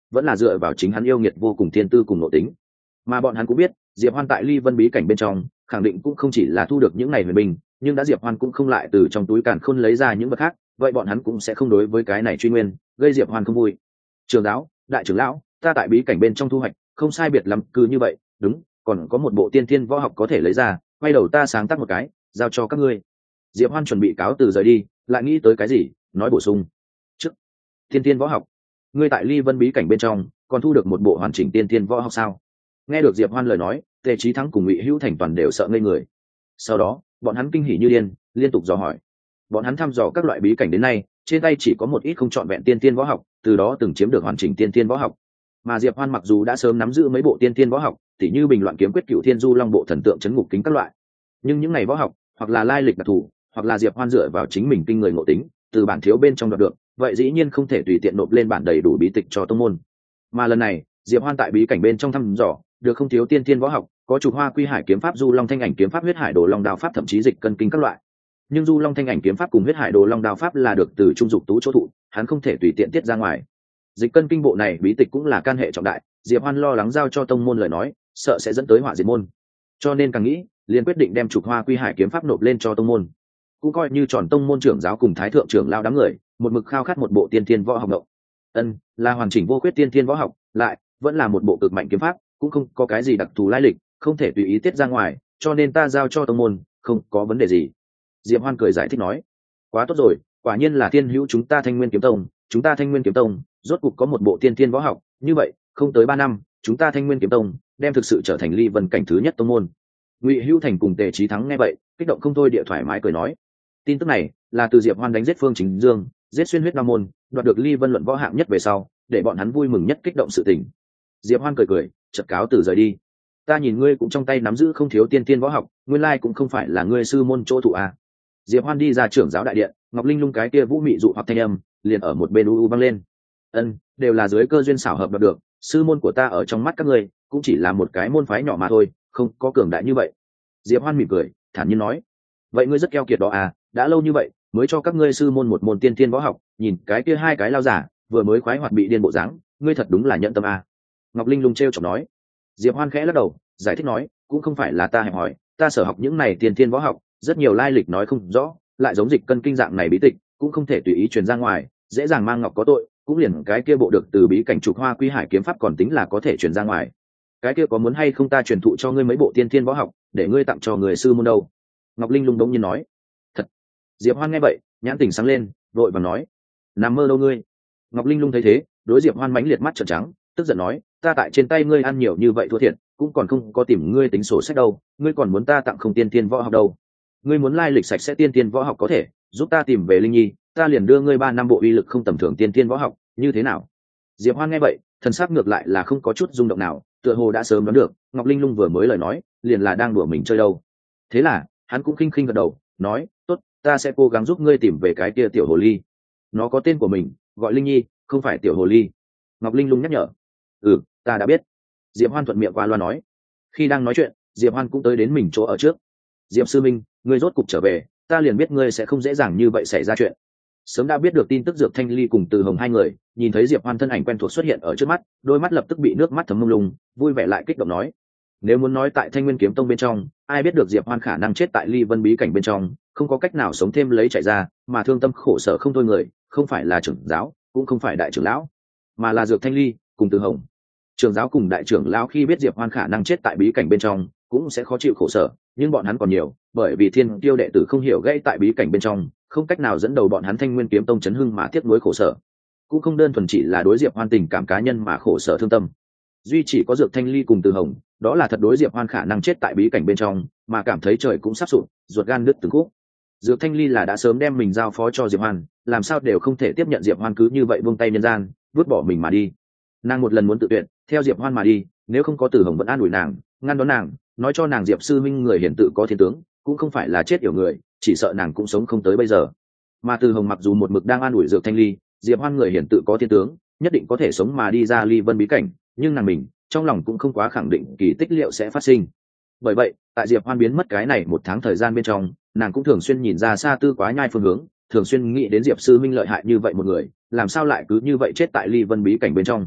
vẫn là dựa vào chính hắn yêu nghiệt vô cùng thiên tư cùng nội tính. Mà bọn hắn cũng biết Diệp Hoan tại ly vân bí cảnh bên trong khẳng định cũng không chỉ là thu được những này huyền binh, nhưng đã Diệp Hoan cũng không lại từ trong túi càn khôn lấy ra những vật khác, vậy bọn hắn cũng sẽ không đối với cái này truy nguyên gây Diệp Hoan không vui. Trường giáo, đại trưởng lão, ta tại bí cảnh bên trong thu hoạch không sai biệt lắm cứ như vậy, đúng, còn có một bộ tiên thiên võ học có thể lấy ra, quay đầu ta sáng tác một cái giao cho các ngươi. Diệp Hoan chuẩn bị cáo từ rời đi, lại nghĩ tới cái gì nói bổ sung, trước tiên thiên võ học, ngươi tại ly vân bí cảnh bên trong còn thu được một bộ hoàn chỉnh tiên thiên võ học sao? Nghe được Diệp Hoan lời nói, Tề Chí Thắng cùng Ngụy Hữu Thành toàn đều sợ ngây người. Sau đó bọn hắn kinh hỉ như điên, liên tục dò hỏi. Bọn hắn thăm dò các loại bí cảnh đến nay, trên tay chỉ có một ít không trọn vẹn tiên thiên võ học, từ đó từng chiếm được hoàn chỉnh tiên thiên võ học. Mà Diệp Hoan mặc dù đã sớm nắm giữ mấy bộ tiên thiên võ học, tỉ như Bình Loạn Kiếm Quyết, Cựu Thiên Du Long Bộ, Thần Tượng Chấn Ngục Kính các loại, nhưng những này võ học hoặc là lai lịch đặc thù, hoặc là Diệp Hoan dựa vào chính mình kinh người ngộ tính từ bản thiếu bên trong đoạt được, vậy dĩ nhiên không thể tùy tiện nộp lên bản đầy đủ bí tịch cho tông môn. Mà lần này Diệp Hoan tại bí cảnh bên trong thăm dò được không thiếu tiên thiên võ học, có Trục Hoa Quy Hải Kiếm Pháp, Du Long Thanh Ảnh Kiếm Pháp, Huyết Hải Đồ Long Đao Pháp, thậm chí Dịch Cân Kinh các loại. Nhưng Du Long Thanh Ảnh Kiếm Pháp cùng Huyết Hải Đồ Long Đao Pháp là được từ Trung Dục Tú chỗ thụ, hắn không thể tùy tiện tiết ra ngoài. Dịch Cân Kinh bộ này bí tịch cũng là can hệ trọng đại, Diệp Hoan lo lắng giao cho tông môn lời nói, sợ sẽ dẫn tới họa diệt môn, cho nên càng nghĩ liền quyết định đem Trục Hoa Quy Hải Kiếm Pháp nộp lên cho tông môn. Cũng coi như tròn tông môn trưởng giáo cùng thái thượng trưởng lao đám người một mực khao khát một bộ tiên thiên võ học động. Ân, là hoàn chỉnh vô khuyết tiên thiên võ học, lại vẫn là một bộ cực mạnh kiếm pháp, cũng không có cái gì đặc thù lai lịch, không thể tùy ý tiết ra ngoài, cho nên ta giao cho tông môn, không có vấn đề gì. Diệp Hoan cười giải thích nói, quá tốt rồi, quả nhiên là thiên hữu chúng ta Thanh Nguyên Kiếm Tông, chúng ta Thanh Nguyên Kiếm Tông rốt cục có một bộ tiên thiên võ học, như vậy không tới ba năm chúng ta Thanh Nguyên Kiếm Tông đem thực sự trở thành ly vân cảnh thứ nhất tông môn. Ngụy Hữu Thành cùng Tề Chí Thắng nghe vậy kích động không thôi, địa thoải mái cười nói, tin tức này là từ Diệp Hoan đánh giết Phương Chính Dương, giết xuyên huyết nam môn, đoạt được ly vân luận võ hạng nhất về sau, để bọn hắn vui mừng nhất kích động sự tình. Diệp Hoan cười cười, chợt cáo từ rời đi. Ta nhìn ngươi cũng trong tay nắm giữ không thiếu tiên tiên võ học, nguyên lai cũng không phải là ngươi sư môn chỗ thụ à? Diệp Hoan đi ra trưởng giáo đại điện, Ngọc Linh Lung cái kia vũ mị dụ hoặc thanh âm liền ở một bên u u vang lên. Ân, đều là dưới cơ duyên xảo hợp đoạt được, sư môn của ta ở trong mắt các ngươi cũng chỉ là một cái môn phái nhỏ mà thôi, không có cường đại như vậy. Diệp Hoan mỉm cười, thản nhiên nói, vậy ngươi rất keo kiệt đó à, đã lâu như vậy mới cho các ngươi sư môn một môn tiên tiên võ học, nhìn cái kia hai cái lao giả vừa mới khoái hoạt bị điên bộ dáng, ngươi thật đúng là nhận tâm à. Ngọc Linh Lung trêu chọc nói. Diệp Hoan khẽ lắc đầu, giải thích nói, cũng không phải là ta hẹp hỏi, ta sở học những này tiên tiên võ học, rất nhiều lai lịch nói không rõ, lại giống Dịch Cân Kinh dạng này bí tịch, cũng không thể tùy ý truyền ra ngoài, dễ dàng mang ngọc có tội, cũng liền cái kia bộ được từ bí cảnh Trục Hoa Quy Hải Kiếm Pháp còn tính là có thể truyền ra ngoài. Cái kia có muốn hay không ta truyền thụ cho ngươi mấy bộ tiên tiên võ học, để ngươi tặng cho người sư môn đâu? Ngọc Linh Lung đống nhiên nói. Thật. Diệp Hoan nghe vậy, nhãn tỉnh sáng lên, vội vàng nói, nằm mơ đâu ngươi? Ngọc Linh Lung thấy thế, đối Diệp Hoan mãnh liệt mắt trợn trắng, tức giận nói, ta tại trên tay ngươi ăn nhiều như vậy thua thiệt, cũng còn không có tìm ngươi tính sổ sách đâu, ngươi còn muốn ta tặng không tiên tiên võ học đâu? Ngươi muốn lai lịch sạch sẽ tiên tiên võ học có thể giúp ta tìm về Linh Nhi, ta liền đưa ngươi ba năm bộ uy lực không tầm thường tiên tiên võ học, như thế nào? Diệp Hoan nghe vậy, thần sắc ngược lại là không có chút rung động nào, tựa hồ đã sớm đoán được Ngọc Linh Lung vừa mới lời nói liền là đang đùa mình chơi đâu. Thế là hắn cũng khinh khinh gật đầu, nói, tốt, ta sẽ cố gắng giúp ngươi tìm về cái kia tiểu hồ ly. Nó có tên của mình, gọi Linh Nhi, không phải tiểu hồ ly. Ngọc Linh Lung nhắc nhở. Ừ, ta đã biết. Diệp Hoan thuận miệng qua loa nói. Khi đang nói chuyện, Diệp Hoan cũng tới đến mình chỗ ở trước. Diệp sư minh, ngươi rốt cục trở về, ta liền biết ngươi sẽ không dễ dàng như vậy xảy ra chuyện. Sớm đã biết được tin tức Dược Thanh Ly cùng Từ Hồng hai người, nhìn thấy Diệp Hoan thân ảnh quen thuộc xuất hiện ở trước mắt, đôi mắt lập tức bị nước mắt thấm mông lung, vui vẻ lại kích động nói, nếu muốn nói tại Thanh Nguyên Kiếm Tông bên trong, ai biết được Diệp Hoan khả năng chết tại Ly Vân bí cảnh bên trong, không có cách nào sống thêm lấy chạy ra, mà thương tâm khổ sở không thôi người, không phải là trưởng giáo, cũng không phải đại trưởng lão, mà là Dược Thanh Ly cùng Từ Hồng. Trưởng giáo cùng đại trưởng lão khi biết Diệp Hoan khả năng chết tại bí cảnh bên trong, cũng sẽ khó chịu khổ sở, nhưng bọn hắn còn nhiều, bởi vì Thiên Tiêu đệ tử không hiểu gãy tại bí cảnh bên trong, không cách nào dẫn đầu bọn hắn Thanh Nguyên Kiếm Tông chấn hưng mà tiếc nuối khổ sở, cũng không đơn thuần chỉ là đối Diệp Hoan tình cảm cá nhân mà khổ sở thương tâm. Duy chỉ có Dược Thanh Ly cùng Từ Hồng, đó là thật đối Diệp Hoan khả năng chết tại bí cảnh bên trong, mà cảm thấy trời cũng sắp sụp, ruột gan đứt từng khúc. Dược Thanh Ly là đã sớm đem mình giao phó cho Diệp Hoan, làm sao đều không thể tiếp nhận Diệp Hoan cứ như vậy buông tay nhân gian, vứt bỏ mình mà đi. Nàng một lần muốn tự tuyệt, theo Diệp Hoan mà đi, nếu không có Từ Hồng vẫn an ủi nàng, ngăn đón nàng, nói cho nàng Diệp sư minh người hiển tự có thiên tướng, cũng không phải là chết yểu người, chỉ sợ nàng cũng sống không tới bây giờ. Mà Từ Hồng mặc dù một mực đang an ủi Dược Thanh Ly, Diệp Hoan người hiển tự có thiên tướng, nhất định có thể sống mà đi ra Ly Vân bí cảnh, nhưng nàng mình trong lòng cũng không quá khẳng định kỳ tích liệu sẽ phát sinh. Bởi vậy, tại Diệp Hoan biến mất cái này một tháng thời gian bên trong, nàng cũng thường xuyên nhìn ra xa tư quá nhai phương hướng, thường xuyên nghĩ đến Diệp sư minh lợi hại như vậy một người, làm sao lại cứ như vậy chết tại Ly Vân bí cảnh bên trong.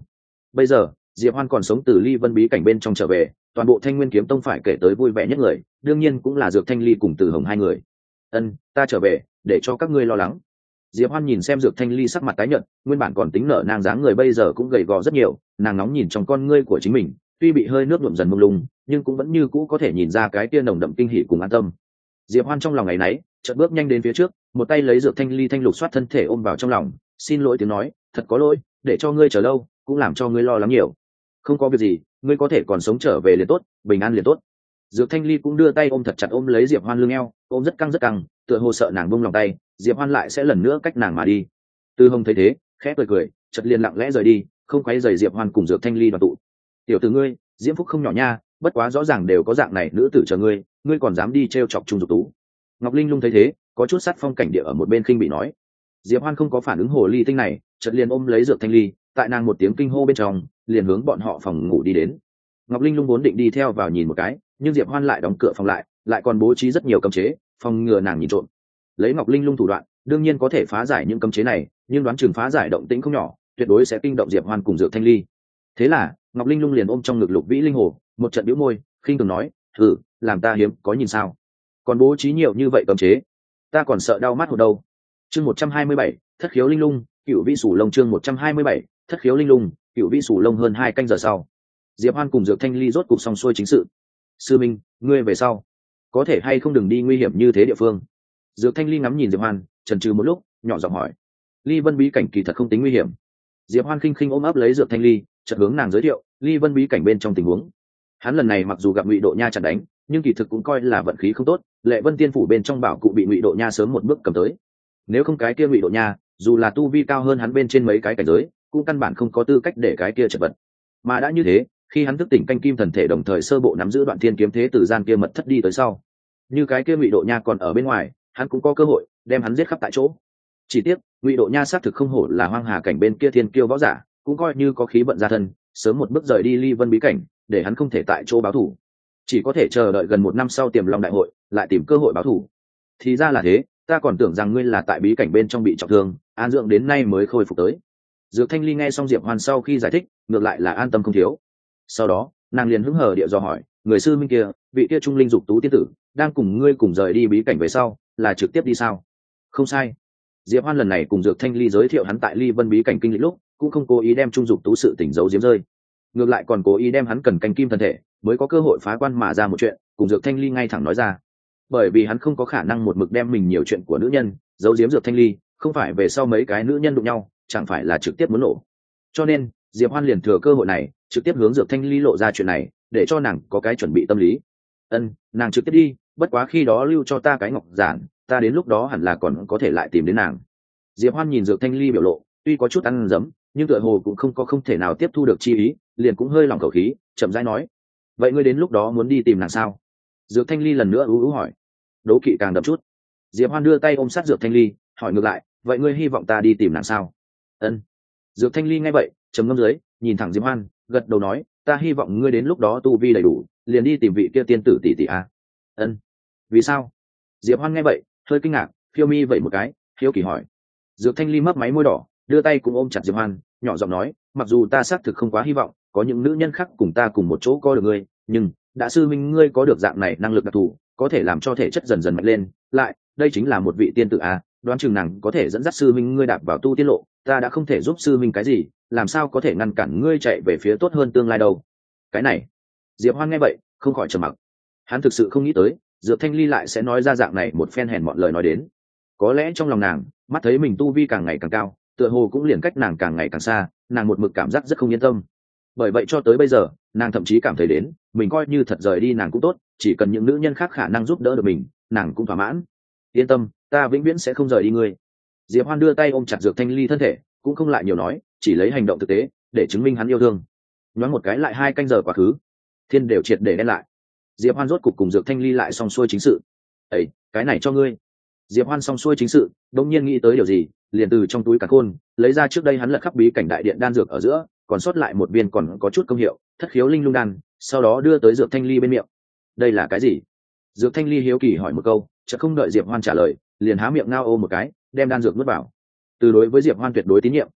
bây giờ diệp hoan còn sống từ ly vân bí cảnh bên trong trở về, toàn bộ Thanh Nguyên kiếm tông phải kể tới vui vẻ nhất người đương nhiên cũng là Dược Thanh Ly cùng Từ Hồng hai người. Ân, ta trở về để cho các ngươi lo lắng. Diệp Hoan nhìn xem Dược Thanh Ly sắc mặt tái nhợt, nguyên bản còn tính nở nàng dáng người bây giờ cũng gầy gò rất nhiều, nàng nóng nhìn trong con ngươi của chính mình, tuy bị hơi nước nhuộm dần mông lung, nhưng cũng vẫn như cũ có thể nhìn ra cái tia nồng đậm kinh hỉ cùng an tâm. Diệp Hoan trong lòng ngày nấy, chợt bước nhanh đến phía trước, một tay lấy Dược Thanh Ly thanh lục xoát thân thể ôm vào trong lòng, xin lỗi tiếng nói, thật có lỗi, để cho ngươi chờ lâu, cũng làm cho ngươi lo lắng nhiều. Không có việc gì, ngươi có thể còn sống trở về liền tốt, bình an liền tốt. Dược Thanh Ly cũng đưa tay ôm thật chặt ôm lấy Diệp Hoan lưng eo, ôm rất căng rất căng, tựa hồ sợ nàng buông lòng tay, Diệp Hoan lại sẽ lần nữa cách nàng mà đi. Tư Hồng thấy thế, khẽ cười cười, chợt liền lặng lẽ rời đi, không quấy rầy Diệp Hoan cùng Dược Thanh Ly đoàn tụ. Tiểu tử ngươi, diễm phúc không nhỏ nha, bất quá rõ ràng đều có dạng này nữ tử chờ ngươi, ngươi còn dám đi trêu chọc Trung Dục Tú. Ngọc Linh Lung thấy thế, có chút sát phong cảnh địa ở một bên khinh bị nói. Diệp Hoan không có phản ứng hồ ly tinh này, chợt liền ôm lấy Dược Thanh Ly, tại nàng một tiếng kinh hô bên trong, liền hướng bọn họ phòng ngủ đi đến. Ngọc Linh Lung vốn định đi theo vào nhìn một cái, nhưng Diệp Hoan lại đóng cửa phòng lại, lại còn bố trí rất nhiều cấm chế, phòng ngừa nàng nhìn trộm. Lấy Ngọc Linh Lung thủ đoạn, đương nhiên có thể phá giải những cấm chế này, nhưng đoán chừng phá giải động tĩnh không nhỏ, tuyệt đối sẽ kinh động Diệp Hoan cùng Dược Thanh Ly. Thế là, Ngọc Linh Lung liền ôm trong ngực Lục Vĩ Linh Hồ, một trận bĩu môi, khinh thường nói, "Hừ, làm ta hiếm có nhìn sao? Còn bố trí nhiều như vậy cấm chế, ta còn sợ đau mắt hột đâu." Chương một trăm hai mươi bảy, Thất Khiếu Linh Lung, Cửu Vĩ Sủ Lông chương một trăm hai mươi bảy, Thất Khiếu Linh Lung, Cửu Vĩ Sủ Lông hơn hai canh giờ sau, Diệp Hoan cùng Dược Thanh Ly rốt cục xong xuôi chính sự. "Sư Minh, ngươi về sau, có thể hay không đừng đi nguy hiểm như thế địa phương?" Dược Thanh Ly ngắm nhìn Diệp Hoan, chần chừ một lúc, nhỏ giọng hỏi. Ly Vân bí cảnh kỳ thật không tính nguy hiểm. Diệp Hoan khinh khinh ôm ấp lấy Dược Thanh Ly, chợt hướng nàng giới thiệu Ly Vân bí cảnh bên trong tình huống. Hắn lần này mặc dù gặp Ngụy Độ Nha chặn đánh, nhưng kỳ thực cũng coi là vận khí không tốt, Lệ Vân Tiên phủ bên trong bảo cụ bị Ngụy Độ Nha sớm một bước cầm tới. Nếu không cái kia Ngụy Độ Nha, dù là tu vi cao hơn hắn bên trên mấy cái cảnh giới, cũng căn bản không có tư cách để cái kia chật vật. Mà đã như thế, khi hắn thức tỉnh canh kim thần thể đồng thời sơ bộ nắm giữ Đoạn Thiên kiếm thế từ gian kia mật thất đi tới sau, như cái kia Ngụy Độ Nha còn ở bên ngoài, hắn cũng có cơ hội đem hắn giết khắp tại chỗ. Chỉ tiếc, Ngụy Độ Nha xác thực không hổ là hoang hà cảnh bên kia thiên kiêu võ giả, cũng coi như có khí vận gia thân, sớm một bước rời đi Ly Vân bí cảnh, để hắn không thể tại chỗ báo thù, chỉ có thể chờ đợi gần một năm sau Tiềm Long đại hội, lại tìm cơ hội báo thù. Thì ra là thế, ta còn tưởng rằng ngươi là tại bí cảnh bên trong bị trọng thương, an dưỡng đến nay mới khôi phục tới. Dược Thanh Ly nghe xong Diệp Hoan sau khi giải thích, ngược lại là an tâm không thiếu. Sau đó, nàng liền hứng hờ địa dò hỏi, người sư minh kia, vị kia trung linh dục tú tiên tử, đang cùng ngươi cùng rời đi bí cảnh về sau, là trực tiếp đi sao? Không sai. Diệp Hoan lần này cùng Dược Thanh Ly giới thiệu hắn tại Ly Vân bí cảnh kinh lịch lúc, cũng không cố ý đem trung dục tú sự tình giấu giếm rơi, ngược lại còn cố ý đem hắn cần canh kim thân thể, mới có cơ hội phá quan mà ra một chuyện, cùng Dược Thanh Ly ngay thẳng nói ra. Bởi vì hắn không có khả năng một mực đem mình nhiều chuyện của nữ nhân giấu giếm Dược Thanh Ly, không phải về sau mấy cái nữ nhân đụng nhau, chẳng phải là trực tiếp muốn nổ. Cho nên, Diệp Hoan liền thừa cơ hội này, trực tiếp hướng Dược Thanh Ly lộ ra chuyện này, để cho nàng có cái chuẩn bị tâm lý. Ân, nàng trực tiếp đi, bất quá khi đó lưu cho ta cái ngọc giản, ta đến lúc đó hẳn là còn có thể lại tìm đến nàng. Diệp Hoan nhìn Dược Thanh Ly biểu lộ, tuy có chút ăn dấm, nhưng tựa hồ cũng không có không thể nào tiếp thu được chi ý, liền cũng hơi lòng khẩu khí, chậm rãi nói: "Vậy ngươi đến lúc đó muốn đi tìm nàng sao?" Dược Thanh Ly lần nữa ú ú hỏi. Đố kỵ càng đậm chút. Diệp Hoan đưa tay ôm sát Dược Thanh Ly, hỏi ngược lại: "Vậy ngươi hy vọng ta đi tìm nàng sao?" Ân. Dược Thanh Ly nghe vậy, trầm ngâm dưới, nhìn thẳng Diệp Hoan, gật đầu nói: "Ta hy vọng ngươi đến lúc đó tu vi đầy đủ, liền đi tìm vị kia tiên tử tỷ tỷ a." Ân. Vì sao? Diệp Hoan nghe vậy, hơi kinh ngạc, phiêu mi vậy một cái, hiếu kỳ hỏi. Dược Thanh Ly mấp máy môi đỏ, đưa tay cũng ôm chặt Diệp Hoan, nhỏ giọng nói: "Mặc dù ta xác thực không quá hy vọng có những nữ nhân khác cùng ta cùng một chỗ có được ngươi, nhưng đã sư minh ngươi có được dạng này năng lực đặc thù, có thể làm cho thể chất dần dần mạnh lên, lại, đây chính là một vị tiên tử à, đoán chừng nàng có thể dẫn dắt sư minh ngươi đạp vào tu tiên lộ, ta đã không thể giúp sư minh cái gì, làm sao có thể ngăn cản ngươi chạy về phía tốt hơn tương lai đâu." Cái này, Diệp Hoan nghe vậy, không khỏi trầm mặc. Hắn thực sự không nghĩ tới, Dược Thanh Ly lại sẽ nói ra dạng này một phen hèn mọn lời nói đến. Có lẽ trong lòng nàng, mắt thấy mình tu vi càng ngày càng cao, tựa hồ cũng liền cách nàng càng ngày càng xa, nàng một mực cảm giác rất không yên tâm. Bởi vậy cho tới bây giờ, nàng thậm chí cảm thấy đến, mình coi như thật rời đi nàng cũng tốt, chỉ cần những nữ nhân khác khả năng giúp đỡ được mình, nàng cũng thỏa mãn. Yên tâm, ta vĩnh viễn sẽ không rời đi ngươi. Diệp Hoan đưa tay ôm chặt Dược Thanh Ly thân thể, cũng không lại nhiều nói, chỉ lấy hành động thực tế để chứng minh hắn yêu thương. Nhoáng một cái lại hai canh giờ quá khứ, thiên đều triệt để đen lại. Diệp Hoan rốt cục cùng Dược Thanh Ly lại xong xuôi chính sự. "Ấy, cái này cho ngươi." Diệp Hoan xong xuôi chính sự, đống nhiên nghĩ tới điều gì, liền từ trong túi càn khôn lấy ra trước đây hắn lật khắp bí cảnh đại điện đan dược ở giữa, còn sót lại một viên còn có chút công hiệu, Thất Khiếu Linh Lung đan, sau đó đưa tới Dược Thanh Ly bên miệng. "Đây là cái gì?" Dược Thanh Ly hiếu kỳ hỏi một câu, chợt không đợi Diệp Hoan trả lời, liền há miệng ngao ô một cái, đem đan dược nuốt vào. Từ đối với Diệp Hoan tuyệt đối tín nhiệm,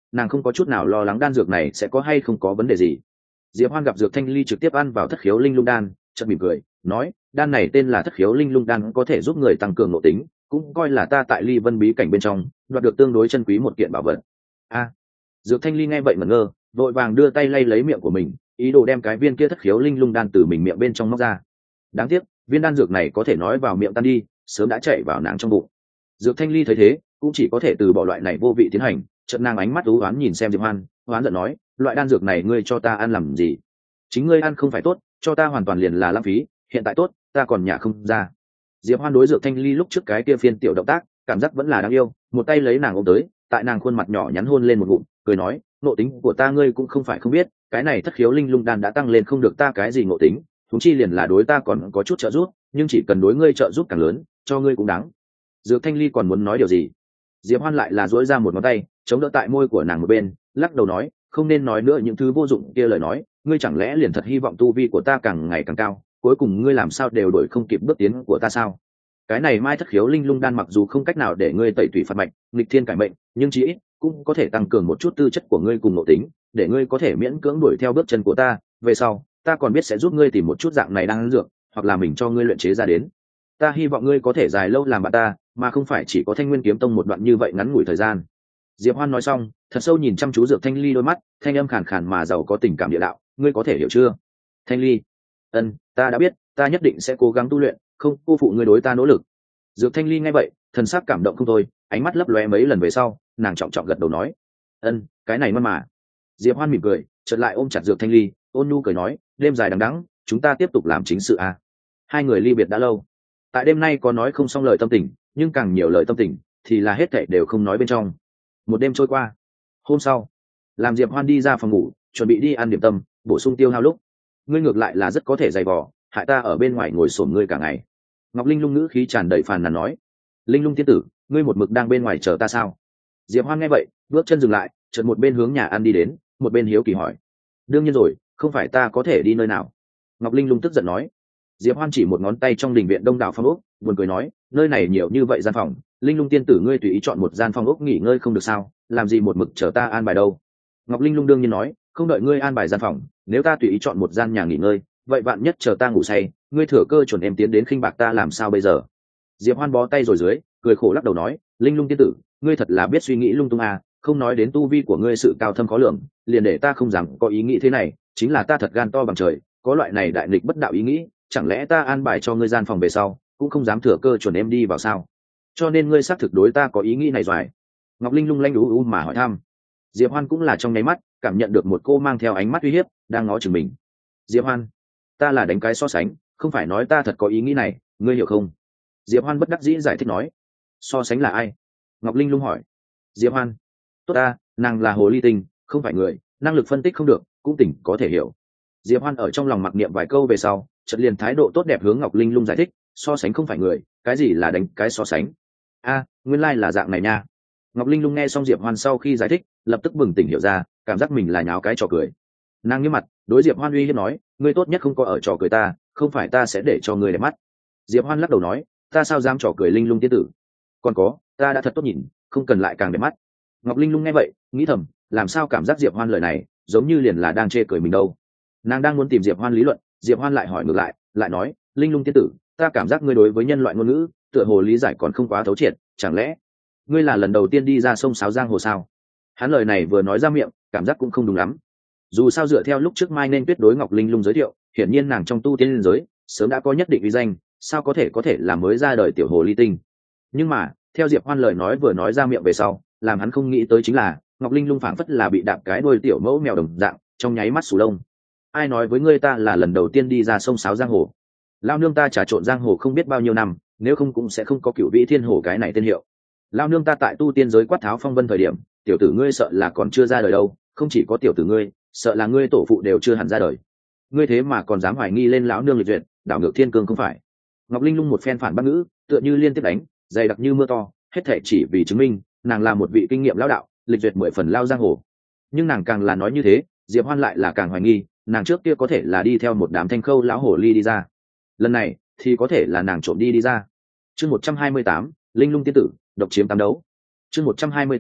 nàng không có chút nào lo lắng đan dược này sẽ có hay không có vấn đề gì. Diệp Hoan gặp dược thanh ly trực tiếp ăn vào thất khiếu linh lung đan, chợt mỉm cười nói, đan này tên là thất khiếu linh lung đan, có thể giúp người tăng cường nội tính, cũng coi là ta tại ly vân bí cảnh bên trong đoạt được tương đối chân quý một kiện bảo vật. A. Dược thanh ly nghe vậy ngẩn ngơ, vội vàng đưa tay lay lấy miệng của mình, ý đồ đem cái viên kia thất khiếu linh lung đan từ mình miệng bên trong móc ra. Đáng tiếc viên đan dược này có thể nói vào miệng tan đi, sớm đã chạy vào nàng trong bụng. Dược thanh ly thấy thế cũng chỉ có thể từ bỏ loại này vô vị tiến hành, chợt nàng ánh mắt u oán nhìn xem Diệp Hoan, oán giận nói, loại đan dược này ngươi cho ta ăn làm gì? Chính ngươi ăn không phải tốt, cho ta hoàn toàn liền là lãng phí, hiện tại tốt, ta còn nhả không ra. Diệp Hoan đối dược thanh ly lúc trước cái kia phiên tiểu động tác, cảm giác vẫn là đáng yêu, một tay lấy nàng ôm tới, tại nàng khuôn mặt nhỏ nhắn hôn lên một ngụm, cười nói, ngộ tính của ta ngươi cũng không phải không biết, cái này thất khiếu linh lung đan đã tăng lên không được ta cái gì ngộ tính, chúng chi liền là đối ta còn có chút trợ giúp, nhưng chỉ cần đối ngươi trợ giúp càng lớn, cho ngươi cũng đáng. Dược thanh ly còn muốn nói điều gì, Diệp Hoan lại là duỗi ra một ngón tay chống đỡ tại môi của nàng một bên, lắc đầu nói, không nên nói nữa những thứ vô dụng kia lời nói, ngươi chẳng lẽ liền thật hy vọng tu vi của ta càng ngày càng cao, cuối cùng ngươi làm sao đều đổi không kịp bước tiến của ta sao? Cái này mai thất khiếu linh lung đan mặc dù không cách nào để ngươi tẩy tủy phạt mạch, nghịch thiên cải mệnh, nhưng chí ít cũng có thể tăng cường một chút tư chất của ngươi cùng nội tính, để ngươi có thể miễn cưỡng đuổi theo bước chân của ta. Về sau ta còn biết sẽ giúp ngươi tìm một chút dạng này đang dược, hoặc là mình cho ngươi luyện chế ra đến. Ta hy vọng ngươi có thể dài lâu làm bạn ta, mà không phải chỉ có Thanh Nguyên Kiếm Tông một đoạn như vậy ngắn ngủi thời gian. Diệp Hoan nói xong, thật sâu nhìn chăm chú Dược Thanh Ly đôi mắt, thanh âm khàn khàn mà giàu có tình cảm địa đạo, ngươi có thể hiểu chưa? Thanh Ly, ân, ta đã biết, ta nhất định sẽ cố gắng tu luyện, không cô phụ ngươi đối ta nỗ lực. Dược Thanh Ly nghe vậy, thần sắc cảm động không thôi, ánh mắt lấp lóe mấy lần về sau, nàng trọng trọng gật đầu nói, ân, cái này mà mà. Diệp Hoan mỉm cười, chợt lại ôm chặt Dược Thanh Ly, ôn nhu cười nói, đêm dài đằng đẵng, chúng ta tiếp tục làm chính sự à? Hai người ly biệt đã lâu, tại đêm nay có nói không xong lời tâm tình, nhưng càng nhiều lời tâm tình thì là hết thảy đều không nói bên trong. Một đêm trôi qua, hôm sau, làm Diệp Hoan đi ra phòng ngủ, chuẩn bị đi ăn điểm tâm, bổ sung tiêu hao lúc, ngươi ngược lại là rất có thể dày vò, hại ta ở bên ngoài ngồi xổm ngươi cả ngày. Ngọc Linh Lung ngữ khí tràn đầy phàn nàn nói, Linh Lung tiên tử, ngươi một mực đang bên ngoài chờ ta sao? Diệp Hoan nghe vậy, bước chân dừng lại, chợt một bên hướng nhà ăn đi đến, một bên hiếu kỳ hỏi, đương nhiên rồi, không phải ta có thể đi nơi nào? Ngọc Linh Lung tức giận nói. Diệp Hoan chỉ một ngón tay trong đình viện đông đảo phong ốc, buồn cười nói, nơi này nhiều như vậy gian phòng, Linh Lung tiên tử ngươi tùy ý chọn một gian phòng ốc nghỉ ngơi không được sao, làm gì một mực chờ ta an bài đâu? Ngọc Linh Lung đương nhiên nói, không đợi ngươi an bài gian phòng, nếu ta tùy ý chọn một gian nhà nghỉ ngơi, vậy vạn nhất chờ ta ngủ say, ngươi thừa cơ chuẩn em tiến đến khinh bạc ta làm sao bây giờ? Diệp Hoan bó tay rồi dưới, cười khổ lắc đầu nói, Linh Lung tiên tử, ngươi thật là biết suy nghĩ lung tung à, không nói đến tu vi của ngươi sự cao thâm khó lường, liền để ta không dám có ý nghĩ thế này, chính là ta thật gan to bằng trời, có loại này đại nghịch bất đạo ý nghĩ, chẳng lẽ ta an bài cho ngươi gian phòng về sau, cũng không dám thừa cơ chuẩn em đi vào sao? Cho nên ngươi xác thực đối ta có ý nghĩ này rồi. Ngọc Linh Lung lanh ú ú mà hỏi thăm. Diệp Hoan cũng là trong nháy mắt cảm nhận được một cô mang theo ánh mắt uy hiếp đang ngó chừng mình. Diệp Hoan, ta là đánh cái so sánh, không phải nói ta thật có ý nghĩ này, ngươi hiểu không? Diệp Hoan bất đắc dĩ giải thích nói. So sánh là ai? Ngọc Linh Lung hỏi. Diệp Hoan, tốt ta, nàng là hồ ly tinh, không phải người, năng lực phân tích không được, cũng tỉnh có thể hiểu. Diệp Hoan ở trong lòng mặc niệm vài câu về sau, chợt liền thái độ tốt đẹp hướng Ngọc Linh Lung giải thích, so sánh không phải người, cái gì là đánh cái so sánh? A, nguyên lai like là dạng này nha. Ngọc Linh Lung nghe xong Diệp Hoan sau khi giải thích, lập tức bừng tỉnh hiểu ra, cảm giác mình là nháo cái trò cười. Nàng nghiêm mặt, đối Diệp Hoan uy hiếp nói, ngươi tốt nhất không có ở trò cười ta, không phải ta sẽ để cho ngươi để mắt. Diệp Hoan lắc đầu nói, ta sao dám trò cười Linh Lung tiên tử? Còn có, ta đã thật tốt nhìn, không cần lại càng để mắt. Ngọc Linh Lung nghe vậy, nghĩ thầm, làm sao cảm giác Diệp Hoan lời này, giống như liền là đang chê cười mình đâu. Nàng đang muốn tìm Diệp Hoan lý luận, Diệp Hoan lại hỏi ngược lại, lại nói, Linh Lung tiên tử, ta cảm giác ngươi đối với nhân loại ngôn ngữ, tựa hồ lý giải còn không quá thấu triệt, chẳng lẽ ngươi là lần đầu tiên đi ra sông sáo giang hồ sao? Hắn lời này vừa nói ra miệng, cảm giác cũng không đúng lắm. Dù sao dựa theo lúc trước Mai nên tuyết đối Ngọc Linh Lung giới thiệu, hiển nhiên nàng trong tu tiên liên giới sớm đã có nhất định uy danh, sao có thể có thể là mới ra đời tiểu hồ ly tinh. Nhưng mà theo Diệp Hoan lời nói vừa nói ra miệng về sau, làm hắn không nghĩ tới chính là Ngọc Linh Lung phảng phất là bị đạp cái đuôi tiểu mẫu mèo đồng dạng, trong nháy mắt sù lông. Ai nói với ngươi ta là lần đầu tiên đi ra sông sáo giang hồ? Lao nương ta trà trộn giang hồ không biết bao nhiêu năm, nếu không cũng sẽ không có Cửu Vĩ Thiên Hồ cái này tên hiệu. Lao nương ta tại tu tiên giới quát tháo phong vân thời điểm, tiểu tử ngươi sợ là còn chưa ra đời đâu, không chỉ có tiểu tử ngươi, sợ là ngươi tổ phụ đều chưa hẳn ra đời. Ngươi thế mà còn dám hoài nghi lên lão nương lịch duyệt, đảo ngược thiên cương không phải? Ngọc Linh Lung một phen phản bác ngữ, tựa như liên tiếp đánh, dày đặc như mưa to, hết thể chỉ vì chứng minh nàng là một vị kinh nghiệm lão đạo, lịch duyệt mười phần lao giang hồ. Nhưng nàng càng là nói như thế, Diệp Hoan lại là càng hoài nghi, nàng trước kia có thể là đi theo một đám thanh khâu lão hồ ly đi ra, lần này thì có thể là nàng trộm đi đi ra. Chương một trăm hai mươi tám, Linh Lung tiên tử độc chiếm tám đấu. Chương một trăm hai mươi tám,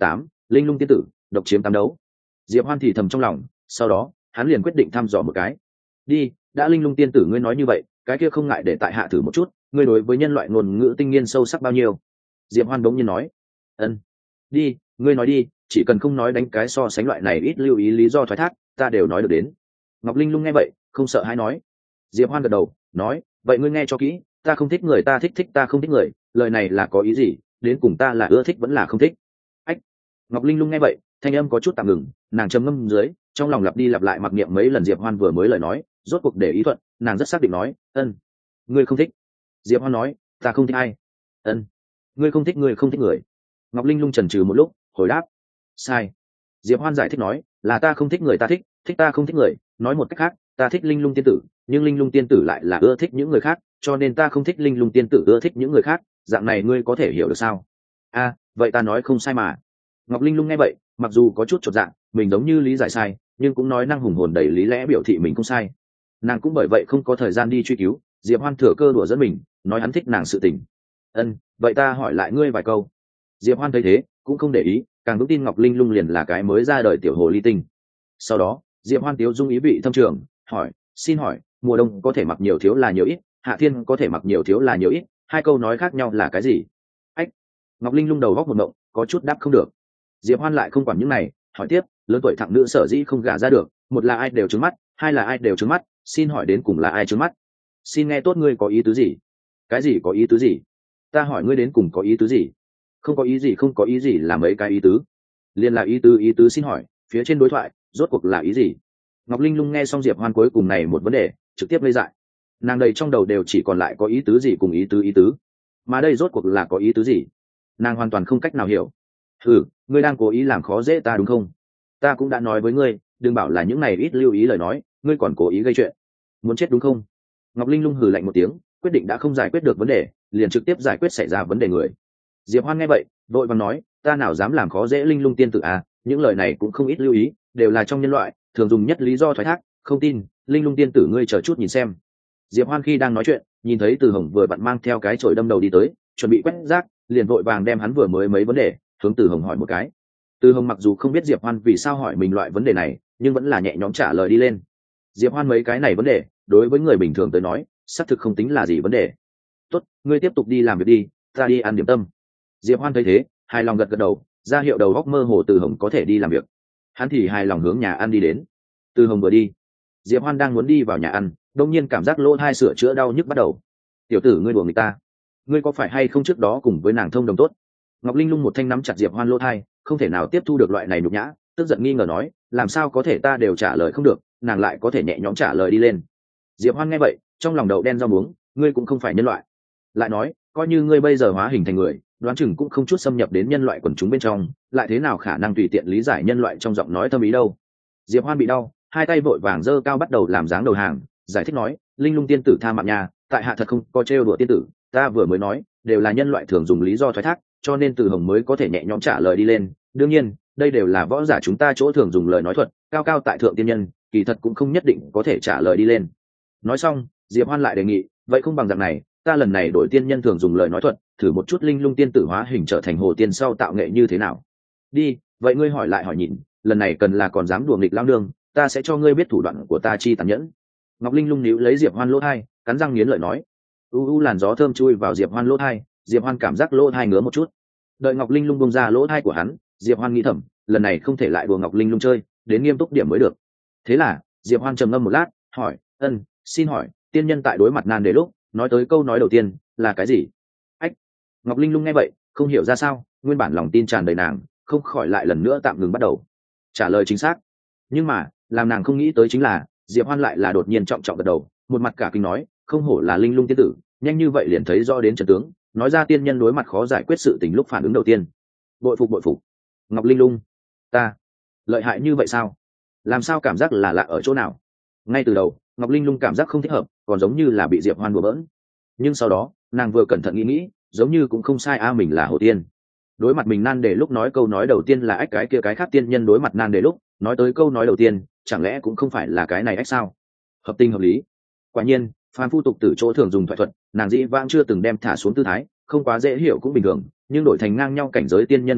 linh lung tiên tử độc chiếm tám đấu. Diệp Hoan thì thầm trong lòng, sau đó hắn liền quyết định thăm dò một cái. Đi, đã linh lung tiên tử ngươi nói như vậy, cái kia không ngại để tại hạ thử một chút, ngươi đối với nhân loại ngôn ngữ tinh nghiên sâu sắc bao nhiêu? Diệp Hoan bỗng nhiên nói. Ân. Đi, ngươi nói đi, chỉ cần không nói đánh cái so sánh loại này ít lưu ý lý do thoái thác, ta đều nói được đến. Ngọc Linh Lung nghe vậy, không sợ hãi nói. Diệp Hoan gật đầu, nói, vậy ngươi nghe cho kỹ, ta không thích người, ta thích thích ta không thích người, lời này là có ý gì? Đến cùng ta là ưa thích vẫn là không thích? Ách. Ngọc Linh Lung nghe vậy, thanh âm có chút tạm ngừng, nàng trầm ngâm dưới, trong lòng lặp đi lặp lại mặc niệm mấy lần Diệp Hoan vừa mới lời nói, rốt cuộc để ý thuận, nàng rất xác định nói, ân, ngươi không thích. Diệp Hoan nói, ta không thích ai. Ân, ngươi không thích người không thích người. Ngọc Linh Lung chần chừ một lúc, hồi đáp, sai. Diệp Hoan giải thích nói, là ta không thích người ta thích, thích ta không thích người, nói một cách khác, ta thích Linh Lung tiên tử, nhưng Linh Lung tiên tử lại là ưa thích những người khác, cho nên ta không thích Linh Lung tiên tử ưa thích những người khác, dạng này ngươi có thể hiểu được sao? A, à, vậy ta nói không sai mà. Ngọc Linh Lung nghe vậy, mặc dù có chút chột dạ, mình giống như lý giải sai, nhưng cũng nói năng hùng hồn đầy lý lẽ biểu thị mình không sai. Nàng cũng bởi vậy không có thời gian đi truy cứu, Diệp Hoan thừa cơ đùa dẫn mình, nói hắn thích nàng sự tình. Ân, vậy ta hỏi lại ngươi vài câu. Diệp Hoan thấy thế, cũng không để ý, càng vững tin Ngọc Linh Lung liền là cái mới ra đời tiểu hồ ly tinh. Sau đó, Diệp Hoan tiếu dung ý vị thâm trường, hỏi, xin hỏi, mùa đông có thể mặc nhiều thiếu là nhiều ít, hạ thiên có thể mặc nhiều thiếu là nhiều ít, hai câu nói khác nhau là cái gì? Ách. Ngọc Linh Lung đầu góc một ngộng, có chút đáp không được. Diệp Hoan lại không quản những này, hỏi tiếp, lớn tuổi thẳng nữ sở dĩ không gả ra được, một là ai đều trướng mắt, hai là ai đều trướng mắt, xin hỏi đến cùng là ai trướng mắt? Xin nghe tốt ngươi có ý tứ gì? Cái gì có ý tứ gì? Ta hỏi ngươi đến cùng có ý tứ gì? Không có ý gì, không có ý gì là mấy cái ý tứ. Liên là ý tứ, ý tứ xin hỏi, phía trên đối thoại, rốt cuộc là ý gì? Ngọc Linh Lung nghe xong Diệp Hoan cuối cùng này một vấn đề, trực tiếp ngây dại. Nàng đầy trong đầu đều chỉ còn lại có ý tứ gì cùng ý tứ ý tứ. Mà đây rốt cuộc là có ý tứ gì? Nàng hoàn toàn không cách nào hiểu. Ừ, ngươi đang cố ý làm khó dễ ta đúng không? Ta cũng đã nói với ngươi, đừng bảo là những này ít lưu ý lời nói, ngươi còn cố ý gây chuyện. Muốn chết đúng không? Ngọc Linh Lung hừ lạnh một tiếng, quyết định đã không giải quyết được vấn đề, liền trực tiếp giải quyết xảy ra vấn đề người. Diệp Hoan nghe vậy, vội vàng nói, ta nào dám làm khó dễ Linh Lung tiên tử à, những lời này cũng không ít lưu ý, đều là trong nhân loại, thường dùng nhất lý do thoái thác, không tin, Linh Lung tiên tử ngươi chờ chút nhìn xem. Diệp Hoan khi đang nói chuyện, nhìn thấy Từ Hồng vừa vặn mang theo cái chổi đâm đầu đi tới, chuẩn bị quét rác, liền vội vàng đem hắn vừa mới mấy vấn đề, hướng Từ Hồng hỏi một cái. Từ Hồng mặc dù không biết Diệp Hoan vì sao hỏi mình loại vấn đề này, nhưng vẫn là nhẹ nhõm trả lời đi lên. Diệp Hoan mấy cái này vấn đề, đối với người bình thường tới nói, xác thực không tính là gì vấn đề. Tốt, ngươi tiếp tục đi làm việc đi, ta đi ăn điểm tâm. Diệp Hoan thấy thế, hài lòng gật gật đầu, ra hiệu đầu góc mơ hồ Từ Hồng có thể đi làm việc. Hắn thì hài lòng hướng nhà ăn đi đến. Từ Hồng vừa đi, Diệp Hoan đang muốn đi vào nhà ăn, đột nhiên cảm giác lỗ tai sửa chữa đau nhức bắt đầu. Tiểu tử ngươi đùa người ta, ngươi có phải hay không trước đó cùng với nàng thông đồng tốt? Ngọc Linh Lung một thanh nắm chặt Diệp Hoan lỗ tai, không thể nào tiếp thu được loại này nhục nhã, tức giận nghi ngờ nói, làm sao có thể ta đều trả lời không được, nàng lại có thể nhẹ nhõm trả lời đi lên. Diệp Hoan nghe vậy, trong lòng đậu đen rau muống, ngươi cũng không phải nhân loại. Lại nói, coi như ngươi bây giờ hóa hình thành người, đoán chừng cũng không chút xâm nhập đến nhân loại quần chúng bên trong, lại thế nào khả năng tùy tiện lý giải nhân loại trong giọng nói thâm ý đâu. Diệp Hoan bị đau, hai tay vội vàng giơ cao bắt đầu làm dáng đầu hàng, giải thích nói, Linh Lung tiên tử tha mạng nhà, tại hạ thật không có trêu đùa tiên tử, ta vừa mới nói, đều là nhân loại thường dùng lý do thoái thác, cho nên Từ Hồng mới có thể nhẹ nhõm trả lời đi lên, đương nhiên, đây đều là võ giả chúng ta chỗ thường dùng lời nói thuật, cao cao tại thượng tiên nhân, kỳ thật cũng không nhất định có thể trả lời đi lên. Nói xong, Diệp Hoan lại đề nghị, vậy không bằng dạng này, ta lần này đổi tiên nhân thường dùng lời nói thuật, thử một chút Linh Lung tiên tử hóa hình trở thành hồ tiên sau tạo nghệ như thế nào. Đi, vậy ngươi hỏi lại hỏi nhịn, lần này cần là còn dám đùa nghịch lao nương, ta sẽ cho ngươi biết thủ đoạn của ta chi tàn nhẫn. Ngọc Linh Lung níu lấy Diệp Hoan lỗ tai, cắn răng nghiến lợi nói. U u làn gió thơm chui vào Diệp Hoan lỗ tai, Diệp Hoan cảm giác lỗ tai ngứa một chút. Đợi Ngọc Linh Lung buông ra lỗ tai của hắn, Diệp Hoan nghĩ thầm, lần này không thể lại đùa Ngọc Linh Lung chơi, đến nghiêm túc điểm mới được. Thế là, Diệp Hoan trầm ngâm một lát, hỏi, ân, xin hỏi, tiên nhân tại đối mặt nan đề lúc, nói tới câu nói đầu tiên là cái gì? Ách. Ngọc Linh Lung nghe vậy, không hiểu ra sao, nguyên bản lòng tin tràn đầy nàng, không khỏi lại lần nữa tạm ngừng bắt đầu. Trả lời chính xác. Nhưng mà, làm nàng không nghĩ tới chính là, Diệp Hoan lại là đột nhiên trọng trọng gật đầu, một mặt cả kinh nói, không hổ là Linh Lung tiên tử, nhanh như vậy liền thấy rõ đến trận tướng, nói ra tiên nhân đối mặt khó giải quyết sự tình lúc phản ứng đầu tiên. Bội phục bội phục. Ngọc Linh Lung, ta lợi hại như vậy sao? Làm sao cảm giác là lạ ở chỗ nào? Ngay từ đầu, Ngọc Linh Lung cảm giác không thích hợp, còn giống như là bị Diệp Hoan đùa bỡn. Nhưng sau đó, nàng vừa cẩn thận nghĩ nghĩ, giống như cũng không sai a, mình là hồ tiên. Đối mặt mình nan đề lúc nói câu nói đầu tiên là ách, cái kia cái khác tiên nhân đối mặt nan đề lúc nói tới câu nói đầu tiên, chẳng lẽ cũng không phải là cái này ách sao? Hợp tình hợp lý. Quả nhiên, phàm phu tục tử chỗ thường dùng thoại thuật, nàng dĩ vãng chưa từng đem thả xuống tư thái, không quá dễ hiểu cũng bình thường, nhưng đổi thành ngang nhau cảnh giới tiên nhân ngữ điệu,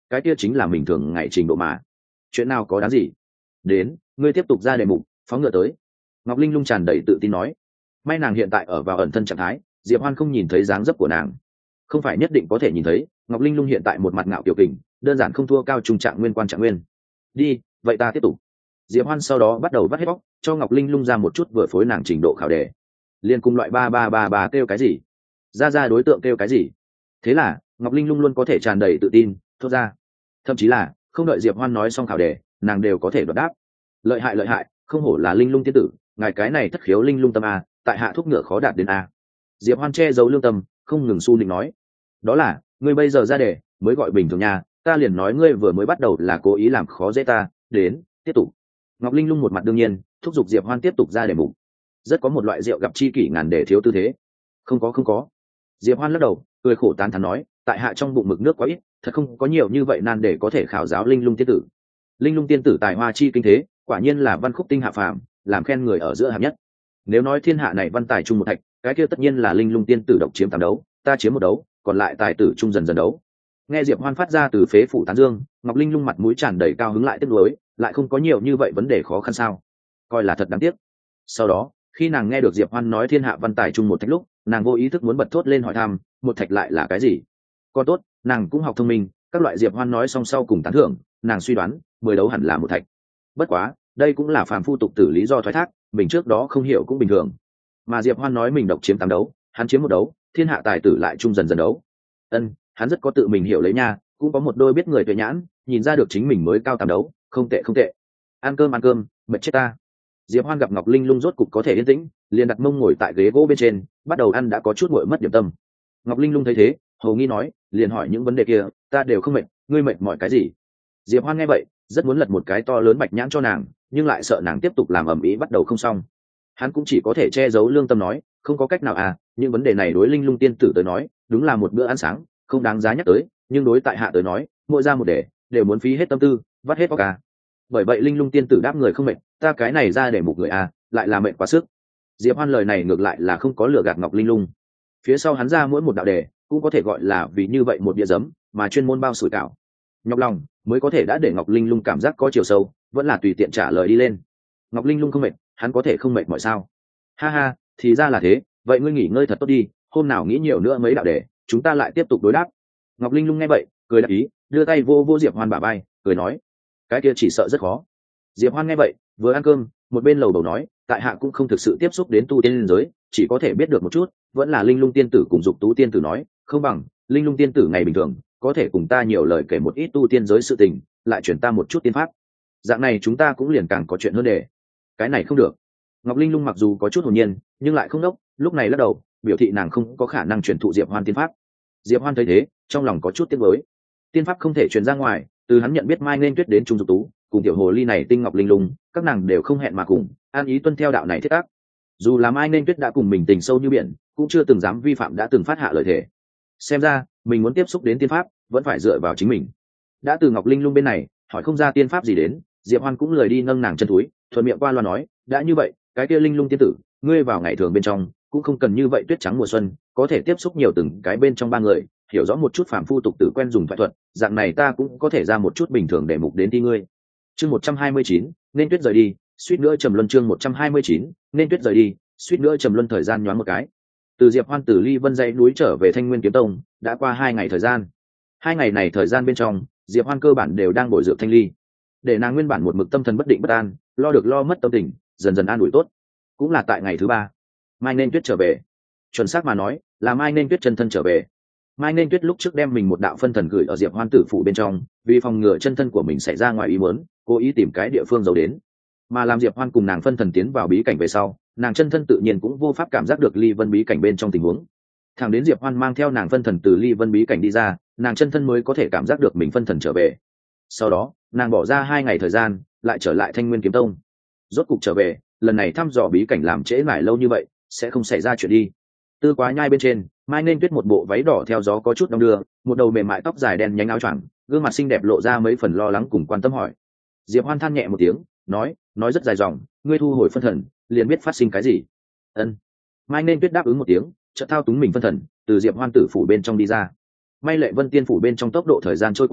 cái kia chính là mình thường ngày trình độ mà. Chuyện nào có đáng gì. Đến, ngươi tiếp tục ra đề mục, phóng ngựa tới. Ngọc Linh Lung tràn đầy tự tin nói. May nàng hiện tại ở vào ẩn thân trạng thái, Diệp Hoan không nhìn thấy dáng dấp của nàng. Không phải nhất định có thể nhìn thấy, Ngọc Linh Lung hiện tại một mặt ngạo kiều kình, đơn giản không thua cao trung trạng nguyên quan trạng nguyên. Đi, vậy ta tiếp tục. Diệp Hoan sau đó bắt đầu vắt hết bóc, cho Ngọc Linh Lung ra một chút vừa phối nàng trình độ khảo đề. Liên cùng loại ba ba ba ba kêu cái gì, ra ra đối tượng kêu cái gì. Thế là Ngọc Linh Lung luôn có thể tràn đầy tự tin thốt ra, thậm chí là không đợi Diệp Hoan nói xong khảo đề, nàng đều có thể đoạt đáp. Lợi hại lợi hại, không hổ là Linh Lung tiên tử, ngài cái này thất khiếu linh lung tâm a, tại hạ thuốc ngựa khó đạt đến a. Diệp Hoan che giấu lương tâm, không ngừng su nịnh nói, đó là ngươi bây giờ ra đề mới gọi bình thường nha, ta liền nói ngươi vừa mới bắt đầu là cố ý làm khó dễ ta. Đến, tiếp tục. Ngọc Linh Lung một mặt đương nhiên thúc giục Diệp Hoan tiếp tục ra đề mục, rất có một loại rượu gặp chi kỷ ngàn để thiếu tư thế. Không có không có. Diệp Hoan lắc đầu cười khổ tán thán nói, tại hạ trong bụng mực nước quá ít, thật không có nhiều như vậy nan để có thể khảo giáo Linh Lung tiên tử. Linh Lung tiên tử tài hoa chi kinh thế, quả nhiên là văn khúc tinh hạ phàm, làm khen người ở giữa hạng nhất. Nếu nói thiên hạ này văn tài chung một thạch, cái kia tất nhiên là Linh Lung tiên tử độc chiếm tám đấu, ta chiếm một đấu, còn lại tài tử chung dần dần đấu. Nghe Diệp Hoan phát ra từ phế phủ tán dương, Ngọc Linh Lung mặt mũi tràn đầy cao hứng lại tiếc nuối, lại không có nhiều như vậy vấn đề khó khăn sao? Coi là thật đáng tiếc. Sau đó, khi nàng nghe được Diệp Hoan nói thiên hạ văn tài chung một thạch lúc, nàng vô ý thức muốn bật thốt lên hỏi thăm, một thạch lại là cái gì? Còn tốt, nàng cũng học thông minh, các loại Diệp Hoan nói xong sau cùng tán thưởng, nàng suy đoán, mười đấu hẳn là một thạch. Bất quá, đây cũng là phàm phu tục tử lý do thoái thác, mình trước đó không hiểu cũng bình thường. Mà Diệp Hoan nói mình độc chiếm tám đấu, hắn chiếm một đấu, thiên hạ tài tử lại chung dần dần đấu. Ân, hắn rất có tự mình hiểu lấy nha, cũng có một đôi biết người tuệ nhãn, nhìn ra được chính mình mới cao tám đấu, không tệ không tệ. Ăn cơm ăn cơm, mệt chết ta. Diệp Hoan gặp Ngọc Linh Lung rốt cục có thể yên tĩnh, liền đặt mông ngồi tại ghế gỗ bên trên, bắt đầu ăn đã có chút nguội mất điểm tâm. Ngọc Linh Lung thấy thế, hầu nghi nói, liền hỏi những vấn đề kia, ta đều không mệt, ngươi mệt mỏi cái gì? Diệp Hoan nghe vậy, rất muốn lật một cái to lớn bạch nhãn cho nàng, nhưng lại sợ nàng tiếp tục làm ầm ĩ bắt đầu không xong. Hắn cũng chỉ có thể che giấu lương tâm nói, không có cách nào à, những vấn đề này đối Linh Lung tiên tử tới nói, đúng là một bữa ăn sáng, không đáng giá nhắc tới, nhưng đối tại hạ tới nói, mỗi ra một đề, đều muốn phí hết tâm tư, vắt hết óc cả. Bởi vậy Linh Lung tiên tử đáp người không mệt, ta cái này ra để một người à, lại là mệt quá sức. Diệp Hoan lời này ngược lại là không có lừa gạt Ngọc Linh Lung. Phía sau hắn ra mỗi một đạo đề, cũng có thể gọi là vì như vậy một bia giấm, mà chuyên môn bao sủi cảo. Nhọc lòng, mới có thể đã để Ngọc Linh Lung cảm giác có chiều sâu, vẫn là tùy tiện trả lời đi lên. Ngọc Linh Lung không mệt, hắn có thể không mệt mọi sao? Ha ha, thì ra là thế, vậy ngươi nghỉ ngơi thật tốt đi, hôm nào nghĩ nhiều nữa mấy đạo đề, chúng ta lại tiếp tục đối đáp. Ngọc Linh Lung nghe vậy, cười đáp ý, đưa tay vô vô Diệp Hoan bả vai, cười nói, cái kia chỉ sợ rất khó. Diệp Hoan nghe vậy, vừa ăn cơm, một bên lầu đầu nói, tại hạ cũng không thực sự tiếp xúc đến tu tiên giới, chỉ có thể biết được một chút, vẫn là Linh Lung tiên tử cùng Dục Tú tiên tử nói, không bằng Linh Lung tiên tử ngày bình thường có thể cùng ta nhiều lời kể một ít tu tiên giới sự tình, lại chuyển ta một chút tiên pháp. Dạng này chúng ta cũng liền càng có chuyện hơn để. Cái này không được. Ngọc Linh Lung mặc dù có chút hồn nhiên, nhưng lại không đốc, lúc này lắc đầu, biểu thị nàng không có khả năng truyền thụ Diệp Hoan tiên pháp. Diệp Hoan thấy thế, trong lòng có chút tiếc nuối. Tiên pháp không thể truyền ra ngoài, từ hắn nhận biết Mai Nên Tuyết đến Trung Dục Tú, cùng tiểu hồ ly này Tinh Ngọc Linh Lung, các nàng đều không hẹn mà cùng, an ý tuân theo đạo này thiết ác. Dù là Mai Nên Tuyết đã cùng mình tình sâu như biển, cũng chưa từng dám vi phạm đã từng phát hạ lời thề. Xem ra, mình muốn tiếp xúc đến tiên pháp, vẫn phải dựa vào chính mình. Đã từ Ngọc Linh Lung bên này, hỏi không ra tiên pháp gì đến, Diệp Hoan cũng lười đi nâng nàng chân túi, thuận miệng qua loa nói, đã như vậy, cái kia Linh Lung tiên tử, ngươi vào ngày thường bên trong, cũng không cần như vậy tuyết trắng mùa xuân, có thể tiếp xúc nhiều từng cái bên trong ba người, hiểu rõ một chút phàm phu tục tử quen dùng thoại thuật, dạng này ta cũng có thể ra một chút bình thường để mục đến thi ngươi. Chương một trăm hai mươi chín, nên tuyết rời đi, suýt nữa trầm luân. Chương một trăm hai mươi chín, nên tuyết rời đi, suýt nữa trầm luân. Thời gian nhoáng một cái, từ Diệp Hoan từ Ly Vân dãy núi trở về Thanh Nguyên Kiếm Tông, đã qua hai ngày thời gian. Hai ngày này thời gian bên trong, Diệp Hoan cơ bản đều đang bồi dưỡng Thanh Ly, để nàng nguyên bản một mực tâm thần bất định bất an, lo được lo mất tâm tình, dần dần an ủi tốt. Cũng là tại ngày thứ ba, Mai Nên Tuyết trở về. Chuẩn xác mà nói, là Mai Nên Tuyết chân thân trở về. Mai Nên Tuyết lúc trước đem mình một đạo phân thần gửi ở Diệp Hoan tử phủ bên trong, vì phòng ngừa chân thân của mình xảy ra ngoài ý muốn, cố ý tìm cái địa phương giấu đến. Mà làm Diệp Hoan cùng nàng phân thần tiến vào bí cảnh về sau, nàng chân thân tự nhiên cũng vô pháp cảm giác được Ly Vân bí cảnh bên trong tình huống. Thẳng đến Diệp Hoan mang theo nàng phân thần từ Ly Vân bí cảnh đi ra, nàng chân thân mới có thể cảm giác được mình phân thần trở về. Sau đó, nàng bỏ ra hai ngày thời gian, lại trở lại Thanh Nguyên Kiếm Tông. Rốt cục trở về, lần này thăm dò bí cảnh làm trễ mãi lâu như vậy, sẽ không xảy ra chuyện đi. Tư Quá Nhai bên trên, Mai Nên Tuyết một bộ váy đỏ theo gió có chút đong đưa, một đầu mềm mại tóc dài đen nhánh áo choàng, gương mặt xinh đẹp lộ ra mấy phần lo lắng cùng quan tâm hỏi. Diệp Hoan than nhẹ một tiếng, nói, nói rất dài dòng, ngươi thu hồi phân thần, liền biết phát sinh cái gì. Ân. Mai Nên Tuyết đáp ứng một tiếng, chợt thao túng mình phân thần, từ Diệp Hoan tử phủ bên trong đi ra. May Lệ Vân tiên phủ bên trong tốc độ thời gian trôi qua,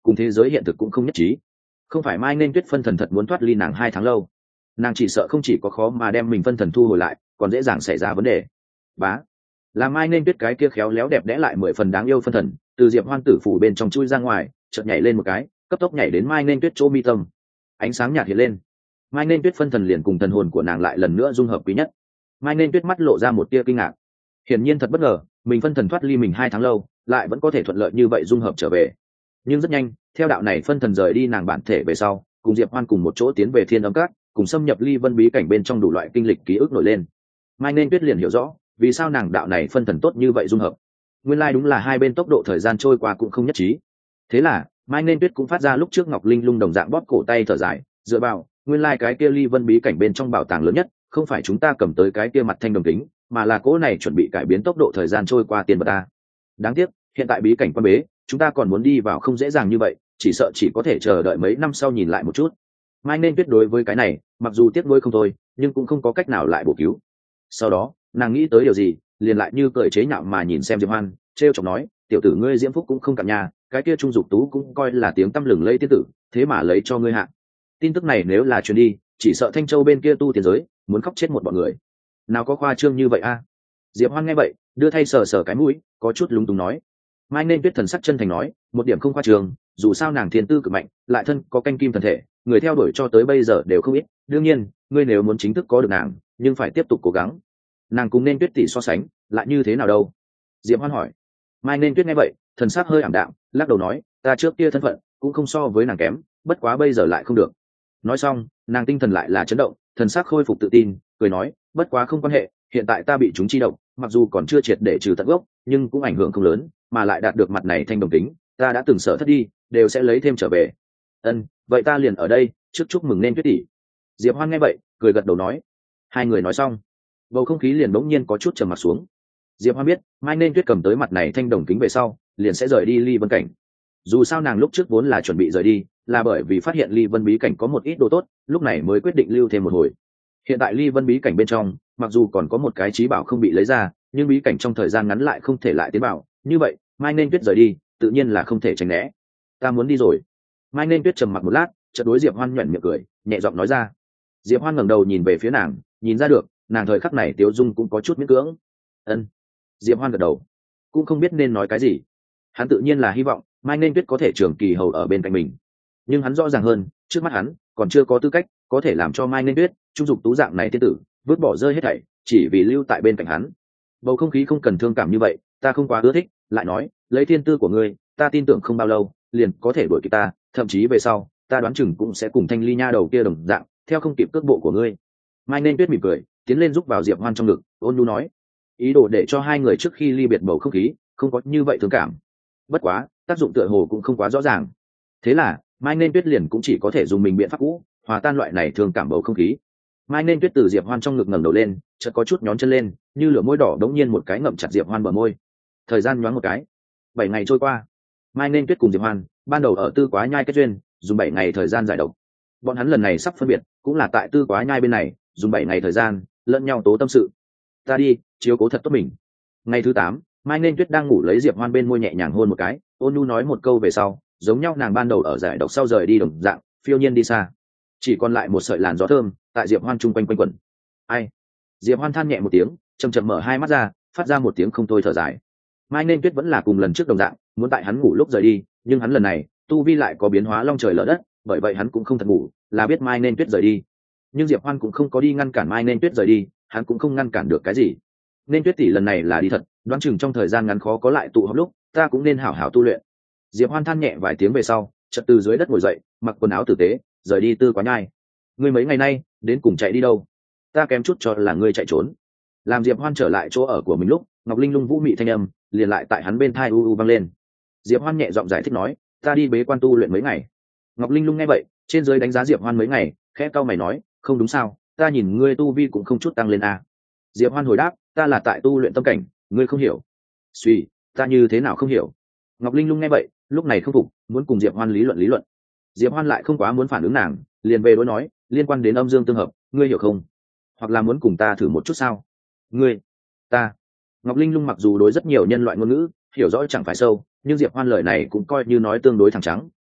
cùng thế giới hiện thực cũng không nhất trí. Không phải Mai Nên Tuyết phân thần thật muốn thoát ly nàng hai tháng lâu, nàng chỉ sợ không chỉ có khó mà đem mình phân thần thu hồi lại, còn dễ dàng xảy ra vấn đề. Bá, làm Mai Nên Tuyết cái kia khéo léo đẹp đẽ lại mười phần đáng yêu phân thần từ Diệp Hoan tử phủ bên trong chui ra ngoài, chợt nhảy lên một cái, cấp tốc nhảy đến Mai Nên Tuyết chỗ mi tâm. Ánh sáng nhạt hiện lên, Mai Nên Tuyết phân thần liền cùng thần hồn của nàng lại lần nữa dung hợp quý nhất. Mai Nên Tuyết mắt lộ ra một tia kinh ngạc, hiển nhiên thật bất ngờ, mình phân thần thoát ly mình hai tháng lâu, lại vẫn có thể thuận lợi như vậy dung hợp trở về. Nhưng rất nhanh, theo đạo này phân thần rời đi nàng bản thể về sau, cùng Diệp Hoan cùng một chỗ tiến về Thiên Âm Các, cùng xâm nhập ly vân bí cảnh bên trong đủ loại kinh lịch ký ức nổi lên. Mai Nên Tuyết liền hiểu rõ, vì sao nàng đạo này phân thần tốt như vậy dung hợp. Nguyên lai like đúng là hai bên tốc độ thời gian trôi qua cũng không nhất trí. Thế là, Mai Nên Tuyết cũng phát ra lúc trước Ngọc Linh Lung đồng dạng bóp cổ tay thở dài, dựa vào, nguyên lai like cái kia ly vân bí cảnh bên trong bảo tàng lớn nhất, không phải chúng ta cầm tới cái kia mặt thanh đồng kính, mà là cỗ này chuẩn bị cải biến tốc độ thời gian trôi qua tiền vật ta. Đáng tiếc, hiện tại bí cảnh quan bế, chúng ta còn muốn đi vào không dễ dàng như vậy, chỉ sợ chỉ có thể chờ đợi mấy năm sau nhìn lại một chút. Mai Nên Tuyết đối với cái này, mặc dù tiếc nuối không thôi, nhưng cũng không có cách nào lại bổ cứu. Sau đó, nàng nghĩ tới điều gì, liền lại như cười chế nhạo mà nhìn xem Diệp Hoan, trêu chọc nói, tiểu tử ngươi diễm phúc cũng không cạn nhà, cái kia Trung Dục Tú cũng coi là tiếng tăm lừng lẫy tiên tử, thế mà lấy cho ngươi hạ. Tin tức này nếu là truyền đi, chỉ sợ Thanh Châu bên kia tu tiên giới muốn khóc chết một bọn người. Nào có khoa trương như vậy a? Diệp Hoan nghe vậy, đưa thay sờ sờ cái mũi, có chút lúng túng nói. Mai Nên Tuyết thần sắc chân thành nói, một điểm không khoa trương, dù sao nàng thiên tư cực mạnh, lại thân có canh kim thần thể, người theo đuổi cho tới bây giờ đều không ít, đương nhiên, ngươi nếu muốn chính thức có được nàng, nhưng phải tiếp tục cố gắng. Nàng cùng Nên Tuyết tỷ so sánh, lại như thế nào đâu? Diệp Hoan hỏi. Mai Nên Tuyết nghe vậy, thần sắc hơi ảm đạm, lắc đầu nói, ta trước kia thân phận cũng không so với nàng kém, bất quá bây giờ lại không được. Nói xong, nàng tinh thần lại là chấn động, thần sắc khôi phục tự tin, cười nói, bất quá không quan hệ, hiện tại ta bị chúng chi động, mặc dù còn chưa triệt để trừ tận gốc, nhưng cũng ảnh hưởng không lớn, mà lại đạt được mặt này thanh đồng tính, ta đã từng sợ thất đi, đều sẽ lấy thêm trở về. Ân, vậy ta liền ở đây, trước chúc mừng Nên Tuyết tỷ. Diệp Hoan nghe vậy, cười gật đầu nói. Hai người nói xong, bầu không khí liền bỗng nhiên có chút trầm mặc xuống. Diệp Hoan biết, Mai Nên Tuyết cầm tới mặt này thanh đồng kính về sau, liền sẽ rời đi ly vân cảnh. Dù sao nàng lúc trước vốn là chuẩn bị rời đi, là bởi vì phát hiện ly vân bí cảnh có một ít đồ tốt, lúc này mới quyết định lưu thêm một hồi. Hiện tại ly vân bí cảnh bên trong, mặc dù còn có một cái trí bảo không bị lấy ra, nhưng bí cảnh trong thời gian ngắn lại không thể lại tiến bảo, như vậy, Mai Nên Tuyết rời đi, tự nhiên là không thể tránh né. Ta muốn đi rồi. Mai Nên Tuyết trầm mặc một lát, chợt đối Diệp Hoan nhuyễn miệng cười, nhẹ giọng nói ra. Diệp Hoan ngẩng đầu nhìn về phía nàng, nhìn ra được, nàng thời khắc này Tiếu Dung cũng có chút miễn cưỡng. Ân. Diệp Hoan gật đầu, cũng không biết nên nói cái gì. Hắn tự nhiên là hy vọng Mai Nên Tuyết có thể trường kỳ hầu ở bên cạnh mình, nhưng hắn rõ ràng hơn, trước mắt hắn còn chưa có tư cách có thể làm cho Mai Nên Tuyết, Trung Dục Tú dạng này tiên tử, vứt bỏ rơi hết thảy, chỉ vì lưu tại bên cạnh hắn. Bầu không khí không cần thương cảm như vậy, ta không quá ưa thích. Lại nói, lấy thiên tư của ngươi, ta tin tưởng không bao lâu liền có thể đuổi kịp ta, thậm chí về sau, ta đoán chừng cũng sẽ cùng Thanh Ly nha đầu kia đồng dạng, theo không kịp cước bộ của ngươi. Mai Nên Tuyết mỉm cười, tiến lên giúp vào Diệp Hoan trong ngực, ôn nhu nói, ý đồ để cho hai người trước khi ly biệt bầu không khí không có như vậy thương cảm. Bất quá, tác dụng tựa hồ cũng không quá rõ ràng. Thế là, Mai Nên Tuyết liền cũng chỉ có thể dùng mình biện pháp cũ, hòa tan loại này thương cảm bầu không khí. Mai Nên Tuyết từ Diệp Hoan trong ngực ngẩng đầu lên, chợt có chút nhón chân lên, như lửa môi đỏ đống nhiên một cái ngậm chặt Diệp Hoan bờ môi. Thời gian nhoáng một cái, bảy ngày trôi qua. Mai Nên Tuyết cùng Diệp Hoan ban đầu ở Tư Quá Nhai kết duyên, dùng bảy ngày thời gian giải độc. Bọn hắn lần này sắp phân biệt, cũng là tại Tư Quá Nhai bên này, dùng bảy ngày thời gian lẫn nhau tố tâm sự. Ta đi, chiếu cố thật tốt mình. Ngày thứ tám, Mai Nên Tuyết đang ngủ lấy Diệp Hoan bên môi nhẹ nhàng hôn một cái, ôn nhu nói một câu về sau, giống nhau nàng ban đầu ở giải độc sau rời đi đồng dạng, phiêu nhiên đi xa. Chỉ còn lại một sợi làn gió thơm tại Diệp Hoan chung quanh quanh quẩn. Ai? Diệp Hoan than nhẹ một tiếng, chậm chậm mở hai mắt ra, phát ra một tiếng không thôi thở dài. Mai Nên Tuyết vẫn là cùng lần trước đồng dạng, muốn tại hắn ngủ lúc rời đi, nhưng hắn lần này tu vi lại có biến hóa long trời lở đất, bởi vậy hắn cũng không thật ngủ, là biết Mai Nên Tuyết rời đi. Nhưng Diệp Hoan cũng không có đi ngăn cản Mai Nên Tuyết rời đi, hắn cũng không ngăn cản được cái gì. Nên Tuyết tỷ lần này là đi thật, đoán chừng trong thời gian ngắn khó có lại tụ họp lúc, ta cũng nên hảo hảo tu luyện. Diệp Hoan than nhẹ vài tiếng về sau, chợt từ dưới đất ngồi dậy, mặc quần áo tử tế, rời đi Tư Quá Nhai. Ngươi mấy ngày nay đến cùng chạy đi đâu? Ta kém chút cho là ngươi chạy trốn. Làm Diệp Hoan trở lại chỗ ở của mình lúc, Ngọc Linh Lung vũ mị thanh âm liền lại tại hắn bên tai u u vang lên. Diệp Hoan nhẹ giọng giải thích nói, ta đi bế quan tu luyện mấy ngày. Ngọc Linh Lung nghe vậy, trên dưới đánh giá Diệp Hoan mấy ngày, khẽ cau mày nói, không đúng sao, ta nhìn ngươi tu vi cũng không chút tăng lên à. Diệp Hoan hồi đáp, ta là tại tu luyện tâm cảnh, ngươi không hiểu. Suy, ta như thế nào không hiểu? Ngọc Linh Lung nghe vậy, lúc này không phục, muốn cùng Diệp Hoan lý luận lý luận. Diệp Hoan lại không quá muốn phản ứng nàng, liền về đối nói, liên quan đến âm dương tương hợp, ngươi hiểu không? Hoặc là muốn cùng ta thử một chút sao? Ngươi, ta. Ngọc Linh Lung mặc dù đối rất nhiều nhân loại ngôn ngữ hiểu rõ chẳng phải sâu, nhưng Diệp Hoan lời này cũng coi như nói tương đối thẳng trắng,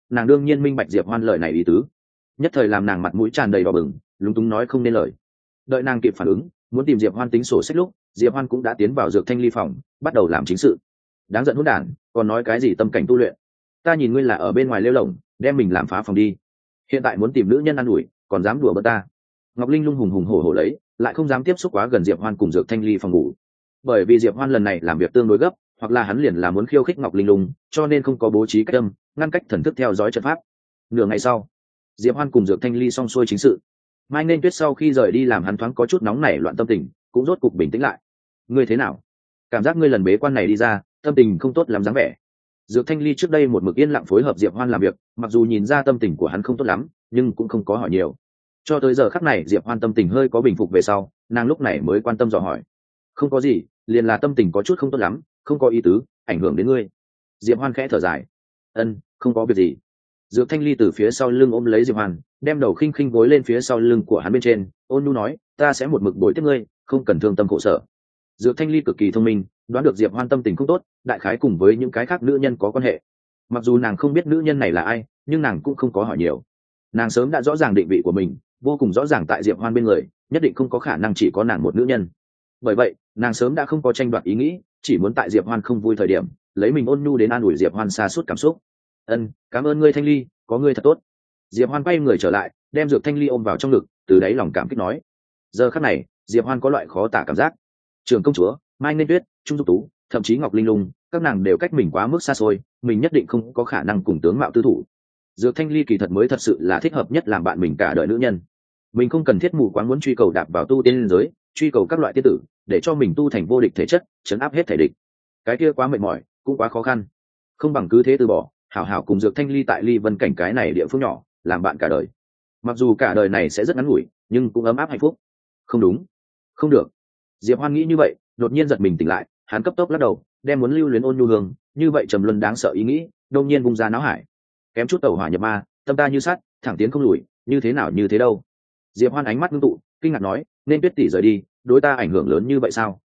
nàng đương nhiên minh bạch diệp hoan lời này ý tứ, nhất thời làm nàng mặt mũi tràn đầy đỏ bừng, lúng túng nói không nên lời. Đợi nàng kịp phản ứng muốn tìm diệp hoan tính sổ sách lúc, diệp hoan cũng đã tiến vào dược thanh ly phòng bắt đầu làm chính sự. Đáng giận hỗn đản, còn nói cái gì tâm cảnh tu luyện? Ta nhìn ngươi là ở bên ngoài lêu lỏng, đem mình làm phá phòng đi. Hiện tại muốn tìm nữ nhân ăn ủi, còn dám đùa bỡn ta? Ngọc Linh Lung hùng hùng hổ hổ lấy, lại không dám tiếp xúc quá gần diệp hoan cùng dược thanh ly phòng ngủ, bởi vì diệp hoan lần này làm việc tương đối gấp, hoặc là hắn liền là muốn khiêu khích Ngọc Linh Lung, cho nên không có bố trí cách âm ngăn cách thần thức theo dõi trận pháp. Nửa ngày sau, diệp hoan cùng dược thanh ly xong xuôi chính sự. Mai Nên Tuyết sau khi rời đi làm hắn thoáng có chút nóng nảy loạn tâm tình, cũng rốt cục bình tĩnh lại. Ngươi thế nào? Cảm giác ngươi lần bế quan này đi ra, tâm tình không tốt lắm dáng vẻ. Dược thanh ly trước đây một mực yên lặng phối hợp diệp hoan làm việc, mặc dù nhìn ra tâm tình của hắn không tốt lắm, nhưng cũng không có hỏi nhiều. Cho tới giờ khắc này diệp hoan tâm tình hơi có bình phục về sau, nàng lúc này mới quan tâm dò hỏi. Không có gì, liền là tâm tình có chút không tốt lắm, không có ý tứ ảnh hưởng đến ngươi. Diệp hoan khẽ thở dài. Ân, không có việc gì. Dược thanh ly từ phía sau lưng ôm lấy diệp hoan, đem đầu khinh khinh gối lên phía sau lưng của hắn bên trên, ôn nhu nói, ta sẽ một mực bồi tiếp ngươi, không cần thương tâm khổ sở. Dược thanh ly cực kỳ thông minh, đoán được diệp hoan tâm tình không tốt, đại khái cùng với những cái khác nữ nhân có quan hệ. Mặc dù nàng không biết nữ nhân này là ai, nhưng nàng cũng không có hỏi nhiều. Nàng sớm đã rõ ràng định vị của mình, vô cùng rõ ràng tại diệp hoan bên người nhất định không có khả năng chỉ có nàng một nữ nhân. Bởi vậy nàng sớm đã không có tranh đoạt ý nghĩ, chỉ muốn tại diệp hoan không vui thời điểm lấy mình ôn nhu đến an ủi diệp hoan xa suốt cảm xúc. Ân, cảm ơn ngươi thanh ly, có ngươi thật tốt. Diệp hoan quay người trở lại, đem dược thanh ly ôm vào trong ngực, từ đáy lòng cảm kích nói. Giờ khắc này diệp hoan có loại khó tả cảm giác. Trường công chúa, Mai Nên Tuyết, Trung Dục Tú, thậm chí Ngọc Linh Lung, các nàng đều cách mình quá mức xa xôi, mình nhất định không có khả năng cùng tướng mạo tư thủ. Dược thanh ly kỳ thật mới thật sự là thích hợp nhất làm bạn mình cả đời nữ nhân. Mình không cần thiết mù quáng muốn truy cầu đạp vào tu tiên giới, truy cầu các loại tiên tử để cho mình tu thành vô địch thể chất, chấn áp hết thể địch. Cái kia quá mệt mỏi, cũng quá khó khăn. Không bằng cứ thế từ bỏ, hảo hảo cùng dược thanh ly tại ly vân cảnh cái này địa phương nhỏ làm bạn cả đời. Mặc dù cả đời này sẽ rất ngắn ngủi, nhưng cũng ấm áp hạnh phúc. Không đúng, không được. Diệp hoan nghĩ như vậy, đột nhiên giật mình tỉnh lại, hắn cấp tốc lắc đầu, đem muốn lưu luyến ôn nhu hương như vậy trầm luân đáng sợ ý nghĩ đông nhiên bung ra não hải. Kém chút tẩu hỏa nhập ma, tâm ta như sắt, thẳng tiến không lùi, như thế nào như thế đâu. Diệp hoan ánh mắt ngưng tụ, kinh ngạc nói, Nên Tuyết tỷ rời đi đối ta ảnh hưởng lớn như vậy sao?